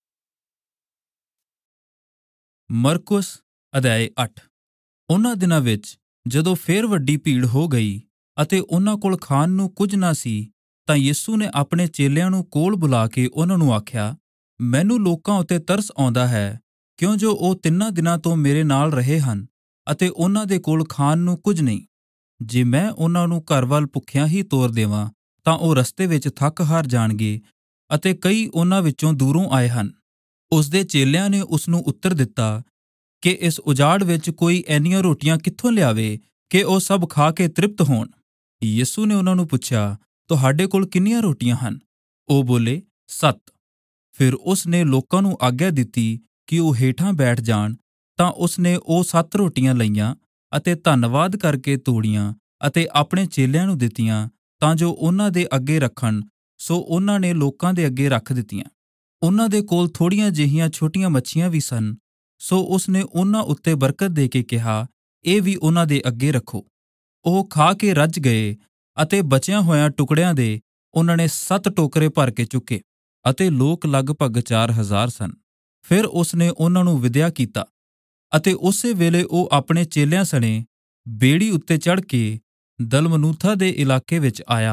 ਮਰਕੁਸ ਅਧਿਆਇ ਅੱਠ। ਉਹਨਾਂ ਦਿਨਾਂ ਵਿੱਚ ਜਦੋਂ ਫੇਰ ਵੱਡੀ ਭੀੜ ਹੋ ਗਈ ਅਤੇ ਉਹਨਾਂ ਕੋਲ ਖਾਣ ਨੂੰ ਕੁਝ ਨਾ ਸੀ, ਤਾਂ ਯਿਸੂ ਨੇ ਆਪਣੇ ਚੇਲਿਆਂ ਨੂੰ ਕੋਲ ਬੁਲਾ ਕੇ ਉਹਨਾਂ ਨੂੰ ਆਖਿਆ, ਮੈਨੂੰ ਲੋਕਾਂ ਉੱਤੇ ਤਰਸ ਆਉਂਦਾ ਹੈ, ਕਿਉਂ ਜੋ ਉਹ ਤਿੰਨਾਂ ਦਿਨਾਂ ਤੋਂ ਮੇਰੇ ਨਾਲ ਰਹੇ ਹਨ ਅਤੇ ਉਹਨਾਂ ਦੇ ਕੋਲ ਖਾਣ ਨੂੰ ਕੁਝ ਨਹੀਂ। ਜੇ ਮੈਂ ਉਹਨਾਂ ਨੂੰ ਘਰ ਵੱਲ ਭੁੱਖਿਆਂ ਹੀ ਤੋਰ ਦੇਵਾਂ, ਤਾਂ ਉਹ ਰਸਤੇ ਵਿੱਚ ਥੱਕ ਹਾਰ ਜਾਣਗੇ ਅਤੇ ਕਈ ਉਹਨਾਂ ਵਿੱਚੋਂ ਦੂਰੋਂ ਆਏ ਹਨ। ਉਸਦੇ ਚੇਲਿਆਂ ਨੇ ਉਸਨੂੰ ਉੱਤਰ ਦਿੱਤਾ ਕਿ ਇਸ ਉਜਾੜ ਵਿੱਚ ਕੋਈ ਐਨੀਆਂ ਰੋਟੀਆਂ ਕਿੱਥੋਂ ਲਿਆਵੇ ਕਿ ਉਹ ਸਭ ਖਾ ਕੇ ਤ੍ਰਿਪਤ ਹੋਣ। ਯਿਸੂ ਨੇ ਉਹਨਾਂ ਨੂੰ ਪੁੱਛਿਆ, ਤੁਹਾਡੇ ਕੋਲ ਕਿੰਨੀਆਂ ਰੋਟੀਆਂ ਹਨ? ਉਹ ਬੋਲੇ, ਸੱਤ। ਫਿਰ ਉਸ ਨੇ ਲੋਕਾਂ ਨੂੰ ਆਗਿਆ ਦਿੱਤੀ ਕਿ ਉਹ ਹੇਠਾਂ ਬੈਠ ਜਾਣ। ਤਾਂ ਉਸ ਨੇ ਉਹ ਸੱਤ ਰੋਟੀਆਂ ਲਈਆਂ ਅਤੇ ਧੰਨਵਾਦ ਕਰਕੇ ਤੋੜੀਆਂ ਅਤੇ ਆਪਣੇ ਚੇਲਿਆਂ ਨੂੰ ਦਿੱਤੀਆਂ, ਤਾਂ ਜੋ ਉਹਨਾਂ ਦੇ ਅੱਗੇ ਰੱਖਣ। ਸੋ ਉਹਨਾਂ ਨੇ ਲੋਕਾਂ ਦੇ ਅੱਗੇ ਰੱਖ ਦਿੱਤੀਆਂ। ਉਹਨਾਂ ਦੇ ਕੋਲ ਥੋੜ੍ਹੀਆਂ ਜਿਹੀਆਂ ਛੋਟੀਆਂ ਮੱਛੀਆਂ ਵੀ ਸਨ, ਸੋ ਉਸ ਨੇ ਉਹਨਾਂ ਉੱਤੇ ਬਰਕਤ ਦੇ ਕੇ ਕਿਹਾ, ਇਹ ਵੀ ਉਹਨਾਂ ਦੇ ਅੱਗੇ ਰੱਖੋ। ਉਹ ਖਾ ਕੇ ਰੱਜ ਗਏ ਅਤੇ ਬਚਿਆਂ ਹੋਇਆਂ ਟੁਕੜਿਆਂ ਦੇ ਉਹਨਾਂ ਨੇ ਸੱਤ ਟੋਕਰੇ ਭਰ ਕੇ ਚੁੱਕੇ ਅਤੇ ਲੋਕ ਲਗਭਗ ਚਾਰ ਹਜ਼ਾਰ ਸਨ। ਫਿਰ ਉਸ ਨੇ ਉਹਨਾਂ ਨੂੰ ਵਿਦਿਆ ਕੀਤਾ ਅਤੇ ਉਸੇ ਵੇਲੇ ਉਹ ਆਪਣੇ ਚੇਲਿਆਂ ਸਣੇ ਬੇੜੀ ਉੱਤੇ ਚੜ੍ਹ ਕੇ ਦਲਮਨੂਥਾ ਦੇ ਇਲਾਕੇ ਵਿੱਚ ਆਇਆ।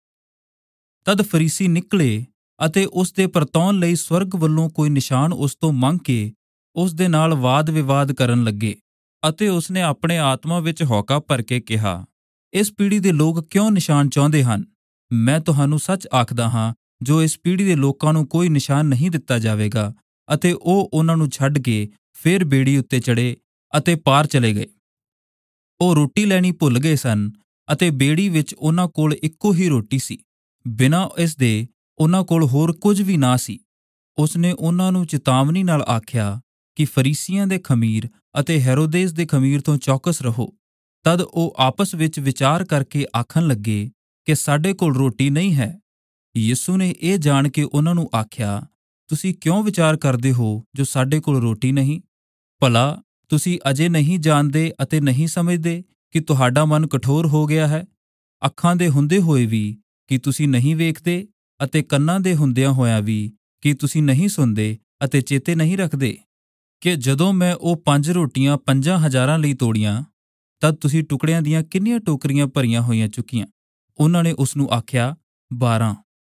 ਤਦ ਫਰੀਸੀ ਨਿਕਲੇ ਅਤੇ ਉਸ ਦੇ ਪਰਤਾਉਣ ਲਈ ਸਵਰਗ ਵੱਲੋਂ ਕੋਈ ਨਿਸ਼ਾਨ ਉਸ ਤੋਂ ਮੰਗ ਕੇ ਉਸ ਦੇ ਨਾਲ ਵਾਦ ਵਿਵਾਦ ਕਰਨ ਲੱਗੇ। ਅਤੇ ਉਸ ਨੇ ਆਪਣੇ ਆਤਮਾ ਵਿੱਚ ਹੌਕਾ ਭਰ ਕੇ ਕਿਹਾ, ਇਸ ਪੀੜ੍ਹੀ ਦੇ ਲੋਕ ਕਿਉਂ ਨਿਸ਼ਾਨ ਚਾਹੁੰਦੇ ਹਨ? ਮੈਂ ਤੁਹਾਨੂੰ ਸੱਚ ਆਖਦਾ ਹਾਂ, ਜੋ ਇਸ ਪੀੜ੍ਹੀ ਦੇ ਲੋਕਾਂ ਨੂੰ ਕੋਈ ਨਿਸ਼ਾਨ ਨਹੀਂ ਦਿੱਤਾ ਜਾਵੇਗਾ। ਅਤੇ ਉਹ ਉਹਨਾਂ ਨੂੰ ਛੱਡ ਕੇ ਫੇਰ ਬੇੜੀ ਉੱਤੇ ਚੜ੍ਹੇ ਅਤੇ ਪਾਰ ਚਲੇ ਗਏ। ਉਹ ਰੋਟੀ ਲੈਣੀ ਭੁੱਲ ਗਏ ਸਨ ਅਤੇ ਬੇੜੀ ਵਿੱਚ ਉਹਨਾਂ ਕੋਲ ਇੱਕੋ ਹੀ ਰੋਟੀ ਸੀ। ਬਿਨਾਂ ਇਸ ਦੇ ਉਹਨਾਂ ਕੋਲ ਹੋਰ ਕੁਝ ਵੀ ਨਾ ਸੀ। ਉਸ ਨੇ ਉਹਨਾਂ ਨੂੰ ਚੇਤਾਵਨੀ ਨਾਲ ਆਖਿਆ ਕਿ ਫਰੀਸੀਆਂ ਦੇ ਖਮੀਰ ਅਤੇ ਹੈਰੋਦੇਸ ਦੇ ਖਮੀਰ ਤੋਂ ਚੌਕਸ ਰਹੋ। ਤਦ ਉਹ ਆਪਸ ਵਿੱਚ ਵਿਚਾਰ ਕਰਕੇ ਆਖਣ ਲੱਗੇ ਕਿ ਸਾਡੇ ਕੋਲ ਰੋਟੀ ਨਹੀਂ ਹੈ। ਯਿਸੂ ਨੇ ਇਹ ਜਾਣ ਕੇ ਉਹਨਾਂ ਨੂੰ ਆਖਿਆ, ਤੁਸੀਂ ਕਿਉਂ ਵਿਚਾਰ ਕਰਦੇ ਹੋ ਜੋ ਸਾਡੇ ਕੋਲ ਰੋਟੀ ਨਹੀਂ? ਭਲਾ ਤੁਸੀਂ ਅਜੇ ਨਹੀਂ ਜਾਣਦੇ ਅਤੇ ਨਹੀਂ ਸਮਝਦੇ ਕਿ ਤੁਹਾਡਾ ਮਨ ਕਠੋਰ ਹੋ ਗਿਆ ਹੈ? ਅੱਖਾਂ ਦੇ ਹੁੰਦੇ ਹੋਏ ਵੀ ਕਿ ਤੁਸੀਂ ਨਹੀਂ ਵੇਖਦੇ ਅਤੇ ਕੰਨਾਂ ਦੇ ਹੁੰਦਿਆਂ ਹੋਇਆਂ ਵੀ ਕਿ ਤੁਸੀਂ ਨਹੀਂ ਸੁਣਦੇ ਅਤੇ ਚੇਤੇ ਨਹੀਂ ਰੱਖਦੇ ਕਿ ਜਦੋਂ ਮੈਂ ਉਹ ਪੰਜ ਰੋਟੀਆਂ ਪੰਜਾਂ ਹਜ਼ਾਰਾਂ ਲਈ ਤੋੜੀਆਂ, ਤਦ ਤੁਸੀਂ ਟੁਕੜਿਆਂ ਦੀਆਂ ਕਿੰਨੀਆਂ ਟੋਕਰੀਆਂ ਭਰੀਆਂ ਹੋਈਆਂ ਚੁੱਕੀਆਂ? ਉਹਨਾਂ ਨੇ ਉਸ ਨੂੰ ਆਖਿਆ, ਬਾਰਾਂ।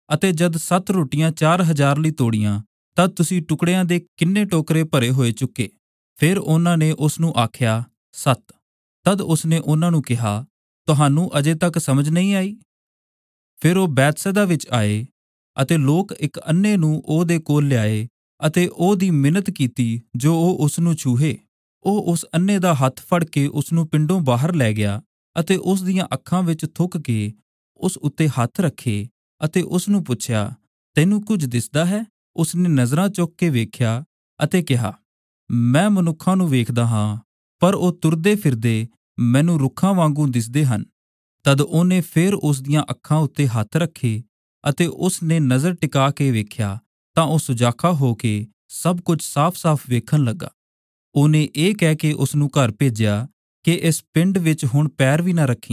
ਅਤੇ ਜਦ ਸੱਤ ਰੋਟੀਆਂ ਚਾਰ ਹਜ਼ਾਰ ਲਈ ਤੋੜੀਆਂ, ਤਦ ਤੁਸੀਂ ਟੁਕੜਿਆਂ ਦੇ ਕਿੰਨੇ ਟੋਕਰੇ ਭਰੇ ਹੋਏ ਚੁੱਕੇ? ਫਿਰ ਉਹਨਾਂ ਨੇ ਉਸ ਨੂੰ ਆਖਿਆ, ਸੱਤ। ਤਦ ਉਸਨੇ ਉਹਨਾਂ ਨੂੰ ਕਿਹਾ, ਤੁਹਾਨੂੰ ਅਜੇ ਤੱਕ ਸਮਝ ਨਹੀਂ ਆਈ? ਫਿਰ ਉਹ ਬੈਤਸੈਦਾ ਵਿੱਚ ਆਏ ਅਤੇ ਲੋਕ ਇੱਕ ਅੰਨ੍ਹੇ ਨੂੰ ਉਹਦੇ ਕੋਲ ਲਿਆਏ ਅਤੇ ਉਹਦੀ ਮਿੰਨਤ ਕੀਤੀ ਜੋ ਉਹ ਉਸ ਨੂੰ ਛੂਹੇ। ਉਹ ਉਸ ਅੰਨ੍ਹੇ ਦਾ ਹੱਥ ਫੜ ਕੇ ਉਸ ਨੂੰ ਪਿੰਡੋਂ ਬਾਹਰ ਲੈ ਗਿਆ ਅਤੇ ਉਸ ਦੀਆਂ ਅੱਖਾਂ ਵਿੱਚ ਥੁੱਕ ਕੇ ਉਸ ਉੱਤੇ ਹੱਥ ਰੱਖੇ ਅਤੇ ਉਸ ਨੂੰ ਪੁੱਛਿਆ, ਤੈਨੂੰ ਕੁਝ ਦਿਸਦਾ ਹੈ? ਉਸਨੇ ਨਜ਼ਰਾਂ ਚੁੱਕ ਕੇ ਵੇਖਿਆ ਅਤੇ ਕਿਹਾ, ਮੈਂ ਮਨੁੱਖਾਂ ਨੂੰ ਵੇਖਦਾ ਹਾਂ, ਪਰ ਉਹ ਤੁਰਦੇ ਫਿਰਦੇ ਮੈਨੂੰ ਰੁੱਖਾਂ ਵਾਂਗੂ ਦਿਸਦੇ ਹਨ। ਤਦ ਉਹਨੇ ਫੇਰ ਉਸ ਦੀਆਂ ਅੱਖਾਂ ਉੱਤੇ ਹੱਥ ਰੱਖੇ ਅਤੇ ਉਸ ਨੇ ਨਜ਼ਰ ਟਿਕਾ ਕੇ ਵੇਖਿਆ ਤਾਂ ਉਹ ਸੁਜਾਖਾ ਹੋ ਕੇ ਸਭ ਕੁਝ ਸਾਫ਼-ਸਾਫ਼ ਵੇਖਣ ਲੱਗਾ। ਉਹਨੇ ਇਹ ਕਹਿ ਕੇ ਉਸ ਨੂੰ ਘਰ ਭੇਜਿਆ ਕਿ ਇਸ ਪਿੰਡ ਵਿੱਚ ਹੁਣ ਪੈਰ ਵੀ ਨਾ ਰੱਖੀਂ।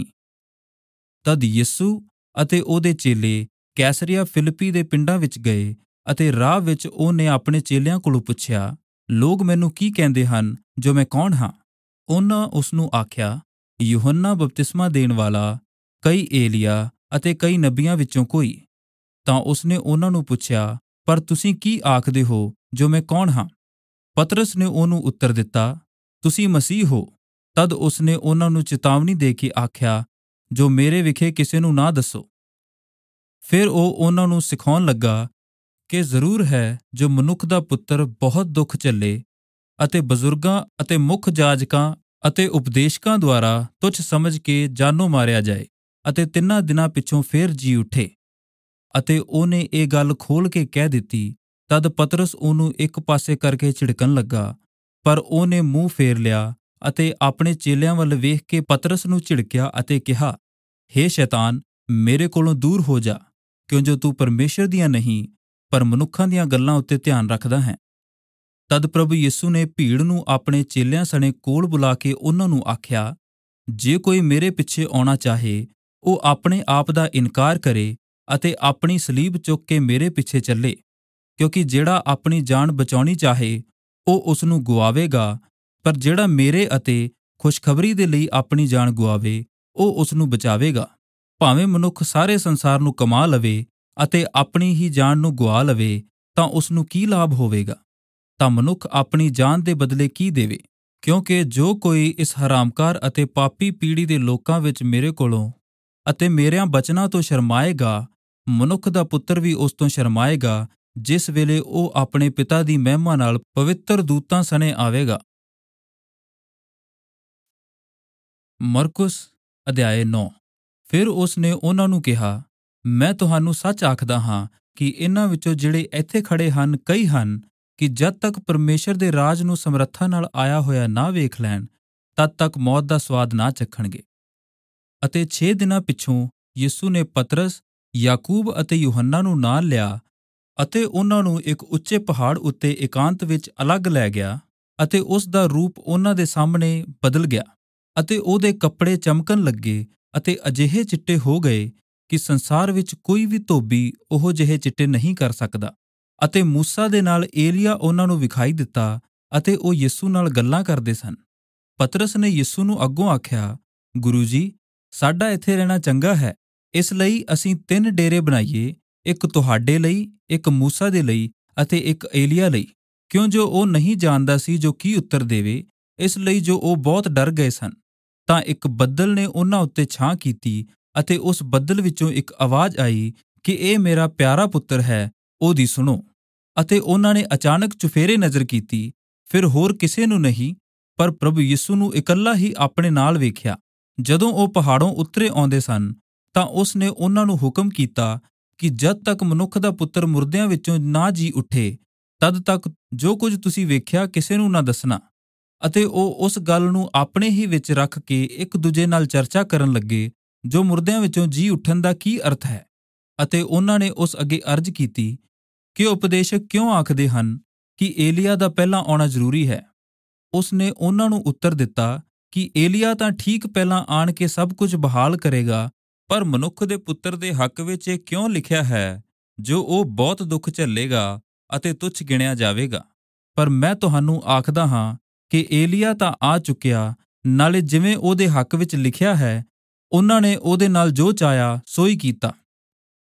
ਤਦ ਯਿਸੂ ਅਤੇ ਉਹਦੇ ਚੇਲੇ ਕੈਸਰਿਆ ਫਿਲਿੱਪੀ ਦੇ ਪਿੰਡਾਂ ਵਿੱਚ ਗਏ ਅਤੇ ਰਾਹ ਵਿੱਚ ਉਹਨੇ ਆਪਣੇ ਚੇਲਿਆਂ ਕੋਲੋਂ ਪੁੱਛਿਆ, ਲੋਕ ਮੈਨੂੰ ਕੀ ਕਹਿੰਦੇ ਹਨ ਜੋ ਮੈਂ ਕੌਣ ਹਾਂ? ਉਹਨਾਂ ਉਸ ਨੂੰ ਆਖਿਆ, ਯੂਹੰਨਾ ਬਪਤਿਸਮਾ ਦੇਣ ਵਾਲਾ, ਕਈ ਏਲੀਆ ਅਤੇ ਕਈ ਨਬੀਆਂ ਵਿੱਚੋਂ ਕੋਈ। ਤਾਂ ਉਸਨੇ ਉਹਨਾਂ ਨੂੰ ਪੁੱਛਿਆ, ਪਰ ਤੁਸੀਂ ਕੀ ਆਖਦੇ ਹੋ ਜੋ ਮੈਂ ਕੌਣ ਹਾਂ? ਪਤਰਸ ਨੇ ਉਹਨੂੰ ਉੱਤਰ ਦਿੱਤਾ, ਤੁਸੀਂ ਮਸੀਹ ਹੋ। ਤਦ ਉਸਨੇ ਉਹਨਾਂ ਨੂੰ ਚੇਤਾਵਨੀ ਦੇ ਕੇ ਆਖਿਆ, ਜੋ ਮੇਰੇ ਵਿਖੇ ਕਿਸੇ ਨੂੰ ਨਾ ਦੱਸੋ। ਫਿਰ ਉਹ ਉਹਨਾਂ ਨੂੰ ਸਿਖਾਉਣ ਲੱਗਾ ਕਿ ਜ਼ਰੂਰ ਹੈ ਜੋ ਮਨੁੱਖ ਦਾ ਪੁੱਤਰ ਬਹੁਤ ਦੁੱਖ ਝੱਲੇ ਅਤੇ ਬਜ਼ੁਰਗਾਂ ਅਤੇ ਮੁੱਖ ਜਾਜਕਾਂ ਅਤੇ ਉਪਦੇਸ਼ਕਾਂ ਦੁਆਰਾ ਤੁੱਛ ਸਮਝ ਕੇ ਜਾਨੋਂ ਮਾਰਿਆ ਜਾਏ ਅਤੇ ਤਿੰਨਾਂ ਦਿਨਾਂ ਪਿੱਛੋਂ ਫੇਰ ਜੀ ਉਠੇ। ਅਤੇ ਉਹਨੇ ਇਹ ਗੱਲ ਖੋਲ ਕੇ ਕਹਿ ਦਿੱਤੀ। ਤਦ ਪਤਰਸ ਉਹਨੂੰ ਇੱਕ ਪਾਸੇ ਕਰਕੇ ਝਿੜਕਣ ਲੱਗਾ, ਪਰ ਉਹਨੇ ਮੂੰਹ ਫੇਰ ਲਿਆ ਅਤੇ ਆਪਣੇ ਚੇਲਿਆਂ ਵੱਲ ਵੇਖ ਕੇ ਪਤਰਸ ਨੂੰ ਝਿੜਕਿਆ ਅਤੇ ਕਿਹਾ, ਹੇ ਸ਼ੈਤਾਨ, ਮੇਰੇ ਕੋਲੋਂ ਦੂਰ ਹੋ ਜਾ, ਕਿਉਂ ਜੋ ਤੂੰ ਪਰਮੇਸ਼ਰ ਦੀਆਂ ਨਹੀਂ ਪਰ ਮਨੁੱਖਾਂ ਦੀਆਂ ਗੱਲਾਂ ਉੱਤੇ ਧਿਆਨ ਰੱਖਦਾ ਹੈ। ਤਦ ਪ੍ਰਭੂ ਯਿਸੂ ਨੇ ਭੀੜ ਨੂੰ ਆਪਣੇ ਚੇਲਿਆਂ ਸਣੇ ਕੋਲ ਬੁਲਾ ਕੇ ਉਹਨਾਂ ਨੂੰ ਆਖਿਆ, ਜੇ ਕੋਈ ਮੇਰੇ ਪਿੱਛੇ ਆਉਣਾ ਚਾਹੇ, ਉਹ ਆਪਣੇ ਆਪ ਦਾ ਇਨਕਾਰ ਕਰੇ ਅਤੇ ਆਪਣੀ ਸਲੀਬ ਚੁੱਕ ਕੇ ਮੇਰੇ ਪਿੱਛੇ ਚੱਲੇ। ਕਿਉਂਕਿ ਜਿਹੜਾ ਆਪਣੀ ਜਾਨ ਬਚਾਉਣੀ ਚਾਹੇ, ਉਹ ਉਸ ਨੂੰ ਗੁਆਵੇਗਾ, ਪਰ ਜਿਹੜਾ ਮੇਰੇ ਅਤੇ ਖੁਸ਼ਖਬਰੀ ਦੇ ਲਈ ਆਪਣੀ ਜਾਨ ਗੁਆਵੇ, ਉਹ ਉਸ ਨੂੰ ਬਚਾਵੇਗਾ। ਭਾਵੇਂ ਮਨੁੱਖ ਸਾਰੇ ਸੰਸਾਰ ਨੂੰ ਕਮਾ ਲਵੇ ਅਤੇ ਆਪਣੀ ਹੀ ਜਾਨ ਨੂੰ ਗੁਆ ਲਵੇ, ਤਾਂ ਉਸ ਨੂੰ ਕੀ ਲਾਭ ਹੋਵੇਗਾ? ਤਾਂ ਮਨੁੱਖ ਆਪਣੀ ਜਾਨ ਦੇ ਬਦਲੇ ਕੀ ਦੇਵੇ? ਕਿਉਂਕਿ ਜੋ ਕੋਈ ਇਸ ਹਰਾਮਕਾਰ ਅਤੇ ਪਾਪੀ ਪੀੜ੍ਹੀ ਦੇ ਲੋਕਾਂ ਵਿੱਚ ਮੇਰੇ ਕੋਲੋਂ ਅਤੇ ਮੇਰਿਆਂ ਬਚਨਾਂ ਤੋਂ ਸ਼ਰਮਾਏਗਾ, ਮਨੁੱਖ ਦਾ ਪੁੱਤਰ ਵੀ ਉਸ ਤੋਂ ਸ਼ਰਮਾਏਗਾ, ਜਿਸ ਵੇਲੇ ਉਹ ਆਪਣੇ ਪਿਤਾ ਦੀ ਮਹਿਮਾ ਨਾਲ ਪਵਿੱਤਰ ਦੂਤਾਂ ਸਣੇ ਆਵੇਗਾ। ਮਰਕੁਸ ਅਧਿਆਇ ਨੌ। ਫਿਰ ਉਸ ਨੇ ਉਹਨਾਂ ਨੂੰ ਕਿਹਾ, ਮੈਂ ਤੁਹਾਨੂੰ ਸੱਚ ਆਖਦਾ ਹਾਂ ਕਿ ਇਨ੍ਹਾਂ ਵਿੱਚੋਂ ਜਿਹੜੇ ਇੱਥੇ ਖੜੇ ਹਨ, ਕਈ ਹਨ ਕਿ ਜਦ ਤੱਕ ਪਰਮੇਸ਼ਰ ਦੇ ਰਾਜ ਨੂੰ ਸਮਰੱਥਾ ਨਾਲ ਆਇਆ ਹੋਇਆ ਨਾ ਵੇਖ ਲੈਣ, ਤਦ ਤੱਕ ਮੌਤ ਦਾ ਸਵਾਦ ਨਾ ਚਖਣਗੇ। ਅਤੇ ਛੇ ਦਿਨਾਂ ਪਿੱਛੋਂ ਯਿਸੂ ਨੇ ਪਤਰਸ, ਯਾਕੂਬ ਅਤੇ ਯੂਹੰਨਾ ਨੂੰ ਨਾਲ ਲਿਆ ਅਤੇ ਉਹਨਾਂ ਨੂੰ ਇੱਕ ਉੱਚੇ ਪਹਾੜ ਉੱਤੇ ਇਕਾਂਤ ਵਿੱਚ ਅਲੱਗ ਲੈ ਗਿਆ ਅਤੇ ਉਸ ਦਾ ਰੂਪ ਉਹਨਾਂ ਦੇ ਸਾਹਮਣੇ ਬਦਲ ਗਿਆ ਅਤੇ ਉਹਦੇ ਕੱਪੜੇ ਚਮਕਣ ਲੱਗੇ ਅਤੇ ਅਜਿਹੇ ਚਿੱਟੇ ਹੋ ਗਏ ਕਿ ਸੰਸਾਰ ਵਿੱਚ ਕੋਈ ਵੀ ਧੋਬੀ ਉਹੋ ਜਿਹੇ ਚਿੱਟੇ ਨਹੀਂ ਕਰ ਸਕਦਾ। ਅਤੇ ਮੂਸਾ ਦੇ ਨਾਲ ਏਲੀਆ ਉਹਨਾਂ ਨੂੰ ਵਿਖਾਈ ਦਿੱਤਾ ਅਤੇ ਉਹ ਯਿਸੂ ਨਾਲ ਗੱਲਾਂ ਕਰਦੇ ਸਨ। ਪਤਰਸ ਨੇ ਯਿਸੂ ਨੂੰ ਅੱਗੋਂ ਆਖਿਆ, ਗੁਰੂ ਜੀ, ਸਾਡਾ ਇੱਥੇ ਰਹਿਣਾ ਚੰਗਾ ਹੈ। ਇਸ ਲਈ ਅਸੀਂ ਤਿੰਨ ਡੇਰੇ ਬਣਾਈਏ, ਇੱਕ ਤੁਹਾਡੇ ਲਈ, ਇੱਕ ਮੂਸਾ ਦੇ ਲਈ ਅਤੇ ਇੱਕ ਏਲੀਆ ਲਈ। ਕਿਉਂ ਜੋ ਉਹ ਨਹੀਂ ਜਾਣਦਾ ਸੀ ਜੋ ਕੀ ਉੱਤਰ ਦੇਵੇ, ਇਸ ਲਈ ਜੋ ਉਹ ਬਹੁਤ ਡਰ ਗਏ ਸਨ। ਤਾਂ ਇੱਕ ਬੱਦਲ ਨੇ ਉਹਨਾਂ ਉੱਤੇ ਛਾਂ ਕੀਤੀ ਅਤੇ ਉਸ ਬੱਦਲ ਵਿੱਚੋਂ ਇੱਕ ਆਵਾਜ਼ ਆਈ ਕਿ ਇਹ ਮੇਰਾ ਪਿਆਰਾ ਪੁੱਤਰ ਹੈ, ਉਹਦੀ ਸੁਣੋ। ਅਤੇ ਉਹਨਾਂ ਨੇ ਅਚਾਨਕ ਚੁਫੇਰੇ ਨਜ਼ਰ ਕੀਤੀ, ਫਿਰ ਹੋਰ ਕਿਸੇ ਨੂੰ ਨਹੀਂ ਪਰ ਪ੍ਰਭੂ ਯਿਸੂ ਨੂੰ ਇਕੱਲਾ ਹੀ ਆਪਣੇ ਨਾਲ ਵੇਖਿਆ। ਜਦੋਂ ਉਹ ਪਹਾੜੋਂ ਉਤਰੇ ਆਉਂਦੇ ਸਨ, ਤਾਂ ਉਸ ਨੇ ਉਹਨਾਂ ਨੂੰ ਹੁਕਮ ਕੀਤਾ ਕਿ ਜਦ ਤੱਕ ਮਨੁੱਖ ਦਾ ਪੁੱਤਰ ਮੁਰਦਿਆਂ ਵਿੱਚੋਂ ਨਾ ਜੀ ਉੱਠੇ, ਤਦ ਤੱਕ ਜੋ ਕੁਝ ਤੁਸੀਂ ਵੇਖਿਆ ਕਿਸੇ ਨੂੰ ਨਾ ਦੱਸਣਾ। ਅਤੇ ਉਹ ਉਸ ਗੱਲ ਨੂੰ ਆਪਣੇ ਹੀ ਵਿੱਚ ਰੱਖ ਕੇ ਇੱਕ ਦੂਜੇ ਨਾਲ ਚਰਚਾ ਕਰਨ ਲੱਗੇ, ਜੋ ਮੁਰਦਿਆਂ ਵਿੱਚੋਂ ਜੀ ਉੱਠਣ ਦਾ ਕੀ ਅਰਥ ਹੈ। ਅਤੇ ਉਹਨਾਂ ਨੇ ਉਸ ਅੱਗੇ ਅਰਜ਼ ਕੀਤੀ ਕਿ ਉਪਦੇਸ਼ਕ ਕਿਉਂ ਆਖਦੇ ਹਨ ਕਿ ਏਲੀਆ ਦਾ ਪਹਿਲਾਂ ਆਉਣਾ ਜ਼ਰੂਰੀ ਹੈ। ਉਸ ਨੇ ਉਹਨਾਂ ਨੂੰ ਉੱਤਰ ਦਿੱਤਾ ਕਿ ਏਲੀਆ ਤਾਂ ਠੀਕ ਪਹਿਲਾਂ ਆਣ ਕੇ ਸਭ ਕੁਝ ਬਹਾਲ ਕਰੇਗਾ, ਪਰ ਮਨੁੱਖ ਦੇ ਪੁੱਤਰ ਦੇ ਹੱਕ ਵਿੱਚ ਇਹ ਕਿਉਂ ਲਿਖਿਆ ਹੈ ਜੋ ਉਹ ਬਹੁਤ ਦੁੱਖ ਝੱਲੇਗਾ ਅਤੇ ਤੁੱਛ ਗਿਣਿਆ ਜਾਵੇਗਾ। ਪਰ ਮੈਂ ਤੁਹਾਨੂੰ ਆਖਦਾ ਹਾਂ ਕਿ ਏਲੀਆ ਤਾਂ ਆ ਚੁੱਕਿਆ, ਨਾਲੇ ਜਿਵੇਂ ਉਹਦੇ ਹੱਕ ਵਿੱਚ ਲਿਖਿਆ ਹੈ, ਉਹਨਾਂ ਨੇ ਉਹਦੇ ਨਾਲ ਜੋ ਚਾਹਿਆ ਸੋ ਹੀ ਕੀਤਾ।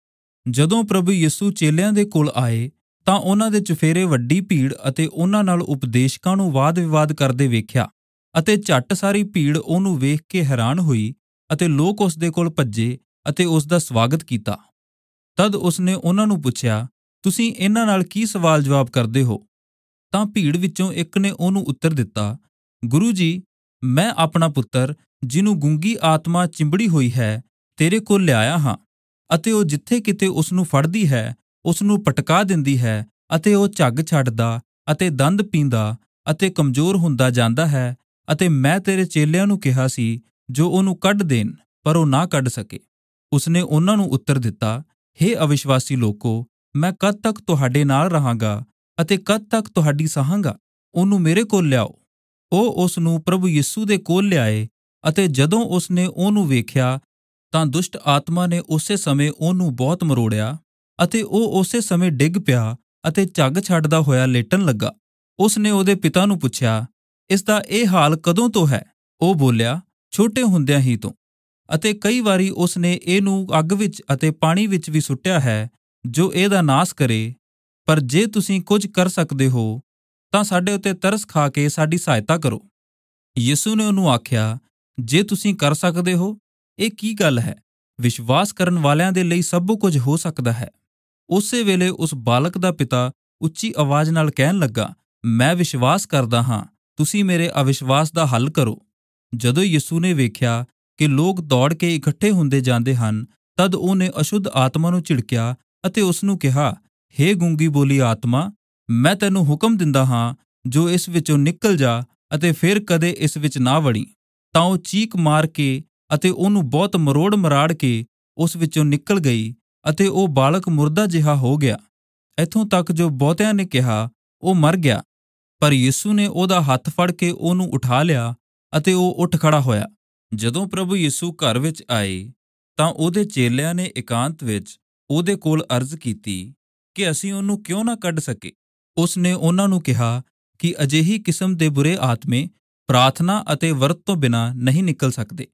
ਜਦੋਂ ਪ੍ਰਭੂ ਯਿਸੂ ਚੇਲਿਆਂ ਦੇ ਕੋਲ ਆਏ ਤਾਂ ਉਹਨਾਂ ਦੇ ਚੁਫੇਰੇ ਵੱਡੀ ਭੀੜ ਅਤੇ ਉਹਨਾਂ ਨਾਲ ਉਪਦੇਸ਼ਕਾਂ ਨੂੰ ਵਾਦ-ਵਿਵਾਦ ਕਰਦੇ ਵੇਖਿਆ, ਅਤੇ ਝੱਟ ਸਾਰੀ ਭੀੜ ਉਹਨੂੰ ਵੇਖ ਕੇ ਹੈਰਾਨ ਹੋਈ ਅਤੇ ਲੋਕ ਉਸ ਦੇ ਕੋਲ ਭੱਜੇ ਅਤੇ ਉਸ ਦਾ ਸਵਾਗਤ ਕੀਤਾ। ਤਦ ਉਸਨੇ ਉਹਨਾਂ ਨੂੰ ਪੁੱਛਿਆ, ਤੁਸੀਂ ਇਹਨਾਂ ਨਾਲ ਕੀ ਸਵਾਲ ਜਵਾਬ ਕਰਦੇ ਹੋ? ਤਾਂ ਭੀੜ ਵਿੱਚੋਂ ਇੱਕ ਨੇ ਉਹਨੂੰ ਉੱਤਰ ਦਿੱਤਾ, ਗੁਰੂ ਜੀ, ਮੈਂ ਆਪਣਾ ਪੁੱਤਰ ਜਿਹਨੂੰ ਗੂੰਗੀ ਆਤਮਾ ਚਿੰਬੜੀ ਹੋਈ ਹੈ ਤੇਰੇ ਕੋਲ ਲਿਆਇਆ ਹਾਂ, ਅਤੇ ਉਹ ਜਿੱਥੇ ਕਿਤੇ ਉਸਨੂੰ ਫੜਦੀ ਹੈ ਉਸਨੂੰ ਪਟਕਾ ਦਿੰਦੀ ਹੈ, ਅਤੇ ਉਹ ਝੱਗ ਛੱਡਦਾ ਅਤੇ ਦੰਦ ਪੀਂਦਾ ਅਤੇ ਕਮਜ਼ੋਰ ਹੁੰਦਾ ਜਾਂਦਾ ਹੈ, ਅਤੇ ਮੈਂ ਤੇਰੇ ਚੇਲਿਆਂ ਨੂੰ ਕਿਹਾ ਸੀ ਜੋ ਉਹਨੂੰ ਕੱਢ ਦੇਣ, ਪਰ ਉਹ ਨਾ ਕੱਢ ਸਕੇ। ਉਸਨੇ ਉਹਨਾਂ ਨੂੰ ਉੱਤਰ ਦਿੱਤਾ, ਹੇ ਅਵਿਸ਼ਵਾਸੀ ਲੋਕੋ, ਮੈਂ ਕਦ ਤੱਕ ਤੁਹਾਡੇ ਨਾਲ ਰਹਾਂਗਾ ਅਤੇ ਕਦ ਤੱਕ ਤੁਹਾਡੀ ਸਹਾਂਗਾ? ਉਹਨੂੰ ਮੇਰੇ ਕੋਲ ਲਿਆਓ। ਉਹ ਉਸ ਨੂੰ ਪ੍ਰਭੂ ਯਿਸੂ ਦੇ ਕੋਲ ਲਿਆਏ, ਅਤੇ ਜਦੋਂ ਉਸਨੇ ਉਹਨੂੰ ਵੇਖਿਆ ਤਾਂ ਦੁਸ਼ਟ ਆਤਮਾ ਨੇ ਉਸੇ ਸਮੇਂ ਉਹਨੂੰ ਬਹੁਤ ਮਰੋੜਿਆ, ਅਤੇ ਉਹ ਉਸੇ ਸਮੇਂ ਡਿੱਗ ਪਿਆ ਅਤੇ ਝੱਗ ਛੱਡਦਾ ਹੋਇਆ ਲੇਟਣ ਲੱਗਾ। ਉਸਨੇ ਉਹਦੇ ਪਿਤਾ ਨੂੰ ਪੁੱਛਿਆ, ਇਸ ਦਾ ਇਹ ਹਾਲ ਕਦੋਂ ਤੋਂ ਹੈ? ਉਹ ਬੋਲਿਆ, ਛੋਟੇ ਹੁੰਦਿਆਂ ਹੀ ਤੋਂ, ਅਤੇ ਕਈ ਵਾਰੀ ਉਸਨੇ ਇਹਨੂੰ ਅੱਗ ਵਿੱਚ ਅਤੇ ਪਾਣੀ ਵਿੱਚ ਵੀ ਸੁੱਟਿਆ ਹੈ ਜੋ ਇਹਦਾ ਨਾਸ ਕਰੇ। ਪਰ ਜੇ ਤੁਸੀਂ ਕੁਝ ਕਰ ਸਕਦੇ ਹੋ ਤਾਂ ਸਾਡੇ ਉੱਤੇ ਤਰਸ ਖਾ ਕੇ ਸਾਡੀ ਸਹਾਇਤਾ ਕਰੋ। ਯਿਸੂ ਨੇ ਉਹਨੂੰ ਆਖਿਆ, ਜੇ ਤੁਸੀਂ ਕਰ ਸਕਦੇ ਹੋ, ਇਹ ਕੀ ਗੱਲ ਹੈ? ਵਿਸ਼ਵਾਸ ਕਰਨ ਵਾਲਿਆਂ ਦੇ ਲਈ ਸਭ ਕੁਝ ਹੋ ਸਕਦਾ ਹੈ। ਉਸੇ ਵੇਲੇ ਉਸ ਬਾਲਕ ਦਾ ਪਿਤਾ ਉੱਚੀ ਆਵਾਜ਼ ਨਾਲ ਕਹਿਣ ਲੱਗਾ, ਮੈਂ ਵਿਸ਼ਵਾਸ ਕਰਦਾ ਹਾਂ, ਤੁਸੀਂ ਮੇਰੇ ਅਵਿਸ਼ਵਾਸ ਦਾ ਹੱਲ ਕਰੋ। ਜਦੋਂ ਯਿਸੂ ਨੇ ਵੇਖਿਆ ਕਿ ਲੋਕ ਦੌੜ ਕੇ ਇਕੱਠੇ ਹੁੰਦੇ ਜਾਂਦੇ ਹਨ, ਤਦ ਉਹਨੇ ਅਸ਼ੁੱਧ ਆਤਮਾ ਨੂੰ ਝਿੜਕਿਆ ਅਤੇ ਉਸਨੂੰ ਕਿਹਾ, ਹੇ ਗੂੰਗੀ ਬੋਲੀ ਆਤਮਾ, ਮੈਂ ਤੈਨੂੰ ਹੁਕਮ ਦਿੰਦਾ ਹਾਂ, ਜੋ ਇਸ ਵਿੱਚੋਂ ਨਿਕਲ ਜਾ ਅਤੇ ਫਿਰ ਕਦੇ ਇਸ ਵਿੱਚ ਨਾ ਵੜੀ। ਤਾਂ ਉਹ ਚੀਕ ਮਾਰ ਕੇ ਅਤੇ ਉਹਨੂੰ ਬਹੁਤ ਮਰੋੜ ਮਰਾੜ ਕੇ ਉਸ ਵਿੱਚੋਂ ਨਿਕਲ ਗਈ, ਅਤੇ ਉਹ ਬਾਲਕ ਮੁਰਦਾ ਜਿਹਾ ਹੋ ਗਿਆ। ਇੱਥੋਂ ਤੱਕ ਜੋ ਬਹੁਤਿਆਂ ਨੇ ਕਿਹਾ ਉਹ ਮਰ ਗਿਆ, ਪਰ ਯਿਸੂ ਨੇ ਉਹਦਾ ਹੱਥ ਫੜ ਕੇ ਉਹਨੂੰ ਉਠਾ ਲਿਆ ਅਤੇ ਉਹ ਉੱਠ ਖੜਾ ਹੋਇਆ। ਜਦੋਂ ਪ੍ਰਭੂ ਯਿਸੂ ਘਰ ਵਿੱਚ ਆਏ ਤਾਂ ਉਹਦੇ ਚੇਲਿਆਂ ਨੇ ਇਕਾਂਤ ਵਿੱਚ ਉਹਦੇ ਕੋਲ ਅਰਜ਼ ਕੀਤੀ ਕਿ ਅਸੀਂ ਉਹਨੂੰ ਕਿਉਂ ਨਾ ਕੱਢ ਸਕੇ। ਉਸਨੇ ਉਹਨਾਂ ਨੂੰ ਕਿਹਾ ਕਿ ਅਜਿਹੀ ਕਿਸਮ ਦੇ ਬੁਰੇ ਆਤਮੇ ਪ੍ਰਾਰਥਨਾ ਅਤੇ ਵਰਤ ਤੋਂ ਬਿਨਾਂ ਨਹੀਂ ਨਿਕਲ ਸਕਦੇ।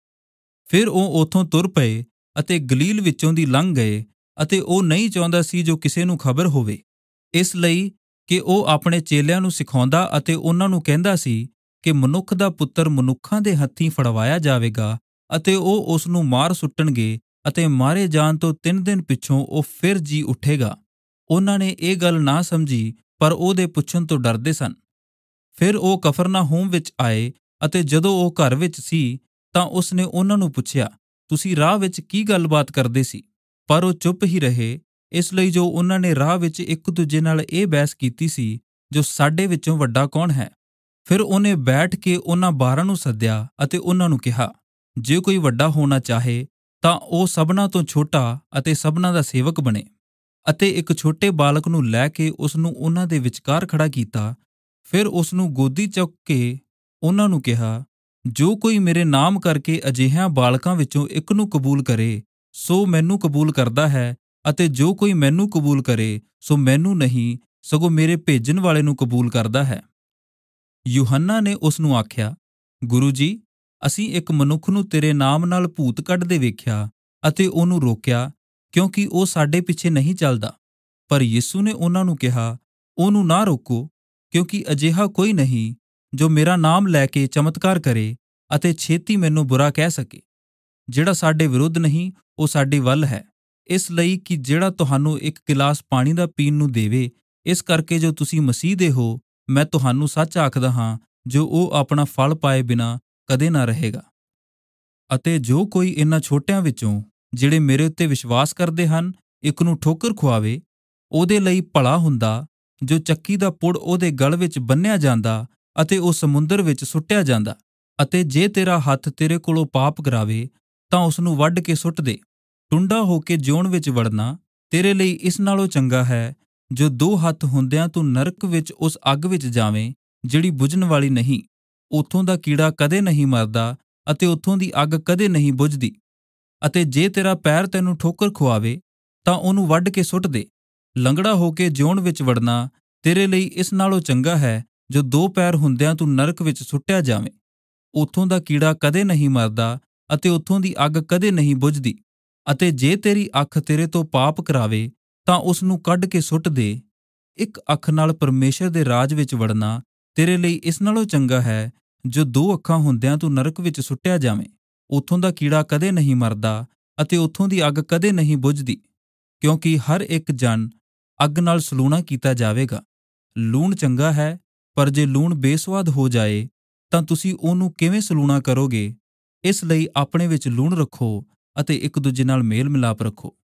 ਫਿਰ ਉਹ ਉੱਥੋਂ ਤੁਰ ਪਏ ਅਤੇ ਗਲੀਲ ਵਿੱਚੋਂ ਦੀ ਲੰਘ ਗਏ, ਅਤੇ ਉਹ ਨਹੀਂ ਚਾਹੁੰਦਾ ਸੀ ਜੋ ਕਿਸੇ ਨੂੰ ਖਬਰ ਹੋਵੇ, ਇਸ ਲਈ ਕਿ ਉਹ ਆਪਣੇ ਚੇਲਿਆਂ ਨੂੰ ਸਿਖਾਉਂਦਾ ਅਤੇ ਉਹਨਾਂ ਨੂੰ ਕਹਿੰਦਾ ਸੀ ਕਿ ਮਨੁੱਖ ਦਾ ਪੁੱਤਰ ਮਨੁੱਖਾਂ ਦੇ ਹੱਥੀਂ ਫੜਵਾਇਆ ਜਾਵੇਗਾ, ਅਤੇ ਉਹ ਉਸ ਨੂੰ ਮਾਰ ਸੁੱਟਣਗੇ, ਅਤੇ ਮਾਰੇ ਜਾਣ ਤੋਂ ਤਿੰਨ ਦਿਨ ਪਿੱਛੋਂ ਉਹ ਫਿਰ ਜੀ ਉੱਠੇਗਾ। ਉਹਨਾਂ ਨੇ ਇਹ ਗੱਲ ਨਾ ਸਮਝੀ, ਪਰ ਉਹਦੇ ਪੁੱਛਣ ਤੋਂ ਡਰਦੇ ਸਨ। ਫਿਰ ਉਹ ਕਫਰਨਾਹੂਮ ਵਿੱਚ ਆਏ, ਅਤੇ ਜਦੋਂ ਉਹ ਘਰ ਵਿੱਚ ਸੀ ਤਾਂ ਉਸਨੇ ਉਹਨਾਂ ਨੂੰ ਪੁੱਛਿਆ, ਤੁਸੀਂ ਰਾਹ ਵਿੱਚ ਕੀ ਗੱਲਬਾਤ ਕਰਦੇ ਸੀ? ਪਰ ਉਹ ਚੁੱਪ ਹੀ ਰਹੇ, ਇਸ ਲਈ ਜੋ ਉਹਨਾਂ ਨੇ ਰਾਹ ਵਿੱਚ ਇੱਕ ਦੂਜੇ ਨਾਲ ਇਹ ਬਹਿਸ ਕੀਤੀ ਸੀ, ਜੋ ਸਾਡੇ ਵਿੱਚੋਂ ਵੱਡਾ ਕੌਣ ਹੈ। ਫਿਰ ਉਹਨੇ ਬੈਠ ਕੇ ਉਹਨਾਂ ਬਾਰਾਂ ਨੂੰ ਸੱਦਿਆ ਅਤੇ ਉਹਨਾਂ ਨੂੰ ਕਿਹਾ, ਜੇ ਕੋਈ ਵੱਡਾ ਹੋਣਾ ਚਾਹੇ ਤਾਂ ਉਹ ਸਭਨਾਂ ਤੋਂ ਛੋਟਾ ਅਤੇ ਸਭਨਾਂ ਦਾ ਸੇਵਕ ਬਣੇ। ਅਤੇ ਇੱਕ ਛੋਟੇ ਬਾਲਕ ਨੂੰ ਲੈ ਕੇ ਉਸ ਨੂੰ ਉਹਨਾਂ ਦੇ ਵਿਚਕਾਰ ਖੜਾ ਕੀਤਾ। ਫਿਰ ਉਸ ਨੂੰ ਗੋਦੀ ਚੁੱਕ ਕੇ ਉਹਨਾਂ ਨੂੰ ਕਿਹਾ, ਜੋ ਕੋਈ ਮੇਰੇ ਨਾਮ ਕਰਕੇ ਅਜਿਹਿਆਂ ਬਾਲਕਾਂ ਵਿੱਚੋਂ ਇੱਕ ਨੂੰ ਕਬੂਲ ਕਰੇ ਸੋ ਮੈਨੂੰ ਕਬੂਲ ਕਰਦਾ ਹੈ, ਅਤੇ ਜੋ ਕੋਈ ਮੈਨੂੰ ਕਬੂਲ ਕਰੇ ਸੋ ਮੈਨੂੰ ਨਹੀਂ ਸਗੋਂ ਮੇਰੇ ਭੇਜਣ ਵਾਲੇ ਨੂੰ ਕਬੂਲ ਕਰਦਾ ਹੈ। ਯੂਹੰਨਾ ਨੇ ਉਸ ਨੂੰ ਆਖਿਆ, ਗੁਰੂ ਜੀ, ਅਸੀਂ ਇੱਕ ਮਨੁੱਖ ਨੂੰ ਤੇਰੇ ਨਾਮ ਨਾਲ ਭੂਤ ਕੱਢਦੇ ਵੇਖਿਆ ਅਤੇ ਉਹਨੂੰ ਰੋਕਿਆ, ਕਿਉਂਕਿ ਉਹ ਸਾਡੇ ਪਿੱਛੇ ਨਹੀਂ ਚੱਲਦਾ। ਪਰ ਯਿਸੂ ਨੇ ਉਹਨਾਂ ਨੂੰ ਕਿਹਾ, ਉਹਨੂੰ ਨਾ ਰੋਕੋ, ਕਿਉਂਕਿ ਅਜਿਹਾ ਕੋਈ ਨਹੀਂ ਜੋ ਮੇਰਾ ਨਾਮ ਲੈ ਕੇ ਚਮਤਕਾਰ ਕਰੇ ਅਤੇ ਛੇਤੀ ਮੈਨੂੰ ਬੁਰਾ ਕਹਿ ਸਕੇ। ਜਿਹੜਾ ਸਾਡੇ ਵਿਰੁੱਧ ਨਹੀਂ, ਉਹ ਸਾਡੇ ਵੱਲ ਹੈ, ਇਸ ਲਈ ਕਿ ਜਿਹੜਾ ਤੁਹਾਨੂੰ ਇੱਕ ਗਿਲਾਸ ਪਾਣੀ ਦਾ ਪੀਣ ਨੂੰ ਦੇਵੇ, ਇਸ ਕਰਕੇ ਜੋ ਤੁਸੀਂ ਮਸੀਹ ਦੇ ਹੋ, ਮੈਂ ਤੁਹਾਨੂੰ ਸੱਚ ਆਖਦਾ ਹਾਂ, ਜੋ ਉਹ ਆਪਣਾ ਫਲ ਪਾਏ ਬਿਨਾਂ ਕਦੇ ਨਾ ਰਹੇਗਾ। ਅਤੇ ਜੋ ਕੋਈ ਇਨ੍ਹਾਂ ਛੋਟਿਆਂ ਵਿੱਚੋਂ ਜਿਹੜੇ ਮੇਰੇ ਉੱਤੇ ਵਿਸ਼ਵਾਸ ਕਰਦੇ ਹਨ ਇੱਕ ਨੂੰ ਠੋਕਰ ਖੁਆਵੇ, ਉਹਦੇ ਲਈ ਭਲਾ ਹੁੰਦਾ ਜੋ ਚੱਕੀ ਦਾ ਪੁੜ ਉਹਦੇ ਗਲ ਵਿੱਚ ਬੰਨ੍ਹਿਆ ਜਾਂਦਾ ਅਤੇ ਉਹ ਸਮੁੰਦਰ ਵਿੱਚ ਸੁੱਟਿਆ ਜਾਂਦਾ। ਅਤੇ ਜੇ ਤੇਰਾ ਹੱਥ ਤੇਰੇ ਕੋਲੋਂ ਪਾਪ ਕਰਾਵੇ ਤਾਂ ਉਸ ਨੂੰ ਵੱਢ ਕੇ ਸੁੱਟ ਦੇ। ਟੁੰਡਾ ਹੋ ਕੇ ਜਿਉਣ ਵਿੱਚ ਵੜਨਾ ਤੇਰੇ ਲਈ ਇਸ ਨਾਲੋਂ ਚੰਗਾ ਹੈ, ਜੋ ਦੋ ਹੱਥ ਹੁੰਦਿਆਂ ਤੂੰ ਨਰਕ ਵਿੱਚ ਉਸ ਅੱਗ ਵਿੱਚ ਜਾਵੇਂ ਜਿਹੜੀ ਬੁਝਣ ਵਾਲੀ ਨਹੀਂ, ਉੱਥੋਂ ਦਾ ਕੀੜਾ ਕਦੇ ਨਹੀਂ ਮਰਦਾ ਅਤੇ ਉੱਥੋਂ ਦੀ ਅੱਗ ਕਦੇ ਨਹੀਂ ਬੁਝਦੀ। ਅਤੇ ਜੇ ਤੇਰਾ ਪੈਰ ਤੈਨੂੰ ਠੋਕਰ ਖੁਆਵੇ ਤਾਂ ਉਹਨੂੰ ਵੱਢ ਕੇ ਸੁੱਟ ਦੇ। ਲੰਗੜਾ ਹੋ ਕੇ ਜਿਉਣ ਵਿੱਚ ਵੜਨਾ ਤੇਰੇ ਲਈ ਇਸ ਨਾਲੋਂ ਚੰਗਾ ਹੈ, ਜੋ ਦੋ ਪੈਰ ਹੁੰਦਿਆਂ ਤੂੰ ਨਰਕ ਵਿੱਚ ਸੁੱਟਿਆ ਜਾਵੇਂ, ਉੱਥੋਂ ਦਾ ਕੀੜਾ ਕਦੇ ਨਹੀਂ ਮਰਦਾ ਅਤੇ ਉੱਥੋਂ ਦੀ ਅੱਗ ਕਦੇ ਨਹੀਂ ਬੁਝਦੀ। ਅਤੇ ਜੇ ਤੇਰੀ ਅੱਖ ਤੇਰੇ ਤੋਂ ਪਾਪ ਕਰਾਵੇ ਤਾਂ ਉਸ ਨੂੰ ਕੱਢ ਕੇ ਸੁੱਟ ਦੇ। ਇੱਕ ਅੱਖ ਨਾਲ ਪਰਮੇਸ਼ਰ ਦੇ ਰਾਜ ਵਿੱਚ ਵੜਨਾ ਤੇਰੇ ਲਈ ਇਸ ਨਾਲੋਂ ਚੰਗਾ ਹੈ ਜੋ ਦੋ ਅੱਖਾਂ ਹੁੰਦਿਆਂ ਤੂੰ ਨਰਕ ਵਿੱਚ ਸੁੱਟਿਆ ਜਾਵੇਂ। ਉੱਥੋਂ ਦਾ ਕੀੜਾ ਕਦੇ ਨਹੀਂ ਮਰਦਾ ਅਤੇ ਉੱਥੋਂ ਦੀ ਅੱਗ ਕਦੇ ਨਹੀਂ ਬੁਝਦੀ, ਕਿਉਂਕਿ ਹਰ ਇੱਕ ਜਨ ਅੱਗ ਨਾਲ ਸਲੂਣਾ ਕੀਤਾ ਜਾਵੇਗਾ। ਲੂਣ ਚੰਗਾ ਹੈ, ਪਰ ਜੇ ਲੂਣ ਬੇਸਵਾਦ ਹੋ ਜਾਏ ਤਾਂ ਤੁਸੀਂ ਉਹਨੂੰ ਕਿਵੇਂ ਸਲੂਣਾ ਕਰੋਗੇ? ਇਸ ਲਈ ਆਪਣੇ ਵਿੱਚ ਲੂਣ ਰੱਖੋ ਅਤੇ ਇੱਕ ਦੂਜੇ ਨਾਲ ਮੇਲ ਮਿਲਾਪ ਰੱਖੋ।